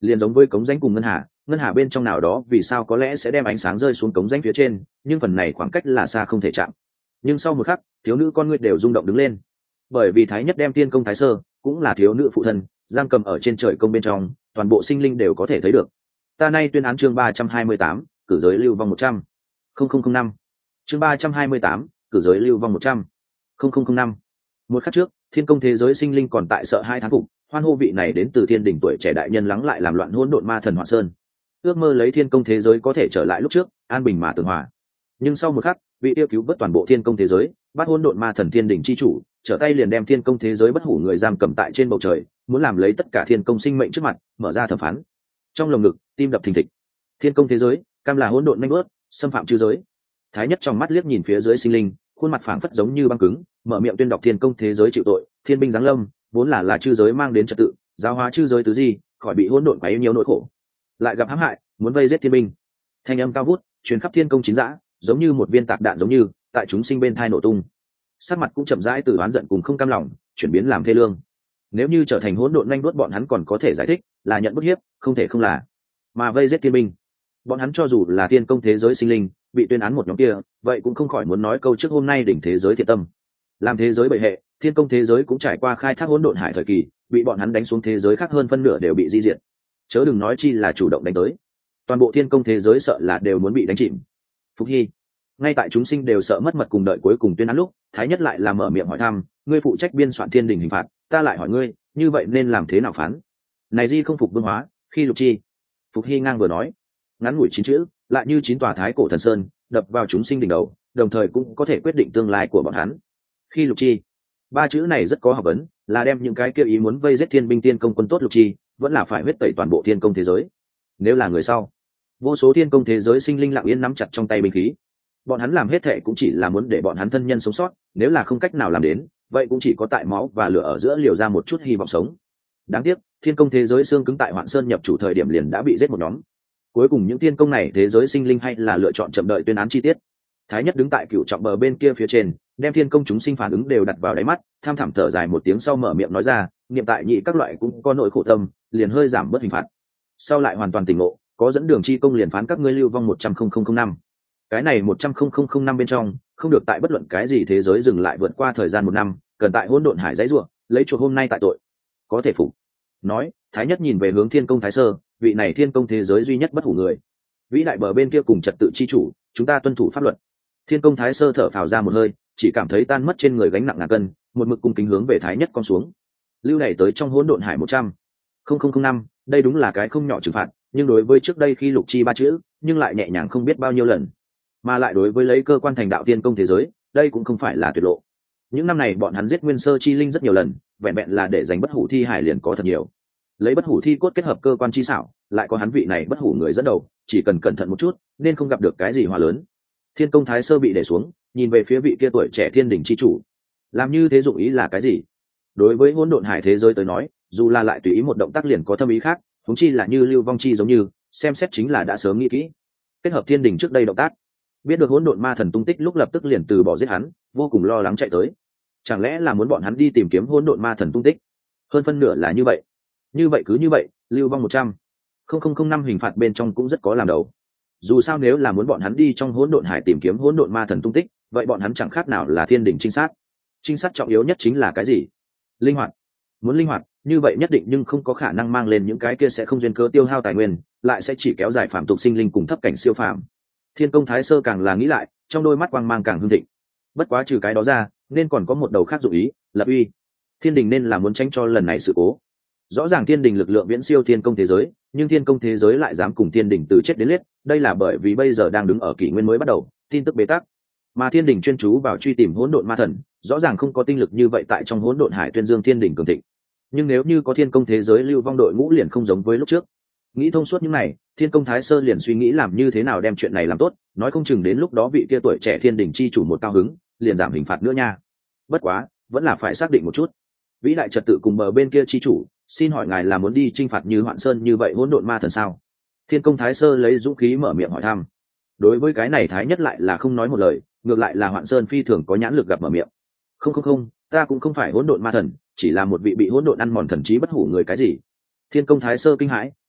liền giống với cống rãnh cùng ngân hà, ngân hà bên trong nào đó vì sao có lẽ sẽ đem ánh sáng rơi xuống cống rãnh phía trên, nhưng phần này khoảng cách là xa không thể chạm. Nhưng sau một khắc, thiếu nữ con ngươi đều rung động đứng lên, bởi vì thái nhất đem tiên công thái sơ cũng là thiếu nữ phụ thân giam cầm ở trên trời công bên trong, toàn bộ sinh linh đều có thể thấy được. Ta nay tuyên án chương ba trăm hai mươi tám, cử giới lưu vong một trăm linh năm. Chương ba trăm hai mươi tám, cử giới lưu vong một trăm linh năm. Một khắc trước, thiên công thế giới sinh linh còn tại sợ hai tháng phục, hoan hô vị này đến từ thiên đỉnh tuổi trẻ đại nhân lắng lại làm loạn hỗn độn ma thần Hỏa Sơn, ước mơ lấy thiên công thế giới có thể trở lại lúc trước, an bình mà tường hòa. Nhưng sau một khắc, vị yêu cứu vớt toàn bộ thiên công thế giới, bắt hỗn độn ma thần thiên đỉnh chi chủ, trở tay liền đem thiên công thế giới bất hủ người giam cầm tại trên bầu trời, muốn làm lấy tất cả thiên công sinh mệnh trước mặt, mở ra thẩm phán. Trong lồng ngực, tim đập thình thịch. Thiên công thế giới, cam là hỗn độn nhanh bớt, xâm phạm chư giới. Thái nhất trong mắt liếc nhìn phía dưới sinh linh, khuôn mặt phảng phất giống như băng cứng, mở miệng tuyên đọc thiên công thế giới chịu tội, thiên binh giáng lâm, vốn là là chư giới mang đến trật tự, giáo hóa chư giới tứ gì, khỏi bị hỗn độn quấy nhiều nỗi khổ. Lại gặp hãm hại, muốn vây giết thiên binh. Thanh âm cao vút, truyền khắp thiên công chín dã, giống như một viên tạc đạn giống như, tại chúng sinh bên thai nổ tung. Sắc mặt cũng chậm rãi từ oán giận cùng không cam lòng, chuyển biến làm thê lương. Nếu như trở thành hỗn độn nhanh đuốt bọn hắn còn có thể giải thích, là nhận bức hiếp, không thể không là. Mà vây giết thiên binh, bọn hắn cho dù là thiên công thế giới sinh linh, bị tuyên án một nhóm kia, vậy cũng không khỏi muốn nói câu trước hôm nay đỉnh thế giới thiện tâm. Làm thế giới bệ hệ, thiên công thế giới cũng trải qua khai thác hỗn độn hải thời kỳ, bị bọn hắn đánh xuống thế giới khác hơn phân nửa đều bị di diệt. Chớ đừng nói chi là chủ động đánh tới. Toàn bộ thiên công thế giới sợ là đều muốn bị đánh chìm. Phục Hy, ngay tại chúng sinh đều sợ mất mật cùng đợi cuối cùng tuyên án lúc, thái nhất lại là mở miệng hỏi thăm, ngươi phụ trách biên soạn thiên đình hình phạt, ta lại hỏi ngươi, như vậy nên làm thế nào phán? Này di không phục vương hóa, khi lục chi. Phục Hy ngang vừa nói, ngắn ngủi chín chữ, lại như chín tòa thái cổ thần sơn, đập vào chúng sinh đỉnh đầu, đồng thời cũng có thể quyết định tương lai của bọn hắn. Khi lục chi, ba chữ này rất có học vấn, là đem những cái kia ý muốn vây giết thiên binh tiên công quân tốt lục chi, vẫn là phải huyết tẩy toàn bộ thiên công thế giới. Nếu là người sau, vô số thiên công thế giới sinh linh lặng yên nắm chặt trong tay binh khí, bọn hắn làm hết thệ cũng chỉ là muốn để bọn hắn thân nhân sống sót, nếu là không cách nào làm đến, vậy cũng chỉ có tại máu và lửa ở giữa liều ra một chút hy vọng sống. Đáng tiếc, thiên công thế giới xương cứng tại Hoạn Sơn nhập chủ thời điểm liền đã bị giết một nhóm. Cuối cùng những thiên công này thế giới sinh linh hay là lựa chọn chậm đợi tuyên án chi tiết. Thái nhất đứng tại cựu trọng bờ bên kia phía trên, đem thiên công chúng sinh phản ứng đều đặt vào đáy mắt, tham thẳm thở dài một tiếng sau mở miệng nói ra, niệm tại nhị các loại cũng có nỗi khổ tâm, liền hơi giảm bớt hình phạt. Sau lại hoàn toàn tỉnh ngộ, có dẫn đường chi công liền phán các ngươi lưu vong một trăm nghìn năm. Cái này một trăm nghìn năm bên trong, không được tại bất luận cái gì thế giới dừng lại vượt qua thời gian một năm, cần tại hỗn độn hải dãy rủa, lấy chuộc hôm nay tại tội. Có thể phục. Nói, Thái nhất nhìn về hướng thiên công thái sơ, vị này thiên công thế giới duy nhất bất hủ người. Vĩ đại bờ bên kia cùng trật tự chi chủ, chúng ta tuân thủ pháp luật. Thiên công thái sơ thở phào ra một hơi, chỉ cảm thấy tan mất trên người gánh nặng ngàn cân, một mực cung kính hướng về thái nhất con xuống. Lưu này tới trong hỗn độn hải một trăm nghìn năm, đây đúng là cái không nhỏ trừng phạt, nhưng đối với trước đây khi lục chi ba chữ, nhưng lại nhẹ nhàng không biết bao nhiêu lần. Mà lại đối với lấy cơ quan thành đạo tiên công thế giới, đây cũng không phải là tuyệt lộ. Những năm này bọn hắn giết nguyên sơ chi linh rất nhiều lần, vẹn vẹn là để giành bất hủ thi hải liền có thật nhiều. Lấy bất hủ thi cốt kết hợp cơ quan chi xảo, lại có hắn vị này bất hủ người dẫn đầu, chỉ cần cẩn thận một chút, nên không gặp được cái gì hỏa lớn. Thiên công thái sơ bị để xuống, nhìn về phía vị kia tuổi trẻ thiên đỉnh chi chủ. Làm như thế dụng ý là cái gì? Đối với hỗn độn hải thế giới tới nói, dù là lại tùy ý một động tác liền có thâm ý khác, huống chi là như lưu vong chi giống như, xem xét chính là đã sớm nghĩ kỹ. Kết hợp thiên đỉnh trước đây động tác, biết được hỗn độn ma thần tung tích lúc lập tức liền từ bỏ giết hắn, vô cùng lo lắng chạy tới. Chẳng lẽ là muốn bọn hắn đi tìm kiếm hỗn độn ma thần tung tích? Hơn phân nửa là như vậy. Như vậy cứ như vậy, lưu vong một trăm nghìn năm hình phạt bên trong cũng rất có làm đầu. Dù sao nếu là muốn bọn hắn đi trong hỗn độn hải tìm kiếm hỗn độn ma thần tung tích, vậy bọn hắn chẳng khác nào là thiên đỉnh trinh sát. Trinh sát trọng yếu nhất chính là cái gì? Linh hoạt. Muốn linh hoạt, như vậy nhất định nhưng không có khả năng mang lên những cái kia sẽ không duyên cớ tiêu hao tài nguyên, lại sẽ chỉ kéo dài phạm tục sinh linh cùng thấp cảnh siêu phàm. Thiên công thái sơ càng là nghĩ lại, trong đôi mắt quang mang càng hưng thịnh. Bất quá trừ cái đó ra, nên còn có một đầu khác dụng ý, lập uy. Thiên đình nên là muốn tránh cho lần này sự cố. Rõ ràng thiên đình lực lượng viễn siêu thiên công thế giới, nhưng thiên công thế giới lại dám cùng thiên đình từ chết đến liết, đây là bởi vì bây giờ đang đứng ở kỷ nguyên mới bắt đầu, tin tức bế tắc. Mà thiên đình chuyên chú vào truy tìm hỗn độn ma thần, rõ ràng không có tinh lực như vậy tại trong hỗn độn hải tuyên dương thiên đình cường thịnh. Nhưng nếu như có thiên công thế giới lưu vong đội ngũ liền không giống với lúc trước. Nghĩ thông suốt những này, thiên công thái sơ liền suy nghĩ làm như thế nào đem chuyện này làm tốt, nói không chừng đến lúc đó vị kia tuổi trẻ thiên đình chi chủ một cao hứng, liền giảm hình phạt nữa nha. Bất quá, vẫn là phải xác định một chút. Vĩ đại trật tự cùng bờ bên kia chi chủ, xin hỏi ngài là muốn đi chinh phạt như Hoạn Sơn như vậy hỗn độn ma thần sao? Thiên công thái sơ lấy dũng khí mở miệng hỏi thăm. Đối với cái này thái nhất lại là không nói một lời, ngược lại là Hoạn Sơn phi thường có nhãn lực gặp mở miệng. Không không không, ta cũng không phải hỗn độn ma thần, chỉ là một vị bị hỗn độn ăn mòn thần trí bất hủ người cái gì. Thiên công thái sơ kinh hãi,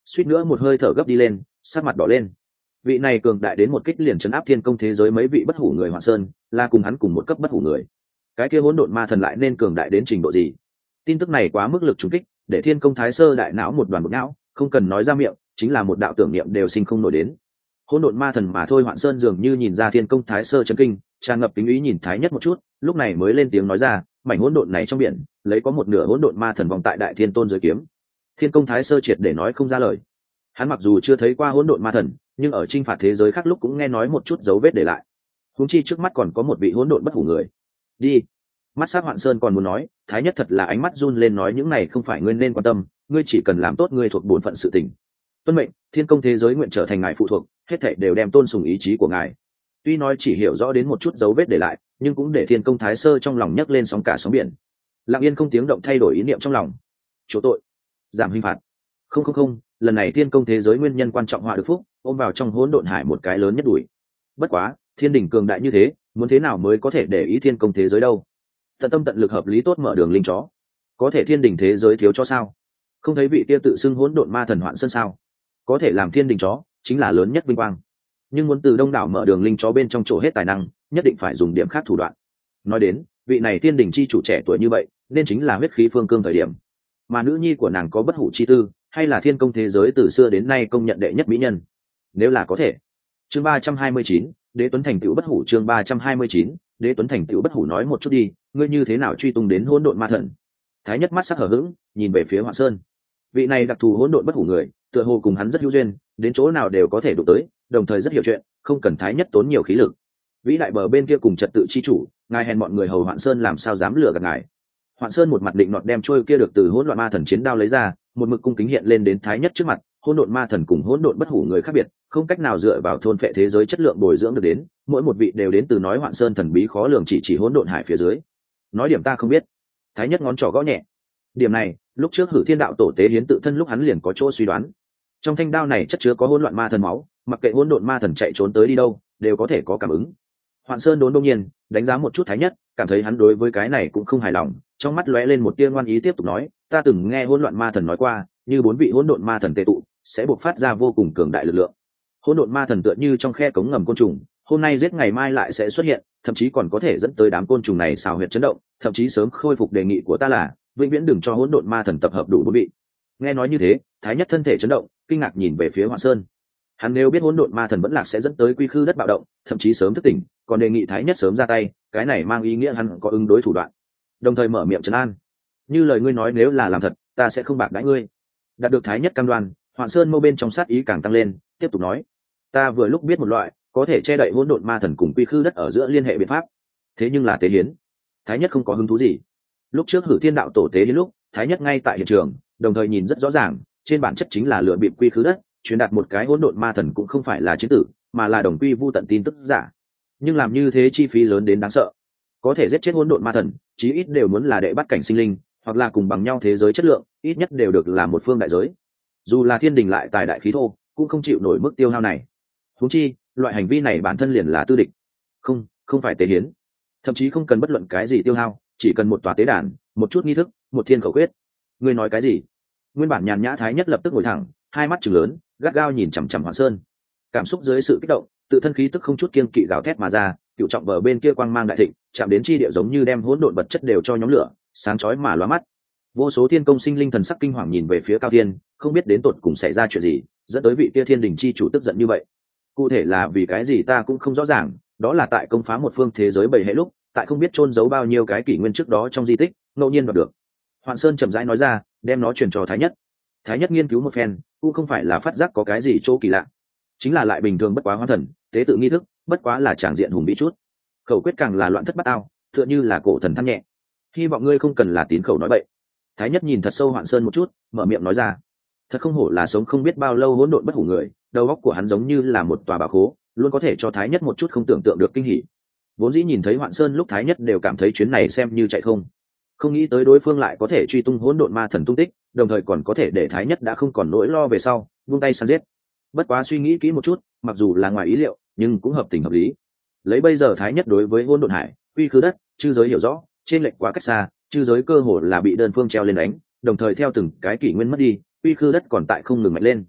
suýt nữa một hơi thở gấp đi lên, sắc mặt đỏ lên. Vị này cường đại đến một kích liền chấn áp thiên công thế giới mấy vị bất hủ người Hoạn Sơn, là cùng hắn cùng một cấp bất hủ người. Cái kia hỗn độn ma thần lại nên cường đại đến trình độ gì? Tin tức này quá mức lực trùng kích, để thiên công thái sơ đại não một đoàn một não, không cần nói ra miệng, chính là một đạo tưởng niệm đều sinh không nổi đến. Hỗn độn ma thần mà thôi. Hoạn Sơn dường như nhìn ra thiên công thái sơ chấn kinh, tràn ngập kính ý nhìn thái nhất một chút, lúc này mới lên tiếng nói ra, mảnh hỗn độn này trong biển, lấy có một nửa hỗn độn ma thần vòng tại đại thiên tôn dưới kiếm. Thiên công thái sơ triệt để nói không ra lời. Hắn mặc dù chưa thấy qua hỗn độn ma thần, nhưng ở chinh phạt thế giới khác lúc cũng nghe nói một chút dấu vết để lại. Huống chi trước mắt còn có một vị hỗn độn bất hủ người. Đi. Mắt sát Hoạn Sơn còn muốn nói, thái nhất thật là ánh mắt run lên nói những này không phải ngươi nên quan tâm, ngươi chỉ cần làm tốt ngươi thuộc bổn phận sự tình. Tuân mệnh, thiên công thế giới nguyện trở thành ngài phụ thuộc, hết thảy đều đem tôn sùng ý chí của ngài. Tuy nói chỉ hiểu rõ đến một chút dấu vết để lại, nhưng cũng để thiên công thái sơ trong lòng nhấc lên sóng cả sóng biển. Lặng yên không tiếng động thay đổi ý niệm trong lòng. Chỗ tội, giảm hình phạt. Không không không, lần này thiên công thế giới nguyên nhân quan trọng họa được phúc, ôm vào trong hỗn độn hải một cái lớn nhất đuổi. Bất quá, thiên đỉnh cường đại như thế, muốn thế nào mới có thể để ý thiên công thế giới đâu? Tận tâm tận lực hợp lý tốt mở đường linh chó. Có thể thiên đỉnh thế giới thiếu cho sao? Không thấy vị kia tự xưng hỗn độn ma thần Hoạn Sơn sao? Có thể làm thiên đỉnh chó, chính là lớn nhất vinh quang. Nhưng muốn từ đông đảo mở đường linh chó bên trong chỗ hết tài năng, nhất định phải dùng điểm khác thủ đoạn. Nói đến, vị này thiên đỉnh chi chủ trẻ tuổi như vậy, nên chính là huyết khí phương cương thời điểm. Mà nữ nhi của nàng có bất hủ chi tư, hay là thiên công thế giới từ xưa đến nay công nhận đệ nhất mỹ nhân. Nếu là có thể. Chương ba trăm hai mươi chín, Đế Tuấn thành tựu bất hủ. Chương ba trăm hai mươi chín, Đế Tuấn thành tựu bất hủ. Nói một chút đi, ngươi như thế nào truy tung đến hỗn độn ma thần? Thái nhất mắt sắc hở hững, nhìn về phía Hoạn Sơn. Vị này đặc thù hỗn độn bất hủ người, tựa hồ cùng hắn rất hữu duyên, đến chỗ nào đều có thể đụng tới, đồng thời rất hiểu chuyện, không cần thái nhất tốn nhiều khí lực. Vĩ đại bờ bên kia cùng trật tự chi chủ, ngài hèn bọn người hầu Hoạn Sơn làm sao dám lừa gạt ngài? Hoạn Sơn một mặt định nọt đem trôi kia được từ hỗn độn ma thần chiến đao lấy ra, một mực cung kính hiện lên đến thái nhất trước mặt. Hỗn độn ma thần cùng hỗn độn bất hủ người khác biệt, không cách nào dựa vào thôn phệ thế giới chất lượng bồi dưỡng được đến, mỗi một vị đều đến từ nói Hoạn Sơn thần bí khó lường chỉ chỉ hỗn độn hải phía dưới. Nói điểm ta không biết. Thái nhất ngón trỏ gõ nhẹ. Điểm này, lúc trước Hử Thiên đạo tổ tế hiến tự thân lúc hắn liền có chỗ suy đoán. Trong thanh đao này chất chứa có hỗn loạn ma thần máu, mặc kệ hỗn độn ma thần chạy trốn tới đi đâu, đều có thể có cảm ứng. Hoạn Sơn đốn đông nhiên, đánh giá một chút thái nhất, cảm thấy hắn đối với cái này cũng không hài lòng, trong mắt lóe lên một tia ngoan ý tiếp tục nói, ta từng nghe hỗn loạn ma thần nói qua, như bốn vị hỗn độn ma thần tề tụ, sẽ bộc phát ra vô cùng cường đại lực lượng. Hỗn độn ma thần tựa như trong khe cống ngầm côn trùng, hôm nay giết ngày mai lại sẽ xuất hiện, thậm chí còn có thể dẫn tới đám côn trùng này xào huyệt chấn động, thậm chí sớm khôi phục. Đề nghị của ta là, vĩnh viễn đừng cho hỗn độn ma thần tập hợp đủ bốn vị. Nghe nói như thế, thái nhất thân thể chấn động, kinh ngạc nhìn về phía Hoạn Sơn. Hắn nếu biết hỗn độn ma thần vẫn lạc sẽ dẫn tới quy khư đất bạo động, thậm chí sớm thức tỉnh, còn đề nghị thái nhất sớm ra tay, cái này mang ý nghĩa hắn có ứng đối thủ đoạn. Đồng thời mở miệng trấn an, như lời ngươi nói nếu là làm thật, ta sẽ không bạc đãi ngươi. Đạt được thái nhất cam đoan, Hoạn Sơn mâu bên trong sát ý càng tăng lên, tiếp tục nói, ta vừa lúc biết một loại có thể che đậy hỗn độn ma thần cùng quy khư đất ở giữa liên hệ biện pháp. Thế nhưng là tế hiến. Thái nhất không có hứng thú gì. Lúc trước Hử Thiên đạo tổ tế đến lúc, thái nhất ngay tại hiện trường, đồng thời nhìn rất rõ ràng, trên bản chất chính là lựa bịp quy khứ đất, truyền đạt một cái hỗn độn ma thần cũng không phải là chiến tử, mà là đồng quy vu tận tin tức giả. Nhưng làm như thế chi phí lớn đến đáng sợ. Có thể giết chết hỗn độn ma thần, chí ít đều muốn là đệ bắt cảnh sinh linh, hoặc là cùng bằng nhau thế giới chất lượng, ít nhất đều được là một phương đại giới. Dù là thiên đình lại tài đại khí thô, cũng không chịu nổi mức tiêu hao này. Huống chi, loại hành vi này bản thân liền là tư địch. Không, không phải tế hiến. Thậm chí không cần bất luận cái gì tiêu hao, chỉ cần một tòa tế đàn, một chút nghi thức, một thiên khẩu quyết. Ngươi nói cái gì? Nguyên bản nhàn nhã thái nhất lập tức ngồi thẳng, hai mắt trừng lớn, gắt gao nhìn chằm chằm Hoạn Sơn. Cảm xúc dưới sự kích động, tự thân khí tức không chút kiêng kỵ gào thét mà ra, cựu trọng bờ bên kia quang mang đại thịnh, chạm đến chi địa giống như đem hỗn độn vật chất đều cho nhóm lửa, sáng chói mà lóa mắt. Vô số thiên công sinh linh thần sắc kinh hoàng nhìn về phía cao thiên, không biết đến tột cùng xảy ra chuyện gì, dẫn tới vị kia thiên đình chi chủ tức giận như vậy. Cụ thể là vì cái gì ta cũng không rõ ràng, đó là tại công phá một phương thế giới bầy hệ lúc, tại không biết chôn giấu bao nhiêu cái kỷ nguyên trước đó trong di tích, ngẫu nhiên đoạt được. Hoạn Sơn chậm rãi nói ra, đem nó truyền cho thái nhất. Thái nhất nghiên cứu một phen, cũng không phải là phát giác có cái gì chỗ kỳ lạ, chính là lại bình thường bất quá hóa thần, tế tự nghi thức, bất quá là tràng diện hùng vĩ chút. Khẩu quyết càng là loạn thất bát ao, tựa như là cổ thần than nhẹ. Hy vọng ngươi không cần là tín khẩu nói bậy. Thái nhất nhìn thật sâu Hoạn Sơn một chút, mở miệng nói ra, thật không hổ là sống không biết bao lâu hỗn độn bất hủ người, đầu óc của hắn giống như là một tòa bảo khố, luôn có thể cho thái nhất một chút không tưởng tượng được kinh hỉ. Vốn dĩ nhìn thấy Hoạn Sơn lúc thái nhất đều cảm thấy chuyến này xem như chạy không, không nghĩ tới đối phương lại có thể truy tung hỗn độn ma thần tung tích, đồng thời còn có thể để thái nhất đã không còn nỗi lo về sau, buông tay săn giết. Bất quá suy nghĩ kỹ một chút, mặc dù là ngoài ý liệu, nhưng cũng hợp tình hợp lý. Lấy bây giờ thái nhất đối với hỗn độn hải, quy khứ đất, chư giới hiểu rõ, trên lệch quá cách xa, chư giới cơ hồ là bị đơn phương treo lên đánh, đồng thời theo từng cái kỷ nguyên mất đi, quy khư đất còn tại không ngừng mạnh lên,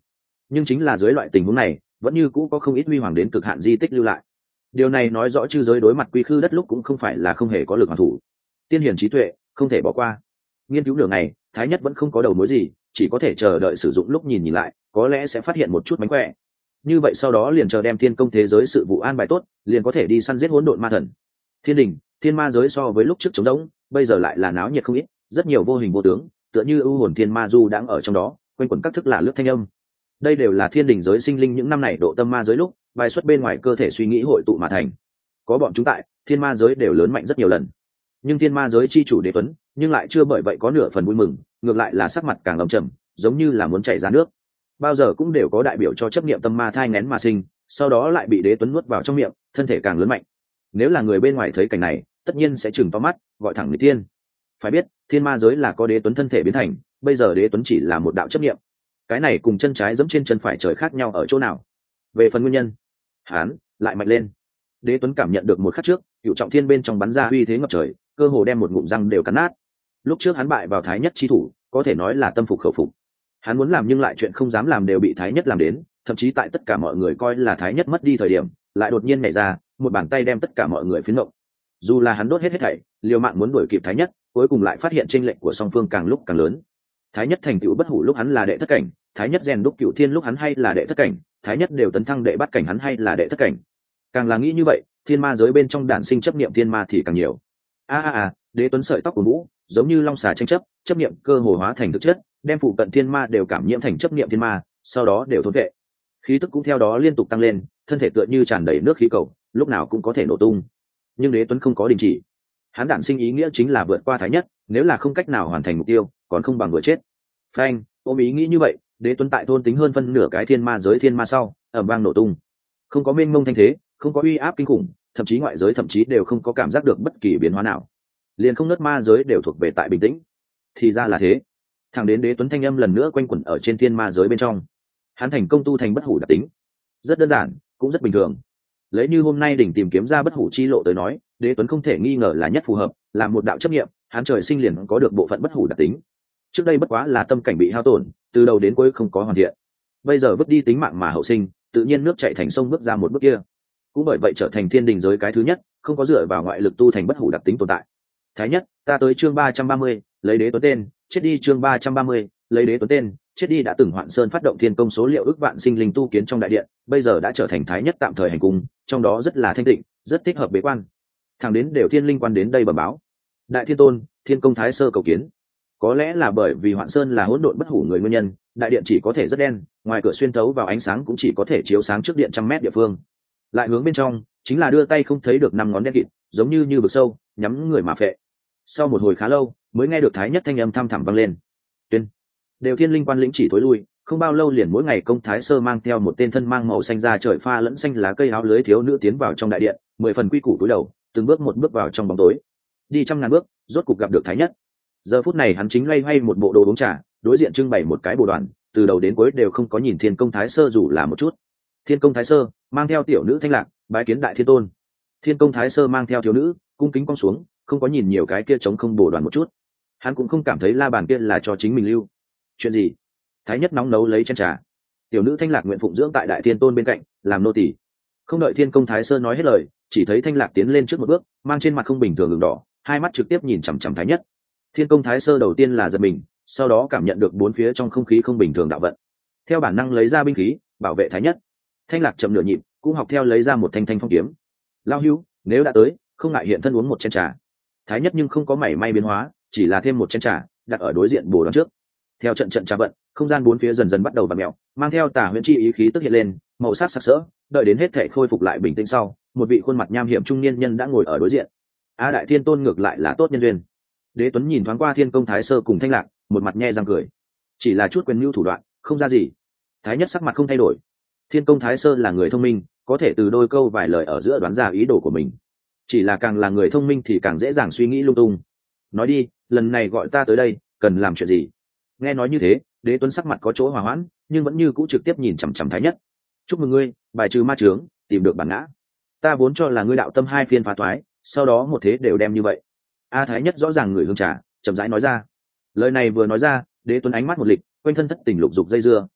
nhưng chính là dưới loại tình huống này vẫn như cũ có không ít huy hoàng đến cực hạn di tích lưu lại. Điều này nói rõ chư giới đối mặt quy khư đất lúc cũng không phải là không hề có lực hoàn thủ. Tiên hiển trí tuệ không thể bỏ qua. Nghiên cứu nửa ngày, thái nhất vẫn không có đầu mối gì, chỉ có thể chờ đợi sử dụng lúc nhìn nhìn lại, có lẽ sẽ phát hiện một chút mánh khỏe. Như vậy sau đó liền chờ đem thiên công thế giới sự vụ an bài tốt, liền có thể đi săn giết hỗn độn ma thần. Thiên đình, thiên ma giới so với lúc trước trống rỗng, bây giờ lại là náo nhiệt không ít, rất nhiều vô hình vô tướng, tựa như ưu hồn thiên ma du đang ở trong đó, quanh quẩn các thức lạ lướt thanh âm. Đây đều là thiên đình giới sinh linh những năm này độ tâm ma giới lúc bài xuất bên ngoài cơ thể suy nghĩ hội tụ mà thành. Có bọn chúng tại, thiên ma giới đều lớn mạnh rất nhiều lần. Nhưng thiên ma giới chi chủ Đế Tuấn, nhưng lại chưa bởi vậy có nửa phần vui mừng, ngược lại là sắc mặt càng âm trầm, giống như là muốn chảy ra nước. Bao giờ cũng đều có đại biểu cho chấp niệm tâm ma thai nghén mà sinh, sau đó lại bị Đế Tuấn nuốt vào trong miệng, thân thể càng lớn mạnh. Nếu là người bên ngoài thấy cảnh này, tất nhiên sẽ chừng to mắt, gọi thẳng người tiên. Phải biết, thiên ma giới là có Đế Tuấn thân thể biến thành, bây giờ Đế Tuấn chỉ là một đạo chấp niệm. Cái này cùng chân trái giẫm trên chân phải trời khác nhau ở chỗ nào? Về phần nguyên nhân, hán lại mạnh lên. Đế Tuấn cảm nhận được một khắc trước, cựu trọng thiên bên trong bắn ra uy thế ngập trời, cơ hồ đem một ngụm răng đều cắn nát. Lúc trước hắn bại vào thái nhất chi thủ, có thể nói là tâm phục khẩu phục. Hắn muốn làm nhưng lại chuyện không dám làm đều bị thái nhất làm đến, thậm chí tại tất cả mọi người coi là thái nhất mất đi thời điểm, lại đột nhiên nhảy ra, một bàn tay đem tất cả mọi người phiến động. Dù là hắn đốt hết hết thảy, liều mạng muốn đuổi kịp thái nhất, cuối cùng lại phát hiện chênh lệch của song phương càng lúc càng lớn. Thái nhất thành tựu bất hủ lúc hắn là đệ thất cảnh, thái nhất rèn đúc cựu thiên lúc hắn hay là đệ thất cảnh, thái nhất đều tấn thăng đệ bắt cảnh hắn hay là đệ thất cảnh. Càng là nghĩ như vậy, thiên ma giới bên trong đản sinh chấp niệm thiên ma thì càng nhiều. A a a, Đế Tuấn sợi tóc của vũ, giống như long xà tranh chấp, chấp niệm cơ hồ hóa thành thực chất, đem phụ cận thiên ma đều cảm nhiễm thành chấp niệm thiên ma, sau đó đều thôn vệ. Khí tức cũng theo đó liên tục tăng lên, thân thể tựa như tràn đầy nước khí cầu, lúc nào cũng có thể nổ tung. Nhưng Đế Tuấn không có đình chỉ. Hắn đản sinh ý nghĩa chính là vượt qua thái nhất, nếu là không cách nào hoàn thành mục tiêu, còn không bằng vừa chết. Phanh, ôm ý nghĩ như vậy, Đế Tuấn tại thôn tính hơn phân nửa cái thiên ma giới thiên ma sau, ầm vang nổ tung. Không có mênh mông thanh thế, không có uy áp kinh khủng, thậm chí ngoại giới thậm chí đều không có cảm giác được bất kỳ biến hóa nào. Liền không nớt ma giới đều thuộc về tại bình tĩnh. Thì ra là thế. Thẳng đến Đế Tuấn thanh âm lần nữa quanh quẩn ở trên thiên ma giới bên trong. Hắn thành công tu thành bất hủ đặc tính. Rất đơn giản, cũng rất bình thường. Lấy như hôm nay đỉnh tìm kiếm ra bất hủ chi lộ tới nói, Đế Tuấn không thể nghi ngờ là nhất phù hợp, là một đạo chấp nghiệm, hắn trời sinh liền có được bộ phận bất hủ đặc tính. Trước đây bất quá là tâm cảnh bị hao tổn, từ đầu đến cuối không có hoàn thiện. Bây giờ vứt đi tính mạng mà hậu sinh, tự nhiên nước chảy thành sông bước ra một bước kia. Cũng bởi vậy trở thành thiên đình giới cái thứ nhất, không có dựa vào ngoại lực tu thành bất hủ đặc tính tồn tại. Thái nhất, ta tới chương ba trăm ba mươi, lấy Đế Tuấn tên, chết đi chương ba trăm ba mươi, lấy Đế Tuấn tên, chết đi đã từng Hoạn Sơn phát động thiên công số liệu ước vạn sinh linh tu kiến trong đại điện, bây giờ đã trở thành thái nhất tạm thời hành cung, trong đó rất là thanh tịnh, rất thích hợp bế quan. Thẳng đến đều thiên linh quan đến đây bẩm báo. Đại Thiên Tôn, Thiên Công Thái Sơ cầu kiến. Có lẽ là bởi vì Hoạn Sơn là hỗn độn bất hủ người nguyên nhân, đại điện chỉ có thể rất đen, ngoài cửa xuyên thấu vào ánh sáng cũng chỉ có thể chiếu sáng trước điện trăm mét địa phương. Lại hướng bên trong, chính là đưa tay không thấy được năm ngón đen kịt, giống như như vực sâu, nhắm người mà phệ. Sau một hồi khá lâu, mới nghe được thái nhất thanh âm thăm thẳm vang lên. Tuyên. Đều thiên linh quan lĩnh chỉ tối lui, không bao lâu liền mỗi ngày công thái sơ mang theo một tên thân mang màu xanh da trời pha lẫn xanh lá cây áo lưới thiếu nữ tiến vào trong đại điện, mười phần quy củ túi đầu, từng bước một bước vào trong bóng tối. Đi trăm ngàn bước, rốt cục gặp được thái nhất. Giờ phút này hắn chính loay hoay một bộ đồ uống trà, đối diện trưng bày một cái bồ đoàn, từ đầu đến cuối đều không có nhìn thiên công thái sơ dù là một chút. Thiên công thái sơ mang theo tiểu nữ thanh lạc, bái kiến đại thiên tôn. Thiên công thái sơ mang theo thiếu nữ, cung kính cong xuống, không có nhìn nhiều cái kia trống không bồ đoàn một chút. Hắn cũng không cảm thấy la bàn kia là cho chính mình lưu. Chuyện gì? Thái nhất nóng nấu lấy chén trà. Tiểu nữ thanh lạc nguyện phụng dưỡng tại đại thiên tôn bên cạnh, làm nô tỳ. Không đợi thiên công thái sơ nói hết lời, chỉ thấy thanh lạc tiến lên trước một bước, mang trên mặt không bình thường ửng đỏ, hai mắt trực tiếp nhìn chằm chằm thái nhất. Thiên công thái sơ đầu tiên là giật mình, sau đó cảm nhận được bốn phía trong không khí không bình thường đạo vận, theo bản năng lấy ra binh khí bảo vệ thái nhất. Thanh lạc chậm nửa nhịp, cũng học theo lấy ra một thanh thanh phong kiếm. Lao hưu, nếu đã tới, không ngại hiện thân uống một chén trà. Thái nhất nhưng không có mảy may biến hóa, chỉ là thêm một chén trà đặt ở đối diện bồ đoàn trước. Theo trận trận trà vận, không gian bốn phía dần dần bắt đầu vặn mèo, mang theo tà huyễn chi ý khí tức hiện lên, màu sắc sặc sỡ. Đợi đến hết thể khôi phục lại bình tĩnh sau, một vị khuôn mặt nham hiểm trung niên nhân đã ngồi ở đối diện. A đại thiên tôn ngược lại là tốt nhân duyên. Đế Tuấn nhìn thoáng qua thiên công thái sơ cùng thanh lạc, một mặt nhe răng cười. Chỉ là chút quyền mưu thủ đoạn, không ra gì. Thái nhất sắc mặt không thay đổi. Thiên công thái sơ là người thông minh, có thể từ đôi câu vài lời ở giữa đoán ra ý đồ của mình. Chỉ là càng là người thông minh thì càng dễ dàng suy nghĩ lung tung. Nói đi, lần này gọi ta tới đây, cần làm chuyện gì? Nghe nói như thế, Đế Tuấn sắc mặt có chỗ hòa hoãn, nhưng vẫn như cũ trực tiếp nhìn chằm chằm thái nhất. Chúc mừng ngươi, bài trừ ma chướng, tìm được bản ngã. Ta vốn cho là ngươi đạo tâm hai phiên phá toái, sau đó một thế đều đem như vậy. A thái nhất rõ ràng người hương trà, chậm rãi nói ra. Lời này vừa nói ra, Đế Tuấn ánh mắt một lịch, quanh thân thất tình lục dục dây dưa,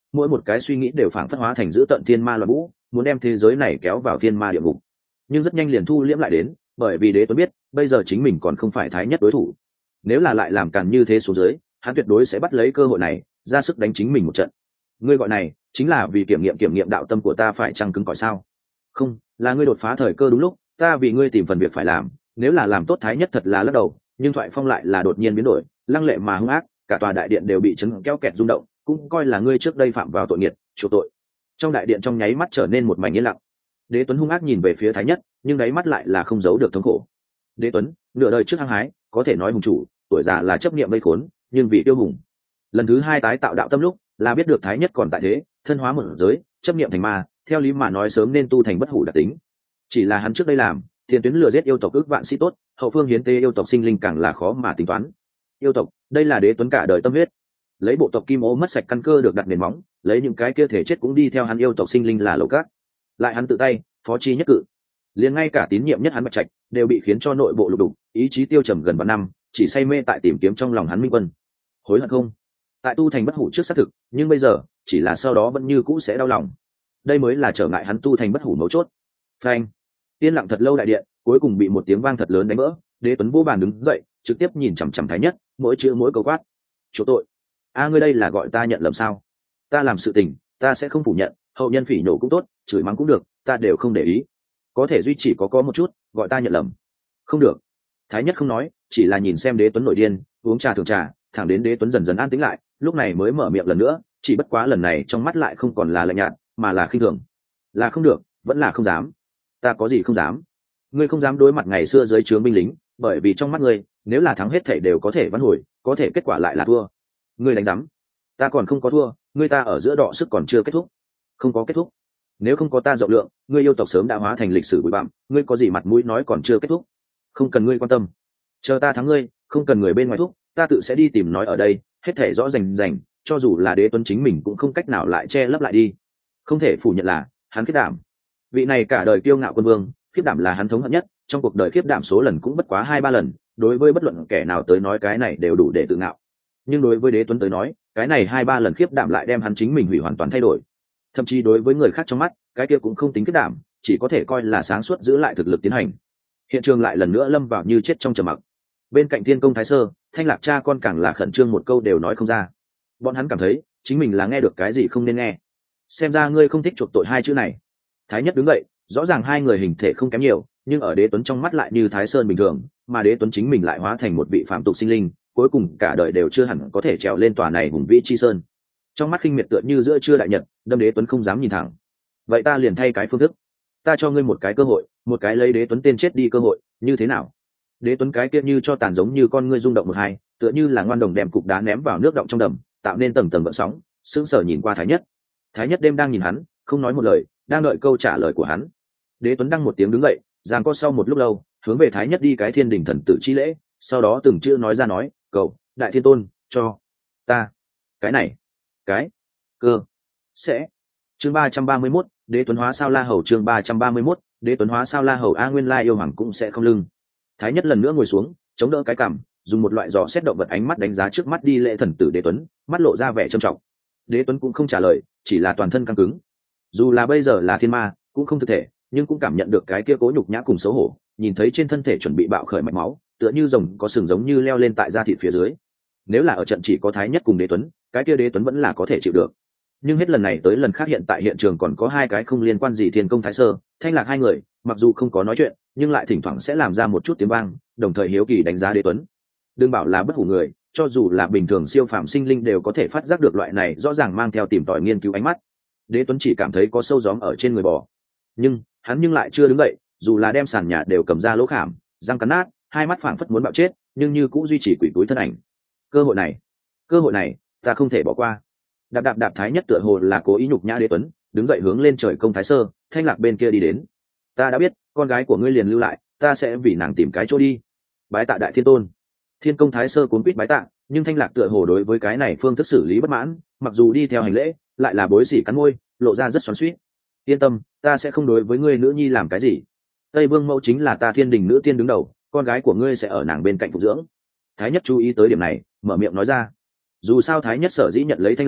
mỗi một cái suy nghĩ đều phảng phất hóa thành dữ tận thiên ma loạn vũ, muốn đem thế giới này kéo vào thiên ma địa ngục. Nhưng rất nhanh liền thu liễm lại đến, bởi vì Đế Tuấn biết bây giờ chính mình còn không phải Thái Nhất đối thủ. Nếu là lại làm càn như thế xuống dưới, hắn tuyệt đối sẽ bắt lấy cơ hội này ra sức đánh chính mình một trận. Ngươi gọi này chính là vì kiểm nghiệm kiểm nghiệm đạo tâm của ta phải chăng cứng cỏi sao? Không, là ngươi đột phá thời cơ đúng lúc, ta vì ngươi tìm phần việc phải làm, nếu là làm tốt Thái Nhất thật là lắc đầu. Nhưng thoại phong lại là đột nhiên biến đổi, lăng lệ mà hung ác, cả tòa đại điện đều bị chấn kéo kẹt rung động, cũng coi là ngươi trước đây phạm vào tội nghiệt, chịu tội. Trong đại điện trong nháy mắt trở nên một mảnh yên lặng. Đế Tuấn hung ác nhìn về phía Thái Nhất, nhưng đáy mắt lại là không giấu được thống khổ. Đế Tuấn nửa đời trước hăng hái, có thể nói hùng chủ, tuổi già là chấp niệm mây khốn, nhưng vì tiêu hùng. Lần thứ hai tái tạo đạo tâm lúc, là biết được Thái Nhất còn tại thế, thân hóa một giới, chấp niệm thành ma, theo lý mà nói sớm nên tu thành bất hủ đặc tính. Chỉ là hắn trước đây làm, tiền tuyến lừa giết yêu tộc ước vạn sĩ tốt, hậu phương hiến tế yêu tộc sinh linh càng là khó mà tính toán. Yêu tộc, đây là Đế Tuấn cả đời tâm huyết. Lấy bộ tộc Kim Ô mất sạch căn cơ được đặt nền móng, lấy những cái kia thể chết cũng đi theo hắn yêu tộc sinh linh là lầu cát. Lại hắn tự tay, phó chi nhất cự, liền ngay cả tín nhiệm nhất hắn Bạch Trạch đều bị khiến cho nội bộ lục đục, ý chí tiêu trầm gần vạn năm, chỉ say mê tại tìm kiếm trong lòng hắn minh quân. Hối hận không? Tại tu thành bất hủ trước xác thực, nhưng bây giờ chỉ là sau đó vẫn như cũ sẽ đau lòng. Đây mới là trở ngại hắn tu thành bất hủ mấu chốt. Phanh! Yên lặng thật lâu đại điện, cuối cùng bị một tiếng vang thật lớn đánh vỡ. Đế Tuấn vô bàn đứng dậy, trực tiếp nhìn chằm chằm Thái Nhất, mỗi chữ mỗi câu quát: "Chỗ tội! A ngươi đây là gọi ta nhận lầm sao? Ta làm sự tình, ta sẽ không phủ nhận, hậu nhân phỉ nhổ cũng tốt, chửi mắng cũng được, ta đều không để ý. Có thể duy chỉ có có một chút, gọi ta nhận lầm. Không được." Thái Nhất không nói, chỉ là nhìn xem Đế Tuấn nổi điên, uống trà thưởng trà, thẳng đến Đế Tuấn dần dần an tĩnh lại, lúc này mới mở miệng lần nữa, chỉ bất quá lần này trong mắt lại không còn là lạnh nhạt, mà là khinh thường. "Là không được, vẫn là không dám. Ta có gì không dám? Ngươi không dám đối mặt ngày xưa dưới trướng binh lính, bởi vì trong mắt ngươi, nếu là thắng hết thảy đều có thể vãn hồi, có thể kết quả lại là thua. Ngươi đánh rắm. Ta còn không có thua, ngươi ta ở giữa đọ sức còn chưa kết thúc. Không có kết thúc. Nếu không có ta rộng lượng, ngươi yêu tộc sớm đã hóa thành lịch sử bụi bặm, ngươi có gì mặt mũi nói còn chưa kết thúc? Không cần ngươi quan tâm. Chờ ta thắng ngươi, không cần người bên ngoài thúc, ta tự sẽ đi tìm nói ở đây, hết thảy rõ rành rành, cho dù là Đế Tuấn chính mình cũng không cách nào lại che lấp lại đi. Không thể phủ nhận là, hắn khiếp đảm. Vị này cả đời kiêu ngạo quân vương, khiếp đảm là hắn thống hận nhất, trong cuộc đời khiếp đảm số lần cũng bất quá hai ba lần, đối với bất luận kẻ nào tới nói cái này đều đủ để tự ngạo. Nhưng đối với Đế Tuấn tới nói, cái này hai ba lần khiếp đảm lại đem hắn chính mình hủy hoàn toàn thay đổi. Thậm chí đối với người khác trong mắt, cái kia cũng không tính khiếp đảm, chỉ có thể coi là sáng suốt giữ lại thực lực tiến hành. Hiện trường lại lần nữa lâm vào như chết trong trầm mặc. Bên cạnh Thiên Công Thái Sơ, Thanh Lạc cha con càng là khẩn trương một câu đều nói không ra. Bọn hắn cảm thấy chính mình là nghe được cái gì không nên nghe. Xem ra ngươi không thích chuộc tội hai chữ này. Thái Nhất đứng dậy, rõ ràng hai người hình thể không kém nhiều, nhưng ở Đế Tuấn trong mắt lại như Thái Sơn bình thường, mà Đế Tuấn chính mình lại hóa thành một vị phạm tục sinh linh, cuối cùng cả đời đều chưa hẳn có thể trèo lên tòa này hùng vĩ chi sơn. Trong mắt khinh miệt tựa như giữa trưa đại nhật, đâm Đế Tuấn không dám nhìn thẳng. Vậy ta liền thay cái phương thức, ta cho ngươi một cái cơ hội, một cái lấy Đế Tuấn tên chết đi cơ hội, như thế nào? Đế Tuấn cái kia như cho tàn giống như con ngươi rung động một hai, tựa như là ngoan đồng đem cục đá ném vào nước động trong đầm, tạo nên tầng tầng gợn sóng, sững sờ nhìn qua Thái Nhất. Thái Nhất đêm đang nhìn hắn, không nói một lời, đang đợi câu trả lời của hắn. Đế Tuấn đăng một tiếng đứng dậy, giằng co sau một lúc lâu, hướng về Thái Nhất đi cái thiên đình thần tử chi lễ, sau đó từng chữ nói ra nói, cầu đại thiên tôn cho ta cái này cái cơ sẽ. Chương ba trăm ba mươi mốt, Đế Tuấn hóa sao La Hầu. Chương ba trăm ba mươi mốt, Đế Tuấn hóa sao La Hầu. A nguyên lai yêu hoàng cũng sẽ không lưng. Thái Nhất lần nữa ngồi xuống, chống đỡ cái cằm, dùng một loại dò xét động vật ánh mắt đánh giá trước mắt đi lễ thần tử Đế Tuấn, mắt lộ ra vẻ trầm trọng. Đế Tuấn cũng không trả lời, chỉ là toàn thân căng cứng. Dù là bây giờ là thiên ma, cũng không thực thể, nhưng cũng cảm nhận được cái kia cố nhục nhã cùng xấu hổ, nhìn thấy trên thân thể chuẩn bị bạo khởi mạch máu, tựa như rồng có sừng giống như leo lên tại da thịt phía dưới. Nếu là ở trận chỉ có Thái Nhất cùng Đế Tuấn, cái kia Đế Tuấn vẫn là có thể chịu được. Nhưng hết lần này tới lần khác hiện tại hiện trường còn có hai cái không liên quan gì Thiên Công Thái Sơ, Thanh Lạc hai người, mặc dù không có nói chuyện, nhưng lại thỉnh thoảng sẽ làm ra một chút tiếng vang, đồng thời hiếu kỳ đánh giá Đế Tuấn. Đừng bảo là bất hủ người, cho dù là bình thường siêu phàm sinh linh đều có thể phát giác được loại này rõ ràng mang theo tìm tòi nghiên cứu ánh mắt. Đế Tuấn chỉ cảm thấy có sâu gióm ở trên người bò, nhưng hắn nhưng lại chưa đứng dậy, dù là đem sàn nhà đều cầm ra lỗ khảm, răng cắn nát, hai mắt phảng phất muốn bạo chết, nhưng như cũng duy trì quỷ túi thân ảnh. Cơ hội này, cơ hội này, ta không thể bỏ qua. Đạp đạp đạp Thái Nhất tựa hồ là cố ý nhục nhã Đế Tuấn, đứng dậy hướng lên trời công Thái Sơ, Thanh Lạc bên kia đi đến. Ta đã biết, con gái của ngươi liền lưu lại, ta sẽ vì nàng tìm cái chỗ đi. Bái tạ đại thiên tôn. Thiên Công Thái Sơ cuốn quýt bái tạ, nhưng Thanh Lạc tựa hồ đối với cái này phương thức xử lý bất mãn, mặc dù đi theo hành lễ, lại là bối sỉ cắn môi, lộ ra rất xoắn xuýt. Yên tâm, ta sẽ không đối với ngươi nữ nhi làm cái gì. Tây Vương mẫu chính là ta Thiên Đình nữ tiên đứng đầu, con gái của ngươi sẽ ở nàng bên cạnh phục dưỡng. Thái Nhất chú ý tới điểm này, mở miệng nói ra. Dù sao Thái Nhất sở dĩ nhận lấy Thanh Lạc,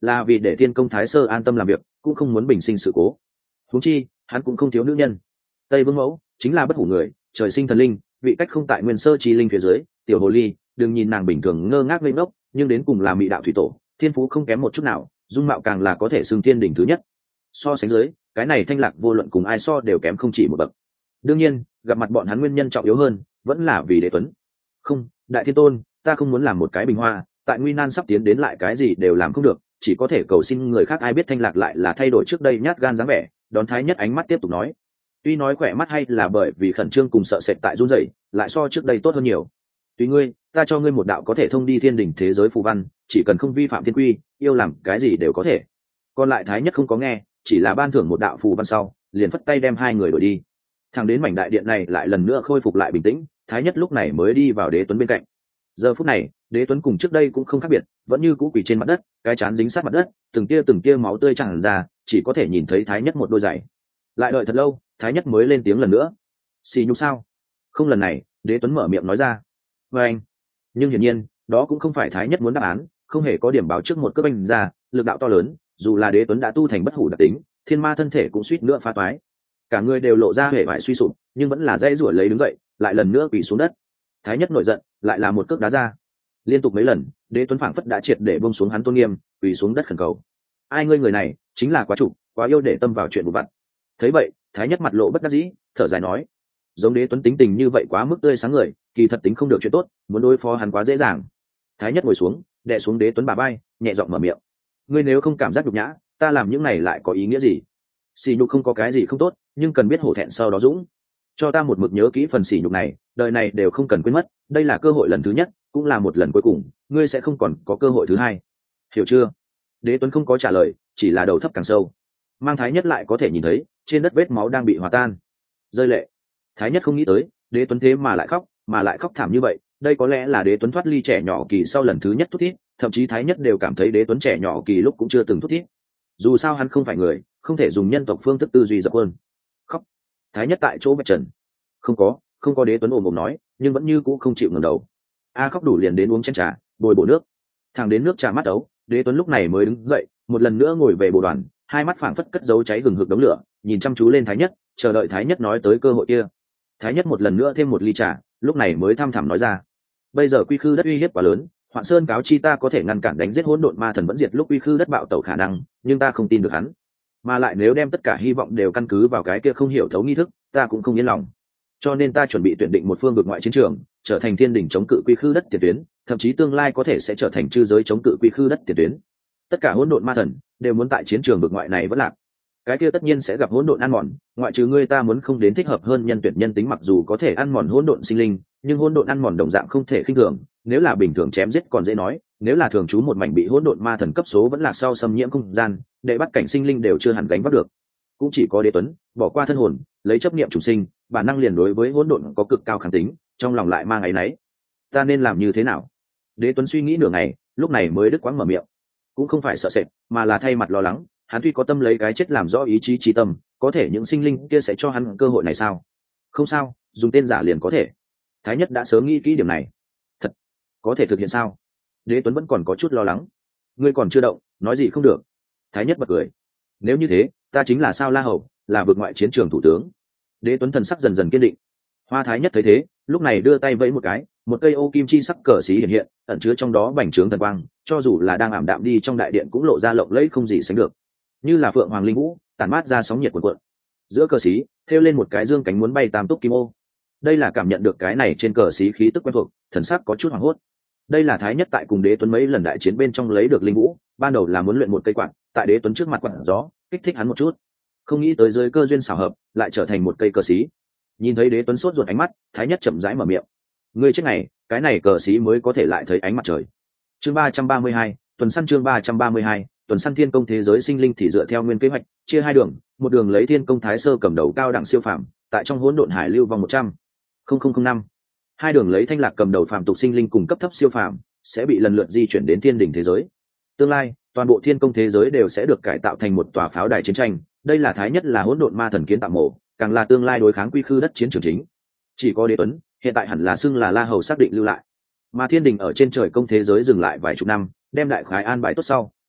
là vì để thiên công thái sơ an tâm làm việc, cũng không muốn bình sinh sự cố. Huống chi hắn cũng không thiếu nữ nhân. Tây Vương Mẫu chính là bất hủ người, trời sinh thần linh, vị cách không tại nguyên sơ chi linh phía dưới. Tiểu hồ ly, đừng nhìn nàng bình thường ngơ ngác lên ngốc, nhưng đến cùng là mỹ đạo thủy tổ, thiên phú không kém một chút nào, dung mạo càng là có thể xưng thiên đỉnh thứ nhất. So sánh dưới, cái này Thanh Lạc vô luận cùng ai so đều kém không chỉ một bậc. Đương nhiên, gặp mặt bọn hắn nguyên nhân trọng yếu hơn, vẫn là vì Đế Tuấn. Không, Đại Thiên Tôn, ta không muốn làm một cái bình hoa, tại nguy nan sắp tiến đến lại cái gì đều làm không được, chỉ có thể cầu xin người khác. Ai biết Thanh Lạc lại là thay đổi trước đây nhát gan dáng vẻ, đón Thái Nhất ánh mắt tiếp tục nói. Tuy nói khỏe mắt hay là bởi vì khẩn trương cùng sợ sệt tại run rẩy, lại so trước đây tốt hơn nhiều. Tùy ngươi, ta cho ngươi một đạo có thể thông đi thiên đỉnh thế giới phù văn, chỉ cần không vi phạm thiên quy, yêu làm cái gì đều có thể. Còn lại Thái Nhất không có nghe, chỉ là ban thưởng một đạo phù văn sau, liền phất tay đem hai người đổi đi. Thằng đến mảnh đại điện này lại lần nữa khôi phục lại bình tĩnh, Thái Nhất lúc này mới đi vào Đế Tuấn bên cạnh. Giờ phút này, Đế Tuấn cùng trước đây cũng không khác biệt, vẫn như cũ quỳ trên mặt đất, cái trán dính sát mặt đất, từng tia từng tia máu tươi tràn ra, chỉ có thể nhìn thấy Thái Nhất một đôi giày. Lại đợi thật lâu, Thái Nhất mới lên tiếng lần nữa. Xì nhục sao? Không, lần này, Đế Tuấn mở miệng nói ra. Và anh. Nhưng hiển nhiên, đó cũng không phải Thái Nhất muốn đáp án, không hề có điểm báo trước một cước anh ra, lực đạo to lớn, dù là Đế Tuấn đã tu thành bất hủ đặc tính, thiên ma thân thể cũng suýt nữa phá toái. Cả người đều lộ ra hề vải suy sụp, nhưng vẫn là dãy rủa lấy đứng dậy, lại lần nữa quỳ xuống đất. Thái Nhất nổi giận, lại là một cước đá ra. Liên tục mấy lần, Đế Tuấn phảng phất đã triệt để buông xuống hắn tôn nghiêm, quỳ xuống đất khẩn cầu. Ai ngươi người này, chính là quá chủ, quá yêu để tâm vào chuyện vụ vặt. Thấy vậy, Thái Nhất mặt lộ bất đắc dĩ, thở dài nói: giống Đế Tuấn tính tình như vậy quá mức tươi sáng người, kỳ thật tính không được chuyện tốt, muốn đối phó hắn quá dễ dàng. Thái Nhất ngồi xuống, đè xuống Đế Tuấn bà bay, nhẹ giọng mở miệng: ngươi nếu không cảm giác nhục nhã, ta làm những này lại có ý nghĩa gì? Sỉ nhục không có cái gì không tốt, nhưng cần biết hổ thẹn sau đó dũng. Cho ta một mực nhớ kỹ phần sỉ nhục này, đời này đều không cần quên mất, đây là cơ hội lần thứ nhất, cũng là một lần cuối cùng, ngươi sẽ không còn có cơ hội thứ hai. Hiểu chưa? Đế Tuấn không có trả lời, chỉ là đầu thấp càng sâu. Mang Thái Nhất lại có thể nhìn thấy, trên đất vết máu đang bị hòa tan. Rơi lệ. Thái Nhất không nghĩ tới, Đế Tuấn thế mà lại khóc, mà lại khóc thảm như vậy, đây có lẽ là Đế Tuấn thoát ly trẻ nhỏ kỳ sau lần thứ nhất thút thít, thậm chí Thái Nhất đều cảm thấy Đế Tuấn trẻ nhỏ kỳ lúc cũng chưa từng thút thít. Dù sao hắn không phải người, không thể dùng nhân tộc phương thức tư duy dập hơn. Khóc. Thái Nhất tại chỗ bạch trần. Không có, không có. Đế Tuấn ồm ồm nói, nhưng vẫn như cũ không chịu ngẩng đầu. A khóc đủ liền đến uống chén trà, bồi bổ nước. Thẳng đến nước trà mát ấu, Đế Tuấn lúc này mới đứng dậy, một lần nữa ngồi về bộ đoàn, hai mắt phảng phất cất dấu cháy hừng hực đống lửa, nhìn chăm chú lên Thái Nhất, chờ đợi Thái Nhất nói tới cơ hội kia. Thái Nhất một lần nữa thêm một ly trà, lúc này mới thăm thẳm nói ra: bây giờ quy khư đất uy hiếp quá lớn, Hoạn Sơn cáo chi ta có thể ngăn cản đánh giết hỗn độn ma thần vẫn diệt lúc quy khư đất bạo tẩu khả năng, nhưng ta không tin được hắn. Mà lại nếu đem tất cả hy vọng đều căn cứ vào cái kia không hiểu thấu nghi thức, ta cũng không yên lòng. Cho nên ta chuẩn bị tuyển định một phương vực ngoại chiến trường, trở thành thiên đỉnh chống cự quy khư đất tiền tuyến, thậm chí tương lai có thể sẽ trở thành chư giới chống cự quy khư đất tiền tuyến. Tất cả hỗn độn ma thần đều muốn tại chiến trường vực ngoại này vẫn lạc. Cái kia tất nhiên sẽ gặp hỗn độn ăn mòn, ngoại trừ ngươi ta muốn không đến thích hợp hơn nhân tuyển nhân tính, mặc dù có thể ăn mòn hỗn độn sinh linh, nhưng hỗn độn ăn mòn đồng dạng không thể khinh thường. Nếu là bình thường chém giết còn dễ nói, nếu là thường trú một mảnh bị hỗn độn ma thần cấp số vẫn lạc sau xâm nhiễm không gian, để bắt cảnh sinh linh đều chưa hẳn gánh vác được. Cũng chỉ có Đế Tuấn bỏ qua thân hồn, lấy chấp niệm chủ sinh, bản năng liền đối với hỗn độn có cực cao kháng tính, trong lòng lại mang áy náy. Ta nên làm như thế nào? Đế Tuấn suy nghĩ nửa ngày, lúc này mới đứt quãng mở miệng. Cũng không phải sợ sệt, mà là thay mặt lo lắng. Hắn tuy có tâm lấy cái chết làm rõ ý chí trí tâm, có thể những sinh linh kia sẽ cho hắn cơ hội này sao? Không sao, dùng tên giả liền có thể. Thái Nhất đã sớm nghĩ kỹ điểm này. Thật, có thể thực hiện sao? Đế Tuấn vẫn còn có chút lo lắng. Ngươi còn chưa động, nói gì không được. Thái Nhất bật cười. Nếu như thế, ta chính là Sao La Hầu, là vượt ngoại chiến trường thủ tướng. Đế Tuấn thần sắc dần dần kiên định. Hoa Thái Nhất thấy thế, lúc này đưa tay vẫy một cái, một cây ô kim chi sắc cờ xí hiện hiện, ẩn chứa trong đó bành trướng thần quang, cho dù là đang ảm đạm đi trong đại điện cũng lộ ra lộng lẫy không gì sánh được, như là phượng hoàng linh vũ, tản mát ra sóng nhiệt cuộn cuộn. Giữa cờ xí thêu lên một cái dương cánh muốn bay tam túc kim ô. Đây là cảm nhận được cái này trên cờ xí khí tức quen thuộc, thần sắc có chút hoảng hốt. Đây là Thái Nhất tại cùng Đế Tuấn mấy lần đại chiến bên trong lấy được linh vũ, ban đầu là muốn luyện một cây quạt, tại Đế Tuấn trước mặt quạt gió, kích thích hắn một chút. Không nghĩ tới dưới cơ duyên xảo hợp, lại trở thành một cây cờ xí. Nhìn thấy Đế Tuấn sốt ruột ánh mắt, Thái Nhất chậm rãi mở miệng. Ngươi chết này, cái này cờ xí mới có thể lại thấy ánh mặt trời. Chương ba trăm ba mươi hai, tuần săn chương ba trăm ba mươi hai, tuần săn thiên công thế giới sinh linh thì dựa theo nguyên kế hoạch, chia hai đường, một đường lấy thiên công thái sơ cầm đầu cao đẳng siêu phàm, tại trong hỗn độn hải lưu vòng một trăm nghìn năm. Hai đường lấy Thanh Lạc cầm đầu phàm tục sinh linh cùng cấp thấp siêu phàm, sẽ bị lần lượt di chuyển đến thiên đỉnh thế giới. Tương lai, toàn bộ thiên công thế giới đều sẽ được cải tạo thành một tòa pháo đài chiến tranh, đây là Thái Nhất là hỗn độn ma thần kiến tạo mộ, càng là tương lai đối kháng quy khư đất chiến trường chính. Chỉ có Đế Tuấn, hiện tại hẳn là xưng là La Hầu xác định lưu lại. Mà thiên đình ở trên trời công thế giới dừng lại vài chục năm, đem đại khái an bài tốt sau,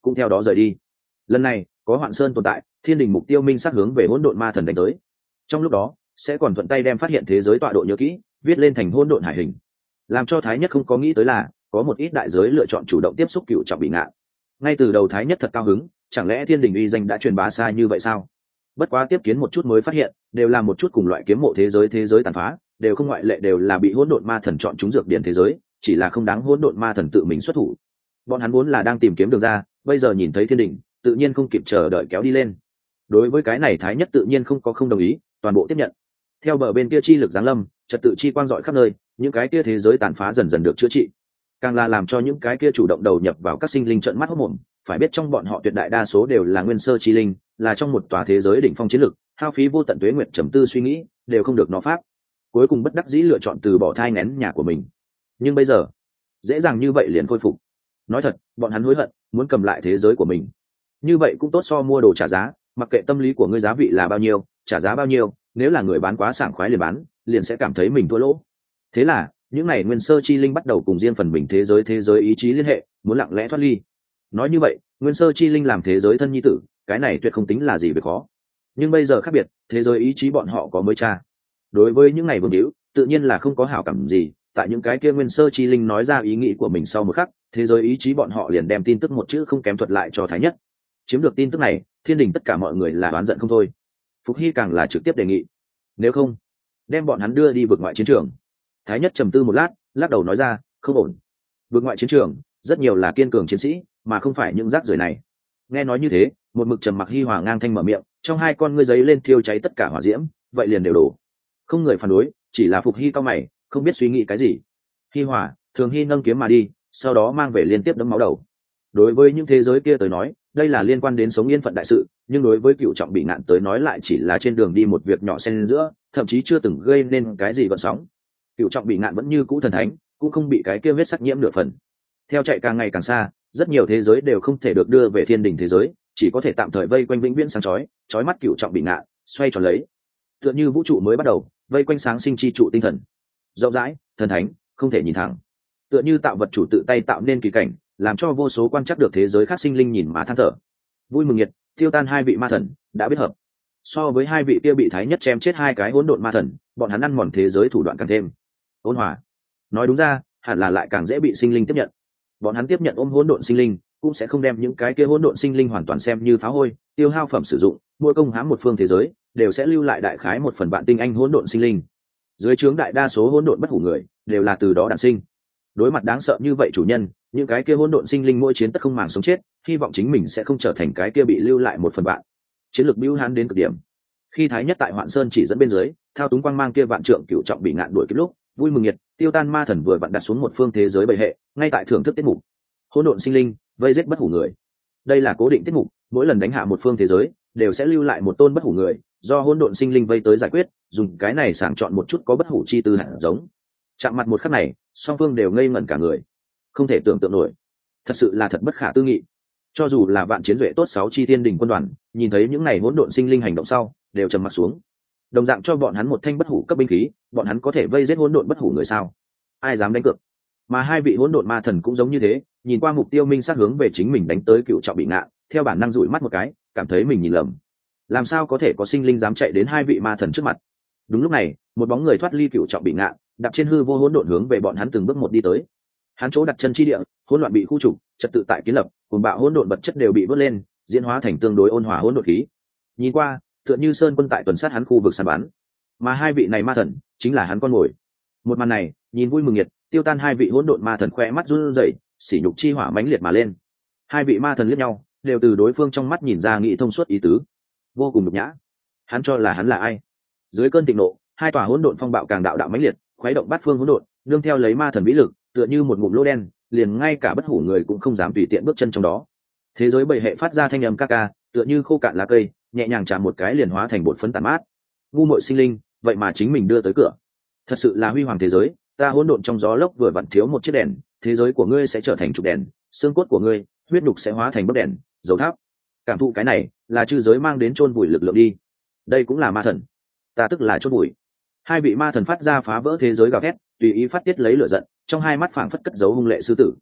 cũng theo đó rời đi. Lần này có Hoạn Sơn tồn tại, thiên đình mục tiêu minh xác hướng về hỗn độn ma thần đánh tới. Trong lúc đó sẽ còn thuận tay đem phát hiện thế giới tọa độ nhớ kỹ viết lên thành hỗn độn hải hình. Làm cho Thái Nhất không có nghĩ tới là có một ít đại giới lựa chọn chủ động tiếp xúc Cửu Trọng Bị Ngạn. Ngay từ đầu Thái Nhất thật cao hứng, chẳng lẽ thiên đình uy danh đã truyền bá xa như vậy sao? Bất quá tiếp kiến một chút mới phát hiện đều là một chút cùng loại kiếm mộ thế giới thế giới tàn phá, đều không ngoại lệ đều là bị hỗn độn ma thần chọn chúng dược điển thế giới, chỉ là không đáng hỗn độn ma thần tự mình xuất thủ. Bọn hắn vốn là đang tìm kiếm đường ra, bây giờ nhìn thấy thiên đình tự nhiên không kịp chờ đợi kéo đi lên. Đối với cái này Thái Nhất tự nhiên không có không đồng ý, toàn bộ tiếp nhận. Theo bờ bên kia chi lực giáng lâm, trật tự chi quang rọi khắp nơi, những cái kia thế giới tàn phá dần dần được chữa trị, càng là làm cho những cái kia chủ động đầu nhập vào các sinh linh trợn mắt hốt mồm. Phải biết trong bọn họ tuyệt đại đa số đều là nguyên sơ chi linh, là trong một tòa thế giới đỉnh phong chiến lực, hao phí vô tận tuế nguyệt trầm tư suy nghĩ, đều không được nó pháp. Cuối cùng bất đắc dĩ lựa chọn từ bỏ thai nghén nhà của mình. Nhưng bây giờ, dễ dàng như vậy liền khôi phục. Nói thật, bọn hắn hối hận, muốn cầm lại thế giới của mình. Như vậy cũng tốt so mua đồ trả giá, mặc kệ tâm lý của ngươi giá vị là bao nhiêu, trả giá bao nhiêu, nếu là người bán quá sảng khoái liền bán, liền sẽ cảm thấy mình thua lỗ. Thế là, những này nguyên sơ chi linh bắt đầu cùng riêng phần mình thế giới thế giới ý chí liên hệ, muốn lặng lẽ thoát ly. Nói như vậy, nguyên sơ chi linh làm thế giới thân nhi tử, cái này tuyệt không tính là gì về khó. Nhưng bây giờ khác biệt, thế giới ý chí bọn họ có mới cha. Đối với những ngày vương hữu, tự nhiên là không có hảo cảm gì. Tại những cái kia nguyên sơ chi linh nói ra ý nghĩ của mình sau một khắc, thế giới ý chí bọn họ liền đem tin tức một chữ không kém thuật lại cho Thái Nhất. Chiếm được tin tức này, thiên đình tất cả mọi người là oán giận không thôi. Phục Hy càng là trực tiếp đề nghị, nếu không, đem bọn hắn đưa đi vượt ngoại chiến trường. Thái Nhất trầm tư một lát, lắc đầu nói ra, không ổn. Vượt ngoại chiến trường, rất nhiều là kiên cường chiến sĩ, mà không phải những rác rưởi này. Nghe nói như thế, một mực trầm mặc Hi Hòa ngang thanh mở miệng, trong hai con ngươi giấy lên thiêu cháy tất cả hỏa diễm, vậy liền đều đổ. Không người phản đối, chỉ là Phục Hy cao mày, không biết suy nghĩ cái gì. Hi Hòa, Thường Hy nâng kiếm mà đi, sau đó mang về liên tiếp đấm máu đầu. Đối với những thế giới kia tới nói, đây là liên quan đến sống yên phận đại sự, nhưng đối với Cửu Trọng Bị Ngạn tới nói lại chỉ là trên đường đi một việc nhỏ xen giữa, thậm chí chưa từng gây nên cái gì gợn sóng. Cửu Trọng Bị Ngạn vẫn như cũ thần thánh, cũng không bị cái kia huyết sắc nhiễm nửa phần. Theo chạy càng ngày càng xa, rất nhiều thế giới đều không thể được đưa về thiên đình thế giới, chỉ có thể tạm thời vây quanh vĩnh viễn sáng chói, chói mắt Cửu Trọng Bị Ngạn, xoay tròn lấy. Tựa như vũ trụ mới bắt đầu, vây quanh sáng sinh chi trụ tinh thần. Rộng rãi, thần thánh, không thể nhìn thẳng. Tựa như tạo vật chủ tự tay tạo nên kỳ cảnh, làm cho vô số quan trắc được thế giới khác sinh linh nhìn mà than thở. Vui mừng nhiệt, tiêu tan hai vị ma thần, đã biết hợp. So với hai vị kia bị Thái Nhất chém chết hai cái hỗn độn ma thần, bọn hắn ăn mòn thế giới thủ đoạn càng thêm ôn hòa. Nói đúng ra, hẳn là lại càng dễ bị sinh linh tiếp nhận. Bọn hắn tiếp nhận ôm hỗn độn sinh linh, cũng sẽ không đem những cái kia hỗn độn sinh linh hoàn toàn xem như phá hôi, tiêu hao phẩm sử dụng, mỗi công hãm một phương thế giới, đều sẽ lưu lại đại khái một phần vạn tinh anh hỗn độn sinh linh. Dưới trướng đại đa số hỗn độn bất hủ người, đều là từ đó đản sinh. Đối mặt đáng sợ như vậy chủ nhân, những cái kia hỗn độn sinh linh mỗi chiến tất không màng sống chết, hy vọng chính mình sẽ không trở thành cái kia bị lưu lại một phần vạn. Chiến lược bưu hán đến cực điểm. Khi Thái Nhất tại Hoạn Sơn chỉ dẫn bên dưới, thao túng quang mang kia vạn trượng Cửu Trọng Bị Ngạn đuổi kịp lúc, Vui mừng nhiệt, tiêu tan ma thần vừa vặn đặt xuống một phương thế giới bệ hệ, ngay tại thưởng thức tiết mục hỗn độn sinh linh vây giết bất hủ người. Đây là cố định tiết mục, mỗi lần đánh hạ một phương thế giới, đều sẽ lưu lại một tôn bất hủ người, do hỗn độn sinh linh vây tới giải quyết, dùng cái này sàng chọn một chút có bất hủ chi tư hạt giống. Chạm mặt một khắc này, song phương đều ngây ngẩn cả người, không thể tưởng tượng nổi, thật sự là thật bất khả tư nghị. Cho dù là vạn chiến duệ tốt sáu chi tiên đình quân đoàn, nhìn thấy những này hỗn độn sinh linh hành động sau, đều trầm mặt xuống. Đồng dạng cho bọn hắn một thanh bất hủ cấp binh khí, bọn hắn có thể vây giết hỗn độn bất hủ người sao? Ai dám đánh cược? Mà hai vị hỗn độn ma thần cũng giống như thế, nhìn qua mục tiêu minh sát hướng về chính mình đánh tới Cửu Trọng Bị Ngạn, theo bản năng dụi mắt một cái, cảm thấy mình nhìn lầm. Làm sao có thể có sinh linh dám chạy đến hai vị ma thần trước mặt? Đúng lúc này, một bóng người thoát ly Cửu Trọng Bị Ngạn, đạp trên hư vô hỗn độn hướng về bọn hắn từng bước một đi tới. Hắn chỗ đặt chân chi địa, hỗn loạn bị khu trục, trật tự tại kiến lập, cùng bạo hỗn độn vật chất đều bị vớt lên, diễn hóa thành tương đối ôn hòa hỗn độn khí. Nhìn qua, tựa như sơn quân tại tuần sát hắn khu vực săn bắn, mà hai vị này ma thần chính là hắn con mồi. Một màn này, nhìn Vui mừng nhiệt, tiêu tan hai vị hỗn độn ma thần khỏe mắt run rẩy, sỉ nhục chi hỏa mãnh liệt mà lên. Hai vị ma thần liếc nhau, đều từ đối phương trong mắt nhìn ra nghĩ thông suốt ý tứ, vô cùng nhục nhã. Hắn cho là hắn là ai? Dưới cơn thịnh nộ, hai tòa hỗn độn phong bạo càng đạo đạo mãnh liệt, khuấy động bát phương hỗn độn, nương theo lấy ma thần vĩ lực, tựa như một ngụm lỗ đen, liền ngay cả bất hủ người cũng không dám tùy tiện bước chân trong đó. Thế giới bệ hệ phát ra thanh âm ca ca, tựa như khô cạn lá cây, nhẹ nhàng chạm một cái liền hóa thành bột phấn tàn mát. Ngu muội sinh linh, vậy mà chính mình đưa tới cửa. Thật sự là huy hoàng thế giới, ta hỗn độn trong gió lốc vừa vặn thiếu một chiếc đèn, thế giới của ngươi sẽ trở thành trục đèn, xương cốt của ngươi, huyết nhục sẽ hóa thành bấc đèn, dầu tháp. Cảm thụ cái này, là chư giới mang đến chôn vùi lực lượng đi. Đây cũng là ma thần. Ta tức là chôn vùi. Hai vị ma thần phát ra phá vỡ thế giới gào thét, tùy ý phát tiết lấy lửa giận, trong hai mắt phảng phất cất giấu hung lệ sư tử.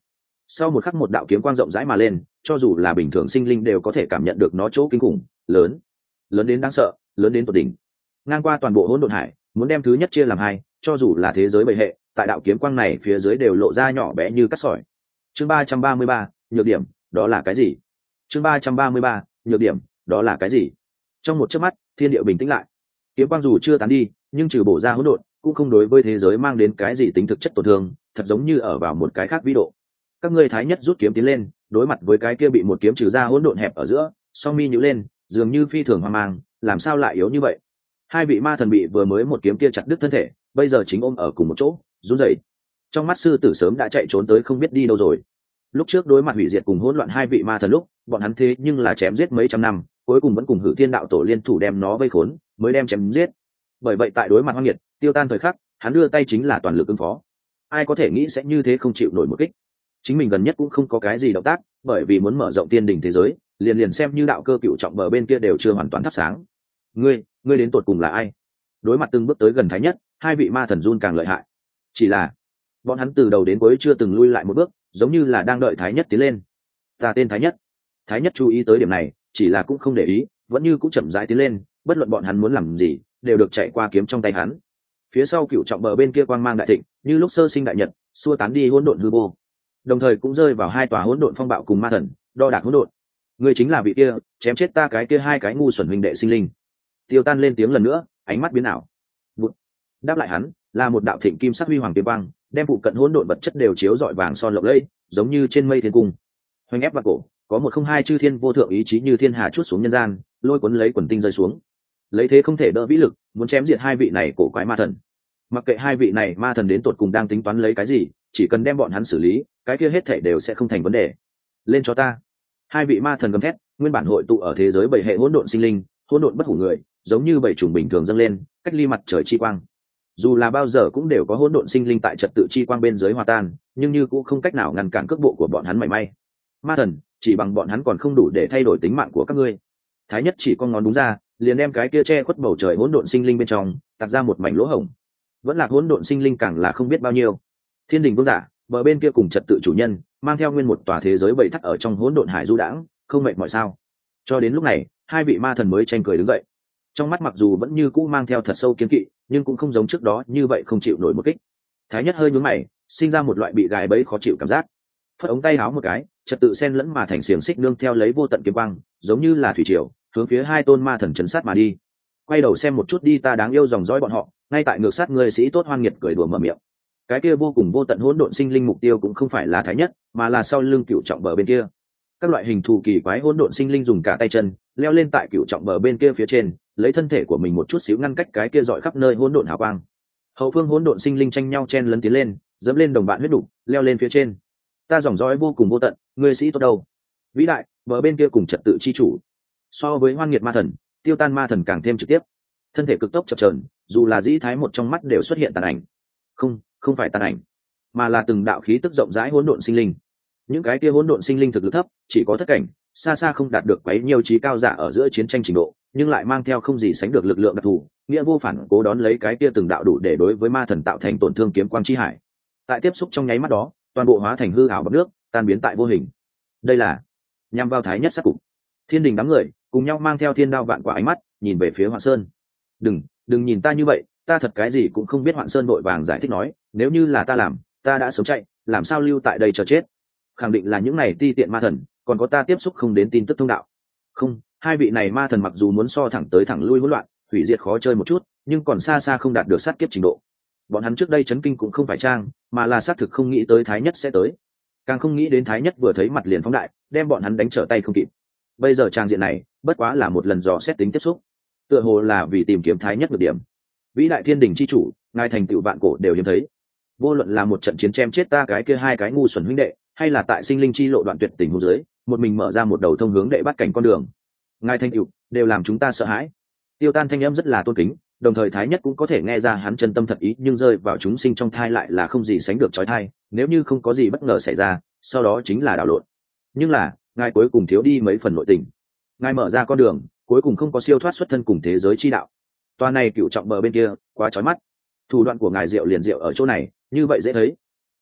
Sau một khắc một đạo kiếm quang rộng rãi mà lên, cho dù là bình thường sinh linh đều có thể cảm nhận được nó chỗ kinh khủng, lớn, lớn đến đáng sợ, lớn đến tột đỉnh. Ngang qua toàn bộ hỗn độn hải, muốn đem thứ nhất chia làm hai, cho dù là thế giới bệ hệ, tại đạo kiếm quang này phía dưới đều lộ ra nhỏ bé như cát sỏi. Chương ba trăm ba mươi ba, nhược điểm, đó là cái gì? Chương ba trăm ba mươi ba, nhược điểm, đó là cái gì? Trong một chớp mắt, thiên địa bình tĩnh lại. Kiếm quang dù chưa tán đi, nhưng trừ bổ ra hỗn độn, cũng không đối với thế giới mang đến cái gì tính thực chất tổn thương, thật giống như ở vào một cái khác vĩ độ. Các ngươi thái nhất rút kiếm tiến lên, đối mặt với cái kia bị một kiếm trừ ra hỗn độn hẹp ở giữa, song mi nhíu lên, dường như phi thường hoang mang, làm sao lại yếu như vậy? Hai vị ma thần bị vừa mới một kiếm kia chặt đứt thân thể, bây giờ chính ôm ở cùng một chỗ, run rẩy. Trong mắt sư tử sớm đã chạy trốn tới không biết đi đâu rồi. Lúc trước đối mặt hủy diệt cùng hỗn loạn hai vị ma thần lúc, bọn hắn thế nhưng là chém giết mấy trăm năm, cuối cùng vẫn cùng Hử Thiên đạo tổ liên thủ đem nó vây khốn, mới đem chém giết. Bởi vậy tại đối mặt hoang nghiệt, tiêu tan thời khắc, hắn đưa tay chính là toàn lực ứng phó. Ai có thể nghĩ sẽ như thế không chịu nổi một kích. Chính mình gần nhất cũng không có cái gì động tác, bởi vì muốn mở rộng tiên đỉnh thế giới, liền liền xem như đạo cơ cựu trọng bờ bên kia đều chưa hoàn toàn thắp sáng. Ngươi, ngươi đến tột cùng là ai? Đối mặt từng bước tới gần thái nhất, hai vị ma thần run càng lợi hại. Chỉ là bọn hắn từ đầu đến cuối chưa từng lui lại một bước, giống như là đang đợi thái nhất tiến lên. Ta tên thái nhất. Thái nhất chú ý tới điểm này, chỉ là cũng không để ý, vẫn như cũng chậm rãi tiến lên, bất luận bọn hắn muốn làm gì, đều được chạy qua kiếm trong tay hắn. Phía sau cựu trọng bờ bên kia quang mang đại thịnh, như lúc sơ sinh đại nhật, xua tán đi hỗn độn hư vô. Đồng thời cũng rơi vào hai tòa hỗn độn phong bạo cùng ma thần, đo đạc hỗn độn. Ngươi chính là vị kia, chém chết ta cái kia hai cái ngu xuẩn huynh đệ sinh linh. Tiêu Tan lên tiếng lần nữa, ánh mắt biến ảo. Bụt. Đáp lại hắn, là một đạo thịnh kim sắc huy hoàng kiếm quang, đem phụ cận hỗn độn vật chất đều chiếu rọi vàng son lộng lẫy, giống như trên mây thiên cung. Hoành ép vào cổ, có một không hai chư thiên vô thượng ý chí như thiên hà chút xuống nhân gian, lôi cuốn lấy quần tinh rơi xuống. Lấy thế không thể đỡ vĩ lực, muốn chém diệt hai vị này cổ quái ma thần. Mặc kệ hai vị này ma thần đến tột cùng đang tính toán lấy cái gì, chỉ cần đem bọn hắn xử lý, cái kia hết thảy đều sẽ không thành vấn đề. Lên cho ta. Hai vị ma thần gầm thét, nguyên bản hội tụ ở thế giới bảy hệ hỗn độn sinh linh, hỗn độn bất hủ người, giống như bảy trùng bình thường dâng lên, cách ly mặt trời chi quang. Dù là bao giờ cũng đều có hỗn độn sinh linh tại trật tự chi quang bên dưới hòa tan, nhưng như cũng không cách nào ngăn cản cước bộ của bọn hắn mảy may. Ma thần, chỉ bằng bọn hắn còn không đủ để thay đổi tính mạng của các ngươi. Thái nhất chỉ con ngón đúng ra, liền đem cái kia che khuất bầu trời hỗn độn sinh linh bên trong, tạc ra một mảnh lỗ hổng. Vẫn là hỗn độn sinh linh càng là không biết bao nhiêu. Thiên đình vương giả, bờ bên kia cùng trật tự chủ nhân, mang theo nguyên một tòa thế giới bảy thắt ở trong hỗn độn hải du đãng, không mệt mỏi sao? Cho đến lúc này, hai vị ma thần mới tranh cười đứng dậy. Trong mắt mặc dù vẫn như cũ mang theo thật sâu kiên kỵ, nhưng cũng không giống trước đó như vậy không chịu nổi một kích. Thái nhất hơi nhướng mày, sinh ra một loại bị gài bẫy khó chịu cảm giác. Phất ống tay áo một cái, trật tự xen lẫn mà thành xiềng xích nương theo lấy vô tận kiếm quang, giống như là thủy triều, hướng phía hai tôn ma thần chấn sát mà đi. Quay đầu xem một chút đi, ta đáng yêu dòng dõi bọn họ, ngay tại ngược sát người sĩ tốt hoan nghiệt cười đùa mở miệng. Cái kia vô cùng vô tận hỗn độn sinh linh mục tiêu cũng không phải là thái nhất, mà là sau lưng cựu trọng bờ bên kia. Các loại hình thù kỳ quái hỗn độn sinh linh dùng cả tay chân leo lên tại cựu trọng bờ bên kia phía trên, lấy thân thể của mình một chút xíu ngăn cách cái kia dọi khắp nơi hỗn độn hào quang. Hậu phương hỗn độn sinh linh tranh nhau chen lấn tiến lên, dẫm lên đồng bạn huyết đủ, leo lên phía trên. Ta dòng dõi vô cùng vô tận, người sĩ tốt đâu? Vĩ đại, bờ bên kia cùng trật tự chi chủ. So với hoan nghiệt ma thần, tiêu tan ma thần càng thêm trực tiếp. Thân thể cực tốc chập chờn, dù là dĩ thái một trong mắt đều xuất hiện tàn ảnh. Không, không phải tàn ảnh, mà là từng đạo khí tức rộng rãi hỗn độn sinh linh. Những cái kia hỗn độn sinh linh thực lực thấp, chỉ có thất cảnh, xa xa không đạt được quấy nhiều trí cao giả ở giữa chiến tranh trình độ, nhưng lại mang theo không gì sánh được lực lượng đặc thù, nghĩa vô phản cố đón lấy cái kia từng đạo đủ để đối với ma thần tạo thành tổn thương kiếm quang chi hải. Tại tiếp xúc trong nháy mắt đó, toàn bộ hóa thành hư ảo bọt nước, tan biến tại vô hình. Đây là nhằm vào thái nhất sát cục. Thiên đình đám người cùng nhau mang theo thiên đao vạn quả ánh mắt nhìn về phía Hoạn Sơn. Đừng, đừng nhìn ta như vậy, ta thật cái gì cũng không biết. Hoạn Sơn vội vàng giải thích nói, nếu như là ta làm, ta đã sớm chạy, làm sao lưu tại đây chờ chết? Khẳng định là những này ti tiện ma thần, còn có ta tiếp xúc không đến tin tức thông đạo. Không, hai vị này ma thần mặc dù muốn so thẳng tới thẳng lui hỗn loạn, hủy diệt khó chơi một chút, nhưng còn xa xa không đạt được sát kiếp trình độ. Bọn hắn trước đây chấn kinh cũng không phải trang, mà là xác thực không nghĩ tới thái nhất sẽ tới, càng không nghĩ đến thái nhất vừa thấy mặt liền phóng đại, đem bọn hắn đánh trở tay không kịp. Bây giờ trang diện này bất quá là một lần dò xét tính tiếp xúc, tựa hồ là vì tìm kiếm thái nhất được điểm. Vĩ đại thiên đình chi chủ, ngài thành tựu vạn cổ đều hiếm thấy, vô luận là một trận chiến chém chết ta cái kia hai cái ngu xuẩn huynh đệ, hay là tại sinh linh chi lộ đoạn tuyệt tình huống dưới, một mình mở ra một đầu thông hướng đệ bắt cảnh con đường, ngài thành tựu đều làm chúng ta sợ hãi. Tiêu tan thanh âm rất là tôn kính, đồng thời thái nhất cũng có thể nghe ra hắn chân tâm thật ý, nhưng rơi vào chúng sinh trong thai lại là không gì sánh được trói thai. Nếu như không có gì bất ngờ xảy ra, sau đó chính là đảo lộn. Nhưng là ngài cuối cùng thiếu đi mấy phần nội tình, ngài mở ra con đường cuối cùng không có siêu thoát xuất thân cùng thế giới chi đạo. Toa này cựu trọng bờ bên kia quá trói mắt, thủ đoạn của ngài diệu liền diệu ở chỗ này, như vậy dễ thấy.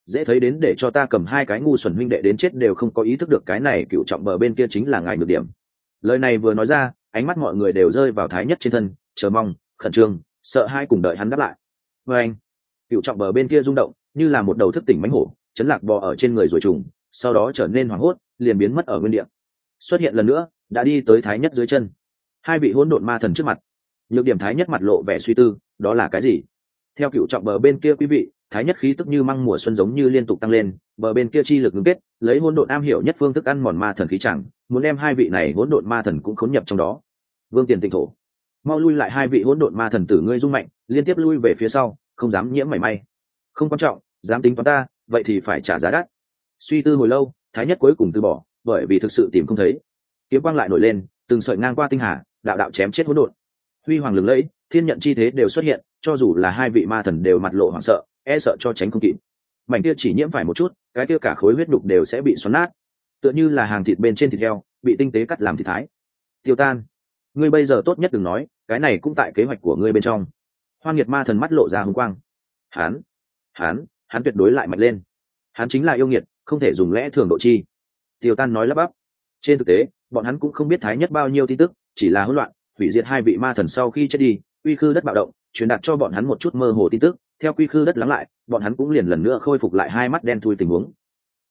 dễ thấy đến để cho ta cầm hai cái ngu xuẩn huynh đệ đến chết đều không có ý thức được cái này cựu trọng bờ bên kia chính là ngài nhược điểm. Lời này vừa nói ra, ánh mắt mọi người đều rơi vào Thái Nhất trên thân, chờ mong, khẩn trương, sợ hai cùng đợi hắn đáp lại. Và anh, cựu trọng bờ bên kia rung động như là một đầu thức tỉnh mãnh hổ, chấn lạc bò ở trên người rồi trùng, sau đó trở nên hoảng hốt, liền biến mất ở nguyên địa. Xuất hiện lần nữa, đã đi tới Thái Nhất dưới chân. Hai vị hỗn độn ma thần trước mặt. Nhược điểm Thái Nhất mặt lộ vẻ suy tư, đó là cái gì? Theo cựu trọng bờ bên kia quý vị, Thái Nhất khí tức như măng mùa xuân giống như liên tục tăng lên, bờ bên kia chi lực ngưng kết, lấy hỗn độn am hiểu nhất phương thức ăn mòn ma thần khí chẳng, muốn đem hai vị này hỗn độn ma thần cũng khốn nhập trong đó. Vương Tiền Tịnh Thổ, mau lui lại, hai vị hỗn độn ma thần tử ngươi rung mạnh, liên tiếp lui về phía sau, không dám nhiễm mảy may. Không quan trọng, dám tính toán ta, vậy thì phải trả giá đắt. Suy tư hồi lâu, Thái Nhất cuối cùng từ bỏ, bởi vì thực sự tìm không thấy. Kiếm quang lại nổi lên, từng sợi ngang qua tinh hà, đạo đạo chém chết hỗn độn. Huy hoàng lừng lẫy, thiên nhận chi thế đều xuất hiện, cho dù là hai vị ma thần đều mặt lộ hoảng sợ, e sợ cho tránh không kịp. Mảnh kia chỉ nhiễm phải một chút, cái kia cả khối huyết đục đều sẽ bị xoắn nát, tựa như là hàng thịt bên trên thịt heo bị tinh tế cắt làm thịt thái. Tiêu Tan, ngươi bây giờ tốt nhất đừng nói, cái này cũng tại kế hoạch của ngươi bên trong. Hoan Nghiệt ma thần mắt lộ ra hùng quang. Hắn, hắn, hắn tuyệt đối lại mạnh lên. Hắn chính là yêu nghiệt, không thể dùng lẽ thường độ chi. Tiêu Tan nói lắp bắp. Trên thực tế, bọn hắn cũng không biết Thái Nhất bao nhiêu tin tức, chỉ là hỗn loạn, hủy diệt hai vị ma thần sau khi chết đi, quy khư đất bạo động, truyền đạt cho bọn hắn một chút mơ hồ tin tức. Theo quy khư đất lắng lại, bọn hắn cũng liền lần nữa khôi phục lại hai mắt đen thui tình huống.